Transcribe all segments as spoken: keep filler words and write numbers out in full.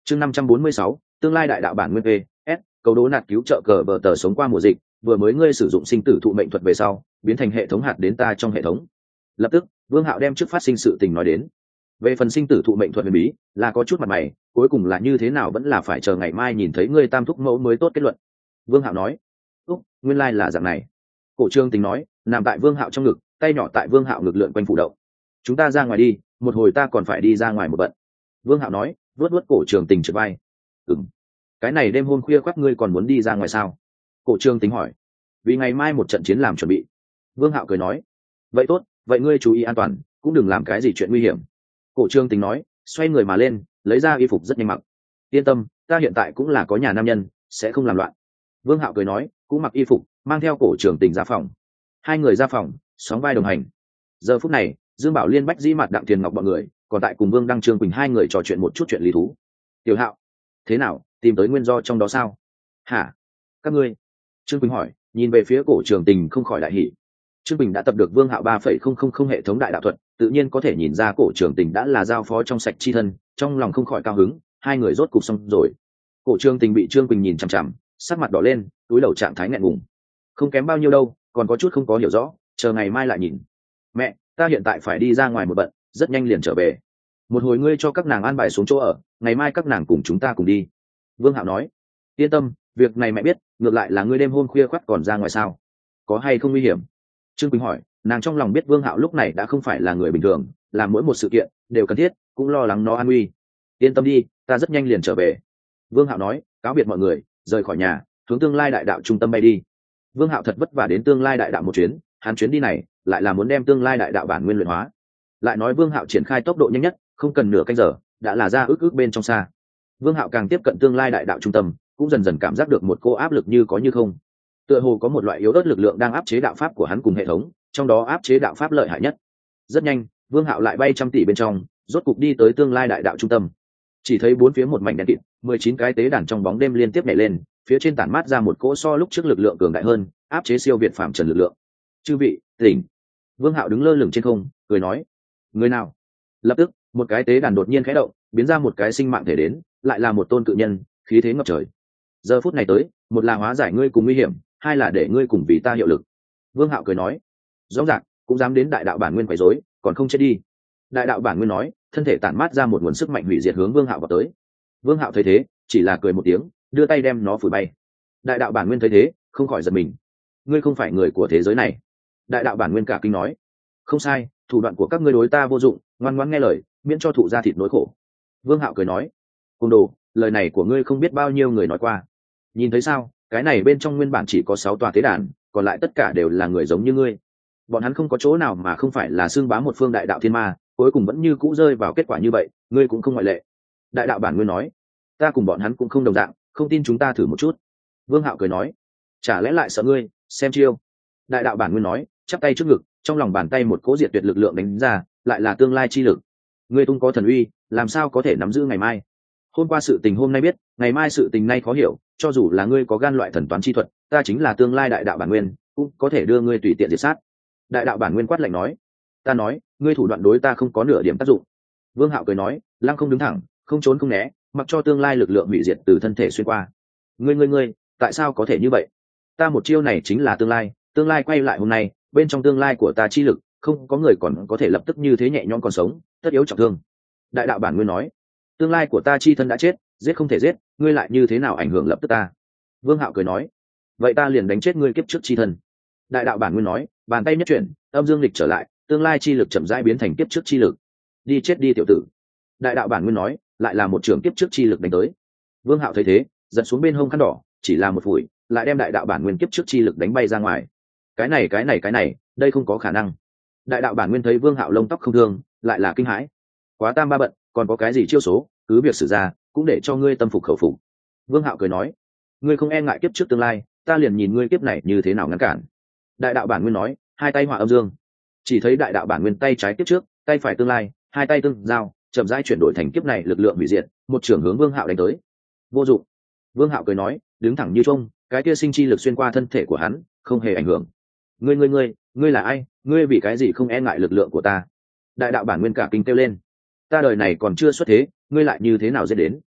chương năm trăm bốn mươi sáu tương lai đại đạo bản nguyên p s cầu đố nạt cứu trợ cờ vờ tờ sống qua mùa dịch, vừa mới ngươi sử dụng sinh tử thụ mệnh thuật về sau biến thành hệ thống hạt đến ta trong hệ thống. Lập tức Vương Hạo đem trước phát sinh sự tình nói đến. Về phần sinh tử thụ mệnh thuật huyền bí là có chút mặt mày, cuối cùng là như thế nào vẫn là phải chờ ngày mai nhìn thấy ngươi tam thúc mẫu mới tốt kết luận. Vương Hạo nói. Úc, nguyên lai là dạng này. Cổ Trương Tình nói, nằm tại Vương Hạo trong ngực, tay nhỏ tại Vương Hạo ngực lượn quanh phủ động. Chúng ta ra ngoài đi, một hồi ta còn phải đi ra ngoài một bận. Vương Hạo nói, vuốt vuốt Cổ Trường Tình trượt vai. Ừm, cái này đêm hôm khuya khoác ngươi còn muốn đi ra ngoài sao? Cổ Trường Tình hỏi. Vì ngày mai một trận chiến làm chuẩn bị. Vương Hạo cười nói. Vậy tốt, vậy ngươi chú ý an toàn, cũng đừng làm cái gì chuyện nguy hiểm. Cổ Trường Tình nói, xoay người mà lên, lấy ra y phục rất nhanh mặc. Yên tâm, ta hiện tại cũng là có nhà nam nhân, sẽ không làm loạn. Vương Hạo cười nói, cũng mặc y phục, mang theo Cổ Trường Tình ra phòng. Hai người ra phòng, sóng vai đồng hành. Giờ phút này, Dương Bảo Liên Bách Dĩ mặt Đặng Tiền Ngọc bọn người, còn tại cùng Vương Đăng Trương Quỳnh hai người trò chuyện một chút chuyện lý thú. Tiểu Hạo, thế nào, tìm tới nguyên do trong đó sao? Hả? Các ngươi? Trương Quỳnh hỏi, nhìn về phía Cổ Trường Tình không khỏi đại hỉ. Trương Bình đã tập được Vương Hạo ba phẩy không không không hệ thống đại đạo thuật, tự nhiên có thể nhìn ra Cổ Trường Tình đã là giao phó trong sạch chi thân, trong lòng không khỏi cao hứng, hai người rốt cục xong rồi. Cổ Trường Tình bị Trương Bình nhìn chằm chằm, sắc mặt đỏ lên, túi đầu trạng thái nghẹn ngùng. Không kém bao nhiêu đâu, còn có chút không có hiểu rõ, chờ ngày mai lại nhìn. Mẹ, ta hiện tại phải đi ra ngoài một bận, rất nhanh liền trở về. Một hồi ngươi cho các nàng an bài xuống chỗ ở, ngày mai các nàng cùng chúng ta cùng đi. Vương Hạo nói. Yên tâm, việc này mẹ biết, ngược lại là ngươi đêm hôm khuya khoắt còn ra ngoài sao? Có hay không nguy hiểm? Trương Quỳnh hỏi, nàng trong lòng biết Vương Hạo lúc này đã không phải là người bình thường, làm mỗi một sự kiện đều cần thiết, cũng lo lắng nó an nguy. Yên tâm đi, ta rất nhanh liền trở về. Vương Hạo nói, cáo biệt mọi người, rời khỏi nhà, hướng tương lai đại đạo trung tâm bay đi. Vương Hạo thật vất vả đến tương lai đại đạo một chuyến, hắn chuyến đi này lại là muốn đem tương lai đại đạo bản nguyên luyện hóa. Lại nói Vương Hạo triển khai tốc độ nhanh nhất, không cần nửa canh giờ, đã là ra ước ước bên trong xa. Vương Hạo càng tiếp cận tương lai đại đạo trung tâm, cũng dần dần cảm giác được một cô áp lực như có như không. Tựa hồ có một loại yếu ớt lực lượng đang áp chế đạo pháp của hắn cùng hệ thống, trong đó áp chế đạo pháp lợi hại nhất. Rất nhanh, Vương Hạo lại bay trăm tỷ bên trong, rốt cục đi tới tương lai đại đạo trung tâm. Chỉ thấy bốn phía một mảnh đen kịt, mười chín cái tế đàn trong bóng đêm liên tiếp nhảy lên, phía trên tản mát ra một cỗ so lúc trước lực lượng cường đại hơn, áp chế siêu việt phàm trần lực lượng. Chư vị, tỉnh. Vương Hạo đứng lơ lửng trên không, cười nói: "Người nào?" Lập tức, một cái tế đàn đột nhiên khẽ động, biến ra một cái sinh mạng thể đến, lại là một tôn cự nhân, khí thế ngập trời. Giờ phút này tới, một là hóa giải ngươi cùng nguy hiểm, hai là để ngươi cùng vì ta hiệu lực. Vương Hạo cười nói: "Rõ ràng, cũng dám đến đại đạo bản nguyên quấy rối, còn không chết đi." Đại đạo bản nguyên nói, thân thể tản mát ra một nguồn sức mạnh hủy diệt hướng Vương Hạo vào tới. Vương Hạo thấy thế, chỉ là cười một tiếng, đưa tay đem nó phủi bay. Đại đạo bản nguyên thấy thế, không khỏi giật mình: "Ngươi không phải người của thế giới này." Đại đạo bản nguyên cả kinh nói: "Không sai, thủ đoạn của các ngươi đối ta vô dụng, ngoan ngoãn nghe lời, miễn cho thụ ra thịt nỗi khổ." Vương Hạo cười nói: "Côn đồ, lời này của ngươi không biết bao nhiêu người nói qua. Nhìn thấy sao, cái này bên trong nguyên bản chỉ có sáu tòa tế đàn, còn lại tất cả đều là người giống như ngươi. Bọn hắn không có chỗ nào mà không phải là xưng bá một phương đại đạo thiên ma, cuối cùng vẫn như cũ rơi vào kết quả như vậy, ngươi cũng không ngoại lệ." Đại đạo bản nguyên nói: "Ta cùng bọn hắn cũng không đồng dạng, không tin chúng ta thử một chút." Vương Hạo cười nói: "Chả lẽ lại sợ ngươi, xem chiêu." Đại đạo bản nguyên nói, chắp tay trước ngực, trong lòng bàn tay một cỗ diệt tuyệt lực lượng đánh ra, lại là tương lai chi lực. "Ngươi tung có thần uy, làm sao có thể nắm giữ ngày mai? Hôm qua sự tình hôm nay biết, ngày mai sự tình nay khó hiểu, cho dù là ngươi có gan loại thần toán chi thuật, ta chính là tương lai đại đạo bản nguyên, cũng có thể đưa ngươi tùy tiện diệt sát." Đại đạo bản nguyên quát lạnh nói: "Ta nói, ngươi thủ đoạn đối ta không có nửa điểm tác dụng." Vương Hạo cười nói, lăng không đứng thẳng, không trốn không né, mặc cho tương lai lực lượng hủy diệt từ thân thể xuyên qua. "Ngươi ngươi ngươi, tại sao có thể như vậy? Ta một chiêu này chính là tương lai, tương lai quay lại hôm nay, bên trong tương lai của ta chi lực, không có người còn có thể lập tức như thế nhẹ nhõm còn sống, tất yếu trọng thương." Đại đạo bản nguyên nói: "Tương lai của ta chi thân đã chết, giết không thể giết, ngươi lại như thế nào ảnh hưởng lập tức ta?" Vương Hạo cười nói: "Vậy ta liền đánh chết ngươi kiếp trước chi thân." Đại đạo bản nguyên nói, bàn tay nhất chuyển, âm dương lịch trở lại, tương lai chi lực chậm rãi biến thành kiếp trước chi lực. "Đi chết đi tiểu tử." Đại đạo bản nguyên nói, lại là một trường kiếp trước chi lực đánh tới. Vương Hạo thấy thế, giật xuống bên hông khăn đỏ, chỉ là một phủi, lại đem đại đạo bản nguyên kiếp trước chi lực đánh bay ra ngoài. Cái này cái này cái này, đây không có khả năng. Đại đạo bản nguyên thấy Vương Hạo lông tóc không thương, lại là kinh hãi. Quá tam ba bận, còn có cái gì chiêu số, cứ việc sử ra, cũng để cho ngươi tâm phục khẩu phục. Vương Hạo cười nói: "Ngươi không e ngại kiếp trước tương lai, ta liền nhìn ngươi kiếp này như thế nào ngăn cản." Đại đạo bản nguyên nói, hai tay hòa âm dương. Chỉ thấy đại đạo bản nguyên tay trái kiếp trước, tay phải tương lai, hai tay tương giao, chậm rãi chuyển đổi thành kiếp này lực lượng hủy diệt, một trường hướng Vương Hạo đánh tới. "Vô dụng." Vương Hạo cười nói, đứng thẳng như trung, cái kia sinh chi lực xuyên qua thân thể của hắn, không hề ảnh hưởng. "Ngươi ngươi ngươi, ngươi là ai? Ngươi vì cái gì không e ngại lực lượng của ta?" Đại đạo bản nguyên cả kinh kêu lên: "Ta đời này còn chưa xuất thế, ngươi lại như thế nào dễ đến?"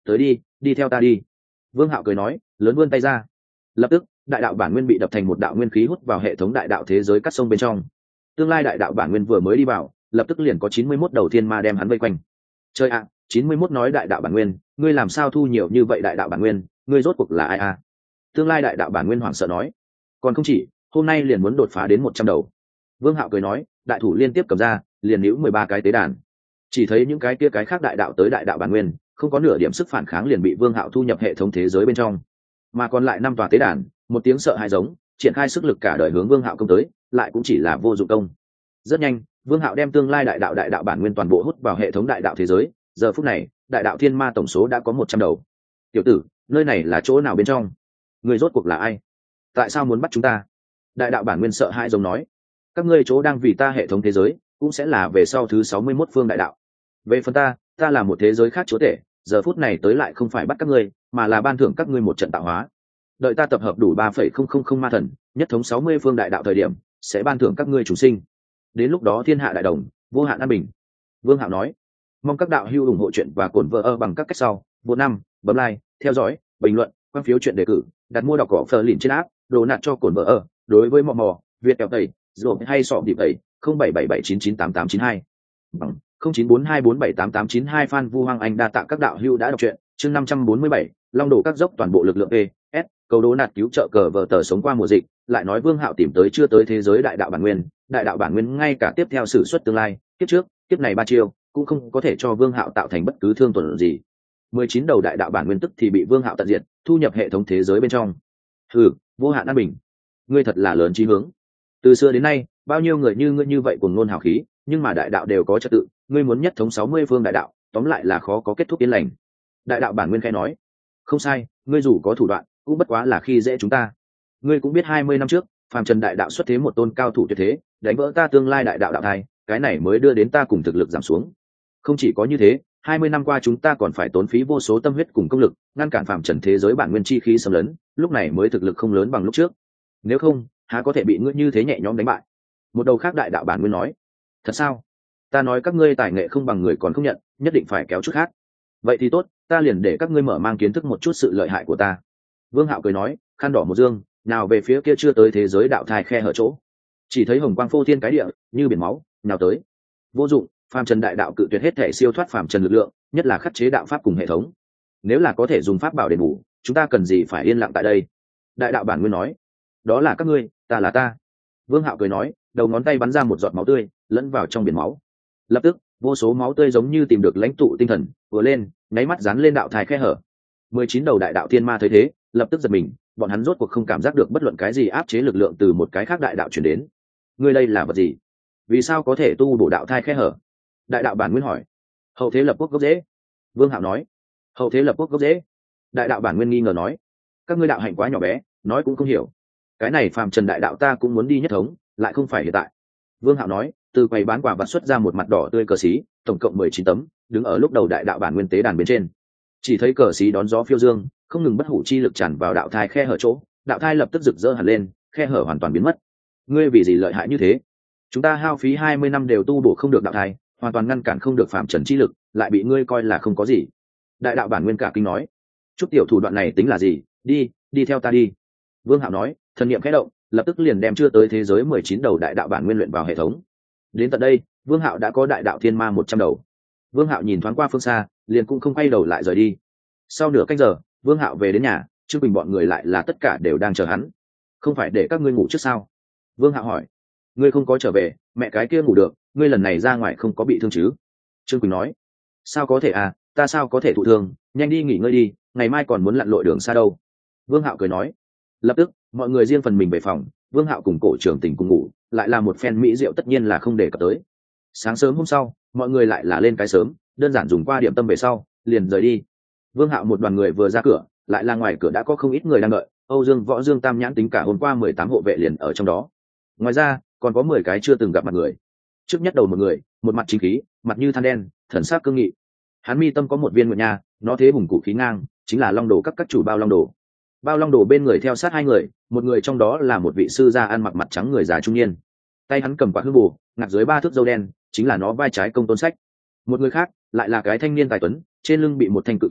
tới đi đi theo ta đi. Vương Hạo cười nói, lớn vươn tay ra. Lập tức đại đạo bản nguyên bị đập thành một đạo nguyên khí hút vào hệ thống đại đạo thế giới cắt sông bên trong. Tương lai đại đạo bản nguyên vừa mới đi vào, lập tức liền có chín mươi mốt đầu thiên ma đem hắn vây quanh. Chơi ạ, à, chín mươi mốt nói đại đạo bản nguyên, ngươi làm sao thu nhiều như vậy đại đạo bản nguyên, ngươi rốt cuộc là ai à? Tương lai đại đạo bản nguyên hoảng sợ nói. Còn không chỉ, hôm nay liền muốn đột phá đến một trăm đầu. Vương Hạo cười nói, đại thủ liên tiếp cầm ra, liền níu mười ba cái tế đàn. Chỉ thấy những cái kia cái khác đại đạo tới đại đạo bản nguyên, không có nửa điểm sức phản kháng liền bị Vương Hạo thu nhập hệ thống thế giới bên trong. Mà còn lại năm tòa tế đàn, một tiếng sợ hãi giống, triển khai sức lực cả đời hướng Vương Hạo công tới, lại cũng chỉ là vô dụng công. Rất nhanh, Vương Hạo đem tương lai đại đạo đại đạo bản nguyên toàn bộ hút vào hệ thống đại đạo thế giới, giờ phút này, đại đạo thiên ma tổng số đã có một trăm đầu. Tiểu tử, nơi này là chỗ nào bên trong? Người rốt cuộc là ai? Tại sao muốn bắt chúng ta? Đại đạo bản nguyên sợ hãi giống nói, các ngươi chỗ đang vì ta hệ thống thế giới, cũng sẽ là về sau thứ sáu mươi mốt phương đại đạo. Về phần ta, ta là một thế giới khác chúa tể, giờ phút này tới lại không phải bắt các ngươi, mà là ban thưởng các ngươi một trận tạo hóa. Đợi ta tập hợp đủ ba phẩy không không không ma thần, nhất thống sáu mươi phương đại đạo thời điểm, sẽ ban thưởng các ngươi chủ sinh. Đến lúc đó thiên hạ đại đồng, vô hạn an bình. Vương Hạo nói, mong các đạo hữu ủng hộ chuyện và cổn vợ ở bằng các cách sau. Vô năm, bấm like, theo dõi, bình luận, quan phiếu chuyện đề cử, đặt mua đọc cỏ phờ lìn trên app, đồ nạt cho cổn vợ ở. Đối với mò mò, Việt kẹo tẩy, rồi hay sọ điệp tẩy, không bảy bảy bảy chín chín tám tám chín hai, bằng không chín bốn hai bốn bảy tám tám chín hai. Phan Vu Hoàng Anh đa tạ các đạo hữu đã đọc truyện. Chương năm trăm bốn mươi bảy, Long đổ các dốc toàn bộ lực lượng E, S, cầu đố nạt cứu trợ cờ vợ tờ sống qua mùa dịch, lại nói Vương Hạo tìm tới chưa tới thế giới đại đạo bản nguyên, đại đạo bản nguyên ngay cả tiếp theo sử xuất tương lai, kiếp trước, kiếp này ba chiêu, cũng không có thể cho Vương Hạo tạo thành bất cứ thương tổn gì. mười chín đầu đại đạo bản nguyên tức thì bị Vương Hạo tận diệt, thu nhập hệ thống thế giới bên trong. Hừ, vô hạn an bình. Ngươi thật là lớn chí hướng. Từ xưa đến nay, bao nhiêu người như ngươi như vậy cùng ngôn hào khí, nhưng mà đại đạo đều có trật tự, ngươi muốn nhất thống sáu mươi phương đại đạo, tóm lại là khó có kết thúc yên lành. Đại đạo bản nguyên khẽ nói, không sai, ngươi dù có thủ đoạn, cũng bất quá là khi dễ chúng ta. Ngươi cũng biết hai mươi năm trước, phàm trần đại đạo xuất thế một tôn cao thủ tuyệt thế, đánh vỡ ta tương lai đại đạo đạo thai, cái này mới đưa đến ta cùng thực lực giảm xuống. Không chỉ có như thế, hai mươi năm qua chúng ta còn phải tốn phí vô số tâm huyết cùng công lực, ngăn cản phàm trần thế giới bản nguyên chi khí xâm lấn, lúc này mới thực lực không lớn bằng lúc trước. Nếu không, há có thể bị ngươi như thế nhẹ nhõm đánh bại. Một đầu khác đại đạo bản nguyên nói, thật sao? Ta nói các ngươi tài nghệ không bằng người còn không nhận, nhất định phải kéo chút khác. Vậy thì tốt, ta liền để các ngươi mở mang kiến thức một chút sự lợi hại của ta. Vương Hạo cười nói, khăn đỏ một dương, nào về phía kia chưa tới thế giới đạo thai khe hở chỗ. Chỉ thấy hồng quang phô thiên cái địa, như biển máu, nào tới. Vô dụng, phàm trần đại đạo cự tuyệt hết thể siêu thoát phàm trần lực lượng, nhất là khắc chế đạo pháp cùng hệ thống. Nếu là có thể dùng pháp bảo đền bù, chúng ta cần gì phải yên lặng tại đây? Đại đạo bản nguyên nói, đó là các ngươi, ta là ta. Vương Hạo cười nói, đầu ngón tay bắn ra một giọt máu tươi, lẫn vào trong biển máu. Lập tức, vô số máu tươi giống như tìm được lãnh tụ tinh thần, vừa lên, nháy mắt dán lên đạo thai khe hở. mười chín đầu đại đạo thiên ma thấy thế, lập tức giật mình, bọn hắn rốt cuộc không cảm giác được bất luận cái gì áp chế lực lượng từ một cái khác đại đạo truyền đến. Ngươi đây là vật gì? Vì sao có thể tu bổ đạo thai khe hở? Đại đạo bản nguyên hỏi. Hậu thế lập quốc gốc dễ. Vương Hạo nói. Hậu thế lập quốc gốc dễ. Đại đạo bản nguyên nghi ngờ nói, các ngươi đạo hạnh quá nhỏ bé, nói cũng không hiểu. Cái này phàm trần đại đạo ta cũng muốn đi nhất thống, lại không phải hiện tại. Vương Hạo nói, từ quầy bán quả vật xuất ra một mặt đỏ tươi cờ xí, tổng cộng mười chín tấm, đứng ở lúc đầu đại đạo bản nguyên tế đàn bên trên. Chỉ thấy cờ xí đón gió phiêu dương, không ngừng bất hủ chi lực tràn vào đạo thai khe hở chỗ, đạo thai lập tức rực rỡ hẳn lên, khe hở hoàn toàn biến mất. Ngươi vì gì lợi hại như thế? Chúng ta hao phí hai mươi năm đều tu bổ không được đạo thai, hoàn toàn ngăn cản không được phạm trần chi lực, lại bị ngươi coi là không có gì. Đại đạo bản nguyên cả kinh nói, chút tiểu thủ đoạn này tính là gì? Đi, đi theo ta đi. Vương Hạo nói, thần niệm khẽ động, lập tức liền đem chưa tới thế giới mười chín đầu đại đạo bản nguyên luyện vào hệ thống. Đến tận đây, Vương Hạo đã có đại đạo thiên ma một trăm đầu. Vương Hạo nhìn thoáng qua phương xa, liền cũng không quay đầu lại rời đi. Sau nửa canh giờ, Vương Hạo về đến nhà, Trương Bình bọn người lại là tất cả đều đang chờ hắn. Không phải để các ngươi ngủ trước sao? Vương Hạo hỏi. Ngươi không có trở về, mẹ cái kia ngủ được, ngươi lần này ra ngoài không có bị thương chứ? Trương Bình nói. Sao có thể à, ta sao có thể thụ thương, nhanh đi nghỉ ngơi đi, ngày mai còn muốn lặn lội đường xa đâu. Vương Hạo cười nói. Lập tức, mọi người riêng phần mình về phòng, Vương Hạo cùng Cổ Trưởng Tình cùng ngủ, lại là một phen mỹ rượu tất nhiên là không để cập tới. Sáng sớm hôm sau, mọi người lại là lên cái sớm, đơn giản dùng qua điểm tâm về sau, liền rời đi. Vương Hạo một đoàn người vừa ra cửa, lại là ngoài cửa đã có không ít người đang đợi, Âu Dương Võ Dương Tam Nhãn tính cả hôm qua mười tám hộ vệ liền ở trong đó. Ngoài ra, còn có mười cái chưa từng gặp mặt người. Trước nhất đầu một người, một mặt chính khí, mặt như than đen, thần sắc cương nghị. Hắn mi tâm có một viên nguyệt nha, nó thế hùng cụ khí ngang, chính là Long Đồ các các chủ Bao Long Đồ. Bao Long Đồ bên người theo sát hai người, một người trong đó là một vị sư gia ăn mặc mặt trắng người già trung niên. Tay hắn cầm quả hương bù, ngạc dưới ba thước râu đen, chính là nó vai trái Công Tôn Sách. Một người khác, lại là cái thanh niên tài tuấn, trên lưng bị một thanh cự kiếm,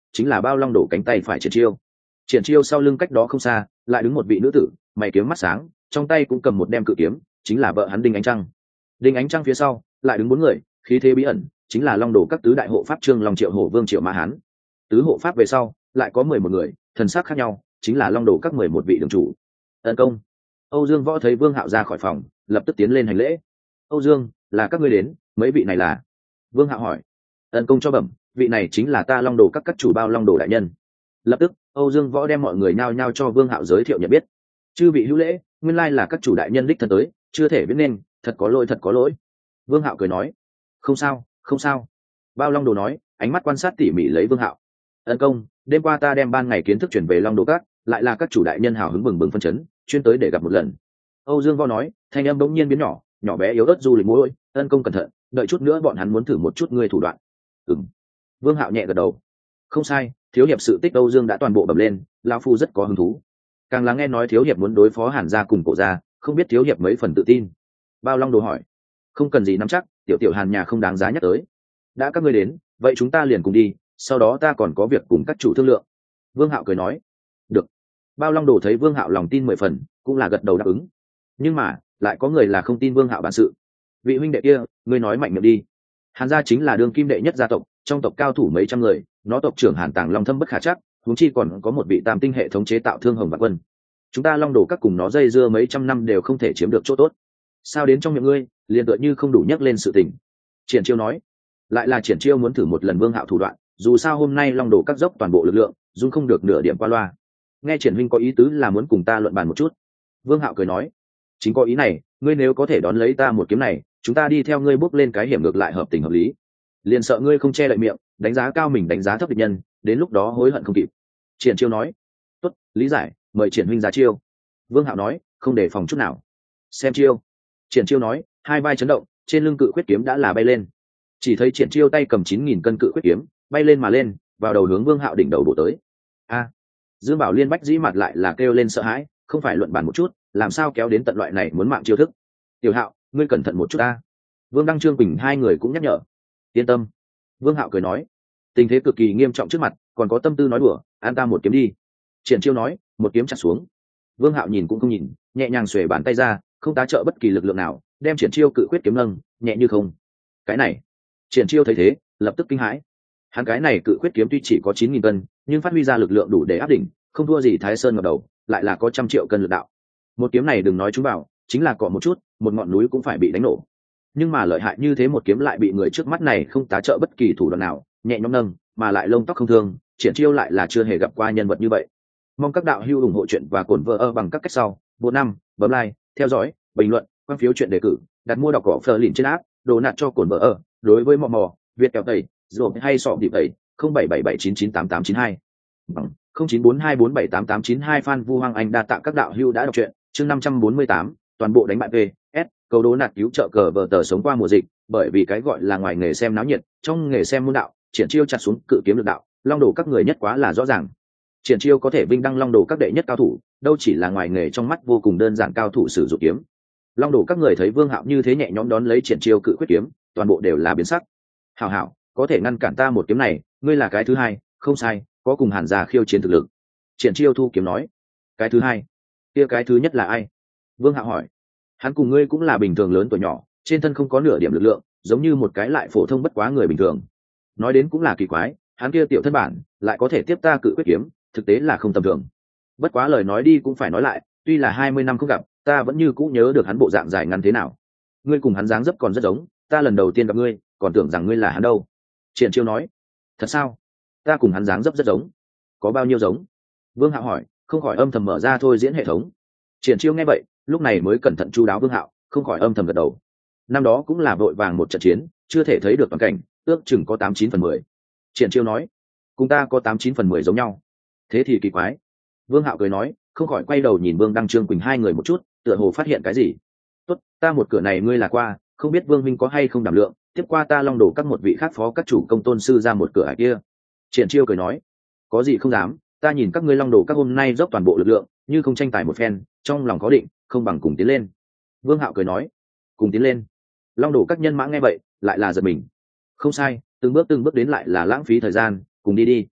chính là bao long đổ cánh tay phải triển chiêu. Triển chiêu sau lưng cách đó không xa lại đứng một vị nữ tử, mày kiếm mắt sáng, trong tay cũng cầm một đem cự kiếm, chính là vợ hắn Đinh Ánh Trăng. Đinh Ánh Trăng phía sau lại đứng bốn người, khí thế bí ẩn, chính là long đổ các tứ đại hộ pháp Trương Long, Triệu Hổ Vương, Triệu Mã Hán. Tứ hộ pháp về sau lại có mười một người, thần sắc khác nhau, chính là long đổ các mười một vị đường chủ. Tấn công. Âu Dương Võ thấy Vương Hạo ra khỏi phòng, lập tức tiến lên hành lễ. Âu Dương, là các ngươi đến, mấy vị này là? Vương Hạo hỏi. Tấn công cho bẩm, vị này chính là ta long đồ các các chủ bao long đồ đại nhân. Lập tức Âu Dương Võ đem mọi người nhao nhao cho Vương Hạo giới thiệu nhận biết. Chư vị hữu lễ, nguyên lai là các chủ đại nhân đích thân tới, chưa thể biết nên, thật có lỗi thật có lỗi. Vương Hạo cười nói. Không sao, không sao. Bao long đồ nói, ánh mắt quan sát tỉ mỉ lấy Vương Hạo. Tấn công, đêm qua ta đem ban ngày kiến thức chuyển về long đồ các, lại là các chủ đại nhân hào hứng bừng bừng phân chấn, chuyên tới để gặp một lần. Âu Dương Võ nói, thanh âm bỗng nhiên biến nhỏ, nhỏ bé yếu ớt du lịch mũi. Ân công cẩn thận, đợi chút nữa bọn hắn muốn thử một chút ngươi thủ đoạn. Ừm. Vương Hạo nhẹ gật đầu. Không sai, thiếu hiệp sự tích Âu Dương đã toàn bộ bẩm lên, lão phu rất có hứng thú. Càng lắng nghe nói thiếu hiệp muốn đối phó Hàn gia cùng Cổ gia, không biết thiếu hiệp mấy phần tự tin. Bao Long Đồ hỏi. Không cần gì nắm chắc, tiểu tiểu Hàn nhà không đáng giá nhắc tới. Đã các ngươi đến, vậy chúng ta liền cùng đi, sau đó ta còn có việc cùng các chủ thương lượng. Vương Hạo cười nói. Được. Bao Long Đồ thấy Vương Hạo lòng tin mười phần, cũng là gật đầu đáp ứng. Nhưng mà lại có người là không tin Vương Hạo bản sự. Vị huynh đệ kia, ngươi nói mạnh miệng đi. Hàn gia chính là đương kim đệ nhất gia tộc, trong tộc cao thủ mấy trăm người, nó tộc trưởng Hàn Tàng Long thâm bất khả chắc, huống chi còn có một vị tam tinh hệ thống chế tạo Thương Hồng Vạn Quân. Chúng ta Long Đồ các cùng nó dây dưa mấy trăm năm đều không thể chiếm được chỗ tốt. Sao đến trong miệng ngươi, liền tựa như không đủ nhắc lên sự tình. Triển Chiêu nói, lại là Triển Chiêu muốn thử một lần Vương Hạo thủ đoạn, dù sao hôm nay Long Đồ các dốc toàn bộ lực lượng, dung không được nửa điểm qua loa. Nghe Triển huynh có ý tứ là muốn cùng ta luận bàn một chút. Vương Hạo cười nói, chính có ý này, ngươi nếu có thể đón lấy ta một kiếm này, chúng ta đi theo ngươi bước lên cái hiểm ngược lại hợp tình hợp lý. Liền sợ ngươi không che đậy miệng, đánh giá cao mình đánh giá thấp địch nhân, đến lúc đó hối hận không kịp. Triển Chiêu nói, tốt, lý giải, mời Triển huynh ra chiêu. Vương Hạo nói, không để phòng chút nào. Xem chiêu. Triển Chiêu nói, hai vai chấn động, trên lưng cự quyết kiếm đã là bay lên. Chỉ thấy Triển Chiêu tay cầm chín nghìn cân cự quyết kiếm, bay lên mà lên, vào đầu hướng Vương Hạo đỉnh đầu bổ tới. A! Dương Bảo Liên bách dĩ mặt lại là kêu lên sợ hãi, không phải luận bàn một chút, làm sao kéo đến tận loại này muốn mạng chiêu thức. Tiểu Hạo, ngươi cẩn thận một chút ta. Vương Đăng, Trương Bình hai người cũng nhắc nhở. Yên tâm. Vương Hạo cười nói, tình thế cực kỳ nghiêm trọng trước mặt, còn có tâm tư nói đùa, an ta một kiếm đi. Triển Chiêu nói, một kiếm chặt xuống. Vương Hạo nhìn cũng không nhìn, nhẹ nhàng xuề bàn tay ra, không tá trợ bất kỳ lực lượng nào, đem Triển Chiêu cự quyết kiếm nâng, nhẹ như không. Cái này, Triển Chiêu thấy thế, lập tức kinh hãi. Hắn cái này cự quyết kiếm tuy chỉ có chín nghìn cân, nhưng phát huy ra lực lượng đủ để áp đỉnh, không thua gì Thái Sơn ngập đầu, lại là có trăm triệu cân lực đạo. Một kiếm này đừng nói chúng bảo, chính là cọ một chút, một ngọn núi cũng phải bị đánh nổ. Nhưng mà lợi hại như thế một kiếm lại bị người trước mắt này không tá trợ bất kỳ thủ đoạn nào, nhẹ nhõm nâng, mà lại lông tóc không thương, Triển Chiêu lại là chưa hề gặp qua nhân vật như vậy. Mong các đạo hữu ủng hộ chuyện và cổn vợ ở bằng các cách sau. Bộ năm, bấm like, theo dõi, bình luận, quan phiếu chuyện đề cử, đặt mua đọc cỏ phờ lìn trên app, đồ nạt cho cổn vợ ở. Đối với mò mò, Việt kẹo tẩy, rồi hay sọ điệp tẩy, không bảy bảy bảy chín chín tám tám chín hai, bằng không chín bốn hai bốn bảy tám tám chín hai. Phan Vu Hoàng Anh đa tạ các đạo hữu đã đọc truyện. Chương năm trăm bốn mươi tám, toàn bộ đánh bại về S, câu đố nạt cứu trợ cờ vờ tờ sống qua mùa dịch, bởi vì cái gọi là ngoài nghề xem náo nhiệt, trong nghề xem môn đạo, Triển Chiêu chặt xuống cự kiếm lực đạo, long đồ các người nhất quá là rõ ràng. Triển Chiêu có thể vinh đăng long đồ các đệ nhất cao thủ, đâu chỉ là ngoài nghề trong mắt vô cùng đơn giản cao thủ sử dụng kiếm. Long đồ các người thấy Vương Hạo như thế nhẹ nhõm đón lấy Triển Chiêu cự quyết kiếm, toàn bộ đều là biến sắc. Hảo hảo, có thể ngăn cản ta một kiếm này, ngươi là cái thứ hai, không sai, có cùng Hàn gia khiêu chiến thực lực. Triển Chiêu thu kiếm nói, cái thứ hai, kia cái thứ nhất là ai? Vương Hạo hỏi. Hắn cùng ngươi cũng là bình thường lớn tuổi nhỏ, trên thân không có nửa điểm lực lượng, giống như một cái lại phổ thông bất quá người bình thường. Nói đến cũng là kỳ quái, hắn kia tiểu thân bản lại có thể tiếp ta cự quyết kiếm, thực tế là không tầm thường. Bất quá lời nói đi cũng phải nói lại, tuy là hai mươi năm không gặp, ta vẫn như cũ nhớ được hắn bộ dạng dài ngắn thế nào. Ngươi cùng hắn dáng dấp còn rất giống, ta lần đầu tiên gặp ngươi, còn tưởng rằng ngươi là hắn đâu. Triển Chiêu nói. Thật sao? Ta cùng hắn dáng dấp rất giống. Có bao nhiêu giống? Vương Hạo hỏi, không khỏi âm thầm mở ra thôi diễn hệ thống. Triển Chiêu nghe vậy, lúc này mới cẩn thận chu đáo Vương Hạo, không khỏi âm thầm gật đầu. Năm đó cũng là vội vàng một trận chiến, chưa thể thấy được toàn cảnh, ước chừng có tám chín phần mười. Triển Chiêu nói, cùng ta có tám chín phần mười giống nhau. Thế thì kỳ quái. Vương Hạo cười nói, không khỏi quay đầu nhìn Vương Đăng, Trương Quỳnh hai người một chút, tựa hồ phát hiện cái gì. Tốt, ta một cửa này ngươi là qua, không biết Vương huynh có hay không đảm lượng, tiếp qua ta long đổ các một vị khác phó các chủ công tôn sư ra một cửa ải kia. Triển Chiêu cười nói, có gì không dám, ta nhìn các ngươi long đổ các hôm nay dốc toàn bộ lực lượng, như không tranh tài một phen, trong lòng có định, không bằng cùng tiến lên. Vương Hạo cười nói, cùng tiến lên. Long đổ các nhân mã nghe vậy, lại là giật mình. Không sai, từng bước từng bước đến lại là lãng phí thời gian, cùng đi đi.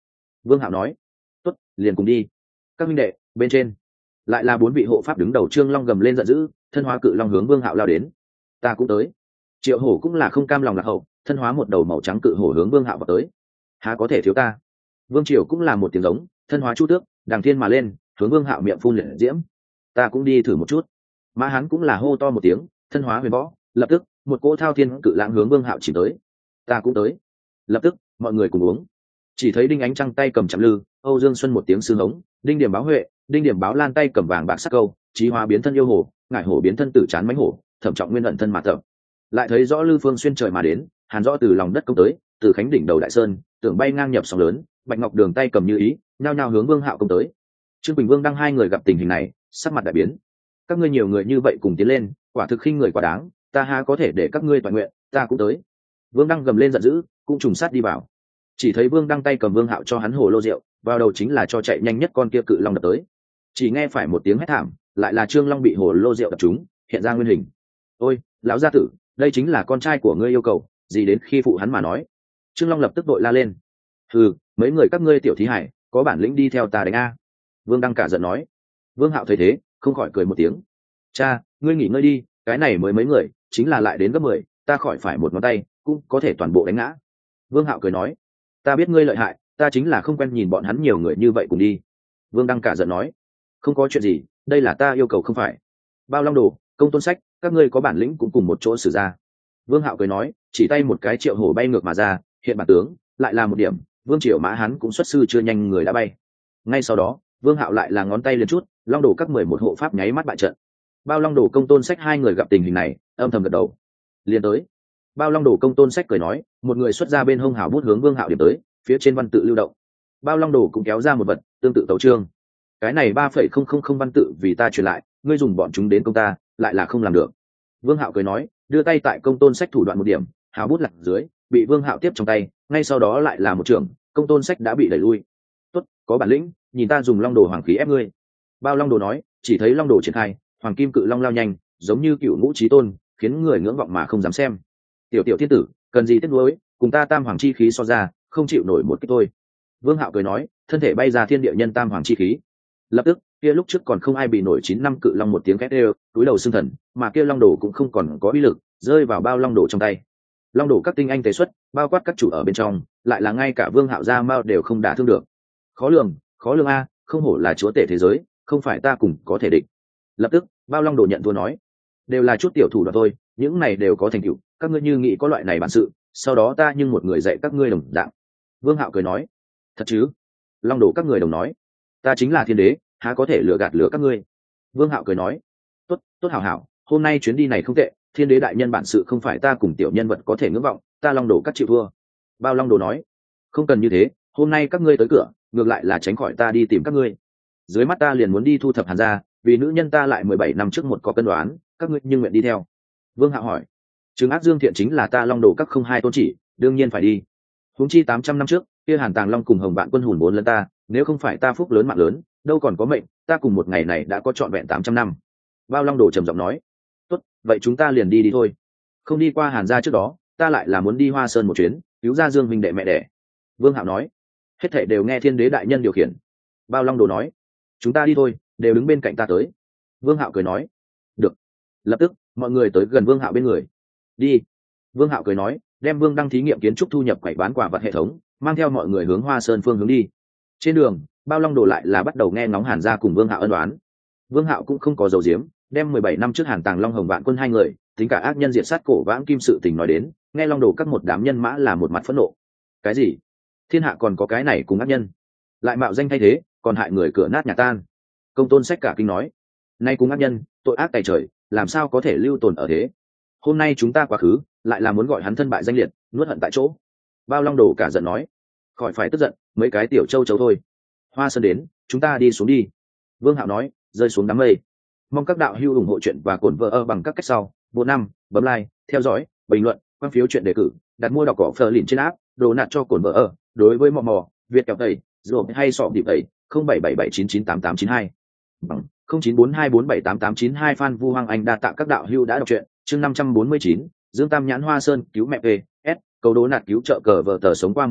Vương Hạo nói. Tốt, liền cùng đi. Các minh đệ, bên trên lại là bốn vị hộ pháp đứng đầu. Trương Long gầm lên giận dữ, thân hóa cự long hướng Vương Hạo lao đến. Ta cũng tới. Triệu Hổ cũng là không cam lòng lạc hậu, thân hóa một đầu màu trắng cự hổ hướng Vương Hạo vào tới. Há có thể thiếu ta? Vương Triều cũng là một tiếng giống, thân hóa chu tước, đằng thiên mà lên, hướng Vương Hạo miệng phun liệt diễm. Ta cũng đi thử một chút. Mã Hán cũng là hô to một tiếng, thân hóa huyền võ, lập tức một cỗ thao thiên cự lãng hướng Vương Hạo chỉ tới. Ta cũng tới. Lập tức mọi người cùng uống. Chỉ thấy Đinh Ánh Trăng tay cầm chạm lư, Âu Dương Xuân một tiếng sư hống, Đinh Điểm báo huệ, Đinh Điểm báo lan tay cầm vàng bạc sắc câu, Chí Hóa biến thân yêu hồ, Ngải hổ biến thân tử chán mãnh hổ, Thẩm Trọng nguyên ẩn thân mà tập. Lại thấy rõ Lư Phương xuyên trời mà đến, Hàn Rõ từ lòng đất công tới, từ khánh đỉnh đầu đại sơn, tưởng bay ngang nhập sóng lớn, Bạch Ngọc Đường tay cầm như ý, nhao nhao hướng Vương Hạo công tới. Trương Bình Vương đang hai người gặp tình hình này, sắc mặt đại biến. Các ngươi nhiều người như vậy cùng tiến lên, quả thực khinh người quá đáng, ta há có thể để các ngươi toàn nguyện, ta cũng tới. Vương Đăng gầm lên giận dữ, cũng trùng sát đi vào. Chỉ thấy Vương Đăng tay cầm Vương Hạo cho hắn hồ lô rượu, vào đầu chính là cho chạy nhanh nhất con kia cự long đập tới. Chỉ nghe phải một tiếng hét thảm, lại là Trương Long bị hồ lô rượu đập trúng, hiện ra nguyên hình. Ôi, lão gia tử, đây chính là con trai của ngươi yêu cầu, gì đến khi phụ hắn mà nói. Trương Long lập tức đội la lên. Hừ, mấy người các ngươi tiểu thí hải, có bản lĩnh đi theo ta đánh a. Vương Đăng cả giận nói. Vương Hạo thấy thế, không khỏi cười một tiếng. Cha, ngươi nghỉ ngơi đi, cái này mới mấy người, chính là lại đến gấp mười, ta khỏi phải một ngón tay, cũng có thể toàn bộ đánh ngã. Vương Hạo cười nói. Ta biết ngươi lợi hại, ta chính là không quen nhìn bọn hắn nhiều người như vậy cùng đi. Vương Đăng cả giận nói. Không có chuyện gì, đây là ta yêu cầu không phải. Bao Long Đồ, Công Tôn Sách, các ngươi có bản lĩnh cũng cùng một chỗ xử ra. Vương Hạo cười nói, chỉ tay một cái Triệu Hổ bay ngược mà ra, hiện bản tướng, lại là một điểm, Vương Triệu Mã hắn cũng xuất sư chưa nhanh người đã bay. Ngay sau đó, Vương Hạo lại là ngón tay liền chút, Long Đồ các mười một hộ pháp nháy mắt bại trận. Bao Long Đồ Công Tôn Sách hai người gặp tình hình này, âm thầm gật đầu. Liền tới. Bao Long Đồ Công Tôn Sách cười nói, một người xuất ra bên hông hào bút hướng Vương Hạo điểm tới, phía trên văn tự lưu động. Bao Long Đồ cũng kéo ra một vật, tương tự tấu chương. Cái này ba phẩy không không không văn tự vì ta truyền lại, ngươi dùng bọn chúng đến công ta, lại là không làm được. Vương Hạo cười nói, đưa tay tại Công Tôn Sách thủ đoạn một điểm, hào bút lật dưới, bị Vương Hạo tiếp trong tay, ngay sau đó lại là một trường, Công Tôn Sách đã bị đẩy lui. Tốt, có bản lĩnh, nhìn ta dùng Long Đồ hoàng khí ép ngươi. Bao Long Đồ nói, chỉ thấy Long Đồ triển khai, hoàng kim cự long lao nhanh, giống như cựu ngũ chí tôn, khiến người ngưỡng vọng mà không dám xem. Tiểu tiểu thiên tử, cần gì tiếc nuối, cùng ta tam hoàng chi khí so ra, không chịu nổi một cái thôi. Vương Hạo cười nói, thân thể bay ra thiên địa nhân tam hoàng chi khí. Lập tức, kia lúc trước còn không ai bị nổi chín năm cự long một tiếng két đều, túi đầu xương thần, mà kia Long Đồ cũng không còn có uy lực, rơi vào bao Long Đồ trong tay. Long Đồ các tinh anh tế xuất, bao quát các chủ ở bên trong, lại là ngay cả Vương Hạo ra mao đều không đả thương được. Khó lường, khó lường a, không hổ là chúa tể thế giới, không phải ta cùng có thể địch. Lập tức, bao Long Đồ nhận thua nói, đều là chút tiểu thủ đoạn thôi, những này đều có thành tựu, các ngươi như nghĩ có loại này bản sự, sau đó ta nhưng một người dạy các ngươi đồng dạng. Vương Hạo cười nói, thật chứ? Long Đồ các người đồng nói, ta chính là thiên đế, há có thể lừa gạt lừa các ngươi. Vương Hạo cười nói, tốt, tốt hảo hảo, hôm nay chuyến đi này không tệ, thiên đế đại nhân bản sự không phải ta cùng tiểu nhân vật có thể ngưỡng vọng, ta Long Đồ các chịu thua. Bao Long Đồ nói, không cần như thế, hôm nay các ngươi tới cửa, ngược lại là tránh khỏi ta đi tìm các ngươi. Dưới mắt ta liền muốn đi thu thập Hàn gia, vì nữ nhân ta lại mười bảy năm trước một có cân đoán, các ngươi nhưng nguyện đi theo. Vương Hạo hỏi, Trừng Ác Dương Thiện chính là ta Long Đồ các không hai tôn chỉ, đương nhiên phải đi. Huống chi tám trăm năm trước, kia Hàn Tàng Long cùng Hồng Vạn Quân hùn bốn lần ta, nếu không phải ta phúc lớn mạng lớn, đâu còn có mệnh, ta cùng một ngày này đã có trọn vẹn tám trăm năm. Bao Long Đồ trầm giọng nói, tốt, vậy chúng ta liền đi đi thôi. Không đi qua Hàn gia trước đó, ta lại là muốn đi Hoa Sơn một chuyến, cứu ra Dương huynh đệ mẹ đẻ. Vương Hạo nói, hết thảy đều nghe thiên đế đại nhân điều khiển. Bao Long Đồ nói, chúng ta đi thôi, đều đứng bên cạnh ta tới. Vương Hạo cười nói, được. Lập tức, mọi người tới gần Vương Hạo bên người. Đi. Vương Hạo cười nói, đem Vương Đăng thí nghiệm kiến trúc thu nhập quẩy bán quả vật hệ thống, mang theo mọi người hướng Hoa Sơn phương hướng đi. Trên đường, Bao Long Đồ lại là bắt đầu nghe ngóng Hàn gia cùng Vương Hạo ân đoán. Vương Hạo cũng không có dầu diếm, đem mười bảy năm trước Hàn Tàng Long Hồng Vạn Quân hai người, tính cả ác nhân diệt sát cổ vãng kim sự tình nói đến, nghe Long Đồ các một đám nhân mã là một mặt phẫn nộ. Cái gì? Thiên hạ còn có cái này cùng ác nhân, lại mạo danh thay thế, còn hại người cửa nát nhà tan. Công Tôn Sách cả kinh nói, nay cùng ác nhân, tội ác tày trời, làm sao có thể lưu tồn ở thế? Hôm nay chúng ta quá khứ, lại là muốn gọi hắn thân bại danh liệt, nuốt hận tại chỗ. Bao Long Đồ cả giận nói, khỏi phải tức giận, mấy cái tiểu châu chấu thôi. Hoa Sơn đến, chúng ta đi xuống đi. Vương Hạo nói, rơi xuống đám mây. Mong các đạo hữu ủng hộ chuyện và cổn vợ ơ bằng các cách sau. Bộ năm, bấm like, theo dõi, bình luận, quan phiếu chuyện đề cử, đặt mua đọc cỏ phờ lìn trên app, đồ nạt cho cổn vợ ơ. Đối với mò mò, Việt kẹo tẩy, rồi hay sọ điệp tẩy, không bảy bảy bảy chín chín tám tám chín hai. Bằng không chín bốn hai bốn bảy tám tám chín hai. Phan Vu Hoàng Anh đa tạ các đạo hữu đã đọc truyện. Chương năm trăm bốn mươi chín, Dương Tam Nhãn Hoa Sơn cứu mẹ về, S, cầu đố nạt cứu trợ cờ vợ tờ sống qua mùa dịch,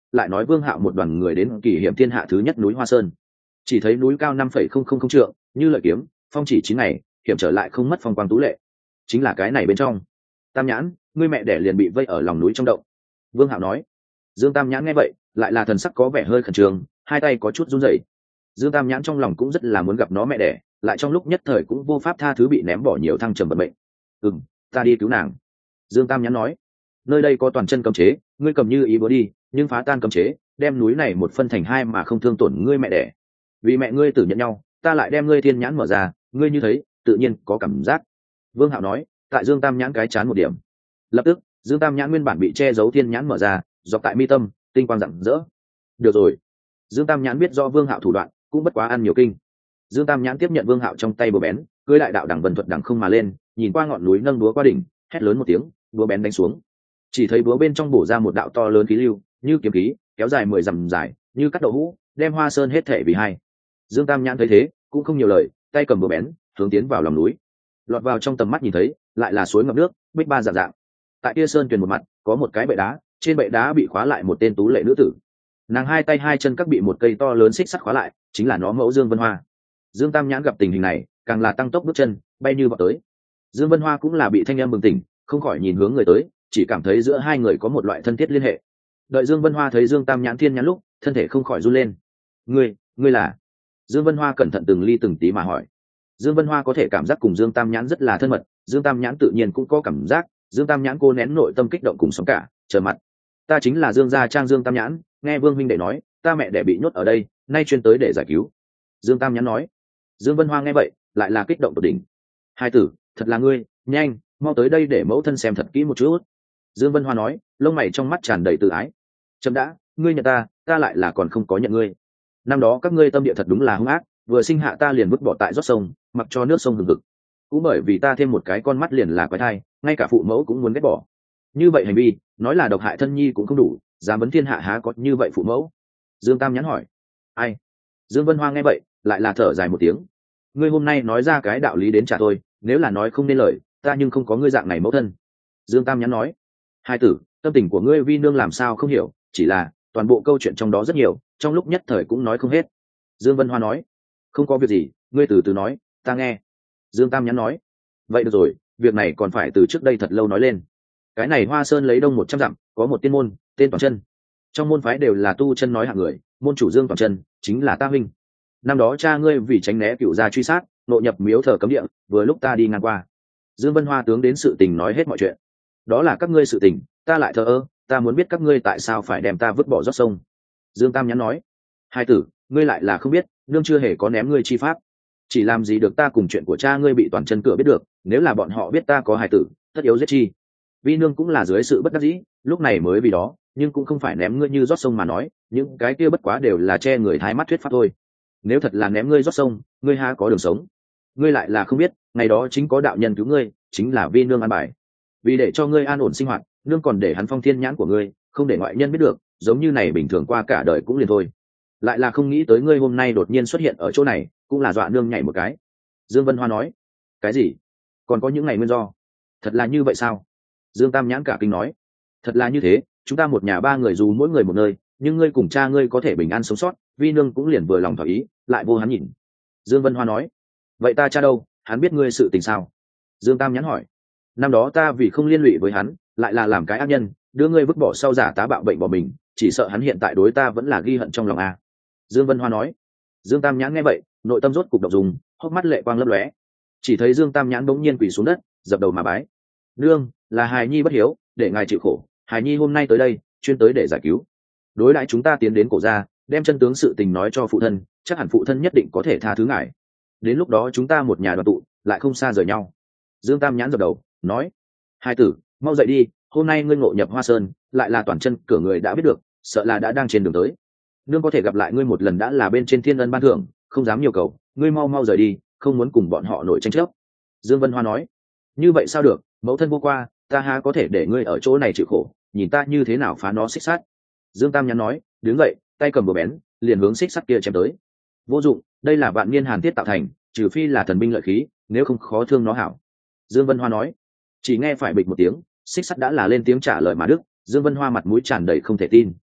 lại nói Vương Hạo một đoàn người đến kỳ hiểm thiên hạ thứ nhất núi Hoa Sơn. Chỉ thấy núi cao năm phẩy không không không trượng, như lợi kiếm, phong chỉ chín ngày, hiểm trở lại không mất phong quang tú lệ. Chính là cái này bên trong. Tam Nhãn, ngươi mẹ đẻ liền bị vây ở lòng núi trong động. Vương Hạo nói. Dương Tam Nhãn nghe vậy, lại là thần sắc có vẻ hơi khẩn trương, hai tay có chút run rẩy. Dương Tam Nhãn trong lòng cũng rất là muốn gặp nó mẹ đẻ, lại trong lúc nhất thời cũng vô pháp tha thứ bị ném bỏ nhiều thăng trầm vận mệnh. "Ừm, ta đi cứu nàng." Dương Tam Nhãn nói. "Nơi đây có toàn chân cấm chế, ngươi cầm như ý búa đi, nhưng phá tan cấm chế, đem núi này một phân thành hai mà không thương tổn ngươi mẹ đẻ. Vì mẹ ngươi tử nhận nhau, ta lại đem ngươi thiên nhãn mở ra, ngươi như thấy, tự nhiên có cảm giác." Vương Hạo nói, tại Dương Tam Nhãn cái chán một điểm. Lập tức, Dương Tam Nhãn nguyên bản bị che giấu thiên nhãn mở ra, dọc tại mi tâm, tinh quang rạng rỡ. Được rồi. Dương Tam Nhãn biết do Vương Hạo thủ đoạn, cũng bất quá ăn nhiều kinh. Dương Tam Nhãn tiếp nhận Vương Hạo trong tay búa bén, cưỡi lại đạo đẳng vân thuật đẳng không mà lên, nhìn qua ngọn núi nâng búa qua đỉnh, hét lớn một tiếng, búa bén đánh xuống. Chỉ thấy búa bên trong bổ ra một đạo to lớn khí lưu, như kiếm khí, kéo dài mười dặm dài, như cắt đậu hũ, đem Hoa Sơn hết thảy vì hai. Dương Tam Nhãn thấy thế, cũng không nhiều lời, tay cầm búa bén, hướng tiến vào lòng núi. Lọt vào trong tầm mắt nhìn thấy, lại là suối ngập nước, bích ba dạng dạng. Tại kia sơn tuyền một mặt, có một cái bệ đá, trên bệ đá bị khóa lại một tên tú lệ nữ tử. Nàng hai tay hai chân các bị một cây to lớn xích sắt khóa lại, chính là nó mẫu Dương Vân Hoa. Dương Tam Nhãn gặp tình hình này, càng là tăng tốc bước chân, bay như vọt tới. Dương Vân Hoa cũng là bị thanh âm bừng tỉnh, không khỏi nhìn hướng người tới, chỉ cảm thấy giữa hai người có một loại thân thiết liên hệ. Đợi Dương Vân Hoa thấy Dương Tam Nhãn thiên nhãn lúc, thân thể không khỏi run lên. "Ngươi, ngươi là?" Dương Vân Hoa cẩn thận từng ly từng tí mà hỏi. Dương Vân Hoa có thể cảm giác cùng Dương Tam Nhãn rất là thân mật, Dương Tam Nhãn tự nhiên cũng có cảm giác. Dương Tam Nhãn cô nén nội tâm kích động cùng sóng cả, trở mặt. "Ta chính là Dương gia trang Dương Tam Nhãn, nghe Vương huynh đệ nói, ta mẹ đẻ bị nhốt ở đây, nay chuyên tới để giải cứu." Dương Tam Nhãn nói. Dương Vân Hoa nghe vậy, lại là kích động tột đỉnh. "Hai tử, thật là ngươi, nhanh, mau tới đây để mẫu thân xem thật kỹ một chút." Dương Vân Hoa nói, lông mày trong mắt tràn đầy tự ái. "Chấm đã, ngươi nhận ta, ta lại là còn không có nhận ngươi. Năm đó các ngươi tâm địa thật đúng là hung ác, vừa sinh hạ ta liền vứt bỏ tại rót sông, mặc cho nước sông hừng hực. Cũng bởi vì ta thêm một cái con mắt liền là quái thai, ngay cả phụ mẫu cũng muốn ghét bỏ. Như vậy hành vi, nói là độc hại thân nhi cũng không đủ, dám vấn thiên hạ há có như vậy phụ mẫu." Dương Tam Nhãn hỏi. "Ai?" Dương Vân Hoa nghe vậy, lại là thở dài một tiếng. "Ngươi hôm nay nói ra cái đạo lý đến trả tôi, nếu là nói không nên lời, ta nhưng không có ngươi dạng này mẫu thân." Dương Tam Nhãn nói. "Hai tử, tâm tình của ngươi vi nương làm sao không hiểu, chỉ là toàn bộ câu chuyện trong đó rất nhiều, trong lúc nhất thời cũng nói không hết." Dương Vân Hoa nói. "Không có việc gì, ngươi từ từ nói, ta nghe." Dương Tam Nhãn nói. "Vậy được rồi, việc này còn phải từ trước đây thật lâu nói lên. Cái này Hoa Sơn lấy đông một trăm dặm, có một tiên môn, tên Toàn Chân. Trong môn phái đều là tu chân nói hạng người, môn chủ Dương Toàn Chân chính là ta huynh. Năm đó cha ngươi vì tránh né cựu gia truy sát, nội nhập miếu thờ cấm địa, vừa lúc ta đi ngang qua." Dương Vân Hoa tướng đến sự tình nói hết mọi chuyện. "Đó là các ngươi sự tình, ta lại thờ ơ, ta muốn biết các ngươi tại sao phải đem ta vứt bỏ rót sông." Dương Tam Nhãn nói. "Hai tử, ngươi lại là không biết, nương chưa hề có ném ngươi chi pháp, chỉ làm gì được ta cùng chuyện của cha ngươi bị Toàn Chân cửa biết được, nếu là bọn họ biết ta có hài tử, tất yếu giết chi. Vi nương cũng là dưới sự bất đắc dĩ, lúc này mới vì đó, nhưng cũng không phải ném ngươi như rót sông mà nói, những cái kia bất quá đều là che người thái mắt thuyết pháp thôi. Nếu thật là ném ngươi rót sông, ngươi há có đường sống. Ngươi lại là không biết, ngày đó chính có đạo nhân cứu ngươi, chính là vi nương an bài. Vì để cho ngươi an ổn sinh hoạt, nương còn để hắn phong thiên nhãn của ngươi, không để ngoại nhân biết được, giống như này bình thường qua cả đời cũng liền thôi. Lại là không nghĩ tới ngươi hôm nay đột nhiên xuất hiện ở chỗ này, cũng là dọa nương nhảy một cái." Dương Vân Hoa nói. "Cái gì? Còn có những ngày nguyên do? Thật là như vậy sao?" Dương Tam Nhãn cả kinh nói. "Thật là như thế, chúng ta một nhà ba người dù mỗi người một nơi, nhưng ngươi cùng cha ngươi có thể bình an sống sót, vi nương cũng liền vừa lòng thỏa ý, lại vô hắn nhìn." Dương Vân Hoa nói. "Vậy ta cha đâu, hắn biết ngươi sự tình sao?" Dương Tam Nhãn hỏi. "Năm đó ta vì không liên lụy với hắn, lại là làm cái ác nhân, đưa ngươi vứt bỏ sau giả tá bạo bệnh bỏ mình, chỉ sợ hắn hiện tại đối ta vẫn là ghi hận trong lòng a." Dương Vân Hoa nói. Dương Tam Nhãn nghe vậy, nội tâm rốt cục động dùng, hốc mắt lệ quang lấp lóe. Chỉ thấy Dương Tam Nhãn bỗng nhiên quỳ xuống đất, dập đầu mà bái. "Nương, là hài nhi bất hiếu, để ngài chịu khổ, hài nhi hôm nay tới đây, chuyên tới để giải cứu. Đối đãi chúng ta tiến đến cổ gia, đem chân tướng sự tình nói cho phụ thân, chắc hẳn phụ thân nhất định có thể tha thứ ngài. Đến lúc đó chúng ta một nhà đoàn tụ, lại không xa rời nhau." Dương Tam Nhãn dập đầu, nói. "Hai tử, mau dậy đi, hôm nay ngươi ngộ nhập Hoa Sơn, lại là Toàn Chân cửa người đã biết được, sợ là đã đang trên đường tới. Nương có thể gặp lại ngươi một lần đã là bên trên thiên ân ban thưởng, không dám nhiều cầu, ngươi mau mau rời đi, không muốn cùng bọn họ nổi tranh chấp." Dương Vân Hoa nói. "Như vậy sao được, mẫu thân vô qua, ta há có thể để ngươi ở chỗ này chịu khổ, nhìn ta như thế nào phá nó xích sắt." Dương Tam Nhãn nói, đứng dậy, tay cầm búa bén, liền hướng xích sắt kia chém tới. "Vô dụng, đây là vạn niên hàn thiết tạo thành, trừ phi là thần binh lợi khí, nếu không khó thương nó hảo." Dương Vân Hoa nói. Chỉ nghe phải bịch một tiếng, xích sắt đã là lên tiếng trả lời mà đức. Dương Vân Hoa mặt mũi tràn đầy không thể tin.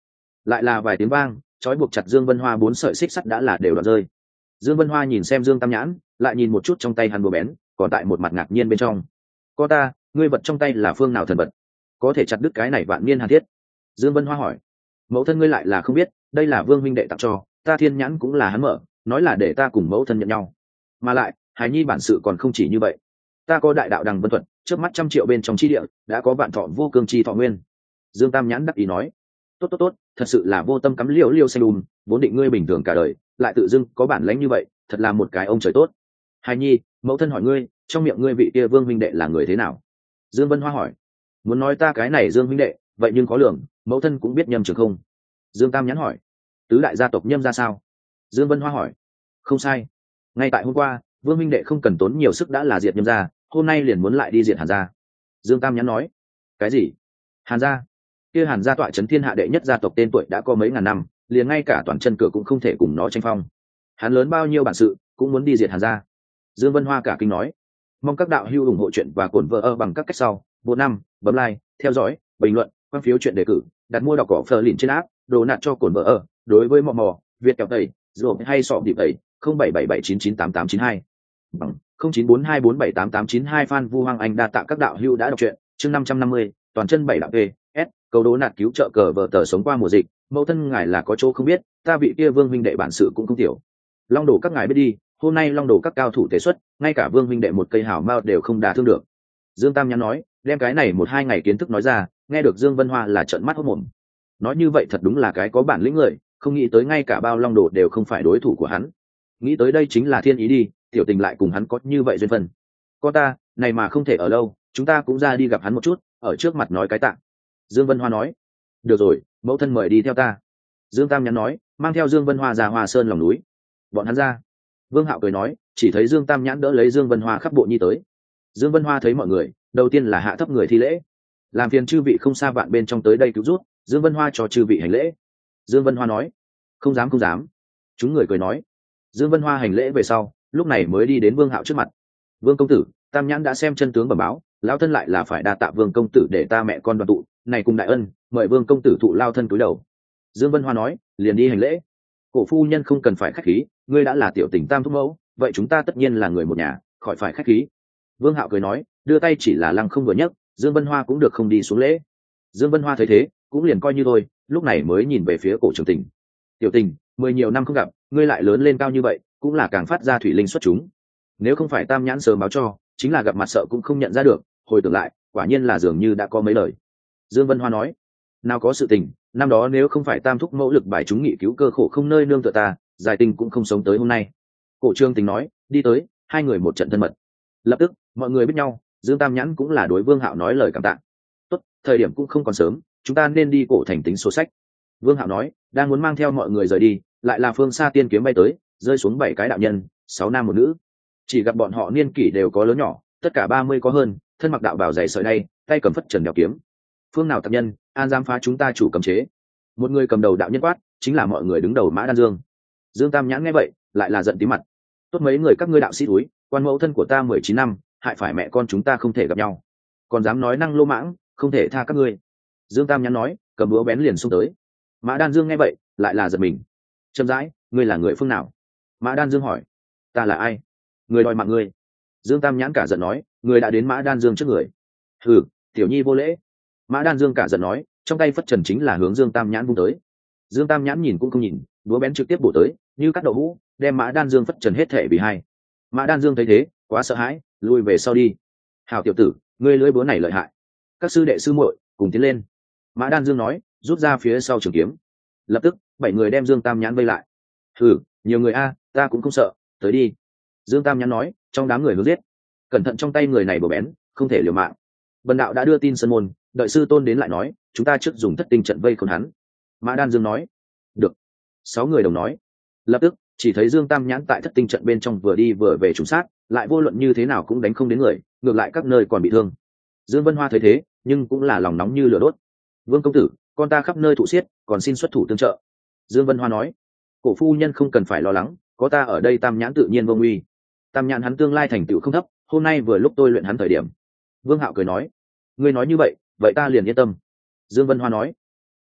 lại là vài tiếng vang, trói buộc chặt Dương Vân Hoa bốn sợi xích sắt đã là đều đoạn rơi. Dương Vân Hoa nhìn xem Dương Tam Nhãn, lại nhìn một chút trong tay hắn búa bén, còn tại một mặt ngạc nhiên bên trong. Có ta, ngươi vật trong tay là phương nào thần vật, có thể chặt đứt cái này vạn niên hàn thiết? Dương Vân Hoa hỏi. Mẫu thân ngươi lại là không biết, đây là Vương minh đệ tặng cho, ta Thiên Nhãn cũng là hắn mở, nói là để ta cùng mẫu thân nhận nhau. Mà lại, Hải Nhi bản sự còn không chỉ như vậy. Ta có đại đạo đằng vân thuật, trước mắt trăm triệu bên trong chi địa, đã có vạn thọ vô cương chi thọ nguyên. Dương Tam Nhãn đắc ý nói. Tốt tốt tốt, thật sự là vô tâm cắm liễu liêu xanh đùm, vốn định ngươi bình thường cả đời, lại tự dưng có bản lãnh như vậy, thật là một cái ông trời tốt. Hải Nhi, mẫu thân hỏi ngươi, trong miệng ngươi vị kia Vương minh đệ là người thế nào? Dương Vân Hoa hỏi. Muốn nói ta cái này Dương minh đệ, vậy nhưng có lường, mẫu thân cũng biết nhâm trường không? Dương Tam Nhãn hỏi. Tứ đại gia tộc nhâm ra sao? Dương Vân Hoa hỏi. Không sai, ngay tại hôm qua, Vương minh đệ không cần tốn nhiều sức đã là diệt nhâm gia, hôm nay liền muốn lại đi diệt Hàn gia. Dương Tam Nhãn nói. Cái gì? Hàn gia? Kia Hàn gia tọa trấn thiên hạ đệ nhất gia tộc tên tuổi đã có mấy ngàn năm, liền ngay cả toàn chân cửa cũng không thể cùng nó tranh phong. Hắn lớn bao nhiêu bản sự, cũng muốn đi diệt Hàn gia. Dương Vân Hoa cả kinh nói. Mong các đạo hữu ủng hộ chuyện và cổn vợ ở bằng các cách sau. Bộ năm, bấm like, theo dõi, bình luận, quan phiếu chuyện đề cử, đặt mua đọc cỏ phờ lìn trên app, đồ nạt cho cổn vợ ở. Đối với mò mò, Việt kẹo tẩy, rồi hay sọ điệp tẩy, không bảy bảy bảy chín chín tám tám chín hai, bằng không chín bốn hai bốn bảy tám tám chín hai. Phan Vu Hoàng Anh đa tạ các đạo hữu đã đọc truyện. Chương năm trăm năm mươi, toàn chân bảy đạo p s câu đố nạt cứu trợ cờ vợ tờ sống qua mùa dịch. Mẫu thân ngài là có chỗ không biết, ta vị kia Vương huynh đệ bản sự cũng không tiểu. Long đồ các ngài biết đi, hôm nay long đồ các cao thủ tế xuất, ngay cả Vương huynh đệ một cây hảo mao đều không đả thương được. Dương Tam Nhãn nói, đem cái này một hai ngày kiến thức nói ra, nghe được Dương Vân Hoa là trợn mắt hốt mồm. Nói như vậy thật đúng là cái có bản lĩnh người, không nghĩ tới ngay cả bao long đồ đều không phải đối thủ của hắn. Nghĩ tới đây chính là thiên ý đi, tiểu tình lại cùng hắn có như vậy duyên phần. Có ta, này mà không thể ở lâu, chúng ta cũng ra đi gặp hắn một chút, ở trước mặt nói cái tạ. Dương Vân Hoa nói. Được rồi, mẫu thân mời đi theo ta. Dương Tam Nhãn nói, mang theo Dương Vân Hoa ra Hoa Sơn lòng núi. Bọn hắn ra. Vương Hạo cười nói, chỉ thấy Dương Tam Nhãn đỡ lấy Dương Vân Hoa khắp bộ nhi tới. Dương Vân Hoa thấy mọi người, đầu tiên là hạ thấp người thi lễ, làm phiền chư vị không xa vạn bên trong tới đây cứu rút. Dương Vân Hoa cho chư vị hành lễ. Dương Vân Hoa nói, không dám không dám. Chúng người cười nói. Dương Vân Hoa hành lễ về sau, lúc này mới đi đến Vương Hạo trước mặt. Vương công tử, Tam Nhãn đã xem chân tướng bẩm báo, lão thân lại là phải đa tạ Vương công tử để ta mẹ con đoàn tụ, này cùng đại ân, mời Vương công tử thụ lao thân cúi đầu. Dương Vân Hoa nói, liền đi hành lễ. Cổ phu nhân không cần phải khách khí, ngươi đã là tiểu tình Tam thúc mẫu, vậy chúng ta tất nhiên là người một nhà, khỏi phải khách khí. Vương Hạo cười nói, đưa tay chỉ là lăng không vừa nhấc, Dương Vân Hoa cũng được không đi xuống lễ. Dương Vân Hoa thấy thế, cũng liền coi như thôi, lúc này mới nhìn về phía Cổ Trường Tình. Tiểu Tình, mười nhiều năm không gặp, ngươi lại lớn lên cao như vậy, cũng là càng phát ra thủy linh xuất chúng. Nếu không phải Tam Nhãn sớm báo cho, chính là gặp mặt sợ cũng không nhận ra được, hồi tưởng lại, quả nhiên là dường như đã có mấy lời. Dương Vân Hoa nói, nào có sự tình, năm đó nếu không phải Tam thúc mẫu lực bài chúng nghị cứu cơ khổ không nơi nương tựa ta, Giải Tình cũng không sống tới hôm nay. Cổ Trường Tình nói, đi tới, hai người một trận thân mật. Lập tức, mọi người biết nhau, Dương Tam Nhãn cũng là đối Vương Hạo nói lời cảm tạ. Tốt, thời điểm cũng không còn sớm, chúng ta nên đi cổ thành tính sổ sách. Vương Hạo nói, đang muốn mang theo mọi người rời đi, lại là phương xa tiên kiếm bay tới, rơi xuống bảy cái đạo nhân, sáu nam một nữ. Chỉ gặp bọn họ niên kỷ đều có lớn nhỏ, tất cả ba mươi có hơn, thân mặc đạo bào dày sợi đay, tay cầm phất trần đèo kiếm. Phương nào tạp nhân, an dám phá chúng ta chủ cấm chế? Một người cầm đầu đạo nhân quát, chính là mọi người đứng đầu Mã Đan Dương. Dương Tam Nhãn nghe vậy, lại là giận tí mặt. Tốt mấy người các ngươi đạo sĩ túi, quan mẫu thân của ta mười chín năm, hại phải mẹ con chúng ta không thể gặp nhau, còn dám nói năng lô mãng, không thể tha các ngươi. Dương Tam Nhãn nói, cầm búa bén liền xông tới. Mã Đan Dương nghe vậy, lại là giật mình. Chậm rãi, ngươi là người phương nào? Mã Đan Dương hỏi. Ta là ai? Người đòi mạng ngươi. Dương Tam Nhãn cả giận nói, người đã đến Mã Đan Dương trước người. Hừ, tiểu nhi vô lễ. Mã Đan Dương cả giận nói, trong tay phất trần chính là hướng Dương Tam Nhãn vung tới. Dương Tam Nhãn nhìn cũng không nhìn, búa bén trực tiếp bổ tới, như cắt đậu hũ, đem Mã Đan Dương phất trần hết thể bị hai. Mã Đan Dương thấy thế, quá sợ hãi, lui về sau đi. Hảo tiểu tử, ngươi lưỡi búa này lợi hại. Các sư đệ sư muội cùng tiến lên. Mã Đan Dương nói, rút ra phía sau trường kiếm. Lập tức, bảy người đem Dương Tam Nhãn vây lại. Hừ, nhiều người a, ta cũng không sợ, tới đi. Dương Tam Nhãn nói, trong đám người hướng giết. Cẩn thận trong tay người này bổ bén, không thể liều mạng. Bần đạo đã đưa tin sân môn, đợi sư tôn đến lại nói, chúng ta trước dùng thất tinh trận vây khốn hắn. Mã Đan Dương nói. Được. Sáu người đồng nói. Lập tức, chỉ thấy Dương Tam Nhãn tại thất tinh trận bên trong vừa đi vừa về trùng sát, lại vô luận như thế nào cũng đánh không đến người, ngược lại các nơi còn bị thương. Dương Vân Hoa thấy thế, nhưng cũng là lòng nóng như lửa đốt. Vương công tử, con ta khắp nơi thụ xiết, còn xin xuất thủ tương trợ. Dương Vân Hoa nói, cổ phu nhân không cần phải lo lắng, có ta ở đây Tam Nhãn tự nhiên vô nguy. Tam Nhãn hắn tương lai thành tựu không thấp, hôm nay vừa lúc tôi luyện hắn thời điểm. Vương Hạo cười nói, ngươi nói như vậy, vậy ta liền yên tâm. Dương Vân Hoa nói,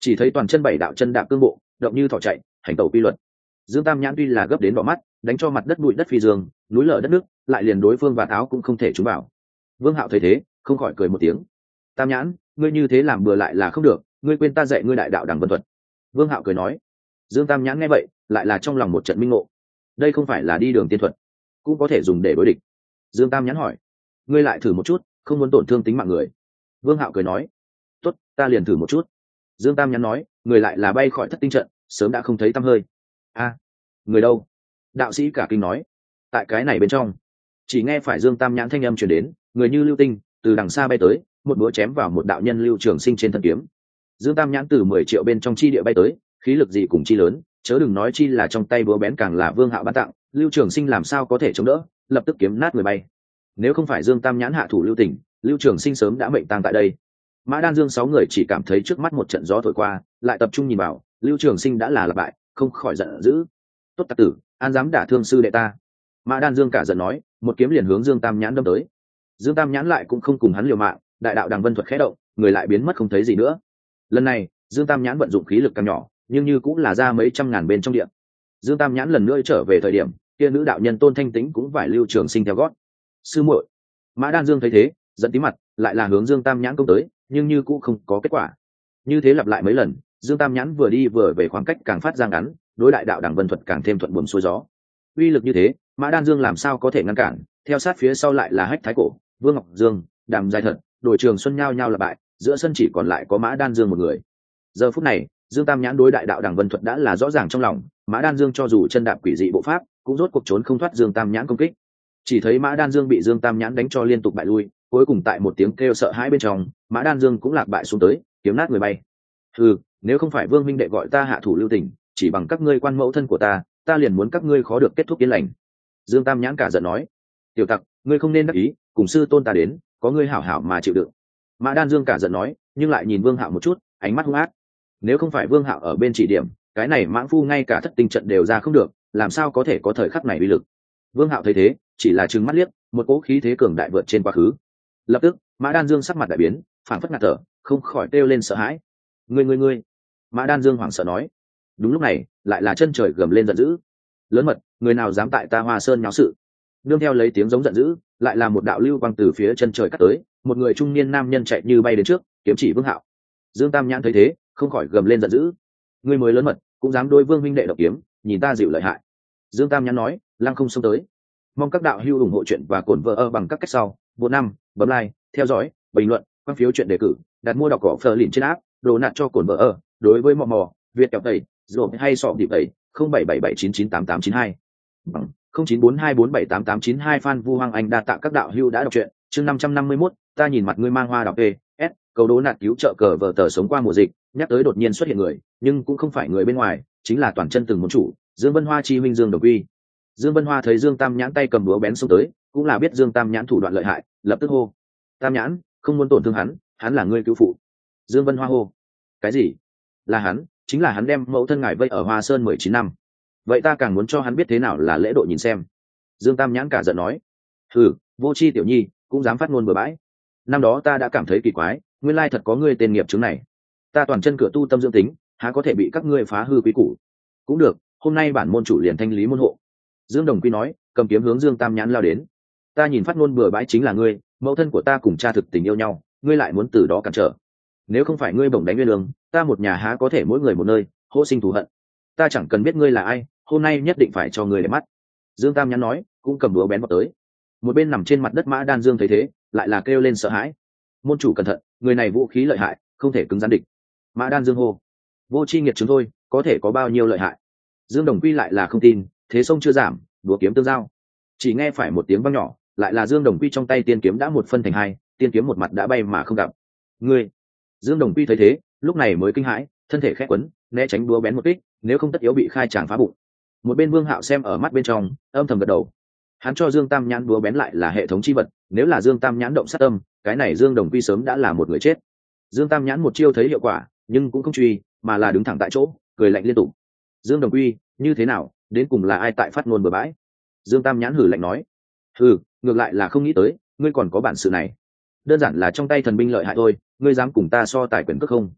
chỉ thấy toàn chân bảy đạo chân đạp cương bộ động như thỏ chạy hành tẩu quy luật. Dương Tam Nhãn tuy là gấp đến bỏ mắt, đánh cho mặt đất bụi đất phi dương, núi lở đất nước, lại liền đối phương và áo cũng không thể trúng bảo. Vương Hạo thấy thế, không khỏi cười một tiếng. Tam Nhãn, ngươi như thế làm bừa lại là không được, ngươi quên ta dạy ngươi đại đạo đằng vân thuật. Vương Hạo cười nói. Dương Tam Nhãn nghe vậy, lại là trong lòng một trận minh ngộ. Đây không phải là đi đường tiên thuật, cũng có thể dùng để đối địch. Dương Tam Nhãn hỏi, ngươi lại thử một chút, không muốn tổn thương tính mạng người. Vương Hạo cười nói, tốt, ta liền thử một chút. Dương Tam Nhãn nói, người lại là bay khỏi thất tinh trận, sớm đã không thấy tăm hơi. A, người đâu? Đạo sĩ cả kinh nói, tại cái này bên trong. Chỉ nghe phải Dương Tam Nhãn thanh âm truyền đến, người như lưu tinh từ đằng xa bay tới, một búa chém vào một đạo nhân Lưu Trường Sinh trên thân kiếm. Dương Tam Nhãn từ mười triệu bên trong chi địa bay tới, khí lực gì cùng chi lớn, chớ đừng nói chi là trong tay búa bén càng là Vương Hạo ban tặng, Lưu Trường Sinh làm sao có thể chống đỡ, lập tức kiếm nát người bay. Nếu không phải Dương Tam Nhãn hạ thủ lưu tình, Lưu Trường Sinh sớm đã mệnh tang tại đây. Mã Đan Dương sáu người chỉ cảm thấy trước mắt một trận gió thổi qua, lại tập trung nhìn vào, Lưu Trường Sinh đã là lặp bại, không khỏi giận dữ. Tốt tặc tử, an dám đả thương sư đệ ta. Mã Đan Dương cả giận nói, một kiếm liền hướng Dương Tam Nhãn đâm tới. Dương Tam Nhãn lại cũng không cùng hắn liều mạng, đại đạo đằng vân thuật khẽ động, người lại biến mất không thấy gì nữa. Lần này, Dương Tam Nhãn vận dụng khí lực càng nhỏ, nhưng như cũng là ra mấy trăm ngàn bên trong điện. Dương Tam Nhãn lần nữa trở về thời điểm, kia nữ đạo nhân Tôn Thanh Tĩnh cũng phải Lưu Trường Sinh theo gót. Sư muội. Mã Đan Dương thấy thế, giận tí mặt, lại là hướng Dương Tam Nhãn công tới, nhưng như cũng không có kết quả. Như thế lặp lại mấy lần, Dương Tam Nhãn vừa đi vừa về khoảng cách càng phát ra ngắn, đối đại đạo đằng vân thuật càng thêm thuận buồm xuôi gió. Uy lực như thế, Mã Đan Dương làm sao có thể ngăn cản? Theo sát phía sau lại là Hách Thái Cổ, Vương Ngọc Dương, Đàm Dài Thật, đội Trường Xuân nhao nhao là bại, giữa sân chỉ còn lại có Mã Đan Dương một người. Giờ phút này, Dương Tam Nhãn đối đại đạo đằng vân thuật đã là rõ ràng trong lòng, Mã Đan Dương cho dù chân đạp quỷ dị bộ pháp, cũng rốt cuộc trốn không thoát Dương Tam Nhãn công kích. Chỉ thấy Mã Đan Dương bị Dương Tam Nhãn đánh cho liên tục bại lui, cuối cùng tại một tiếng kêu sợ hãi bên trong, Mã Đan Dương cũng lạc bại xuống tới, kiếm nát người bay. Ừ, nếu không phải Vương minh đệ gọi ta hạ thủ lưu tình, chỉ bằng các ngươi quan mẫu thân của ta, ta liền muốn các ngươi khó được kết thúc yên lành. Dương Tam Nhãn cả giận nói, tiểu tặc, ngươi không nên đắc ý, cùng sư tôn ta đến, có ngươi hảo hảo mà chịu đựng. Mã Đan Dương cả giận nói, nhưng lại nhìn Vương Hạo một chút, ánh mắt hung ác. Nếu không phải Vương Hạo ở bên chỉ điểm, cái này mãng phu ngay cả thất tinh trận đều ra không được, làm sao có thể có thời khắc này uy lực. Vương Hạo thấy thế, chỉ là trừng mắt liếc, một cỗ khí thế cường đại vượt trên quá khứ. Lập tức, Mã Đan Dương sắc mặt đại biến, phảng phất ngạt thở, không khỏi kêu lên sợ hãi. Ngươi ngươi ngươi! Mã Đan Dương hoảng sợ nói. Đúng lúc này, lại là chân trời gầm lên giận dữ. Lớn mật, người nào dám tại ta Hoa Sơn nháo sự? Nương theo lấy tiếng giống giận dữ, lại là một đạo lưu quang từ phía chân trời cắt tới, một người trung niên nam nhân chạy như bay đến trước, kiếm chỉ Vương Hạo. Dương Tam Nhãn thấy thế, không khỏi gầm lên giận dữ. Ngươi mới lớn mật, cũng dám đối Vương huynh đệ độc kiếm, nhìn ta dịu lợi hại. Dương Tam Nhãn nói, lăng không xông tới. Mong các đạo hữu ủng hộ chuyện và cổn vợ ơ bằng các cách sau, vô năm, bấm like, theo dõi, bình luận, quan phiếu chuyện đề cử, đặt mua đọc cỏ phờ lìn trên áp, đồ nạt cho cổn vợ ơ. Đối với mò mò, Việt kẹo tẩy, rồi hay sọ điệp tẩy, không bảy bảy bảy chín chín tám tám chín hai, bằng không chín bốn hai bốn bảy tám tám chín hai. Phan Vu Hoàng Anh đa tạ các đạo hữu đã đọc truyện. Chương năm trăm năm mươi mốt, ta nhìn mặt ngươi mang hoa đọc e s cầu đố nạt cứu trợ cờ vờ tờ sống qua mùa dịch, nhắc tới đột nhiên xuất hiện người, nhưng cũng không phải người bên ngoài, chính là toàn chân từng môn chủ, Dương Vân Hoa chi huynh Dương Đồng Quy. Dương Vân Hoa thấy Dương Tam Nhãn tay cầm búa bén xông tới, cũng là biết Dương Tam Nhãn thủ đoạn lợi hại, lập tức hô: Tam Nhãn, không muốn tổn thương hắn, hắn là ngươi cứu phụ. Dương Vân Hoa hô: Cái gì? Là hắn, chính là hắn đem mẫu thân ngài vây ở Hoa Sơn mười chín năm. Vậy ta càng muốn cho hắn biết thế nào là lễ độ nhìn xem. Dương Tam Nhãn cả giận nói: Hừ, vô tri tiểu nhi, cũng dám phát ngôn bừa bãi. Năm đó ta đã cảm thấy kỳ quái, nguyên lai thật có ngươi tên nghiệp chứng này. Ta toàn chân cửa tu tâm dưỡng tính, há có thể bị các ngươi phá hư quý củ. Cũng được, hôm nay bản môn chủ liền thanh lý môn hộ. Dương Đồng Quy nói, cầm kiếm hướng Dương Tam Nhãn lao đến. Ta nhìn phát ngôn bừa bãi chính là ngươi, mẫu thân của ta cùng cha thực tình yêu nhau, ngươi lại muốn từ đó cản trở. Nếu không phải ngươi bổng đánh nguyên lương, ta một nhà há có thể mỗi người một nơi, hô sinh thù hận. Ta chẳng cần biết ngươi là ai, hôm nay nhất định phải cho ngươi để mắt. Dương Tam Nhãn nói, cũng cầm búa bén vào tới. Một bên nằm trên mặt đất Mã Đan Dương thấy thế, lại là kêu lên sợ hãi. Môn chủ cẩn thận, người này vũ khí lợi hại, không thể cứng rắn địch. Mã Đan Dương hô: Vô chi nghiệt chúng thôi, có thể có bao nhiêu lợi hại? Dương Đồng Quy lại là không tin, thế sông chưa giảm, đũa kiếm tương giao. Chỉ nghe phải một tiếng vang nhỏ, lại là Dương Đồng Quy trong tay tiên kiếm đã một phân thành hai, tiên kiếm một mặt đã bay mà không gặp. Ngươi! Dương Đồng Quy thấy thế, lúc này mới kinh hãi, thân thể khẽ quấn, né tránh búa bén một kích, nếu không tất yếu bị khai tràng phá bụng. Một bên Vương Hạo xem ở mắt bên trong, âm thầm gật đầu. Hắn cho Dương Tam Nhãn búa bén lại là hệ thống chi vật, nếu là Dương Tam Nhãn động sát tâm, cái này Dương Đồng Quy sớm đã là một người chết. Dương Tam Nhãn một chiêu thấy hiệu quả, nhưng cũng không truy, mà là đứng thẳng tại chỗ, cười lạnh liên tục. Dương Đồng Quy, như thế nào, đến cùng là ai tại phát ngôn bừa bãi? Dương Tam Nhãn hử lạnh nói. Hừ, ngược lại là không nghĩ tới, ngươi còn có bản sự này. Đơn giản là trong tay thần binh lợi hại thôi, ngươi dám cùng ta so tài quyền cước không?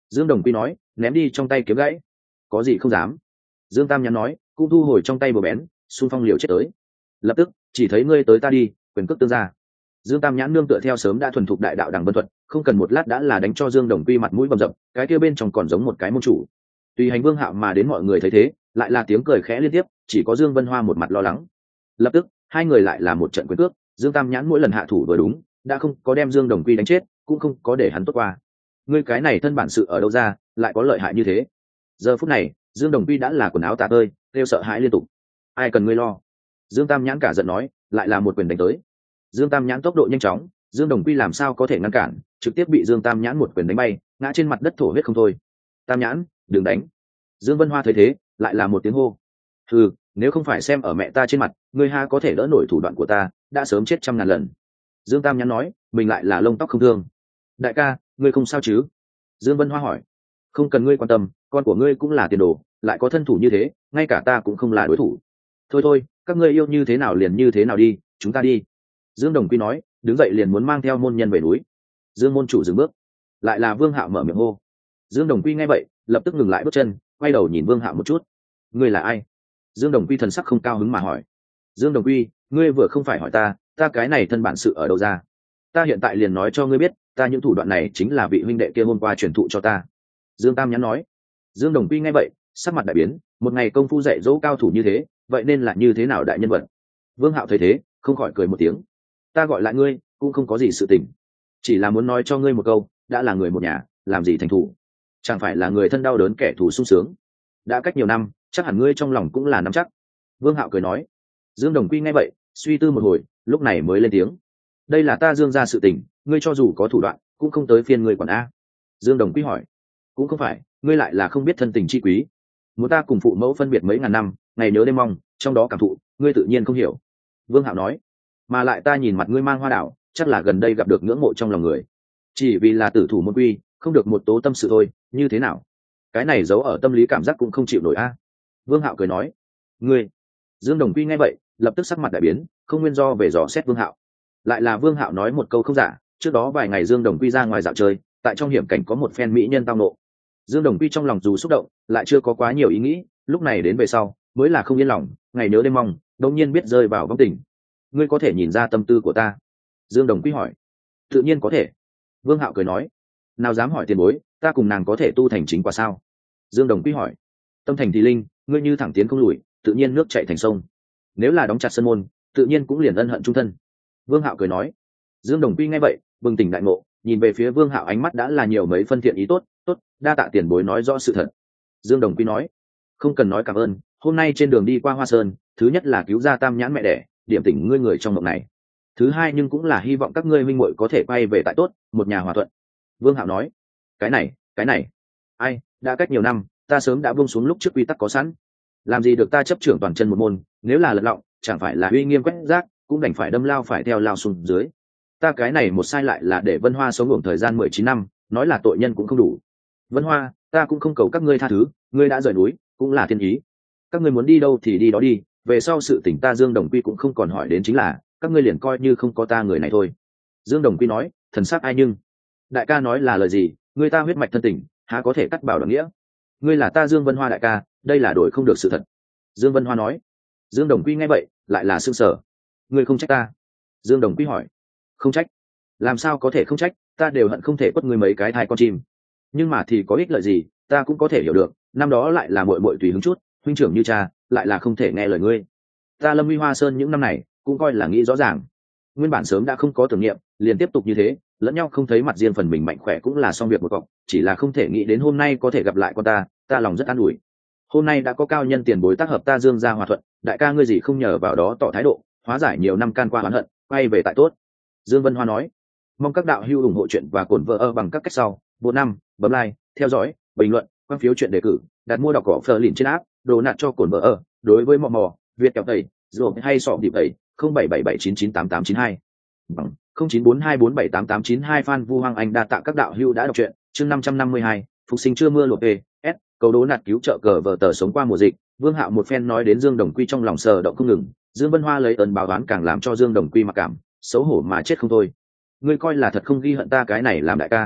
Dương Đồng Quy nói, ném đi trong tay kiếm gãy. Có gì không dám. Dương Tam Nhãn nói, cũng thu hồi trong tay bờ bén, xung phong liều chết tới. Lập tức, chỉ thấy ngươi tới ta đi, quyền cước tương ra. Dương Tam Nhãn nương tựa theo sớm đã thuần thục đại đạo đằng vân thuật, không cần một lát đã là đánh cho Dương Đồng Quy mặt mũi bầm dập, cái kia bên trong còn giống một cái môn chủ. Tùy hành Vương Hạo mà đến mọi người thấy thế, lại là tiếng cười khẽ liên tiếp, chỉ có Dương Vân Hoa một mặt lo lắng. Lập tức, hai người lại là một trận quyền cước, Dương Tam Nhãn mỗi lần hạ thủ vừa đúng, đã không có đem Dương Đồng Quy đánh chết, cũng không có để hắn tốt qua. Ngươi cái này thân bản sự ở đâu ra, lại có lợi hại như thế? Giờ phút này, Dương Đồng Quy đã là quần áo tả tơi, kêu sợ hãi liên tục. Ai cần ngươi lo? Dương Tam Nhãn cả giận nói, lại là một quyền đánh tới. Dương Tam Nhãn tốc độ nhanh chóng, Dương Đồng Quy làm sao có thể ngăn cản, trực tiếp bị Dương Tam Nhãn một quyền đánh bay, ngã trên mặt đất thổ huyết không thôi. Tam Nhãn, đừng đánh. Dương Vân Hoa thấy thế, lại là một tiếng hô. Ừ, nếu không phải xem ở mẹ ta trên mặt, ngươi ha có thể đỡ nổi thủ đoạn của ta, đã sớm chết trăm ngàn lần. Dương Tam Nhãn nói, mình lại là lông tóc không thương. Đại ca, ngươi không sao chứ? Dương Vân Hoa hỏi. Không cần ngươi quan tâm, con của ngươi cũng là tiền đồ, lại có thân thủ như thế, ngay cả ta cũng không là đối thủ. Thôi thôi, các ngươi yêu như thế nào liền như thế nào đi, chúng ta đi. Dương Đồng Quy nói, đứng dậy liền muốn mang theo môn nhân về núi. Dương môn chủ dừng bước, lại là Vương Hạo mở miệng hô. Dương Đồng Quy nghe vậy, lập tức ngừng lại bước chân, quay đầu nhìn Vương Hạo một chút. Ngươi là ai? Dương Đồng Quy thần sắc không cao hứng mà hỏi. Dương Đồng Quy, ngươi vừa không phải hỏi ta, ta cái này thân bản sự ở đâu ra? Ta hiện tại liền nói cho ngươi biết, ta những thủ đoạn này chính là vị huynh đệ kia hôm qua truyền thụ cho ta. Dương Tam Nhãn nói. Dương Đồng Quy nghe vậy, sắc mặt đại biến, một ngày công phu dạy dỗ cao thủ như thế, vậy nên là như thế nào đại nhân vật? Vương Hạo thấy thế, không khỏi cười một tiếng. Ta gọi lại ngươi, cũng không có gì sự tình, chỉ là muốn nói cho ngươi một câu, đã là người một nhà, làm gì thành thủ, chẳng phải là người thân đau đớn kẻ thù sung sướng. Đã cách nhiều năm, chắc hẳn ngươi trong lòng cũng là nắm chắc. Vương Hạo cười nói. Dương Đồng Quy nghe vậy, suy tư một hồi, lúc này mới lên tiếng. Đây là ta Dương gia sự tình, ngươi cho dù có thủ đoạn, cũng không tới phiên ngươi quản a. Dương Đồng Quy hỏi. Cũng không phải, ngươi lại là không biết thân tình chi quý. Muốn ta cùng phụ mẫu phân biệt mấy ngàn năm, ngày nhớ đêm mong, trong đó cảm thụ, ngươi tự nhiên không hiểu. Vương Hạo nói. Mà lại ta nhìn mặt ngươi mang hoa đảo, chắc là gần đây gặp được ngưỡng mộ trong lòng người. Chỉ vì là tử thủ môn quy, không được một tố tâm sự thôi, như thế nào? Cái này giấu ở tâm lý cảm giác cũng không chịu nổi a. Vương Hạo cười nói. Ngươi. Dương Đồng Quy nghe vậy, lập tức sắc mặt đại biến, không nguyên do về dò xét Vương Hạo. Lại là Vương Hạo nói một câu không giả, trước đó vài ngày Dương Đồng Quy ra ngoài dạo chơi, tại trong hiểm cảnh có một phen mỹ nhân tao nộ. Dương Đồng Quy trong lòng dù xúc động, lại chưa có quá nhiều ý nghĩ, lúc này đến về sau, mới là không yên lòng, ngày nhớ đêm mong, đột nhiên biết rơi vào vong tình. Ngươi có thể nhìn ra tâm tư của ta? Dương Đồng Quy hỏi. Tự nhiên có thể. Vương Hạo cười nói. Nào dám hỏi tiền bối, ta cùng nàng có thể tu thành chính quả sao? Dương Đồng Quy hỏi. Tâm thành thì linh, ngươi như thẳng tiến không lùi, tự nhiên nước chảy thành sông. Nếu là đóng chặt sân môn, tự nhiên cũng liền ân hận chung thân. Vương Hạo cười nói. Dương Đồng Quy nghe vậy, bừng tỉnh đại ngộ, nhìn về phía Vương Hạo ánh mắt đã là nhiều mấy phân thiện ý. Tốt, tốt, đa tạ tiền bối nói rõ sự thật. Dương Đồng Quy nói. Không cần nói cảm ơn, hôm nay trên đường đi qua Hoa Sơn, thứ nhất là cứu ra Tam Nhãn mẹ đẻ, điểm tỉnh ngươi người trong mộng này. Thứ hai nhưng cũng là hy vọng các ngươi minh muội có thể quay về tại tốt, một nhà hòa thuận. Vương Hạo nói. Cái này, cái này, ai, đã cách nhiều năm, ta sớm đã buông xuống lúc trước quy tắc có sẵn. Làm gì được ta chấp trưởng toàn chân một môn, nếu là lật lọng, chẳng phải là uy nghiêm quét rác, cũng đành phải đâm lao phải theo lao xuống dưới. Ta cái này một sai lại là để Vân Hoa sống ngủ thời gian mười chín năm, nói là tội nhân cũng không đủ. Vân Hoa, ta cũng không cầu các ngươi tha thứ, ngươi đã rời núi, cũng là thiên ý. Các ngươi muốn đi đâu thì đi đó đi, về sau sự tình ta Dương Đồng Quy cũng không còn hỏi đến, chính là các ngươi liền coi như không có ta người này thôi. Dương Đồng Quy nói, thần sắc ai nhưng đại ca nói là lời gì, người ta huyết mạch thân tình, há có thể cắt bảo đoạn nghĩa. Ngươi là ta Dương Vân Hoa đại ca, đây là đổi không được sự thật. Dương Vân Hoa nói. Dương Đồng Quy nghe vậy, lại là sương sở. Ngươi không trách ta? Dương Đồng Quy hỏi. Không trách. Làm sao có thể không trách, ta đều hận không thể quất ngươi mấy cái thai con chim. Nhưng mà thì có ích lợi gì, ta cũng có thể hiểu được, năm đó lại là muội muội tùy hứng chút, huynh trưởng như cha, lại là không thể nghe lời ngươi. Ta Lâm Uy Hoa Sơn những năm này, cũng coi là nghĩ rõ ràng. Nguyên bản sớm đã không có tưởng niệm, liền tiếp tục như thế, lẫn nhau không thấy mặt riêng phần mình mạnh khỏe cũng là xong việc một cọc, chỉ là không thể nghĩ đến hôm nay có thể gặp lại con ta, ta lòng rất an ủi. Hôm nay đã có cao nhân tiền bối tác hợp ta Dương gia hòa thuận, đại ca ngươi gì không nhờ vào đó tỏ thái độ, hóa giải nhiều năm can qua oán hận, quay về tại tốt. Dương Vân Hoa nói. Mong các đạo hữu ủng hộ chuyện và cổn vợ ơ bằng các cách sau. Bộ năm, bấm like, theo dõi, bình luận, quan phiếu chuyện đề cử, đặt mua đọc cỏ phờ lìn trên app, đồ nạt cho cổn vợ ơ. Đối với mò mò, Việt kẹo tẩy, rồi hay sọ điệp tẩy, không bảy bảy bảy chín chín tám tám chín hai, bằng không chín bốn hai bốn bảy tám tám chín hai. Phan Vu Hoàng Anh đa tạ các đạo hữu đã đọc truyện. Chương năm trăm năm mươi hai, phục sinh chưa mưa lụa về, S, cầu đố nạt cứu trợ cờ vợ tờ sống qua mùa dịch. Vương Hạo một phen nói đến Dương Đồng Quy trong lòng sờ động không ngừng, Dương Vân Hoa lấy ơn báo oán càng làm cho Dương Đồng Quy mặc cảm, xấu hổ mà chết không thôi. Ngươi coi là thật không ghi hận ta cái này làm đại ca?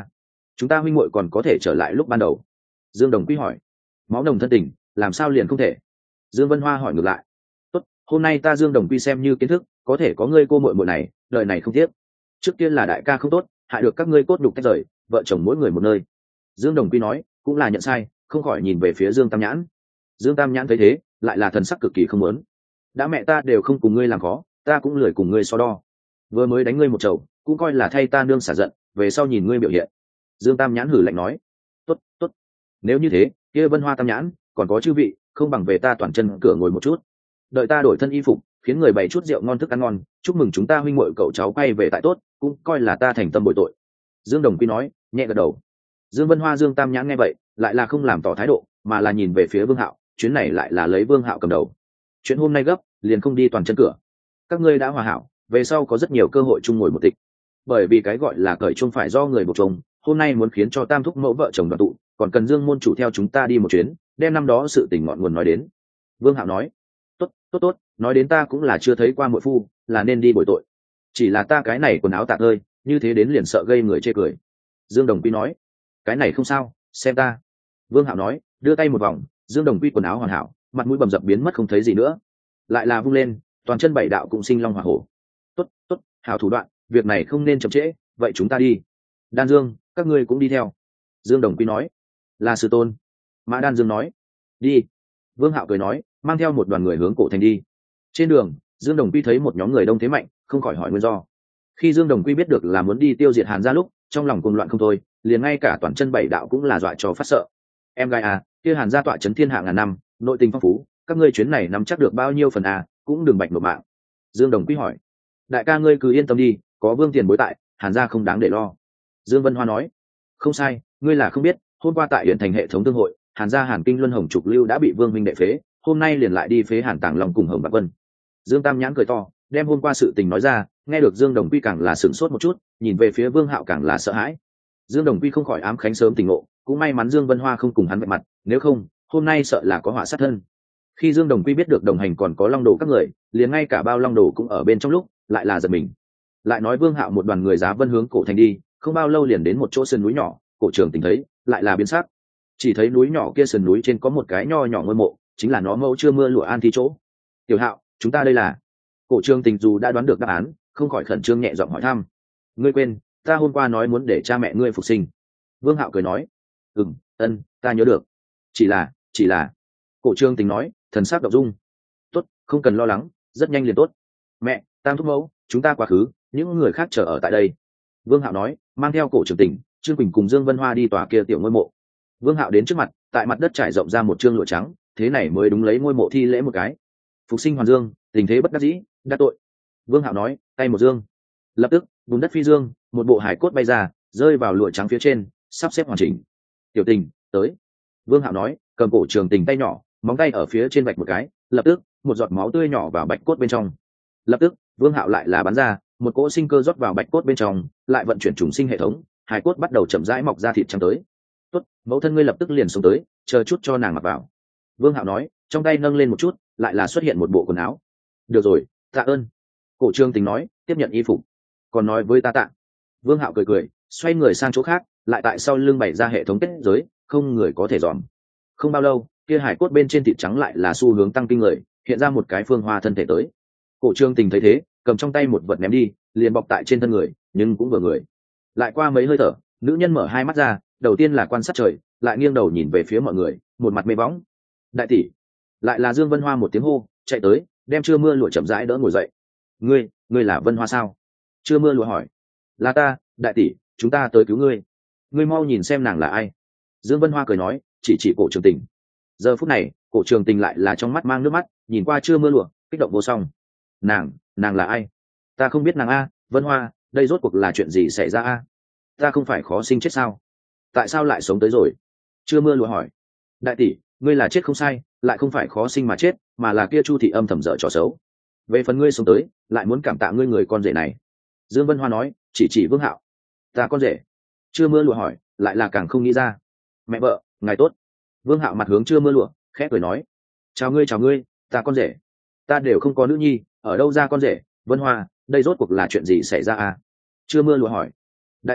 chúng ta huynh muội còn có thể trở lại lúc ban đầu? Dương Đồng Quy hỏi. Máu nồng thân tình, làm sao liền không thể? Dương Vân Hoa hỏi ngược lại. Tốt, hôm nay ta Dương Đồng Quy xem như kiến thức, có thể có ngươi cô muội muội này, đời này không tiếc. Trước kia là đại ca không tốt, hại được các ngươi cốt đục tách rời, vợ chồng mỗi người một nơi. Dương Đồng Quy nói, cũng là nhận sai, không khỏi nhìn về phía Dương Tam Nhãn. Dương Tam Nhãn thấy thế, lại là thần sắc cực kỳ không muốn. Đã mẹ ta đều không cùng ngươi làm khó, ta cũng lười cùng ngươi so đo. Vừa mới đánh ngươi một chầu, cũng coi là thay ta nương xả giận, về sau nhìn ngươi biểu hiện. Dương Tam Nhãn hử lạnh nói, tốt, tốt. Nếu như thế, kia Vân Hoa Tam Nhãn, còn có chư vị, không bằng về ta toàn chân cửa ngồi một chút. Đợi ta đổi thân y phục, khiến người bày chút rượu ngon thức ăn ngon, chúc mừng chúng ta huynh muội cậu cháu quay về tại tốt, cũng coi là ta thành tâm bồi tội. Dương Đồng Quy nói, nhẹ gật đầu. Dương Vân Hoa Dương Tam Nhãn nghe vậy, lại là không làm tỏ thái độ, mà là nhìn về phía Vương Hạo, chuyến này lại là lấy Vương Hạo cầm đầu. Chuyện hôm nay gấp, liền không đi toàn chân cửa. Các ngươi đã hòa hảo, về sau có rất nhiều cơ hội chung ngồi một tịch. Bởi vì cái gọi là cởi chung phải do người buộc chồng, hôm nay muốn khiến cho tam thúc mẫu vợ chồng đoàn tụ, còn cần Dương môn chủ theo chúng ta đi một chuyến, đem năm đó sự tình ngọn nguồn nói đến. Vương Hạo nói, tốt, tốt tốt, nói đến ta cũng là chưa thấy qua muội phu, là nên đi bồi tội. Chỉ là ta cái này quần áo tạc ơi, như thế đến liền sợ gây người chê cười. Dương Đồng Quy nói, cái này không sao, xem ta. Vương Hạo nói, đưa tay một vòng, Dương Đồng Quy quần áo hoàn hảo, mặt mũi bầm dập biến mất không thấy gì nữa. Lại là vung lên, toàn chân bảy đạo cũng sinh long hỏa hổ. Tốt, tốt, hảo thủ đoạn, việc này không nên chậm trễ, vậy chúng ta đi. Đan Dương, các ngươi cũng đi theo. Dương Đồng Quy nói, là sư tôn. Mã Đan Dương nói, đi. Vương Hạo cười nói, mang theo một đoàn người hướng cổ thành đi. Trên đường, Dương Đồng Quy thấy một nhóm người đông thế mạnh, không khỏi hỏi nguyên do. Khi Dương Đồng Quy biết được là muốn đi tiêu diệt Hàn gia lúc, trong lòng cuồng loạn không thôi, liền ngay cả toàn chân bảy đạo cũng là dọa cho phát sợ. Em gái à, kia Hàn gia tọa chấn thiên hạ ngàn năm, nội tình phong phú, các ngươi chuyến này nắm chắc được bao nhiêu phần à, cũng đừng bạch nộp mạng. Dương Đồng Quy hỏi, đại ca ngươi cứ yên tâm đi, có Vương tiền bối tại, Hàn gia không đáng để lo. Dương Vân Hoa nói, không sai, ngươi là không biết, hôm qua tại huyện thành hệ thống thương hội, Hàn gia Hàn Kinh Luân Hồng Trục Lưu đã bị Vương minh đệ phế, hôm nay liền lại đi phế Hàn Tàng Long cùng Hồng Bạc Vân. Dương Tam Nhãn cười to, đem hôm qua sự tình nói ra, nghe được Dương Đồng Quy càng là sửng sốt một chút, nhìn về phía Vương Hạo càng là sợ hãi. Dương Đồng Quy không khỏi ám khánh sớm tỉnh ngộ, cũng may mắn Dương Vân Hoa không cùng hắn vạch mặt, nếu không, hôm nay sợ là có họa sát thân. Khi Dương Đồng Quy biết được đồng hành còn có Long Đồ các người, liền ngay cả bao Long Đồ cũng ở bên trong lúc, lại là giật mình. Lại nói Vương Hạo một đoàn người giá vân hướng cổ thành đi, không bao lâu liền đến một chỗ sườn núi nhỏ, cổ trường tình thấy, lại là biến sắc. Chỉ thấy núi nhỏ kia sườn núi trên có một cái nho nhỏ ngôi mộ, chính là nó mẫu chưa mưa lụa an thi chỗ. Tiểu Hạo, chúng ta đây là? Cổ trường tình dù đã đoán được đáp án, không khỏi khẩn trương nhẹ giọng hỏi thăm. Ngươi quên, ta hôm qua nói muốn để cha mẹ ngươi phục sinh. Vương Hạo cười nói, ừm, ân, ta nhớ được. Chỉ là, chỉ là. Cổ trường tình nói, thần sắc động dung. Tốt, không cần lo lắng, rất nhanh liền tốt. Mẹ, tam thúc mẫu, chúng ta quá khứ, những người khác chờ ở tại đây. Vương Hạo nói, mang theo cổ trường tình, Trương Quỳnh cùng Dương Vân Hoa đi tòa kia tiểu ngôi mộ. Vương Hạo đến trước mặt, tại mặt đất trải rộng ra một trương lụa trắng, thế này mới đúng lấy ngôi mộ thi lễ một cái. Phục sinh hoàn dương, tình thế bất đắc dĩ, đắc tội. Vương Hạo nói, tay một dương. Lập tức, bùn đất phi dương, một bộ hải cốt bay ra, rơi vào lụa trắng phía trên, sắp xếp hoàn chỉnh. Tiểu tình, tới. Vương Hạo nói, cầm cổ trường tình tay nhỏ, móng tay ở phía trên vạch một cái, lập tức, một giọt máu tươi nhỏ vào bạch cốt bên trong. Lập tức, Vương Hạo lại là bắn ra, một cỗ sinh cơ rót vào bạch cốt bên trong, lại vận chuyển trùng sinh hệ thống, hải cốt bắt đầu chậm rãi mọc ra thịt trắng tới. Tốt, mẫu thân ngươi lập tức liền xuống tới, chờ chút cho nàng mặc vào. Vương Hạo nói, trong tay nâng lên một chút, lại là xuất hiện một bộ quần áo. Được rồi, tạ ơn. Cổ Trương Tình nói, tiếp nhận y phục, còn nói với ta tạ. Vương Hạo cười cười, xoay người sang chỗ khác, lại tại sau lưng bày ra hệ thống kết giới, không người có thể dòm. Không bao lâu, kia hải cốt bên trên thịt trắng lại là xu hướng tăng kinh người, hiện ra một cái phương hoa thân thể tới. Cổ Trương Tình thấy thế, cầm trong tay một vật ném đi, liền bọc tại trên thân người, nhưng cũng vừa người. Lại qua mấy hơi thở, nữ nhân mở hai mắt ra, đầu tiên là quan sát trời, lại nghiêng đầu nhìn về phía mọi người, một mặt mê bóng. Đại tỷ, lại là Dương Vân Hoa một tiếng hô, chạy tới, đem chưa mưa lụa chậm rãi đỡ ngồi dậy. Ngươi, ngươi là Vân Hoa sao? Chưa mưa lụa hỏi. Là ta, đại tỷ, chúng ta tới cứu ngươi. Ngươi mau nhìn xem nàng là ai. Dương Vân Hoa cười nói, chỉ chỉ cổ Trường Tình. Giờ phút này, cổ Trường Tình lại là trong mắt mang nước mắt, nhìn qua chưa mưa lụa, kích động vô song. Nàng, nàng là ai? Ta không biết nàng a, Vân Hoa, đây rốt cuộc là chuyện gì xảy ra a? Ta không phải khó sinh chết sao? Tại sao lại sống tới rồi? Chưa mưa lụa hỏi. Đại tỷ, ngươi là chết không sai, lại không phải khó sinh mà chết, mà là kia Chu thị âm thầm dở trò xấu. Về phần ngươi sống tới, lại muốn cảm tạ ngươi người con rể này. Dương Vân Hoa nói, chỉ chỉ Vương Hạo. Ta con rể? Chưa mưa lụa hỏi, lại là càng không nghĩ ra. Mẹ vợ, ngài tốt. Vương Hạo mặt hướng chưa mưa lụa, khẽ cười nói, chào ngươi chào ngươi, ta con rể. Ta đều không có nữ nhi, ở đâu ra con rể? Vân Hoa, đây rốt cuộc là chuyện gì xảy ra à? Chưa mưa lụa hỏi. Đại tỷ,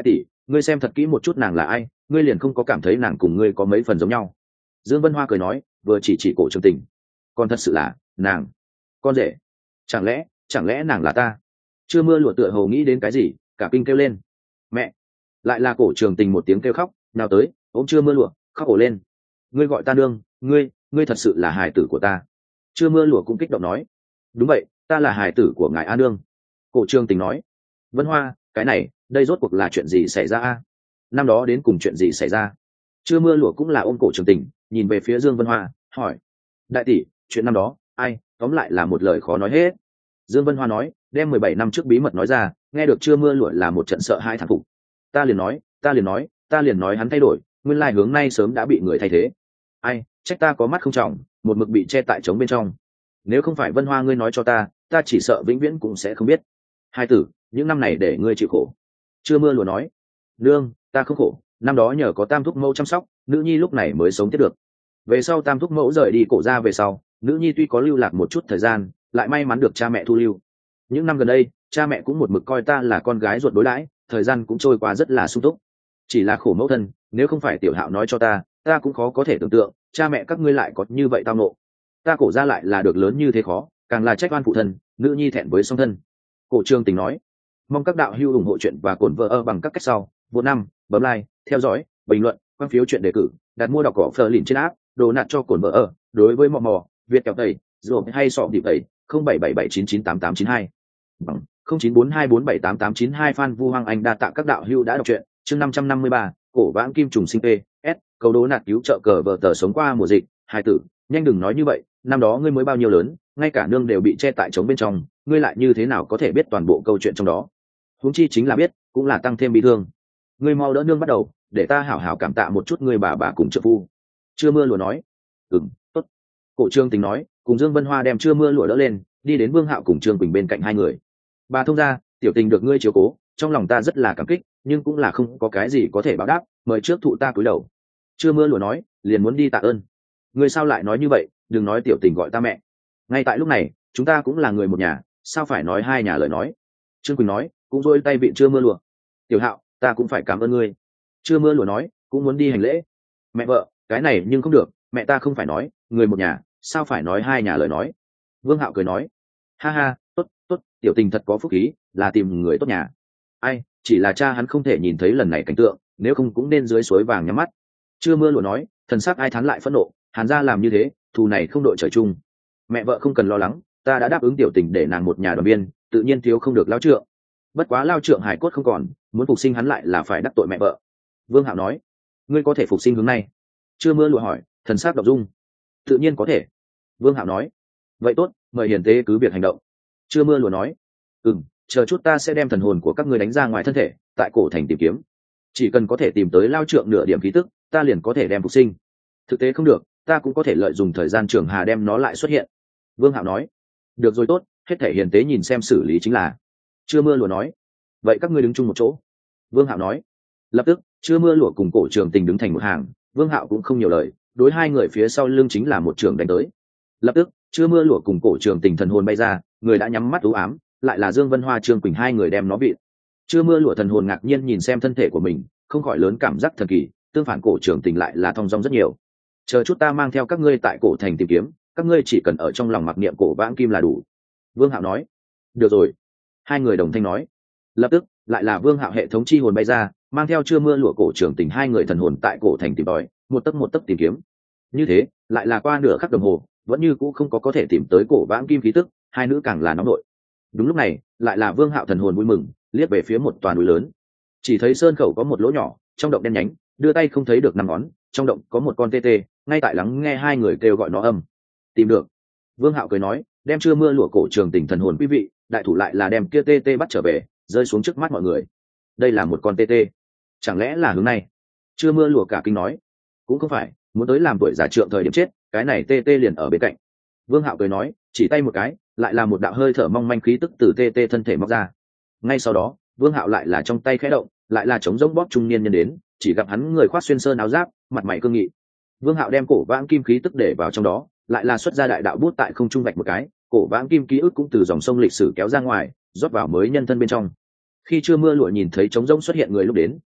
ngươi xem thật kỹ một chút nàng là ai, ngươi liền không có cảm thấy nàng cùng ngươi có mấy phần giống nhau. Dương Vân Hoa cười nói, vừa chỉ chỉ cổ trường tình. Còn thật sự là nàng, con rể, chẳng lẽ chẳng lẽ nàng là ta? Chưa mưa lụa tựa hồ nghĩ đến cái gì, cả kinh kêu lên, mẹ. Lại là cổ trường tình một tiếng kêu khóc, nào tới ôm chưa mưa lụa, khóc ổ lên. Ngươi gọi ta nương, ngươi ngươi thật sự là hài tử của ta. Chưa mưa lụa cũng kích động nói, đúng vậy, ta là hài tử của ngài A nương. Cổ trường tình nói, Vân Hoa, cái này đây rốt cuộc là chuyện gì xảy ra a? Năm đó đến cùng chuyện gì xảy ra? Chưa mưa lụa cũng là ôm cổ trường tình, nhìn về phía Dương Vân Hoa, hỏi, đại tỷ, chuyện năm đó ai tóm lại là một lời khó nói hết. Dương Vân Hoa nói, đem mười bảy năm trước bí mật nói ra, nghe được chưa mưa lụa là một trận sợ hai thằng phục. Ta liền nói ta liền nói ta liền nói hắn thay đổi, nguyên lai hướng nay sớm đã bị người thay thế. Ai trách ta có mắt không trọng, một mực bị che tại trống bên trong. Nếu không phải Vân Hoa ngươi nói cho ta, ta chỉ sợ vĩnh viễn cũng sẽ không biết. Hai tử, những năm này để ngươi chịu khổ. Chưa mưa lùa nói, nương, ta không khổ, năm đó nhờ có tam thúc mẫu chăm sóc, nữ nhi lúc này mới sống tiếp được. Về sau tam thúc mẫu rời đi cổ ra về sau, nữ nhi tuy có lưu lạc một chút thời gian, lại may mắn được cha mẹ thu lưu. Những năm gần đây, cha mẹ cũng một mực coi ta là con gái ruột đối đãi, thời gian cũng trôi qua rất là sung túc. Chỉ là khổ mẫu thân, nếu không phải tiểu hạo nói cho ta, ta cũng khó có thể tưởng tượng cha mẹ các ngươi lại có như vậy tao nộ. Ta cổ ra lại là được lớn như thế khó, càng là trách oan phụ thân, nữ nhi thẹn với song thân. Cổ Trường Tình nói, mong các đạo hữu ủng hộ chuyện và cổn vợ ơ bằng các cách sau: vô năm, bấm like, theo dõi, bình luận, quan phiếu chuyện đề cử, đặt mua đọc cỏ phờ lìn trên app, đồ nạt cho cổn vợ ơ. Đối với mò mò Việt kẹo tẩy rồi hay sọ điệp tẩy không bảy bảy bảy chín chín tám tám chín hai bằng không chín bốn hai bốn bảy tám tám chín hai. Phan Vu Hoàng Anh đa tạ các đạo hữu đã đọc truyện. Chương năm trăm năm mươi ba, cổ vãng kim trùng sinh p s câu đố nạt cứu trợ cờ vợ tờ sống qua mùa dịch. Hai tử, nhanh đừng nói như vậy, năm đó ngươi mới bao nhiêu lớn, ngay cả nương đều bị che tại trống bên trong, ngươi lại như thế nào có thể biết toàn bộ câu chuyện trong đó? Huống chi chính là biết, cũng là tăng thêm bị thương. Ngươi mau đỡ nương bắt đầu, để ta hảo hảo cảm tạ một chút ngươi bà bà cùng trợ phu. Chưa mưa lùa nói, ừm, tốt. Cổ Trương Tình nói, cùng Dương Vân Hoa đem chưa mưa lùa đỡ lên, đi đến Vương Hạo cùng Trương Quỳnh bên cạnh hai người. Bà thông gia, tiểu Tình được ngươi chiếu cố, trong lòng ta rất là cảm kích, nhưng cũng là không có cái gì có thể báo đáp, mời trước thụ ta cúi đầu. Chưa mưa lùa nói, liền muốn đi tạ ơn. Ngươi sao lại nói như vậy, đừng nói tiểu Tình gọi ta mẹ. Ngay tại lúc này, chúng ta cũng là người một nhà, sao phải nói hai nhà lời nói? Trương Quỳnh nói, cũng dôi tay vị chưa mưa lùa. Tiểu Hạo, ta cũng phải cảm ơn ngươi. Chưa mưa lùa nói, cũng muốn đi hành lễ. Mẹ vợ, cái này nhưng không được, mẹ ta không phải nói người một nhà, sao phải nói hai nhà lời nói? Vương Hạo cười nói, ha ha, tốt tốt, tiểu Tình thật có phúc khí, là tìm người tốt nhà. Ai, chỉ là cha hắn không thể nhìn thấy lần này cảnh tượng, nếu không cũng nên dưới suối vàng nhắm mắt. Chưa mưa lùa nói, thần sắc ai thán lại phẫn nộ, Hàn gia làm như thế, thù này không đội trời chung. Mẹ vợ không cần lo lắng, ta đã đáp ứng tiểu Tình để nàng một nhà đoàn viên, tự nhiên thiếu không được lao trượng. Bất quá lao trượng hải cốt không còn, muốn phục sinh hắn lại là phải đắc tội mẹ vợ. Vương Hạo nói, ngươi có thể phục sinh hướng này? Chưa mưa lụa hỏi, thần sắc đọc dung. Tự nhiên có thể. Vương Hạo nói, vậy tốt, mời hiền tế cứ việc hành động. Chưa mưa lụa nói, ừm, chờ chút ta sẽ đem thần hồn của các ngươi đánh ra ngoài thân thể, tại cổ thành tìm kiếm. Chỉ cần có thể tìm tới lao trượng nửa điểm khí tức, ta liền có thể đem phục sinh. Thực tế không được, ta cũng có thể lợi dụng thời gian trường hà đem nó lại xuất hiện. Vương Hạo nói, được rồi tốt, hết thể hiền tế nhìn xem xử lý chính là. Chưa mưa lụa nói, vậy các ngươi đứng chung một chỗ. Vương Hạo nói. Lập tức, Chưa mưa lụa cùng Cổ Trường Tình đứng thành một hàng, Vương Hạo cũng không nhiều lời, đối hai người phía sau lưng chính là một trường đánh tới. Lập tức, Chưa mưa lụa cùng Cổ Trường Tình thần hồn bay ra, người đã nhắm mắt u ám, lại là Dương Vân Hoa Trương Quỳnh hai người đem nó bị. Chưa mưa lụa thần hồn ngạc nhiên nhìn xem thân thể của mình, không khỏi lớn cảm giác thần kỳ, tương phản Cổ Trường Tình lại là thong dong rất nhiều. Chờ chút ta mang theo các ngươi tại cổ thành tìm kiếm, các ngươi chỉ cần ở trong lòng mặc niệm cổ vãng kim là đủ. Vương Hạo nói. Được rồi. Hai người đồng thanh nói. Lập tức, lại là Vương Hạo hệ thống chi hồn bay ra, mang theo Chưa mưa lụa Cổ Trường Tình hai người thần hồn tại cổ thành tìm tòi, một tấc một tấc tìm kiếm. Như thế, lại là qua nửa khắc đồng hồ, vẫn như cũ không có có thể tìm tới cổ vãng kim khí tức, hai nữ càng là nóng nội. Đúng lúc này, lại là Vương Hạo thần hồn vui mừng, liếc về phía một toàn núi lớn. Chỉ thấy sơn khẩu có một lỗ nhỏ, trong động đen nhánh, đưa tay không thấy được năm ngón, trong động có một con tê tê, ngay tại lắng nghe hai người kêu gọi nó âm. Tìm được. Vương Hạo cười nói, đem Chưa mưa lụa Cổ Trường Tình thần hồn quý vị, đại thủ lại là đem kia tê tê bắt trở về, rơi xuống trước mắt mọi người. Đây là một con tê tê, chẳng lẽ là hướng này? Chưa mưa lụa cả kinh nói, cũng không phải, muốn tới làm tuổi giả trượng thời điểm chết, cái này tê tê liền ở bên cạnh. Vương Hạo cười nói, chỉ tay một cái, lại là một đạo hơi thở mong manh khí tức từ tê tê thân thể móc ra. Ngay sau đó, Vương Hạo lại là trong tay khẽ động, lại là chống rỗng bóp trung niên nhân đến, chỉ gặp hắn người khoác xuyên sơn áo giáp, mặt mày cương nghị. Vương Hạo đem cổ vãng kim khí tức để vào trong đó, lại là xuất ra đại đạo bút tại không trung vạch một cái, cổ vãng kim ký ức cũng từ dòng sông lịch sử kéo ra ngoài, rót vào mới nhân thân bên trong. Khi Chưa mưa lụa nhìn thấy trống rỗng xuất hiện người lúc đến,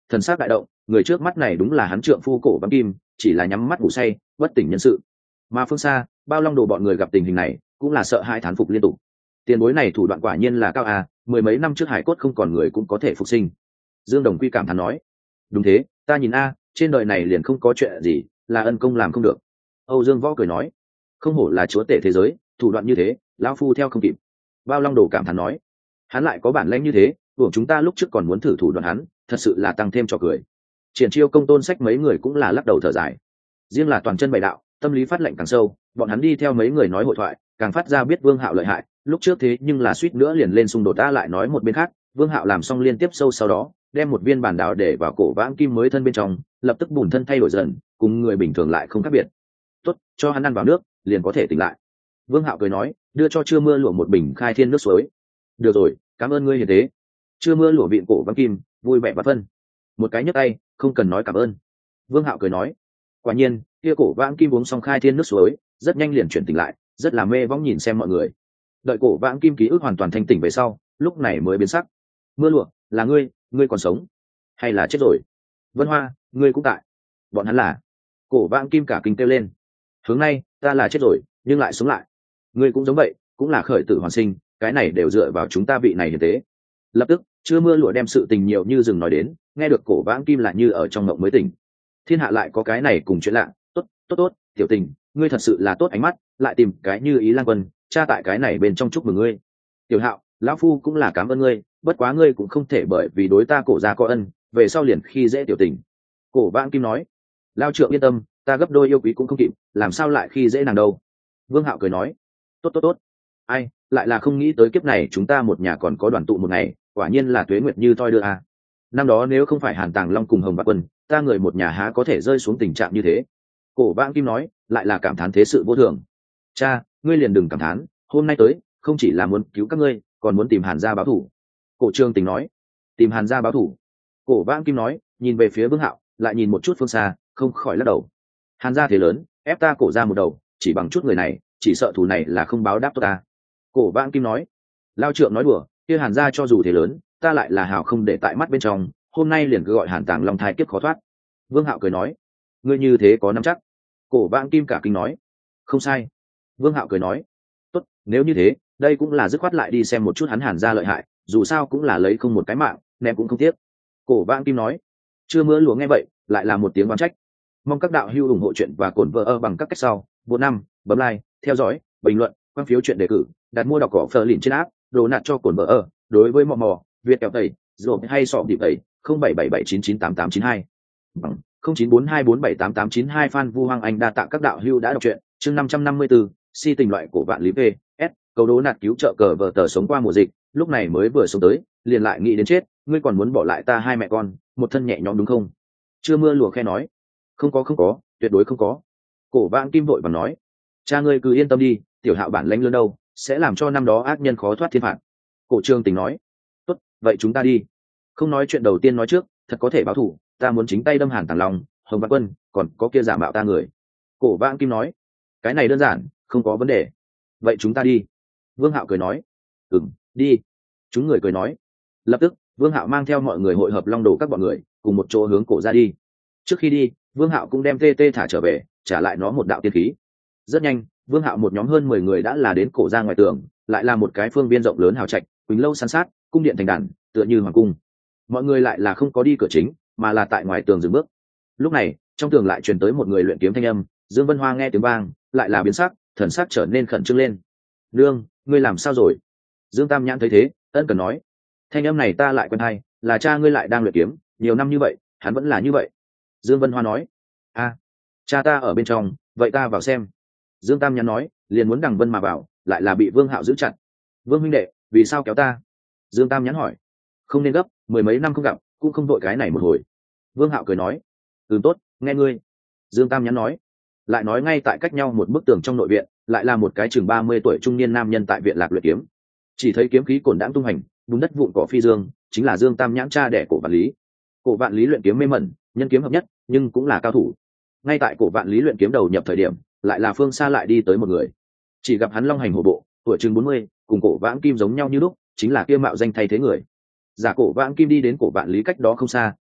thần sắc đại động, người trước mắt này đúng là hắn trượng phu Cổ Vãng Kim, chỉ là nhắm mắt ngủ say bất tỉnh nhân sự. Mà phương xa Bao Long Đồ bọn người gặp tình hình này cũng là sợ hai thán phục liên tục. Tiền bối này thủ đoạn quả nhiên là cao à, mười mấy năm trước hải cốt không còn người cũng có thể phục sinh. Dương Đồng Quy cảm thán nói. Đúng thế, ta nhìn a, trên đời này liền không có chuyện gì là ân công làm không được. Âu Dương Võ cười nói. Không hổ là chúa tể thế giới, thủ đoạn như thế lão phu theo không kịp. Bao Long Đồ cảm thán nói. Hắn lại có bản lĩnh như thế, buộc chúng ta lúc trước còn muốn thử thủ đoạn hắn, thật sự là tăng thêm trò cười. Triển Chiêu Công Tôn Sách mấy người cũng là lắc đầu thở dài. Riêng là toàn chân bảy đạo, tâm lý phát lệnh càng sâu, bọn hắn đi theo mấy người nói hội thoại, càng phát ra biết Vương Hạo lợi hại. Lúc trước thế nhưng là suýt nữa liền lên xung đột, ta lại nói một bên khác, Vương Hạo làm xong liên tiếp sâu sau đó, đem một viên bản đảo để vào Cổ Vãng Kim mới thân bên trong, lập tức bùn thân thay đổi dần, cùng người bình thường lại không khác biệt. Tốt, cho hắn ăn vào nước, liền có thể tỉnh lại. Vương Hạo cười nói, đưa cho Chưa Mưa Lụa một bình khai thiên nước suối. Được rồi, cảm ơn ngươi hiền tế. Chưa Mưa Lụa vịn Cổ Vãng Kim, vui vẻ vặt phân. Một cái nhấc tay, không cần nói cảm ơn. Vương Hạo cười nói, quả nhiên, kia Cổ Vãng Kim uống xong khai thiên nước suối, rất nhanh liền chuyển tỉnh lại, rất là mê vong nhìn xem mọi người. Đợi Cổ Vãng Kim ký ức hoàn toàn thanh tỉnh về sau, lúc này mới biến sắc. Mưa Lụa, là ngươi, ngươi còn sống hay là chết rồi? Vân Hoa, ngươi cũng tại. Bọn hắn là. Cổ Vãng Kim cả kinh kêu lên. Hướng nay ta là chết rồi nhưng lại sống lại, ngươi cũng giống vậy, cũng là khởi tử hoàn sinh, cái này đều dựa vào chúng ta vị này hiền tế. Lập tức Chưa Mưa Lụa đem sự tình nhiều như rừng nói đến, nghe được Cổ Vãng Kim lại như ở trong mộng mới tỉnh. Thiên hạ lại có cái này cùng chuyện lạ. Tốt tốt tốt, tiểu tình, ngươi thật sự là tốt ánh mắt, lại tìm cái Như Ý Lang Quân cha tại cái này bên trong chúc mừng ngươi. Tiểu Hạo, lão phu cũng là cảm ơn ngươi, bất quá ngươi cũng không thể bởi vì đối ta Cổ gia có ân, về sau liền khi dễ tiểu tình. Cổ Vãng Kim nói. Lao trượng yên tâm, ta gấp đôi yêu quý cũng không kịp, làm sao lại khi dễ nàng đâu. Vương Hạo cười nói. Tốt tốt tốt. Ai, lại là không nghĩ tới kiếp này chúng ta một nhà còn có đoàn tụ một ngày, quả nhiên là tuế nguyệt như toi đưa à. Năm đó nếu không phải Hàn Tàng Long cùng Hồng Bạc Quân, ta người một nhà há có thể rơi xuống tình trạng như thế. Cổ Vãng Kim nói, lại là cảm thán thế sự vô thường. Cha, ngươi liền đừng cảm thán, hôm nay tới không chỉ là muốn cứu các ngươi, còn muốn tìm Hàn gia báo thù. Cổ Trương Tình nói. Tìm Hàn gia báo thù. Cổ Vãng Kim nói, nhìn về phía Vương Hạo, lại nhìn một chút phương xa, không khỏi lắc đầu. Hàn gia thế lớn, ép ta Cổ gia một đầu, chỉ bằng chút người này, chỉ sợ thù này là không báo đáp tốt ta. Cổ Vãng Kim nói. Lao trượng nói đùa, kia Hàn gia cho dù thế lớn, ta lại là hào không để tại mắt bên trong, hôm nay liền cứ gọi Hàn Tàng Long thai kiếp khó thoát. Vương Hạo cười nói. Ngươi như thế có nắm chắc? Cổ Vãng Kim cả kinh nói. Không sai. Vương Hạo cười nói. Tốt, nếu như thế, đây cũng là dứt khoát lại đi xem một chút hắn Hàn gia lợi hại, dù sao cũng là lấy không một cái mạng, ném cũng không tiếc. Cổ Vãng Kim nói. Chưa Mưa Lụa nghe vậy, lại là một tiếng oán trách. Mong các đạo hữu ủng hộ chuyện và cổn vợ ơ bằng các cách sau. Một năm, bấm like, theo dõi, bình luận, quan phiếu chuyện đề cử, đặt mua đọc cỏ phờ lìn trên app, đồ nạt cho cổn vợ ơ. Đối với mò mò, Việt kẹo tẩy, rồi hay sọ điệp tẩy, không bảy bảy bảy chín chín tám tám chín hai. Bằng không chín bốn hai bốn bảy tám tám chín hai. Phan Vu Hoàng Anh đa tạ các đạo hữu đã đọc truyện. Chương năm trăm năm mươi tư, si tình loại của vạn lý về, S, câu đố nạt cứu trợ cờ vợ tờ sống qua mùa dịch, lúc này mới vừa sống tới, liền lại nghĩ đến chết, ngươi còn muốn bỏ lại ta hai mẹ con, một thân nhẹ nhõm đúng không? Chưa Mưa Lụa khe nói. Không có không có, tuyệt đối không có. Cổ Vãng Kim vội vàng nói. Cha ngươi cứ yên tâm đi, tiểu Hạo bản lãnh lớn đâu, sẽ làm cho năm đó ác nhân khó thoát thiên phạt. Cổ Trương Tình nói. Tốt, vậy chúng ta đi. Không nói chuyện đầu tiên nói trước, thật có thể báo thù, ta muốn chính tay đâm Hàn Tàng Long, Hồng Bạc Quân, còn có kia giả mạo ta người. Cổ Vãng Kim nói. Cái này đơn giản, không có vấn đề. Vậy chúng ta đi. Vương Hạo cười nói. Ừm, đi. Chúng người cười nói. Lập tức Vương Hạo mang theo mọi người hội hợp Long Đồ các bọn người, cùng một chỗ hướng Cổ ra đi. Trước khi đi, Vương Hạo cũng đem tê tê thả trở về, trả lại nó một đạo tiên khí. Rất nhanh, Vương Hạo một nhóm hơn mười người đã là đến Cổ ra ngoài tường, lại là một cái phương viên rộng lớn hào trạch, quỳnh lâu san sát, cung điện thành đàn, tựa như hoàng cung. Mọi người lại là không có đi cửa chính, mà là tại ngoài tường dừng bước. Lúc này, trong tường lại truyền tới một người luyện kiếm thanh âm. Dương Vân Hoa nghe tiếng vang, lại là biến sắc, thần sắc trở nên khẩn trương lên. Nương, ngươi làm sao rồi? Dương Tam Nhãn thấy thế, ân cần nói. Thanh âm này ta lại quen hay, là cha ngươi lại đang luyện kiếm, nhiều năm như vậy, hắn vẫn là như vậy. Dương Vân Hoa nói. A, cha ta ở bên trong, vậy ta vào xem. Dương Tam Nhãn nói, liền muốn đằng vân mà vào, lại là bị Vương Hạo giữ chặt. Vương huynh đệ, vì sao kéo ta? Dương Tam Nhãn hỏi. Không nên gấp, mười mấy năm không gặp, cũng không vội cái này một hồi. Vương Hạo cười nói. Ừ tốt, nghe ngươi. Dương Tam Nhãn nói. Lại nói ngay tại cách nhau một bức tường trong nội viện, lại là một cái chừng ba mươi tuổi trung niên nam nhân tại viện lạc luyện kiếm. Chỉ thấy kiếm khí cổn đãng tung hành, bùn đất vụn cỏ phi dương, chính là Dương Tam Nhãn cha đẻ Cổ Vạn Lý. Cổ Vạn Lý luyện kiếm mê mẩn, nhân kiếm hợp nhất, nhưng cũng là cao thủ. Ngay tại Cổ Vạn Lý luyện kiếm đầu nhập thời điểm, lại là phương xa lại đi tới một người. Chỉ gặp hắn long hành hổ bộ, tuổi chừng bốn mươi, cùng Cổ Vãng Kim giống nhau như lúc, chính là kia mạo danh thay thế người. Giả Cổ Vãng Kim đi đến Cổ Vạn Lý cách đó không xa,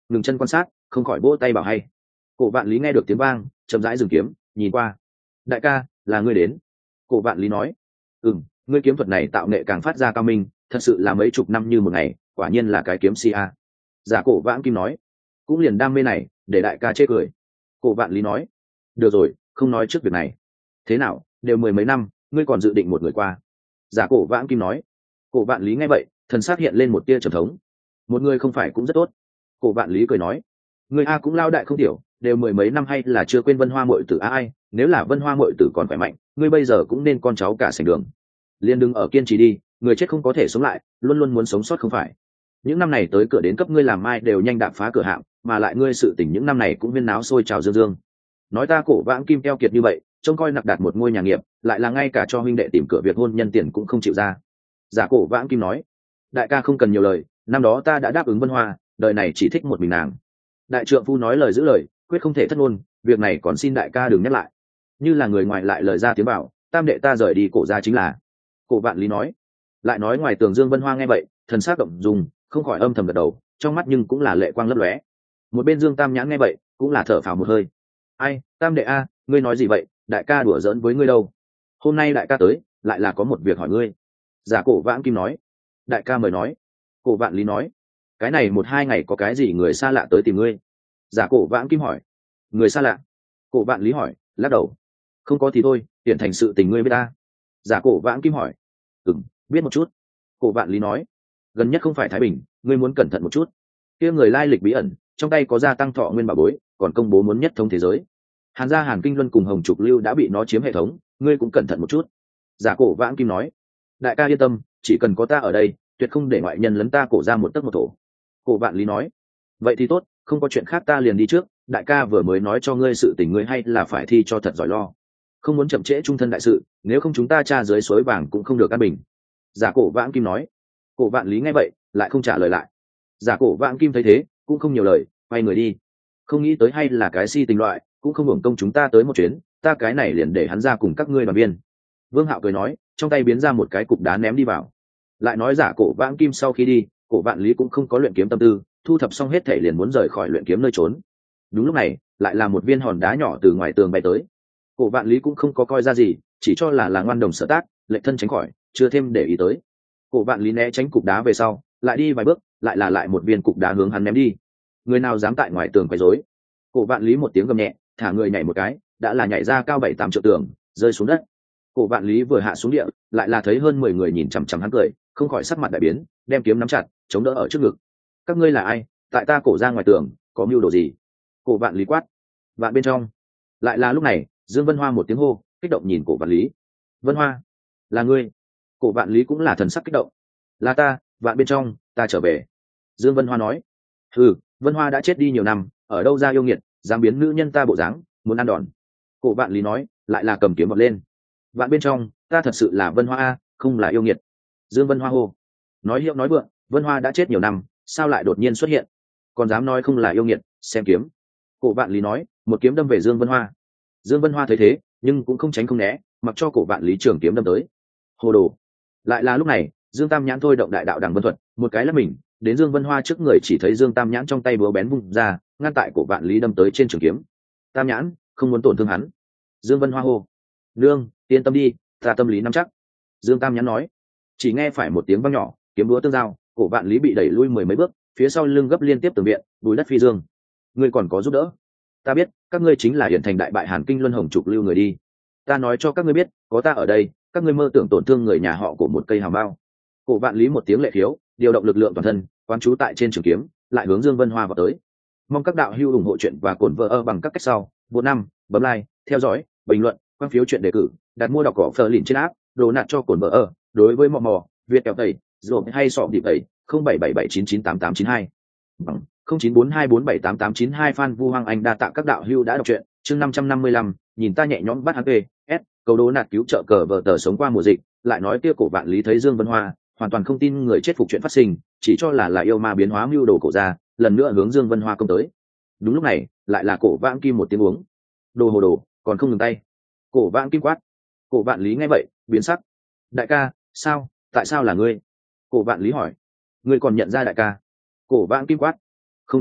ngừng chân quan sát, không khỏi vỗ tay bảo hay. Cổ Vạn Lý nghe được tiếng vang, chậm rãi dừng kiếm, nhìn qua. Đại ca, là ngươi đến. Cổ Vạn Lý nói. Ừm, ngươi kiếm thuật này tạo nghệ càng phát ra cao minh, thật sự là mấy chục năm như một ngày, quả nhiên là cái kiếm si a. Giả Cổ Vãng Kim nói. Cũng liền đam mê này, để đại ca chê cười. Cổ Vạn Lý nói. Được rồi, không nói trước việc này. Thế nào, đều mười mấy năm, ngươi còn dự định một người qua. Giả Cổ Vãng Kim nói. Cổ Vạn Lý nghe vậy, thần sắc hiện lên một tia trầm thống. Một người không phải cũng rất tốt. Cổ Vạn Lý cười nói. Người a cũng lao đại không tiểu, đều mười mấy năm hay là chưa quên Vân Hoa muội tử a ai, nếu là Vân Hoa muội tử còn khỏe mạnh, ngươi bây giờ cũng nên con cháu cả sành đường. Liên đừng ở kiên trì đi, người chết không có thể sống lại, luôn luôn muốn sống sót không phải. Những năm này tới cửa đến cấp ngươi làm mai đều nhanh đạp phá cửa hạm, mà lại ngươi sự tình những năm này cũng viên náo sôi trào dương dương. Nói ta Cổ Vãng Kim keo kiệt như vậy, trông coi nặc đạt một ngôi nhà nghiệp, lại là ngay cả cho huynh đệ tìm cửa việc hôn nhân tiền cũng không chịu ra. Giả Cổ Vãng Kim nói. Đại ca không cần nhiều lời, năm đó ta đã đáp ứng Vân Hoa, đời này chỉ thích một mình nàng. Đại trượng phu nói lời giữ lời, quyết không thể thất ngôn, việc này còn xin đại ca đừng nhắc lại. Như là người ngoài lại lời ra tiếng bảo, tam đệ ta rời đi Cổ gia chính là. Cổ Vạn Lý nói. Lại nói ngoài tường Dương Vân Hoa nghe vậy, thần sắc động dùng, không khỏi âm thầm gật đầu, trong mắt nhưng cũng là lệ quang lấp lóe. Một bên Dương Tam Nhãn nghe vậy, cũng là thở phào một hơi. Ai, tam đệ a, ngươi nói gì vậy, đại ca đùa giỡn với ngươi đâu. Hôm nay đại ca tới, lại là có một việc hỏi ngươi. Giả Cổ Vãng Kim nói. Đại ca mời nói. Cổ Vạn Lý nói. Cái này một hai ngày có cái gì người xa lạ tới tìm ngươi? Giả Cổ Vãng Kim hỏi. Người xa lạ? Cổ Vạn Lý hỏi, lắc đầu. Không có thì thôi, hiện thành sự tình ngươi biết ta. Giả Cổ Vãng Kim hỏi. Ừm, biết một chút. Cổ Vạn Lý nói. Gần nhất không phải Thái Bình, ngươi muốn cẩn thận một chút. Kia người lai lịch bí ẩn, trong tay có gia tăng thọ nguyên bảo bối, còn công bố muốn nhất thống thế giới. Hàn gia Hàn Kinh Luân cùng Hồng Trục Lưu đã bị nó chiếm hệ thống, ngươi cũng cẩn thận một chút. Giả Cổ Vãng Kim nói. Đại ca yên tâm, chỉ cần có ta ở đây, tuyệt không để ngoại nhân lấn ta Cổ ra một tấc một thổ. Cổ Vạn Lý nói. Vậy thì tốt, không có chuyện khác ta liền đi trước, đại ca vừa mới nói cho ngươi sự tình ngươi hay là phải thi cho thật giỏi lo, không muốn chậm trễ trung thân đại sự, nếu không chúng ta tra dưới suối vàng cũng không được an bình. Giả Cổ Vãng Kim nói. Cổ Vạn Lý nghe vậy lại không trả lời lại. Giả Cổ Vãng Kim thấy thế cũng không nhiều lời, quay người đi. Không nghĩ tới hay là cái si tình loại, cũng không hưởng công chúng ta tới một chuyến, ta cái này liền để hắn ra cùng các ngươi đoàn viên. Vương Hạo cười nói, trong tay biến ra một cái cục đá ném đi vào. Lại nói Giả Cổ Vãng Kim sau khi đi, Cổ Vạn Lý cũng không có luyện kiếm tâm tư, thu thập xong hết thể liền muốn rời khỏi luyện kiếm nơi trốn. Đúng lúc này lại là một viên hòn đá nhỏ từ ngoài tường bay tới. Cổ Vạn Lý cũng không có coi ra gì, chỉ cho là là ngoan đồng sở tác, lệnh thân tránh khỏi, chưa thêm để ý tới. Cổ Vạn Lý né tránh cục đá về sau, lại đi vài bước, lại là lại một viên cục đá hướng hắn ném đi. Người nào dám tại ngoài tường quấy rối? Cổ Vạn Lý một tiếng gầm nhẹ, thả người nhảy một cái, đã là nhảy ra cao bảy tám trượng tường, rơi xuống đất. Cổ Vạn Lý vừa hạ xuống địa, lại là thấy hơn mười người nhìn chằm chằm hắn cười, không khỏi sắc mặt đại biến, đem kiếm nắm chặt, chống đỡ ở trước ngực. Các ngươi là ai? Tại ta Cổ ra ngoài tường, có mưu đồ gì? Cổ Vạn Lý quát. Vạn bên trong. Lại là lúc này, Dương Vân Hoa một tiếng hô, kích động nhìn Cổ Vạn Lý. Vân Hoa, là ngươi? Cổ Vạn Lý cũng là thần sắc kích động. Là ta, Vạn bên trong, ta trở về. Dương Vân Hoa nói. Ừ, Vân Hoa đã chết đi nhiều năm, ở đâu ra yêu nghiệt, dám biến nữ nhân ta bộ dáng, muốn ăn đòn. Cổ Vạn Lý nói, lại là cầm kiếm bật lên. Vạn bên trong, ta thật sự là Vân Hoa a, không là yêu nghiệt. Dương Vân Hoa hô. Nói hiệu nói vượng, Vân Hoa đã chết nhiều năm, sao lại đột nhiên xuất hiện? Còn dám nói không là yêu nghiệt, xem kiếm. Cổ Vạn Lý nói, một kiếm đâm về Dương Vân Hoa. Dương Vân Hoa thấy thế, nhưng cũng không tránh không né, mặc cho Cổ Vạn Lý trường kiếm đâm tới. Hồ đồ. Lại là lúc này, Dương Tam Nhãn thôi động đại đạo đằng vân thuật, một cái là mình, đến Dương Vân Hoa trước người chỉ thấy Dương Tam Nhãn trong tay búa bén vung ra, ngăn tại Cổ Vạn Lý đâm tới trên trường kiếm. Tam Nhãn, không muốn tổn thương hắn. Dương Vân Hoa hô. Nương, yên tâm đi, ta tâm lý nắm chắc. Dương Tam Nhãn nói. Chỉ nghe phải một tiếng vang nhỏ, kiếm búa tương giao, Cổ Vạn Lý bị đẩy lui mười mấy bước, phía sau lưng gấp liên tiếp tường viện, bùi đất phi dương. Ngươi còn có giúp đỡ? Ta biết, các ngươi chính là Hiển Thành đại bại Hàn Kinh Luân Hồng Trục Lưu người đi. Ta nói cho các ngươi biết, có ta ở đây, các ngươi mơ tưởng tổn thương người nhà họ của một cây hào bao. Cổ Vạn Lý một tiếng lệ khiếu, điều động lực lượng toàn thân, quán trú tại trên trường kiếm, lại hướng Dương Vân Hoa vào tới. Mong các đạo hữu ủng hộ chuyện và cổn vợ bằng các cách sau. Vô năm, bấm like, theo dõi, bình luận, quan phiếu chuyện đề cử, đặt mua đọc cỏ phờ lìn trên app, đồ nạt cho cổn vợ. Đối với mò mò, Việt kẹo tẩy, rồi hay sọ điệp tẩy, không bảy bảy bảy chín chín tám tám chín hai. Bằng không chín bốn hai bốn bảy tám tám chín hai. Phan Vu Hoàng Anh đa tạ các đạo hữu đã đọc truyện. Chương năm trăm năm mươi lăm, nhìn ta nhẹ nhõm bắt hắn về, S, câu đố nạt cứu trợ cờ vợ tờ sống qua mùa dịch, lại nói kia Cổ Vạn Lý thấy Dương Vân Hoa, hoàn toàn không tin người chết phục chuyện phát sinh, chỉ cho là là yêu ma biến hóa mưu đồ cổ ra, lần nữa hướng Dương Vân Hoa công tới. Đúng lúc này, lại là Cổ Vãng Kim một tiếng uống. Đồ hồ đồ, còn không ngừng tay. Cổ Vãng Kim quát. Cổ Vạn Lý nghe vậy, biến sắc. Đại ca, sao, tại sao là ngươi? Cổ Vạn Lý hỏi. Ngươi còn nhận ra đại ca? Cổ Vãng Kim quát. Không đúng,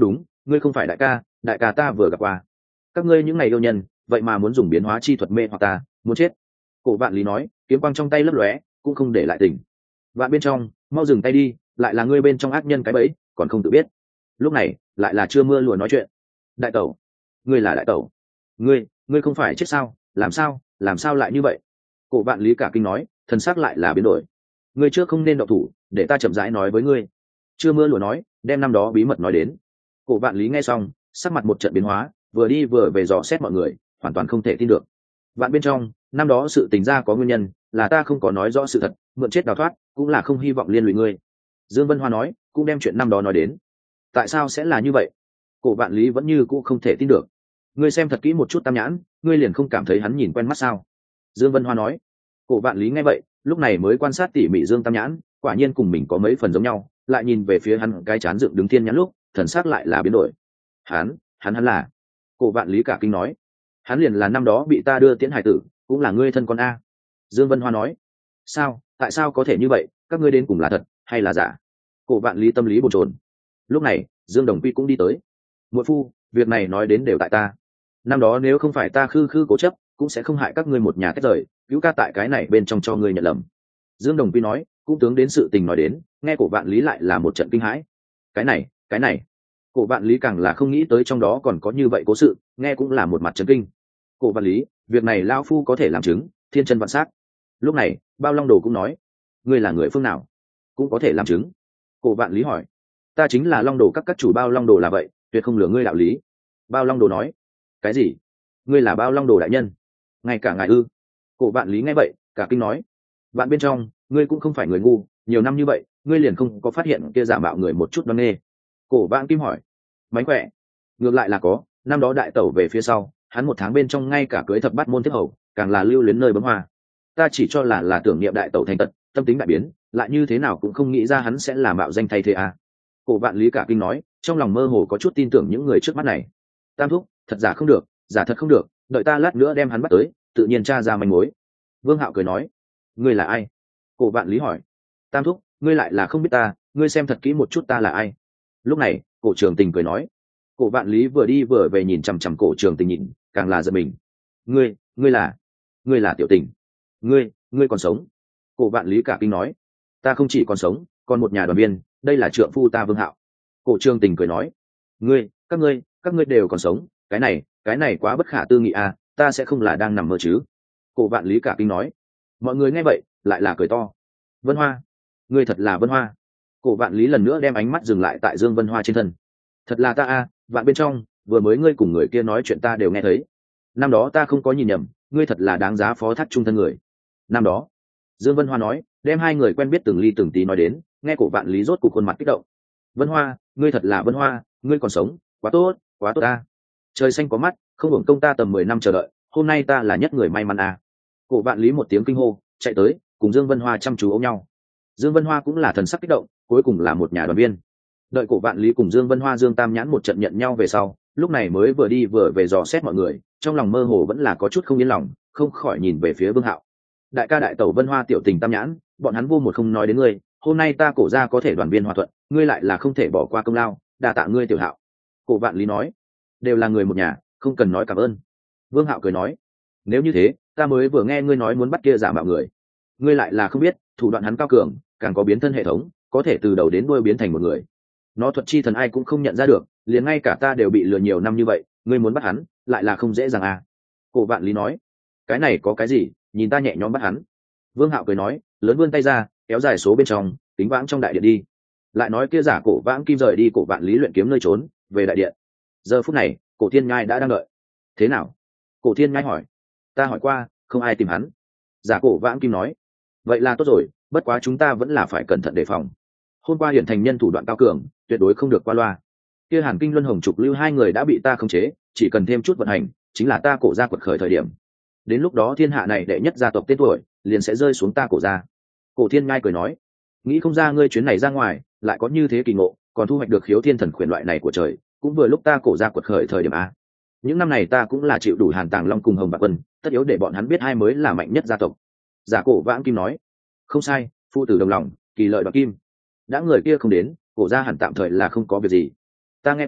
ngươi không phải đại ca, đại ca ta vừa gặp qua. Các ngươi những ngày yêu nhân vậy mà muốn dùng biến hóa chi thuật mê hoặc ta, muốn chết. Cổ Vạn Lý nói, kiếm quang trong tay lấp lóe, cũng không để lại tình. Vạn bên trong, mau dừng tay đi, lại là ngươi bên trong ác nhân cái bẫy, còn không tự biết. Lúc này lại là chưa mưa lùa nói chuyện. Đại tẩu, ngươi là đại tẩu, ngươi ngươi không phải chết sao? Làm sao làm sao lại như vậy? Cổ Vạn Lý cả kinh nói, thần sắc lại là biến đổi. Ngươi trước không nên động thủ, để ta chậm rãi nói với ngươi. Chưa mưa lùa nói, đem năm đó bí mật nói đến. Cổ Vạn Lý nghe xong, sắc mặt một trận biến hóa, vừa đi vừa về dò xét mọi người, hoàn toàn không thể tin được. Vạn bên trong, năm đó sự tình ra có nguyên nhân, là ta không có nói rõ sự thật, mượn chết đào thoát, cũng là không hy vọng liên lụy ngươi. Dương Vân Hoa nói, cũng đem chuyện năm đó nói đến. Tại sao sẽ là như vậy? Cổ Vạn Lý vẫn như cũ không thể tin được. Ngươi xem thật kỹ một chút Tam Nhãn, ngươi liền không cảm thấy hắn nhìn quen mắt sao? Dương Vân Hoa nói. Cổ Vạn Lý nghe vậy, lúc này mới quan sát tỉ mỉ Dương Tam Nhãn, quả nhiên cùng mình có mấy phần giống nhau, lại nhìn về phía hắn cái chán dựng đứng thiên nhãn lúc, thần sắc lại là biến đổi. Hắn, hắn hắn là? Cổ Vạn Lý cả kinh nói. Hắn liền là năm đó bị ta đưa tiễn hải tử, cũng là ngươi thân con a. Dương Vân Hoa nói. Sao, tại sao có thể như vậy, các ngươi đến cùng là thật hay là giả? Cổ Vạn Lý tâm lý bồn chồn. Lúc này Dương Đồng Quy cũng đi tới. Muội phu, việc này nói đến đều tại ta. Năm đó nếu không phải ta khư khư cố chấp, cũng sẽ không hại các ngươi một nhà tách rời, cứu ca tại cái này bên trong cho ngươi nhận lầm. Dương Đồng Quy nói, cũng tướng đến sự tình nói đến, nghe Cổ Vạn Lý lại là một trận kinh hãi. Cái này, cái này. Cổ Vạn Lý càng là không nghĩ tới trong đó còn có như vậy cố sự, nghe cũng là một mặt chấn kinh. Cổ Vạn Lý, việc này lão phu có thể làm chứng, thiên chân vạn sát. Lúc này Bao Long Đồ cũng nói, ngươi là người phương nào, cũng có thể làm chứng. Cổ Vạn Lý hỏi, ta chính là Long Đồ các các chủ Bao Long Đồ là vậy, tuyệt không lừa ngươi đạo lý. Bao Long Đồ nói, cái gì? Ngươi là Bao Long Đồ đại nhân? Ngay cả ngài ư? Cổ Vạn Lý nghe vậy cả kinh nói, bạn bên trong, ngươi cũng không phải người ngu, nhiều năm như vậy ngươi liền không có phát hiện kia giả mạo người một chút đoan nghê. Cổ Vạn Kim hỏi, mánh khỏe, ngược lại là có, năm đó đại tẩu về phía sau, hắn một tháng bên trong ngay cả cưới thập bát môn tiếp hầu, càng là lưu luyến nơi bấm hoa. Ta chỉ cho là là tưởng niệm đại tẩu thành tật, tâm tính đại biến, lại như thế nào cũng không nghĩ ra hắn sẽ là mạo danh thay thế à. Cổ Vạn Lý cả kinh nói, trong lòng mơ hồ có chút tin tưởng những người trước mắt này. Tam thúc, thật giả không được, giả thật không được, đợi ta lát nữa đem hắn bắt tới, tự nhiên tra ra manh mối. Vương Hạo cười nói, ngươi là ai? Cổ Vạn Lý hỏi. Tam thúc, ngươi lại là không biết ta, ngươi xem thật kỹ một chút ta là ai. Lúc này Cổ Trường Tình cười nói. Cổ Vạn Lý vừa đi vừa về nhìn chằm chằm Cổ Trường Tình nhìn, càng là giật mình. Ngươi, ngươi là, ngươi là Tiểu Tình, ngươi, ngươi còn sống? Cổ Vạn Lý cả kinh nói, ta không chỉ còn sống, còn một nhà đoàn viên, đây là trượng phu ta Vương Hạo. Cổ Trường Tình cười nói, ngươi, các ngươi, các ngươi đều còn sống, cái này, cái này quá bất khả tư nghị à, ta sẽ không là đang nằm mơ chứ? Cổ Vạn Lý cả kinh nói. Mọi người nghe vậy lại là cười to. Vân Hoa, ngươi thật là Vân Hoa. Cổ Vạn Lý lần nữa đem ánh mắt dừng lại tại Dương Vân Hoa trên thân. Thật là ta a, vạn bên trong, vừa mới ngươi cùng người kia nói chuyện ta đều nghe thấy. Năm đó ta không có nhìn nhầm, ngươi thật là đáng giá phó thác trung thân người. Năm đó, Dương Vân Hoa nói, đem hai người quen biết từng ly từng tí nói đến, nghe Cổ Vạn Lý rốt cục khuôn mặt kích động. Vân Hoa, ngươi thật là Vân Hoa, ngươi còn sống, quá tốt, quá tốt ta. Trời xanh có mắt, không hưởng công ta tầm mười năm chờ đợi, hôm nay ta là nhất người may mắn à. Cổ Vạn Lý một tiếng kinh hô, chạy tới, cùng Dương Vân Hoa chăm chú ôm nhau. Dương Vân Hoa cũng là thần sắc kích động, cuối cùng là một nhà đoàn viên. Đợi Cổ Vạn Lý cùng Dương Vân Hoa Dương Tam Nhãn một trận nhận nhau về sau, lúc này mới vừa đi vừa về dò xét mọi người, trong lòng mơ hồ vẫn là có chút không yên lòng, không khỏi nhìn về phía Vương Hạo. Đại ca đại tẩu Vân Hoa Tiểu Tình Tam Nhãn, bọn hắn vô một không nói đến ngươi, hôm nay ta Cổ gia có thể đoàn viên hòa thuận, ngươi lại là không thể bỏ qua công lao, đa tạ ngươi Tiểu Hạo. Cổ Vạn Lý nói, đều là người một nhà, không cần nói cảm ơn. Vương Hạo cười nói, nếu như thế, ta mới vừa nghe ngươi nói muốn bắt kia giả mạo người, ngươi lại là không biết thủ đoạn hắn cao cường, càng có biến thân hệ thống, có thể từ đầu đến đuôi biến thành một người. Nó thuật chi thần ai cũng không nhận ra được, liền ngay cả ta đều bị lừa nhiều năm như vậy, ngươi muốn bắt hắn lại là không dễ dàng à. Cổ Vạn Lý nói, cái này có cái gì, nhìn ta nhẹ nhõm bắt hắn. Vương Hạo cười nói, lớn vươn tay ra, kéo dài số bên trong, kính vãng trong đại điện đi. Lại nói kia giả Cổ Vãng Kim rời đi Cổ Vạn Lý luyện kiếm nơi trốn, về đại điện. Giờ phút này Cổ Thiên Nhai đã đang đợi. Thế nào? Cổ Thiên Nhai hỏi. Ta hỏi qua, không ai tìm hắn. Giả Cổ Vãng Kim nói. Vậy là tốt rồi, bất quá chúng ta vẫn là phải cẩn thận đề phòng. Hôm qua hiển thành nhân thủ đoạn cao cường, tuyệt đối không được qua loa. Kia Hàn Kinh Luân Hồng Trục Lưu hai người đã bị ta khống chế, chỉ cần thêm chút vận hành, chính là ta Cổ gia quật khởi thời điểm. Đến lúc đó thiên hạ này đệ nhất gia tộc tên tuổi, liền sẽ rơi xuống ta Cổ gia. Cổ Thiên Nhai cười nói, nghĩ không ra ngươi chuyến này ra ngoài, lại có như thế kỳ ngộ, còn thu hoạch được khiếu thiên thần quyền loại này của trời, cũng vừa lúc ta Cổ gia quật khởi thời điểm a. Những năm này ta cũng là chịu đủ Hàn Tàng Long cùng Hồng Bạc Quân, tất yếu để bọn hắn biết hai mới là mạnh nhất gia tộc. Giả Cổ Vãng Kim nói, không sai, phụ tử đồng lòng, kỳ lợi đoạt kim. Đã người kia không đến, Cổ gia hẳn tạm thời là không có việc gì. Ta nghe qua,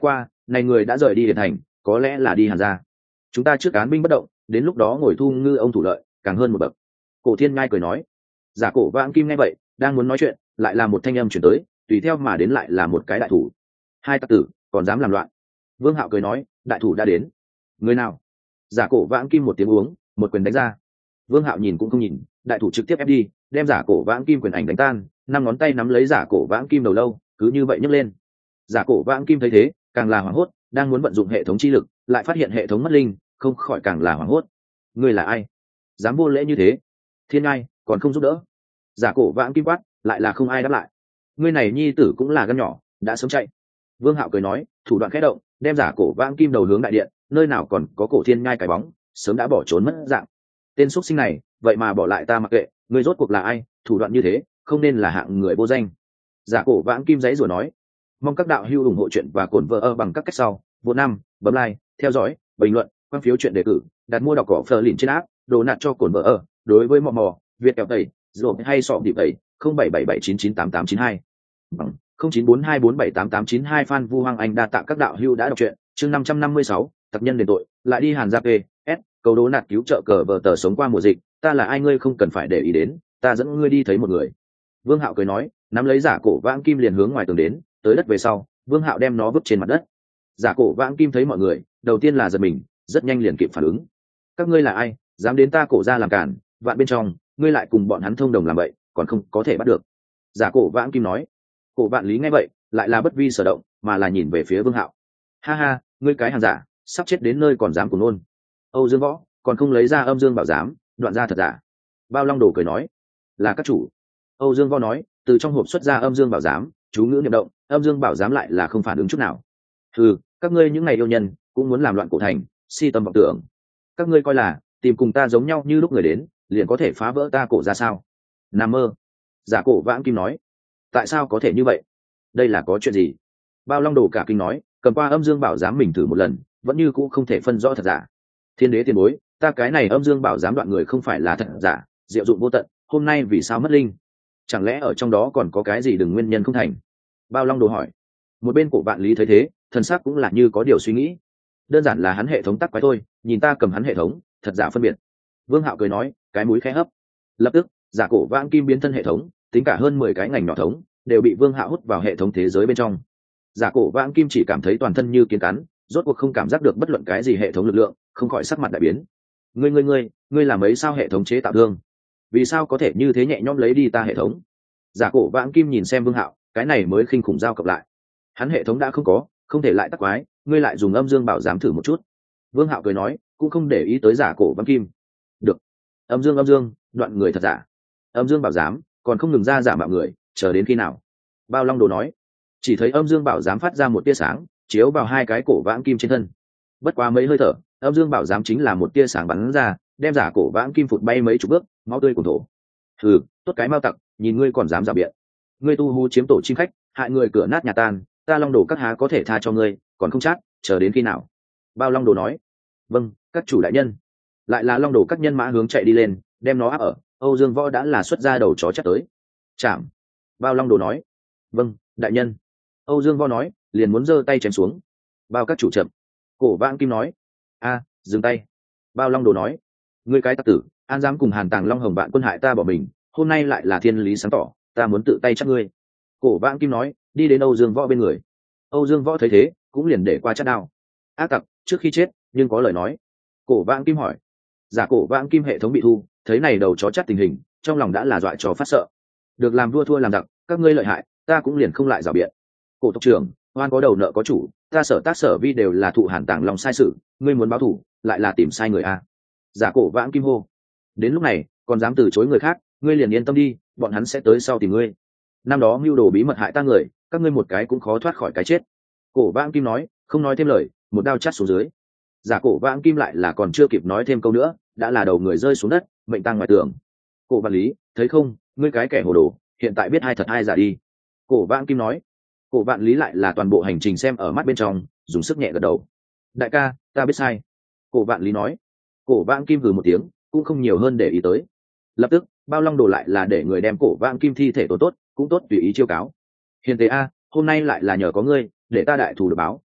này người đã rời đi Hiền thành, có lẽ là đi Hàn gia. Chúng ta trước án binh bất động, đến lúc đó ngồi thu ngư ông thủ lợi, càng hơn một bậc. Cổ Thiên Ngai cười nói. Giả Cổ Vãng Kim nghe vậy, đang muốn nói chuyện, lại là một thanh âm chuyển tới, tùy theo mà đến lại là một cái đại thủ. Hai tặc tử, còn dám làm loạn. Vương Hạo cười nói, đại thủ đã đến. Người nào? Giả Cổ Vãng Kim một tiếng uống, một quyền đánh ra. Vương Hạo nhìn cũng không nhìn, đại thủ trực tiếp ép đi, đem Giả Cổ Vãng Kim quyền ảnh đánh tan, năm ngón tay nắm lấy Giả Cổ Vãng Kim đầu lâu, cứ như vậy nhấc lên. Giả Cổ Vãng Kim thấy thế, càng là hoảng hốt, đang muốn vận dụng hệ thống chi lực, lại phát hiện hệ thống mất linh, không khỏi càng là hoảng hốt. Ngươi là ai? Dám vô lễ như thế? Thiên Ngai, còn không giúp đỡ. Giả Cổ Vãng Kim quát, lại là không ai đáp lại. Ngươi này nhi tử cũng là gan nhỏ, đã sớm chạy. Vương Hạo cười nói, thủ đoạn khẽ động, đem Giả Cổ Vãng Kim đầu hướng đại điện, nơi nào còn có Cổ Thiên Ngai cái bóng, sớm đã bỏ trốn mất dạng. Tên xuất sinh này, vậy mà bỏ lại ta mặc kệ, ngươi rốt cuộc là ai, thủ đoạn như thế, không nên là hạng người vô danh. Giả Cổ Vãng Kim giãy giụa nói, mong các đạo hữu ủng hộ chuyện và cổn vợ ơ bằng các cách sau, vô năm, bấm like, theo dõi, bình luận, quan phiếu chuyện đề cử, đặt mua đọc cỏ phờ lìn trên app, đồ nạt cho cổn vợ ơ, đối với mò mò, Việt kẹo tẩy, rồi hay sọ điệp tẩy, không bảy bảy bảy chín chín tám tám chín hai, bằng không chín bốn hai bốn bảy tám tám chín hai. Phan Vu Hoàng Anh đa tạ các đạo hữu đã đọc truyện, chương năm trăm năm mươi sáu, tập nhân đền tội, lại đi Hàn Gia P, S, cầu đố nạt cứu trợ cờ vợ tờ sống qua mùa dịch, ta là ai ngươi không cần phải để ý đến, ta dẫn ngươi đi thấy một người. Vương Hạo cười nói, nắm lấy Giả Cổ Vãng Kim liền hướng ngoài tường đến, tới đất về sau, Vương Hạo đem nó vứt trên mặt đất. Giả Cổ Vãng Kim thấy mọi người, đầu tiên là giật mình, rất nhanh liền kịp phản ứng. Các ngươi là ai, dám đến ta Cổ gia làm cản, vạn bên trong, ngươi lại cùng bọn hắn thông đồng làm vậy, còn không có thể bắt được. Giả Cổ Vãng Kim nói. Cổ Vạn Lý nghe vậy, lại là bất vi sở động, mà là nhìn về phía Vương Hạo. Ha ha, ngươi cái hàng giả, sắp chết đến nơi còn dám cuồng ngôn. Âu Dương Võ, còn không lấy ra âm dương bảo giám, đoạn ra thật giả. Bao Long Đồ cười nói, là các chủ. Âu Dương Võ nói, từ trong hộp xuất ra âm dương bảo giám, chú ngữ niệm động, âm dương bảo giám lại là không phản ứng chút nào. Ừ, các ngươi những ngày yêu nhân, cũng muốn làm loạn cổ thành, si tâm vọng tưởng. Các ngươi coi là tìm cùng ta giống nhau như lúc người đến, liền có thể phá vỡ ta Cổ ra sao? Nằm mơ. Giả Cổ Vãng Kim nói, tại sao có thể như vậy, đây là có chuyện gì? Bao Long Đồ cả kinh nói, cầm qua âm dương bảo giám mình thử một lần, vẫn như cũ không thể phân rõ thật giả. Thiên đế tiền bối, ta cái này âm dương bảo giám đoạn người không phải là thật giả, diệu dụng vô tận, hôm nay vì sao mất linh? Chẳng lẽ ở trong đó còn có cái gì đừng nguyên nhân không thành? Bao Long Đồ hỏi. Một bên Cổ Vạn Lý thấy thế, thần sắc cũng là như có điều suy nghĩ. Đơn giản là hắn hệ thống tắc quái thôi, nhìn ta cầm hắn hệ thống, thật giả phân biệt. Vương Hạo cười nói, cái mũi khẽ hấp. Lập tức, Giả Cổ Vãng Kim biến thân hệ thống, tính cả hơn mười cái ngành nhỏ thống, đều bị Vương Hạo hút vào hệ thống thế giới bên trong. Giả Cổ Vãng Kim chỉ cảm thấy toàn thân như kiến cắn, rốt cuộc không cảm giác được bất luận cái gì hệ thống lực lượng, không khỏi sắc mặt đại biến. Ngươi ngươi ngươi, ngươi làm mấy sao hệ thống chế tạo thương? Vì sao có thể như thế nhẹ nhõm lấy đi ta hệ thống? Giả Cổ Vãng Kim nhìn xem Vương Hạo, cái này mới khinh khủng giao cập lại. Hắn hệ thống đã không có, không thể lại tắc quái, ngươi lại dùng âm dương bảo giám thử một chút. Vương Hạo cười nói, cũng không để ý tới Giả Cổ Vãng Kim. Được. Âm dương âm dương, đoạn người thật giả. Âm dương bảo giám, còn không ngừng ra giả mạo người, chờ đến khi nào? Bao Long Đồ nói. Chỉ thấy âm dương bảo giám phát ra một tia sáng, chiếu vào hai cái Cổ Vãng Kim trên thân. Bất quá mấy hơi thở, âm dương bảo giám chính là một tia sáng bắn ra, đem Giả Cổ Vãng Kim phụt bay mấy chục bước, máu tươi cuồn thổ. Hừ, tốt cái mau tặc, nhìn ngươi còn dám giả biện. Ngươi tu hú chiếm tổ chim khách, hại người cửa nát nhà tan, ta Long Đồ các há có thể tha cho ngươi, còn không chát, chờ đến khi nào? Bao Long Đồ nói. Vâng, các chủ đại nhân. Lại là Long Đồ các nhân mã hướng chạy đi lên, đem nó áp ở. Âu Dương Võ đã là xuất ra đầu chó chắc tới. Chạm. Bao Long Đồ nói. Vâng, đại nhân. Âu Dương Võ nói, liền muốn giơ tay chém xuống. Bao các chủ chậm. Cổ Vãng Kim nói. A, dừng tay. Bao Long Đồ nói. Ngươi cái tặc tử, an dám cùng Hàn Tàng Long Hồng Vạn quân hại ta bỏ mình, hôm nay lại là thiên lý sáng tỏ, ta muốn tự tay chắc ngươi. Cổ Vãng Kim nói, đi đến Âu Dương Võ bên người. Âu Dương Võ thấy thế, cũng liền để qua chắc đao. Ác tặc, trước khi chết, nhưng có lời nói. Cổ Vãng Kim hỏi. Giả Cổ Vãng Kim hệ thống bị thu, thấy này đầu chó chắc tình hình, trong lòng đã là dọa cho phát sợ. Được làm vua thua làm giặc, các ngươi lợi hại, ta cũng liền không lại rào biện. Cổ tộc trưởng, oan có đầu nợ có chủ, ta sở tác sở vi đều là thụ Hàn Tàng Long sai sự, ngươi muốn báo thù, lại là tìm sai người a. Giả Cổ Vãng Kim hô. Đến lúc này, còn dám từ chối người khác, ngươi liền yên tâm đi, bọn hắn sẽ tới sau tìm ngươi. Năm đó mưu đồ bí mật hại ta người, các ngươi một cái cũng khó thoát khỏi cái chết. Cổ Vãng Kim nói, không nói thêm lời, một đao chát xuống dưới. Giả Cổ Vãng Kim lại là còn chưa kịp nói thêm câu nữa, đã là đầu người rơi xuống đất, mệnh tang ngoài tường. Cổ Vạn Lý, thấy không, ngươi cái kẻ hồ đồ, hiện tại biết ai thật ai giả đi. Cổ Vãng Kim nói. Cổ Vạn Lý lại là toàn bộ hành trình xem ở mắt bên trong, dùng sức nhẹ gật đầu. Đại ca, ta biết sai. Cổ Vạn Lý nói. Cổ Vãng Kim hừ một tiếng, cũng không nhiều hơn để ý tới. Lập tức, Bao Long Đồ lại là để người đem Cổ Vãng Kim thi thể tốt tốt, cũng tốt tùy ý chiêu cáo. Hiền tế a, hôm nay lại là nhờ có ngươi, để ta đại thù được báo.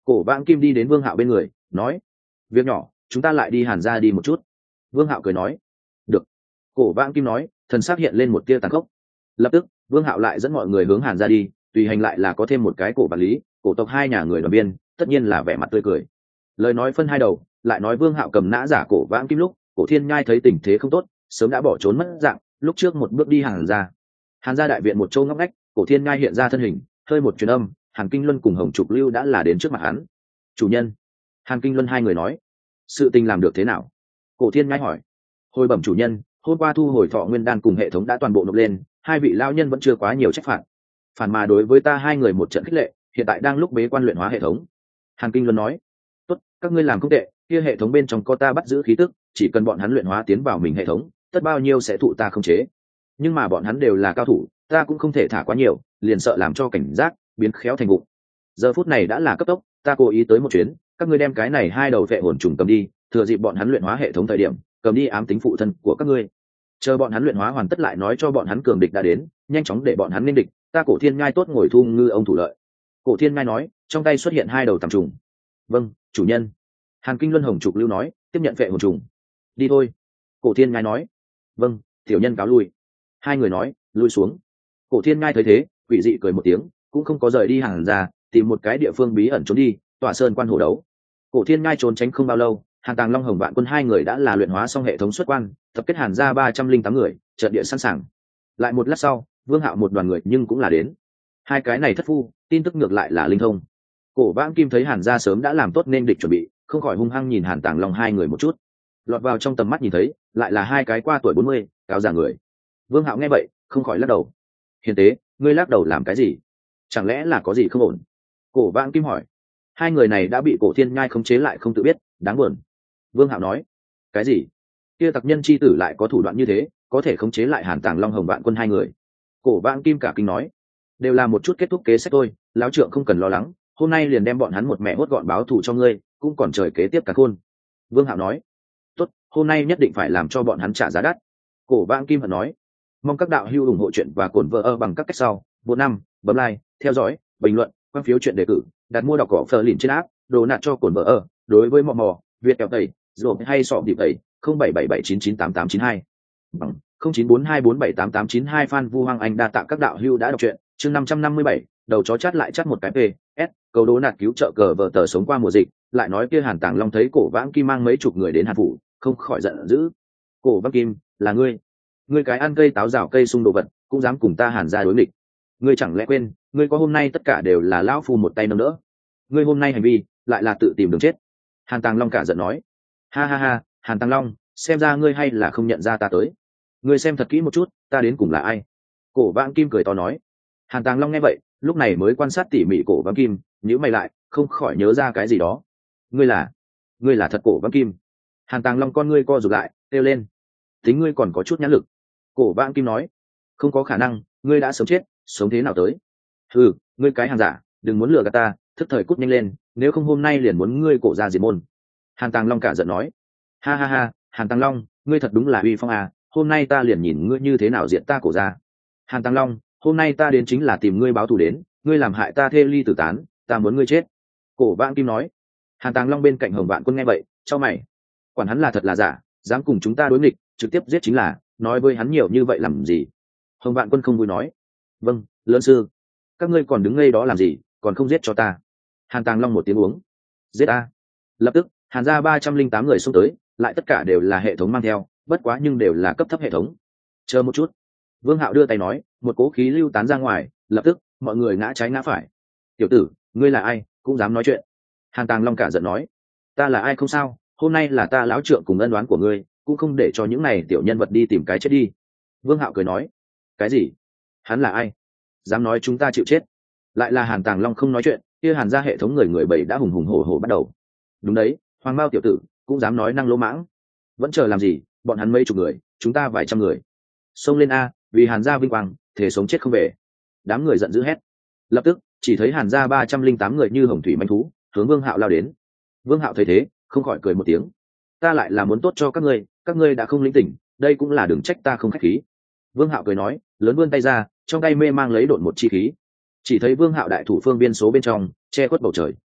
Cổ Vãng Kim đi đến Vương Hạo bên người nói, việc nhỏ, chúng ta lại đi Hàn gia đi một chút. Vương Hạo cười nói, được. Cổ Vãng Kim nói, thần sắc hiện lên một tia tàn khốc. Lập tức Vương Hạo lại dẫn mọi người hướng Hàn gia đi, tùy hành lại là có thêm một cái cổ vật lý, cổ tộc hai nhà người đoàn viên, tất nhiên là vẻ mặt tươi cười. Lời nói phân hai đầu, lại nói Vương Hạo cầm nã giả Cổ Vãng Kim lúc, Cổ Thiên Nhai thấy tình thế không tốt, sớm đã bỏ trốn mất dạng, lúc trước một bước đi Hàn gia. Hàn gia đại viện một châu ngóc ngách, Cổ Thiên Nhai hiện ra thân hình, hơi một truyền âm, Hàn Kinh Luân cùng Hồng Trục Lưu đã là đến trước mặt hắn. Chủ nhân. Hàn Kinh Luân hai người nói, sự tình làm được thế nào? Cổ Thiên Nhai hỏi. Hồi bẩm chủ nhân, hôm qua thu hồi thọ nguyên đan cùng hệ thống đã toàn bộ nộp lên, hai vị lao nhân vẫn chưa quá nhiều trách phạt, phản mà đối với ta hai người một trận khích lệ, hiện tại đang lúc bế quan luyện hóa hệ thống. Hàn Kinh Luân nói, tốt, các ngươi làm không tệ, kia hệ thống bên trong có ta bắt giữ khí tức, chỉ cần bọn hắn luyện hóa tiến vào mình hệ thống, tất bao nhiêu sẽ thụ ta không chế. Nhưng mà bọn hắn đều là cao thủ, ta cũng không thể thả quá nhiều, liền sợ làm cho cảnh giác biến khéo thành vụng. Giờ phút này đã là cấp tốc, ta cố ý tới một chuyến, các ngươi đem cái này hai đầu vệ hồn trùng cầm đi, thừa dịp bọn hắn luyện hóa hệ thống thời điểm, cầm đi ám tính phụ thân của các ngươi. Chờ bọn hắn luyện hóa hoàn tất lại nói cho bọn hắn cường địch đã đến, nhanh chóng để bọn hắn nên địch, ta Cổ Thiên Nhai tốt ngồi thu ngư ông thủ lợi. Cổ Thiên Nhai nói, trong tay xuất hiện hai đầu tằm trùng. Vâng, chủ nhân. Hàn Kinh Luân Hồng Trục Lưu nói, tiếp nhận vệ hồn trùng. Đi thôi. Cổ Thiên Nhai nói, vâng, tiểu nhân cáo lui. Hai người nói, lui xuống. Cổ Thiên Nhai thấy thế, quỷ dị cười một tiếng, cũng không có rời đi Hàn ra, tìm một cái địa phương bí ẩn trốn đi, tỏa sơn quan hổ đấu. Cổ Thiên Nhai trốn tránh không bao lâu, Hàn Tàng Long Hồng Vạn Quân hai người đã là luyện hóa xong hệ thống xuất quan, tập kết Hàn ra ba trăm linh tám người, trận địa sẵn sàng. Lại một lát sau, Vương Hạo một đoàn người nhưng cũng là đến. Hai cái này thất phu, tin tức ngược lại là linh thông. Cổ Vãng Kim thấy Hàn gia sớm đã làm tốt nên địch chuẩn bị, không khỏi hung hăng nhìn Hàn Tàng Long hai người một chút. Lọt vào trong tầm mắt nhìn thấy, lại là hai cái qua tuổi bốn mươi, cáo già người. Vương Hạo nghe vậy, không khỏi lắc đầu. Hiền tế, ngươi lắc đầu làm cái gì? Chẳng lẽ là có gì không ổn? Cổ Vãng Kim hỏi. Hai người này đã bị Cổ Thiên Nhai khống chế lại không tự biết, đáng buồn. Vương Hạo nói. Cái gì? Kia tặc nhân chi tử lại có thủ đoạn như thế, có thể khống chế lại Hàn Tàng Long Hồng Vạn Quân hai người. Cổ Vãng Kim cả kinh nói, đều là một chút kết thúc kế sách thôi, lão trượng không cần lo lắng, hôm nay liền đem bọn hắn một mẹ hốt gọn báo thù cho ngươi, cũng còn trời kế tiếp cả khôn. Vương Hạo nói, tốt, hôm nay nhất định phải làm cho bọn hắn trả giá đắt. Cổ Vãng Kim hận nói, mong các đạo hữu ủng hộ chuyện và cổn vợ ơ bằng các cách sau, vô năm, bấm like, theo dõi, bình luận, quan phiếu chuyện đề cử, đặt mua đọc cỏ phờ lìn trên app, đồ nạt cho cổn vợ ơ, đối với mò mò, Việt kẹo tẩy, rồi hay sọ điệp tẩy, không bảy bảy bảy chín chín tám tám chín hai bằng không chín bốn hai bốn bảy tám tám chín hai. Phan Vu Hoàng Anh đa tạ các đạo hữu đã đọc truyện. Chương năm trăm năm mươi bảy, đầu chó chát lại chát một cái p s câu đố nạt cứu trợ cờ vợ tờ sống qua mùa dịch. Lại nói kia Hàn Tàng Long thấy Cổ Vãng Kim mang mấy chục người đến Hàn phủ, không khỏi giận dữ. Cổ Vãng Kim, là ngươi, ngươi cái ăn cây táo rào cây sung đồ vật, cũng dám cùng ta Hàn gia đối nghịch. Ngươi chẳng lẽ quên, ngươi có hôm nay tất cả đều là lão phu một tay nâng đỡ. Ngươi hôm nay hành vi lại là tự tìm đường chết. Hàn Tàng Long cả giận nói, ha ha ha, Hàn Tàng Long, xem ra ngươi hay là không nhận ra ta tới. Ngươi xem thật kỹ một chút, ta đến cùng là ai? Cổ Vãng Kim cười to nói. Hàn Tàng Long nghe vậy, lúc này mới quan sát tỉ mỉ Cổ Vãng Kim, nhíu mày lại, không khỏi nhớ ra cái gì đó. Ngươi là, ngươi là thật Cổ Vãng Kim? Hàn Tàng Long con ngươi co rụt lại, kêu lên. Tính ngươi còn có chút nhãn lực. Cổ Vãng Kim nói, không có khả năng, ngươi đã sống chết, sống thế nào tới? Ừ, ngươi cái hàng giả, đừng muốn lừa gạt ta, thức thời cút nhanh lên, nếu không hôm nay liền muốn ngươi Cổ ra diệt môn. Hàn Tàng Long cả giận nói, ha ha ha, Hàn Tàng Long, ngươi thật đúng là uy phong à, hôm nay ta liền nhìn ngươi như thế nào diện ta Cổ ra. Hàn Tàng Long, hôm nay ta đến chính là tìm ngươi báo thù đến, ngươi làm hại ta thê ly tử tán, ta muốn ngươi chết. Cổ Vãng Kim nói. Hàn Tàng Long bên cạnh Hồng Vạn Quân nghe vậy, chau mày, quản hắn là thật là giả, dám cùng chúng ta đối nghịch, trực tiếp giết chính là, nói với hắn nhiều như vậy làm gì? Hồng Vạn Quân không vui nói, vâng, lớn sư, các ngươi còn đứng ngây đó làm gì, còn không giết cho ta? Hàn Tàng Long một tiếng uống, giết a! Lập tức, Hàn ra ba trăm linh tám người xông tới, lại tất cả đều là hệ thống mang theo, bất quá nhưng đều là cấp thấp hệ thống. Chờ một chút. Vương Hạo đưa tay nói, một cỗ khí lưu tán ra ngoài, lập tức mọi người ngã trái ngã phải. Tiểu tử, ngươi là ai, cũng dám nói chuyện? Hàn Tàng Long cả giận nói, ta là ai không sao, hôm nay là ta lão trượng cùng ân đoán của ngươi, cũng không để cho những này tiểu nhân vật đi tìm cái chết đi. Vương Hạo cười nói, cái gì? Hắn là ai? Dám nói chúng ta chịu chết? Lại là Hàn Tàng Long không nói chuyện, kia Hàn ra hệ thống người người bảy đã hùng hùng hổ hổ bắt đầu. Đúng đấy, Hoàng Mao tiểu tử cũng dám nói năng lỗ mãng, vẫn chờ làm gì? Bọn hắn mấy chục người, chúng ta vài trăm người, xông lên a, vì Hàn gia vinh quang, thể sống chết không về. Đám người giận dữ hét. Lập tức chỉ thấy Hàn gia ba trăm linh tám người như hồng thủy manh thú hướng Vương Hạo lao đến. Vương Hạo thấy thế, không khỏi cười một tiếng, ta lại là muốn tốt cho các ngươi, các ngươi đã không linh tỉnh, đây cũng là đừng trách ta không khách khí. Vương Hạo cười nói, lớn vươn tay ra, trong tay mê mang lấy độn một chi khí. Chỉ thấy Vương Hạo đại thủ phương biên số bên trong che khuất bầu trời.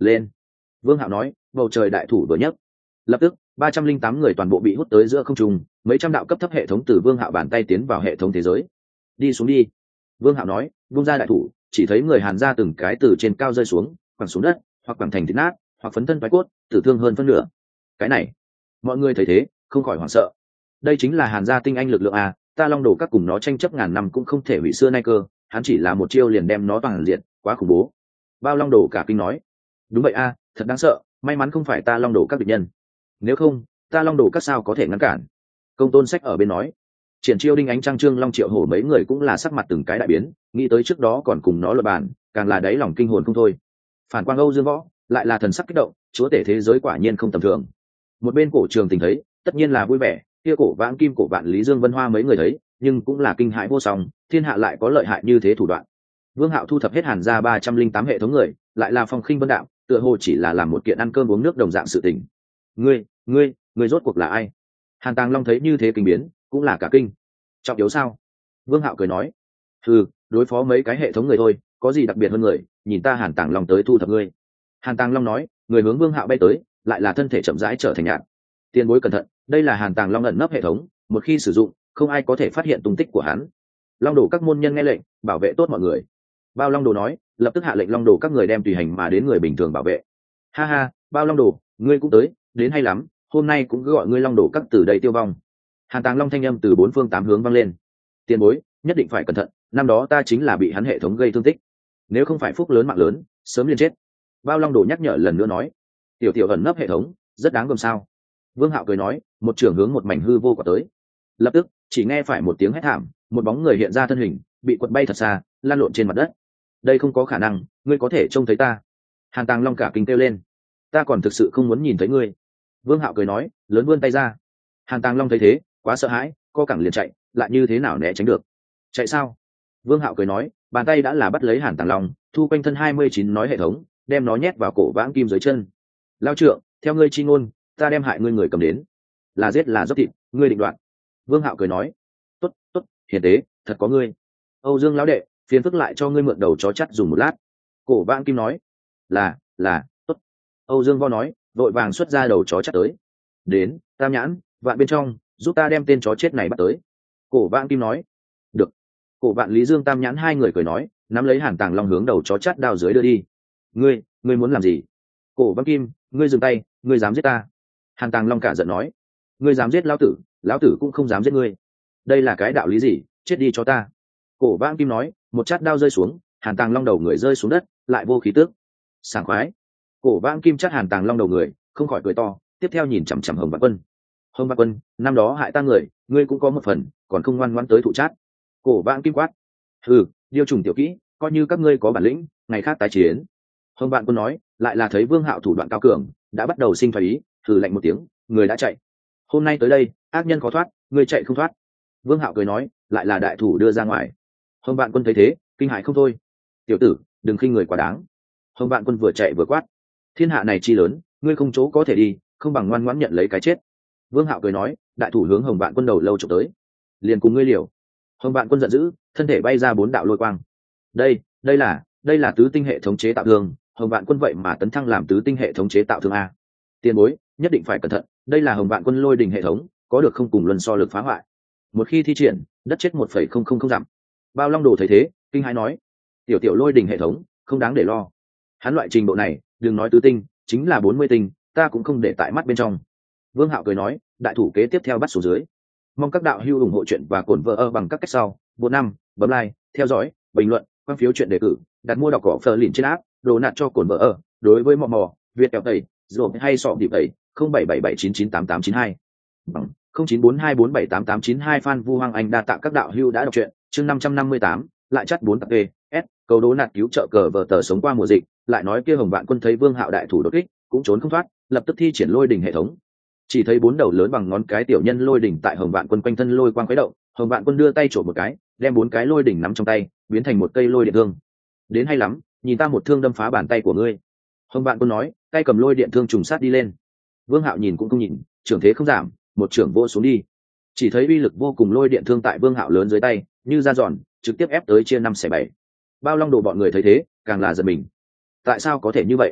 lên. Vương Hạo nói, bầu trời đại thủ vừa nhấc, lập tức ba trăm linh tám người toàn bộ bị hút tới giữa không trung, mấy trăm đạo cấp thấp hệ thống từ Vương Hạo bàn tay tiến vào hệ thống thế giới. Đi xuống đi. Vương Hạo nói, vung ra đại thủ, chỉ thấy người Hàn gia từng cái từ trên cao rơi xuống, quẳng xuống đất, hoặc quẳng thành thịt nát, hoặc phấn thân toái cốt, tử thương hơn phân nửa. Cái này, mọi người thấy thế, không khỏi hoảng sợ. Đây chính là Hàn gia tinh anh lực lượng à, ta Long Đồ các cùng nó tranh chấp ngàn năm cũng không thể hủy xưa nay cơ, hắn chỉ là một chiêu liền đem nó toàn diện, quá khủng bố. Bao Long Đồ cả kinh nói, đúng vậy a, à, thật đáng sợ, may mắn không phải ta Long Đồ các địch nhân, nếu không ta Long Đồ các sao có thể ngăn cản. Công Tôn Sách ở bên nói, Triển Chiêu, Đinh Ánh Trăng, Trương Long, Triệu Hổ mấy người cũng là sắc mặt từng cái đại biến, nghĩ tới trước đó còn cùng nó luận bàn, càng là đáy lòng kinh hồn không thôi. Phản Quang Âu Dương Võ lại là thần sắc kích động, chúa tể thế giới quả nhiên không tầm thường. Một bên Cổ Trường Tình thấy, tất nhiên là vui vẻ, kia Cổ Vãng Kim, Cổ Vạn Lý, Dương Vân Hoa mấy người thấy, nhưng cũng là kinh hãi vô song, thiên hạ lại có lợi hại như thế thủ đoạn. Vương Hạo thu thập hết Hàn gia ba trăm linh tám hệ thống người, lại là phong khinh vân đạo, tựa hồ chỉ là làm một kiện ăn cơm uống nước đồng dạng sự tình. Ngươi, ngươi, ngươi rốt cuộc là ai? Hàn Tàng Long thấy như thế kinh biến, cũng là cả kinh. Trọng yếu sao? Vương Hạo cười nói, ừ, đối phó mấy cái hệ thống người thôi, có gì đặc biệt hơn người, nhìn ta Hàn Tàng Long tới thu thập ngươi. Hàn Tàng Long nói, người hướng Vương Hạo bay tới, lại là thân thể chậm rãi trở thành nhạt. Tiền bối cẩn thận, đây là Hàn Tàng Long ẩn nấp hệ thống, một khi sử dụng, không ai có thể phát hiện tung tích của hắn. Long Đồ các môn nhân nghe lệnh, bảo vệ tốt mọi người. Bao Long Đồ nói, lập tức hạ lệnh Long Đồ các người đem tùy hành mà đến người bình thường bảo vệ. Ha ha, Bao Long Đồ, ngươi cũng tới, đến hay lắm, hôm nay cũng cứ gọi ngươi Long Đồ các từ đây tiêu vong. Hàn Tàng Long thanh âm từ bốn phương tám hướng vang lên. Tiền bối, nhất định phải cẩn thận, năm đó ta chính là bị hắn hệ thống gây thương tích, nếu không phải phúc lớn mạng lớn, sớm liền chết. Bao Long Đồ nhắc nhở lần nữa nói, tiểu tiểu ẩn nấp hệ thống, rất đáng gờm sao? Vương Hạo cười nói, một trường hướng một mảnh hư vô quả tới. Lập tức, chỉ nghe phải một tiếng hét thảm, một bóng người hiện ra thân hình, bị quật bay thật xa, lan lộn trên mặt đất. Đây không có khả năng, ngươi có thể trông thấy ta? Hàn Tàng Long cả kinh kêu lên, ta còn thực sự không muốn nhìn thấy ngươi. Vương Hạo cười nói, lớn vươn tay ra. Hàn Tàng Long thấy thế, quá sợ hãi, co cẳng liền chạy, lại như thế nào né tránh được? Chạy sao? Vương Hạo cười nói, bàn tay đã là bắt lấy Hàn Tàng Long, thu quanh thân hai mươi chín nói hệ thống, đem nó nhét vào cổ Vãng Kim dưới chân. Lao trượng, theo ngươi chi ngôn, ta đem hại ngươi người cầm đến, là giết là dốc thịt, ngươi định đoạt. Vương Hạo cười nói, tốt, tốt, hiền tế, thật có ngươi. Âu Dương lão đệ, phiền phức lại cho ngươi mượn đầu chó chắt dùng một lát. Cổ Vãng Kim nói, là, là, tốt. Âu Dương Vo nói, vội vàng xuất ra đầu chó chắt tới. Đến, Tam Nhãn, Vạn bên trong, giúp ta đem tên chó chết này bắt tới. Cổ Vãng Kim nói, được. Cổ Vạn Lý, Dương Tam Nhãn hai người cười nói, nắm lấy Hàn Tàng Long hướng đầu chó chắt đao dưới đưa đi. Ngươi, ngươi muốn làm gì? Cổ Vãng Kim, ngươi dừng tay, ngươi dám giết ta? Hàn Tàng Long cả giận nói, ngươi dám giết lão tử, lão tử cũng không dám giết ngươi. Đây là cái đạo lý gì? Chết đi cho ta. Cổ Vãng Kim nói, một chát đao rơi xuống, Hàn Tàng Long đầu người rơi xuống đất, lại vô khí tước. Sảng khoái. Cổ Vãng Kim chát Hàn Tàng Long đầu người, không khỏi cười to, tiếp theo nhìn chằm chằm Hồng Vạn Quân. Hồng Vạn Quân, năm đó hại ta người, ngươi cũng có một phần, còn không ngoan ngoãn tới thụ chát. Cổ Vãng Kim quát, hừ, điêu trùng tiểu kỹ, coi như các ngươi có bản lĩnh, ngày khác tái chiến. Hồng Vạn Quân nói, lại là thấy Vương Hạo thủ đoạn cao cường, đã bắt đầu sinh thoái ý, thử lạnh một tiếng, người đã chạy. Hôm nay tới đây, ác nhân khó thoát, người chạy không thoát. Vương Hạo cười nói, lại là đại thủ đưa ra ngoài. Hồng Vạn Quân thấy thế, kinh hãi không thôi. Tiểu tử, đừng khinh người quá đáng. Hồng Vạn Quân vừa chạy vừa quát, thiên hạ này chi lớn, ngươi không chỗ có thể đi, không bằng ngoan ngoãn nhận lấy cái chết. Vương Hạo cười nói, đại thủ hướng Hồng Vạn Quân đầu lâu chụp tới, liền cùng ngươi liều. Hồng Vạn Quân giận dữ, thân thể bay ra bốn đạo lôi quang. Đây, đây là, đây là tứ tinh hệ thống chế tạo thương. Hồng Vạn Quân vậy mà tấn thăng làm tứ tinh hệ thống chế tạo thương a. Tiền bối, nhất định phải cẩn thận, đây là Hồng Vạn Quân lôi đình hệ thống, có được không cùng luân so lực phá hoại. Một khi thi triển, đất chết một phẩy không không không dặm. Bao Long Đồ thấy thế, kinh hãi nói, tiểu tiểu lôi đình hệ thống, không đáng để lo. Hắn loại trình độ này, đừng nói tứ tinh, chính là bốn mươi tinh, ta cũng không để tại mắt bên trong. Vương Hạo cười nói, đại thủ kế tiếp theo bắt xuống dưới. Mong các đạo hữu ủng hộ chuyện và cổn vợ ơ bằng các cách sau. Bốn năm, bấm like, theo dõi, bình luận, quan phiếu chuyện đề cử, đặt mua đọc cỏ phờ lìn trên app, đồ nạt cho cổn vợ ơ. Đối với mò mò, Việt kẹo tẩy, rồi hay sọ điệp tẩy, không bảy bảy bảy chín chín tám tám chín hai, bằng không chín bốn hai bốn bảy tám tám chín hai. Phan Vu Hoàng Anh đa tạ các đạo hữu đã đọc truyện. Chương năm trăm năm mươi tám, lại chắt bốn tập p s cầu đố nạt cứu trợ cờ vờ tờ sống qua mùa dịch. Lại nói kia Hồng Vạn Quân thấy Vương Hạo đại thủ đột kích, cũng trốn không thoát, lập tức thi triển lôi đỉnh hệ thống. Chỉ thấy bốn đầu lớn bằng ngón cái tiểu nhân lôi đỉnh tại Hồng Vạn Quân quanh thân lôi quang khuấy động, Hồng Vạn Quân đưa tay trộm một cái, đem bốn cái lôi đỉnh nắm trong tay, biến thành một cây lôi điện thương. Đến hay lắm, nhìn ta một thương đâm phá bàn tay của ngươi. Hồng Vạn Quân nói, tay cầm lôi điện thương trùng sát đi lên. Vương Hạo nhìn cũng không nhìn, trưởng thế không giảm, một trưởng vô xuống đi. Chỉ thấy uy lực vô cùng lôi điện thương tại Vương Hạo lớn dưới tay, như da giòn, trực tiếp ép tới chia năm xẻ bảy. Bao Long Đồ bọn người thấy thế, càng là giật mình. Tại sao có thể như vậy?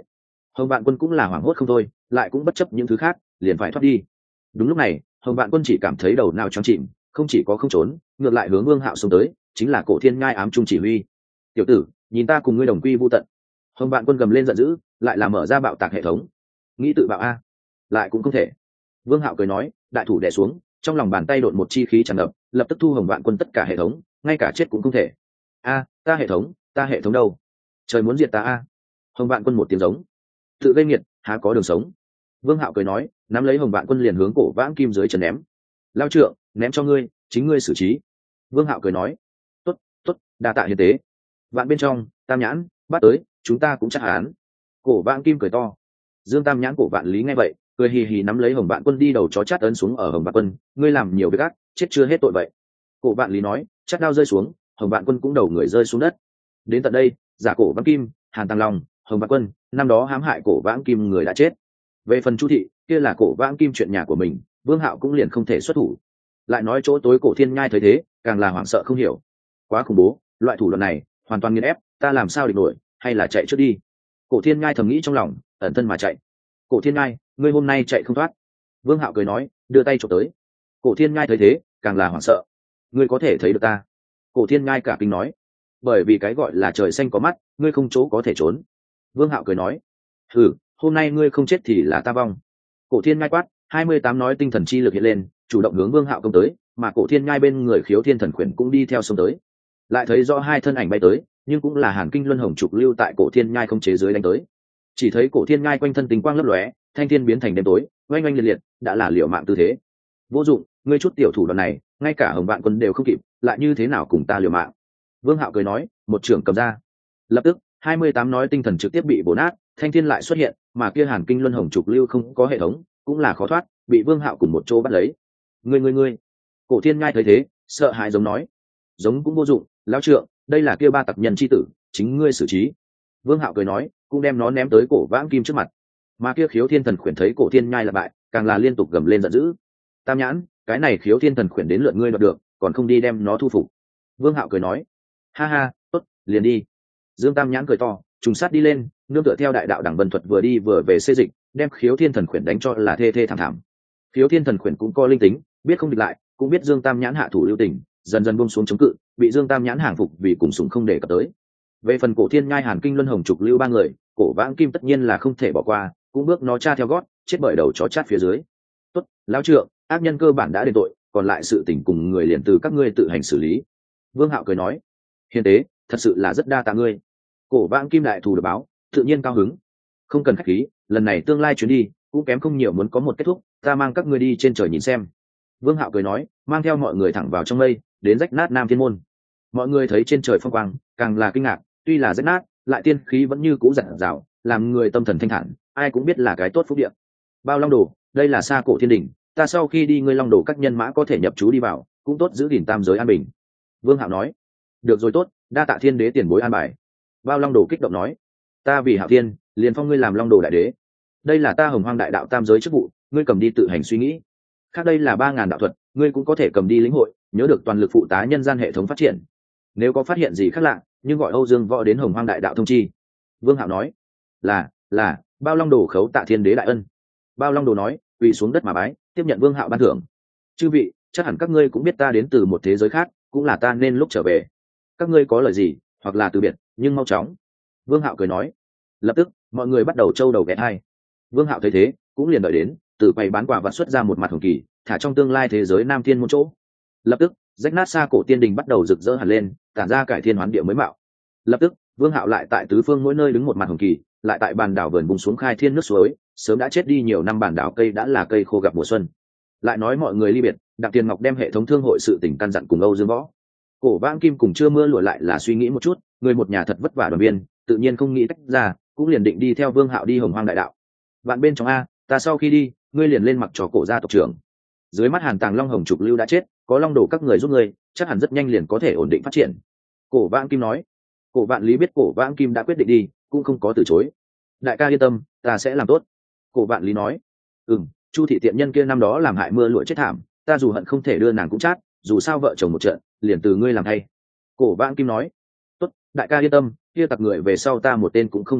Hồng Vạn Quân cũng là hoảng hốt không thôi, lại cũng bất chấp những thứ khác, liền phải thoát đi. Đúng lúc này, Hồng Vạn Quân chỉ cảm thấy đầu não choáng chìm, không chỉ có không trốn, ngược lại hướng Vương Hạo xông tới, chính là Cổ Thiên Ngai ám trung chỉ huy. "Tiểu tử, nhìn ta cùng ngươi đồng quy vu tận." Hồng Vạn Quân gầm lên giận dữ, lại là mở ra bạo tạc hệ thống. "Nghĩ tự bạo a?" "Lại cũng không thể." Vương Hạo cười nói, đại thủ đè xuống, trong lòng bàn tay đột một chi khí tràn ngập, lập tức thu Hồng Vạn Quân tất cả hệ thống, ngay cả chết cũng không thể. "A, ta hệ thống, ta hệ thống đâu? Trời muốn diệt ta a!" Hồng Vạn Quân một tiếng giống. "Tự gây nghiệt, há có đường sống." Vương Hạo cười nói, nắm lấy Hồng Vạn Quân liền hướng Cổ Vãng Kim dưới chân ném. "Lao trượng, ném cho ngươi, chính ngươi xử trí." Vương Hạo cười nói, "Tốt, tốt, đa tạ hiền tế." Vạn bên trong, Tam Nhãn, bắt tới, chúng ta cũng chắc hán. Cổ Vãng Kim cười to. Dương Tam Nhãn Cổ Vạn Lý nghe vậy, cười hì hì nắm lấy Hồng Vạn Quân đi đầu chó chát ấn xuống ở Hồng Vạn Quân, "Ngươi làm nhiều việc ác, chết chưa hết tội vậy." Cổ Vạn Lý nói, chát đao rơi xuống, Hồng Vạn Quân cũng đầu người rơi xuống đất. Đến tận đây, giả Cổ Vãng Kim, Hàn Tăng Long, Hồng Vạn Quân, năm đó hãm hại Cổ Vãng Kim người đã chết. Về phần Chu thị, kia là Cổ Vãng Kim chuyện nhà của mình, Vương Hạo cũng liền không thể xuất thủ. Lại nói chỗ tối Cổ Thiên Nhai thấy thế, càng là hoảng sợ không hiểu. Quá khủng bố, loại thủ đoạn này, hoàn toàn nghiền ép, ta làm sao địch nổi, hay là chạy trước đi. Cổ Thiên Nhai thầm nghĩ trong lòng, ẩn thân mà chạy. "Cổ Thiên Nhai, ngươi hôm nay chạy không thoát." Vương Hạo cười nói, đưa tay chụp tới. Cổ Thiên Nhai thấy thế, càng là hoảng sợ. "Ngươi có thể thấy được ta?" Cổ Thiên Nhai cả kinh nói, "Bởi vì cái gọi là trời xanh có mắt, ngươi không chỗ có thể trốn." Vương Hạo cười nói, "Hừ, hôm nay ngươi không chết thì là ta vong." Cổ Thiên Nhai quát, hai mươi tám nói tinh thần chi lực hiện lên, chủ động hướng Vương Hạo công tới, mà Cổ Thiên Nhai bên người Khiếu Thiên Thần Quyển cũng đi theo xông tới. Lại thấy rõ hai thân ảnh bay tới, nhưng cũng là Hàn Kinh Luân Hồng trục lưu tại Cổ Thiên Nhai không chế dưới đánh tới. Chỉ thấy Cổ Thiên Nhai quanh thân tình quang lấp lóe, thanh thiên biến thành đêm tối, oanh oanh liệt liệt, đã là liều mạng tư thế. "Vô dụng, ngươi chút tiểu thủ đoạn này, ngay cả Hồng Vạn Quân đều không kịp, lại như thế nào cùng ta liều mạng?" Vương Hạo cười nói, một trường cầm ra. Lập tức, hai mươi tám nói tinh thần trực tiếp bị bổ nát, thanh thiên lại xuất hiện, mà kia Hàn Kinh Luân Hồng trục lưu không có hệ thống, cũng là khó thoát, bị Vương Hạo cùng một chỗ bắt lấy. "Ngươi ngươi ngươi!" Cổ Thiên Nhai thấy thế, sợ hãi giống nói, "Giống cũng vô dụng, lão trượng, đây là kia ba tặc nhân chi tử, chính ngươi xử trí." Vương Hạo cười nói, cũng đem nó ném tới Cổ Vãng Kim trước mặt. Mà kia Khiếu Thiên Thần Quyển thấy Cổ Thiên Nhai là bại, càng là liên tục gầm lên giận dữ. "Tam Nhãn, cái này Khiếu Thiên Thần Quyển đến lượt ngươi đoạt được, còn không đi đem nó thu phục." Vương Hạo cười nói, "Ha ha, tốt, liền đi." Dương Tam Nhãn cười to, trùng sát đi lên, nương tựa theo đại đạo đẳng vân thuật vừa đi vừa về xê dịch, đem Khiếu Thiên Thần Quyển đánh cho là thê thê thảm thảm. Khiếu Thiên Thần Quyển cũng có linh tính, biết không địch lại, cũng biết Dương Tam Nhãn hạ thủ lưu tình, dần dần buông xuống chống cự, bị Dương Tam Nhãn hàng phục vì cùng sủng không để cập tới. Về phần Cổ Thiên Nhai, Hàn Kinh Luân Hồng trục lưu ba người, Cổ Vãng Kim tất nhiên là không thể bỏ qua, cũng bước nó cha theo gót, chết bởi đầu chó chát phía dưới. "Tốt, lão trượng, ác nhân cơ bản đã đền tội, còn lại sự tình cùng người liền từ các ngươi tự hành xử lý." Vương Hạo cười nói, "Hiền tế, thật sự là rất đa tạ ngươi." Cổ Vãng Kim đại thù được báo, tự nhiên cao hứng. "Không cần khách khí, lần này tương lai chuyến đi cũng kém không nhiều muốn có một kết thúc, ta mang các ngươi đi trên trời nhìn xem." Vương Hạo cười nói, mang theo mọi người thẳng vào trong mây, đến rách nát Nam Thiên môn. Mọi người thấy trên trời phong quang, càng là kinh ngạc, tuy là rách nát, lại tiên khí vẫn như cũ dặn dào, làm người tâm thần thanh thản, ai cũng biết là cái tốt phúc địa. "Bao Long Đồ, đây là Sa Cổ Thiên Đỉnh, ta sau khi đi ngươi Long Đồ các nhân mã có thể nhập trú đi vào, cũng tốt giữ gìn tam giới an bình." Vương Hạo nói, "Được rồi tốt, đa tạ Thiên Đế tiền bối an bài." Bao Long Đồ kích động nói, "Ta vì Hạo Thiên, liền phong ngươi làm Long Đồ đại đế. Đây là ta Hồng Hoang đại đạo tam giới chức vụ, ngươi cầm đi tự hành suy nghĩ. Khác đây là ba ngàn đạo thuật, ngươi cũng có thể cầm đi lĩnh hội, nhớ được toàn lực phụ tá nhân gian hệ thống phát triển. Nếu có phát hiện gì khác lạ, nhưng gọi Âu Dương Võ đến Hồng Hoang đại đạo thông chi." Vương Hạo nói, là là Bao Long Đồ khấu tạ Thiên Đế đại ân." Bao Long Đồ nói, quỳ xuống đất mà bái, tiếp nhận Vương Hạo ban thưởng. "Chư vị, chắc hẳn các ngươi cũng biết ta đến từ một thế giới khác, cũng là ta nên lúc trở về. Các ngươi có lời gì, hoặc là từ biệt, nhưng mau chóng." Vương Hạo cười nói. Lập tức, mọi người bắt đầu trâu đầu ghé thai. Vương Hạo thấy thế, cũng liền đợi đến, từ quầy bán quả vật xuất ra một mặt hồng kỳ, thả trong tương lai thế giới Nam Thiên môn chỗ. Lập tức, rách nát Sa Cổ Tiên Đình bắt đầu rực rỡ hẳn lên, tản ra cải thiên hoán địa mới mạo. Lập tức, Vương Hạo lại tại tứ phương mỗi nơi đứng một mặt hồng kỳ, lại tại bàn đảo vườn bùng xuống khai thiên nước suối, sớm đã chết đi nhiều năm bản đảo cây đã là cây khô gặp mùa xuân. Lại nói mọi người ly biệt, Đặng Tiền Ngọc đem hệ thống thương hội sự tình căn dặn cùng Âu Dương Võ. Cổ Vãng Kim cùng chưa mưa lụa lại là suy nghĩ một chút, người một nhà thật vất vả đoàn viên, tự nhiên không nghĩ tách ra, cũng liền định đi theo Vương Hạo đi Hồng Hoang đại đạo. "Vạn bên trong a, ta sau khi đi, ngươi liền lên mặc trò cổ gia tộc trưởng." Dưới mắt Hàn Tàng Long Hồng trục lưu đã chết, có Long Đồ các người giúp ngươi, chắc hẳn rất nhanh liền có thể ổn định phát triển. Cổ Vãng Kim nói. Cổ Vạn Lý biết Cổ Vãng Kim đã quyết định đi, cũng không có từ chối. "Đại ca yên tâm, ta sẽ làm tốt." Cổ Vạn Lý nói. "Ừm, Chu thị tiện nhân kia năm đó làm hại mưa lụa chết thảm, ta dù hận không thể đưa nàng cũng chát, dù sao vợ chồng một trận, liền từ ngươi làm thay." Cổ Vãng Kim nói. "Tốt, đại ca yên tâm, kia tặc người về sau ta một tên cũng không để lại,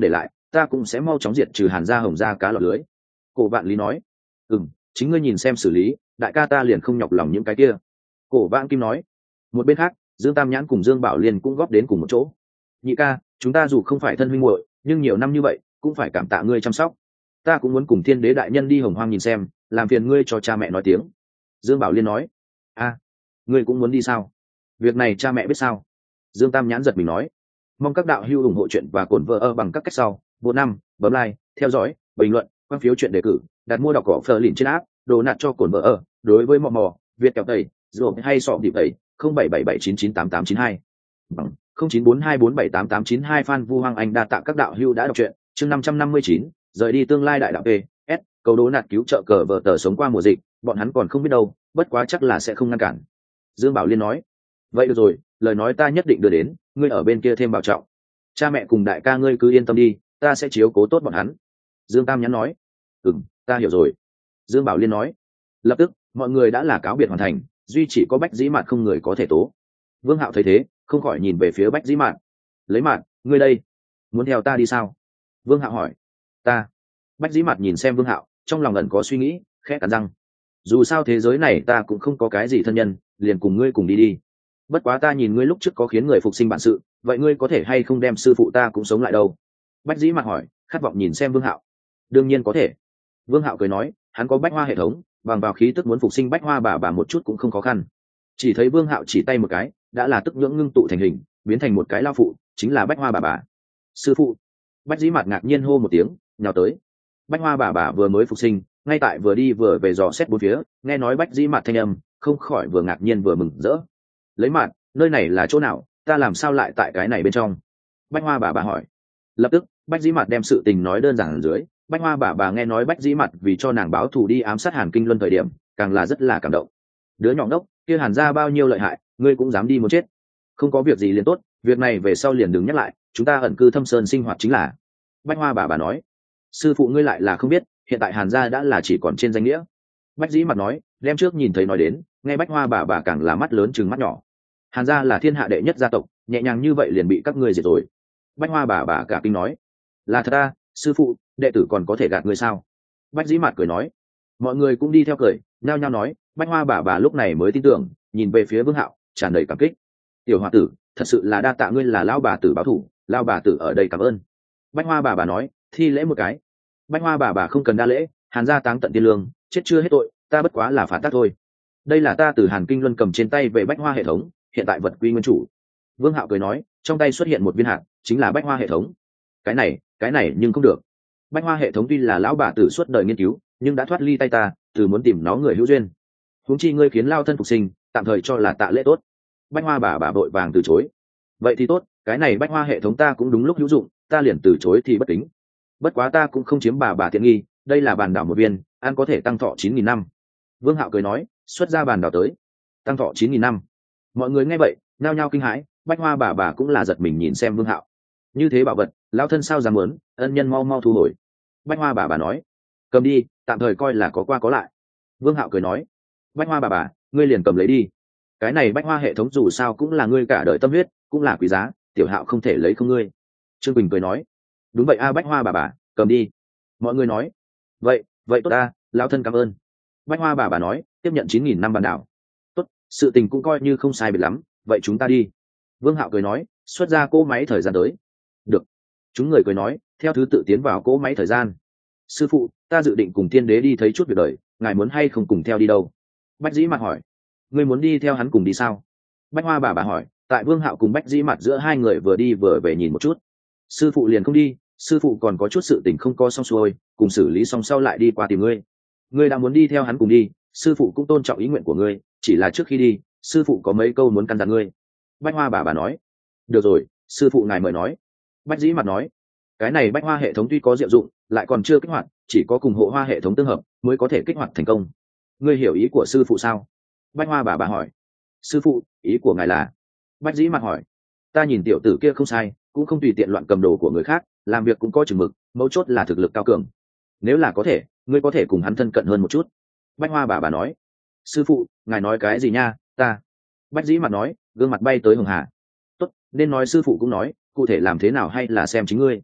ta cũng sẽ mau chóng diệt trừ Hàn gia Hồng gia cá lọt lưới. Cổ Vạn Lý nói. Ừm, chính ngươi nhìn xem xử lý, đại ca ta liền không nhọc lòng những cái kia. Cổ Vạn Kim nói. Một bên khác, Dương Tam Nhãn cùng Dương Bảo Liên cũng góp đến cùng một chỗ. Nhị ca, chúng ta dù không phải thân huynh muội, nhưng nhiều năm như vậy cũng phải cảm tạ ngươi chăm sóc. Ta cũng muốn cùng Thiên Đế đại nhân đi Hồng Hoang nhìn xem, làm phiền ngươi cho cha mẹ nói tiếng. Dương Bảo Liên nói. A, ngươi cũng muốn đi sao? Việc này cha mẹ biết sao? Dương Tam Nhãn giật mình nói. Mong các đạo hữu ủng hộ chuyện và cổn vợ ở bằng các cách sau. Vô năm, bấm like, theo dõi, bình luận, quan phiếu chuyện đề cử, đặt mua đọc cỏ phờ lìn trên app, đồ nạt cho cổn vợ ở. Đối với mò mò, Việt kẹo tẩy, rồi hay sọ điệp tẩy, không bảy bảy bảy chín chín tám tám chín hai. Bằng không chín bốn hai bốn bảy tám tám chín hai. Phan Vu Hoàng Anh đa tạ các đạo hữu đã đọc truyện. Chương năm trăm năm mươi chín, rời đi tương lai đại đạo P S, cầu đố nạt cứu trợ cờ vợ tờ sống qua mùa dịch, bọn hắn còn không biết đâu, bất quá chắc là sẽ không ngăn cản. Dương Bảo Liên nói. Vậy được rồi, lời nói ta nhất định đưa đến, ngươi ở bên kia thêm bảo trọng. Cha mẹ cùng đại ca ngươi cứ yên tâm đi, ta sẽ chiếu cố tốt bọn hắn. Dương Tam Nhãn nói. Ừm, ta hiểu rồi. Dương Bảo Liên nói. Lập tức, mọi người đã là cáo biệt hoàn thành, duy chỉ có Bách Dĩ Mạt không người có thể tố. Vương Hạo thấy thế, không khỏi nhìn về phía Bách Dĩ Mạt. Lấy Mạt, ngươi đây, muốn theo ta đi sao? Vương Hạo hỏi. Ta. Bách Dĩ Mạt nhìn xem Vương Hạo, trong lòng ẩn có suy nghĩ, khẽ cắn răng. Dù sao thế giới này ta cũng không có cái gì thân nhân, liền cùng ngươi cùng đi đi. Bất quá ta nhìn ngươi lúc trước có khiến người phục sinh bản sự, vậy ngươi có thể hay không đem sư phụ ta cũng sống lại đâu? Bách Dĩ Mạt hỏi, khát vọng nhìn xem Vương Hạo. Đương nhiên có thể. Vương Hạo cười nói, hắn có bách hoa hệ thống, bằng vào khí tức muốn phục sinh bách hoa bà bà một chút cũng không khó khăn. Chỉ thấy Vương Hạo chỉ tay một cái, đã là tức nhưỡng ngưng tụ thành hình, biến thành một cái lao phụ, chính là bách hoa bà bà. Sư phụ. Bách Dĩ Mạt ngạc nhiên hô một tiếng, nhào tới. Bách hoa bà bà vừa mới phục sinh, ngay tại vừa đi vừa về dò xét bốn phía, nghe nói Bách Dĩ Mạt thanh âm, không khỏi vừa ngạc nhiên vừa mừng rỡ. Lấy Mạt, nơi này là chỗ nào, ta làm sao lại tại cái này bên trong? Bách hoa bà bà hỏi. Lập tức, Bách Dĩ Mạt đem sự tình nói đơn giản ở dưới. Bách hoa bà bà nghe nói Bách Dĩ Mạt vì cho nàng báo thù đi ám sát Hàn Kinh Luân thời điểm, càng là rất là cảm động. Đứa nhỏ ngốc kia Hàn gia bao nhiêu lợi hại, ngươi cũng dám đi muốn chết? Không có việc gì liền tốt, việc này về sau liền đừng nhắc lại, chúng ta ẩn cư thâm sơn sinh hoạt chính là. Bách hoa bà bà nói. Sư phụ ngươi lại là không biết, hiện tại Hàn gia đã là chỉ còn trên danh nghĩa. Bách Dĩ Mạt nói, đem trước nhìn thấy nói đến, nghe Bách hoa bà bà càng là mắt lớn chừng mắt nhỏ. Hàn gia là thiên hạ đệ nhất gia tộc, nhẹ nhàng như vậy liền bị các ngươi diệt rồi. Bách hoa bà bà cả kinh nói. Là thật ta, sư phụ, đệ tử còn có thể gạt ngươi sao? Bách Dĩ Mạt cười nói. Mọi người cũng đi theo cười, nhao nhao nói. Bách hoa bà bà lúc này mới tin tưởng, nhìn về phía Vương Hạo, tràn đầy cảm kích. Tiểu hoa tử, thật sự là đa tạ ngươi là lão bà tử báo thủ, lão bà tử ở đây cảm ơn. Bách hoa bà bà nói, thi lễ một cái. Bách hoa bà bà không cần đa lễ, Hàn gia táng tận tiên lương, chết chưa hết tội, ta bất quá là phản tác thôi. Đây là ta từ Hàn Kinh Luân cầm trên tay về bách hoa hệ thống, hiện tại vật quy nguyên chủ. Vương Hạo cười nói, trong tay xuất hiện một viên hạt, chính là bách hoa hệ thống. Cái này, cái này nhưng không được. Bách hoa hệ thống tuy là lão bà tử suốt đời nghiên cứu, nhưng đã thoát ly tay ta, từ muốn tìm nó người hữu duyên. Huống chi ngươi khiến lao thân phục sinh, tạm thời cho là tạ lễ tốt. Bách hoa bà bà vội vàng từ chối. Vậy thì tốt, cái này bách hoa hệ thống ta cũng đúng lúc hữu dụng, ta liền từ chối thì bất kính. Bất quá ta cũng không chiếm bà bà tiện nghi, đây là bàn đảo một viên, ăn có thể tăng thọ chín nghìn năm. Vương Hạo cười nói, xuất ra bàn đảo tới. Tăng thọ chín nghìn năm. Mọi người nghe vậy, nhao nhao kinh hãi, bách hoa bà bà cũng là giật mình nhìn xem Vương Hạo. Như thế bảo vật, lão thân sao dám muốn, ân nhân mau mau thu hồi. Bách hoa bà bà nói, cầm đi, tạm thời coi là có qua có lại. Vương Hạo cười nói, bách hoa bà bà, ngươi liền cầm lấy đi. Cái này bách hoa hệ thống dù sao cũng là ngươi cả đời tâm huyết, cũng là quý giá, tiểu Hạo không thể lấy không ngươi. Trương Bình cười nói, đúng vậy a bách hoa bà bà, cầm đi. Mọi người nói, vậy vậy tốt ta, lão thân cảm ơn. Bách hoa bà bà nói, tiếp nhận chín nghìn năm bàn đảo. Tốt, sự tình cũng coi như không sai biệt lắm, vậy chúng ta đi. Vương Hạo cười nói, xuất ra cỗ máy thời gian tới. Được. Chúng người cười nói, theo thứ tự tiến vào cỗ máy thời gian. Sư phụ, ta dự định cùng Thiên Đế đi thấy chút việc đời, ngài muốn hay không cùng theo đi đâu? Bách Dĩ Mạt hỏi. Ngươi muốn đi theo hắn cùng đi sao? Bách hoa bà bà hỏi. Tại Vương Hạo cùng Bách Dĩ Mạt giữa hai người vừa đi vừa về nhìn một chút. Sư phụ liền không đi, sư phụ còn có chút sự tình không có xong xuôi, cùng xử lý xong sau lại đi qua tìm ngươi. Ngươi đã muốn đi theo hắn cùng đi, sư phụ cũng tôn trọng ý nguyện của ngươi, chỉ là trước khi đi, sư phụ có mấy câu muốn căn dặn ngươi. Bách hoa bà bà nói. Được rồi, sư phụ ngài mời nói. Bách Dĩ Mạt nói, cái này bách hoa hệ thống tuy có diệu dụng, lại còn chưa kích hoạt, chỉ có cùng hộ hoa hệ thống tương hợp mới có thể kích hoạt thành công. Ngươi hiểu ý của sư phụ sao? Bách hoa bà bà hỏi. Sư phụ, ý của ngài là? Bách Dĩ Mạt hỏi. Ta nhìn tiểu tử kia không sai, cũng không tùy tiện loạn cầm đồ của người khác, làm việc cũng có chừng mực, mấu chốt là thực lực cao cường. Nếu là có thể, ngươi có thể cùng hắn thân cận hơn một chút. Bách hoa bà bà nói. Sư phụ, ngài nói cái gì nha? Ta. Bách Dĩ Mạt nói, gương mặt bay tới hường hà. Tốt, nên nói sư phụ cũng nói, cụ thể làm thế nào hay là xem chính ngươi.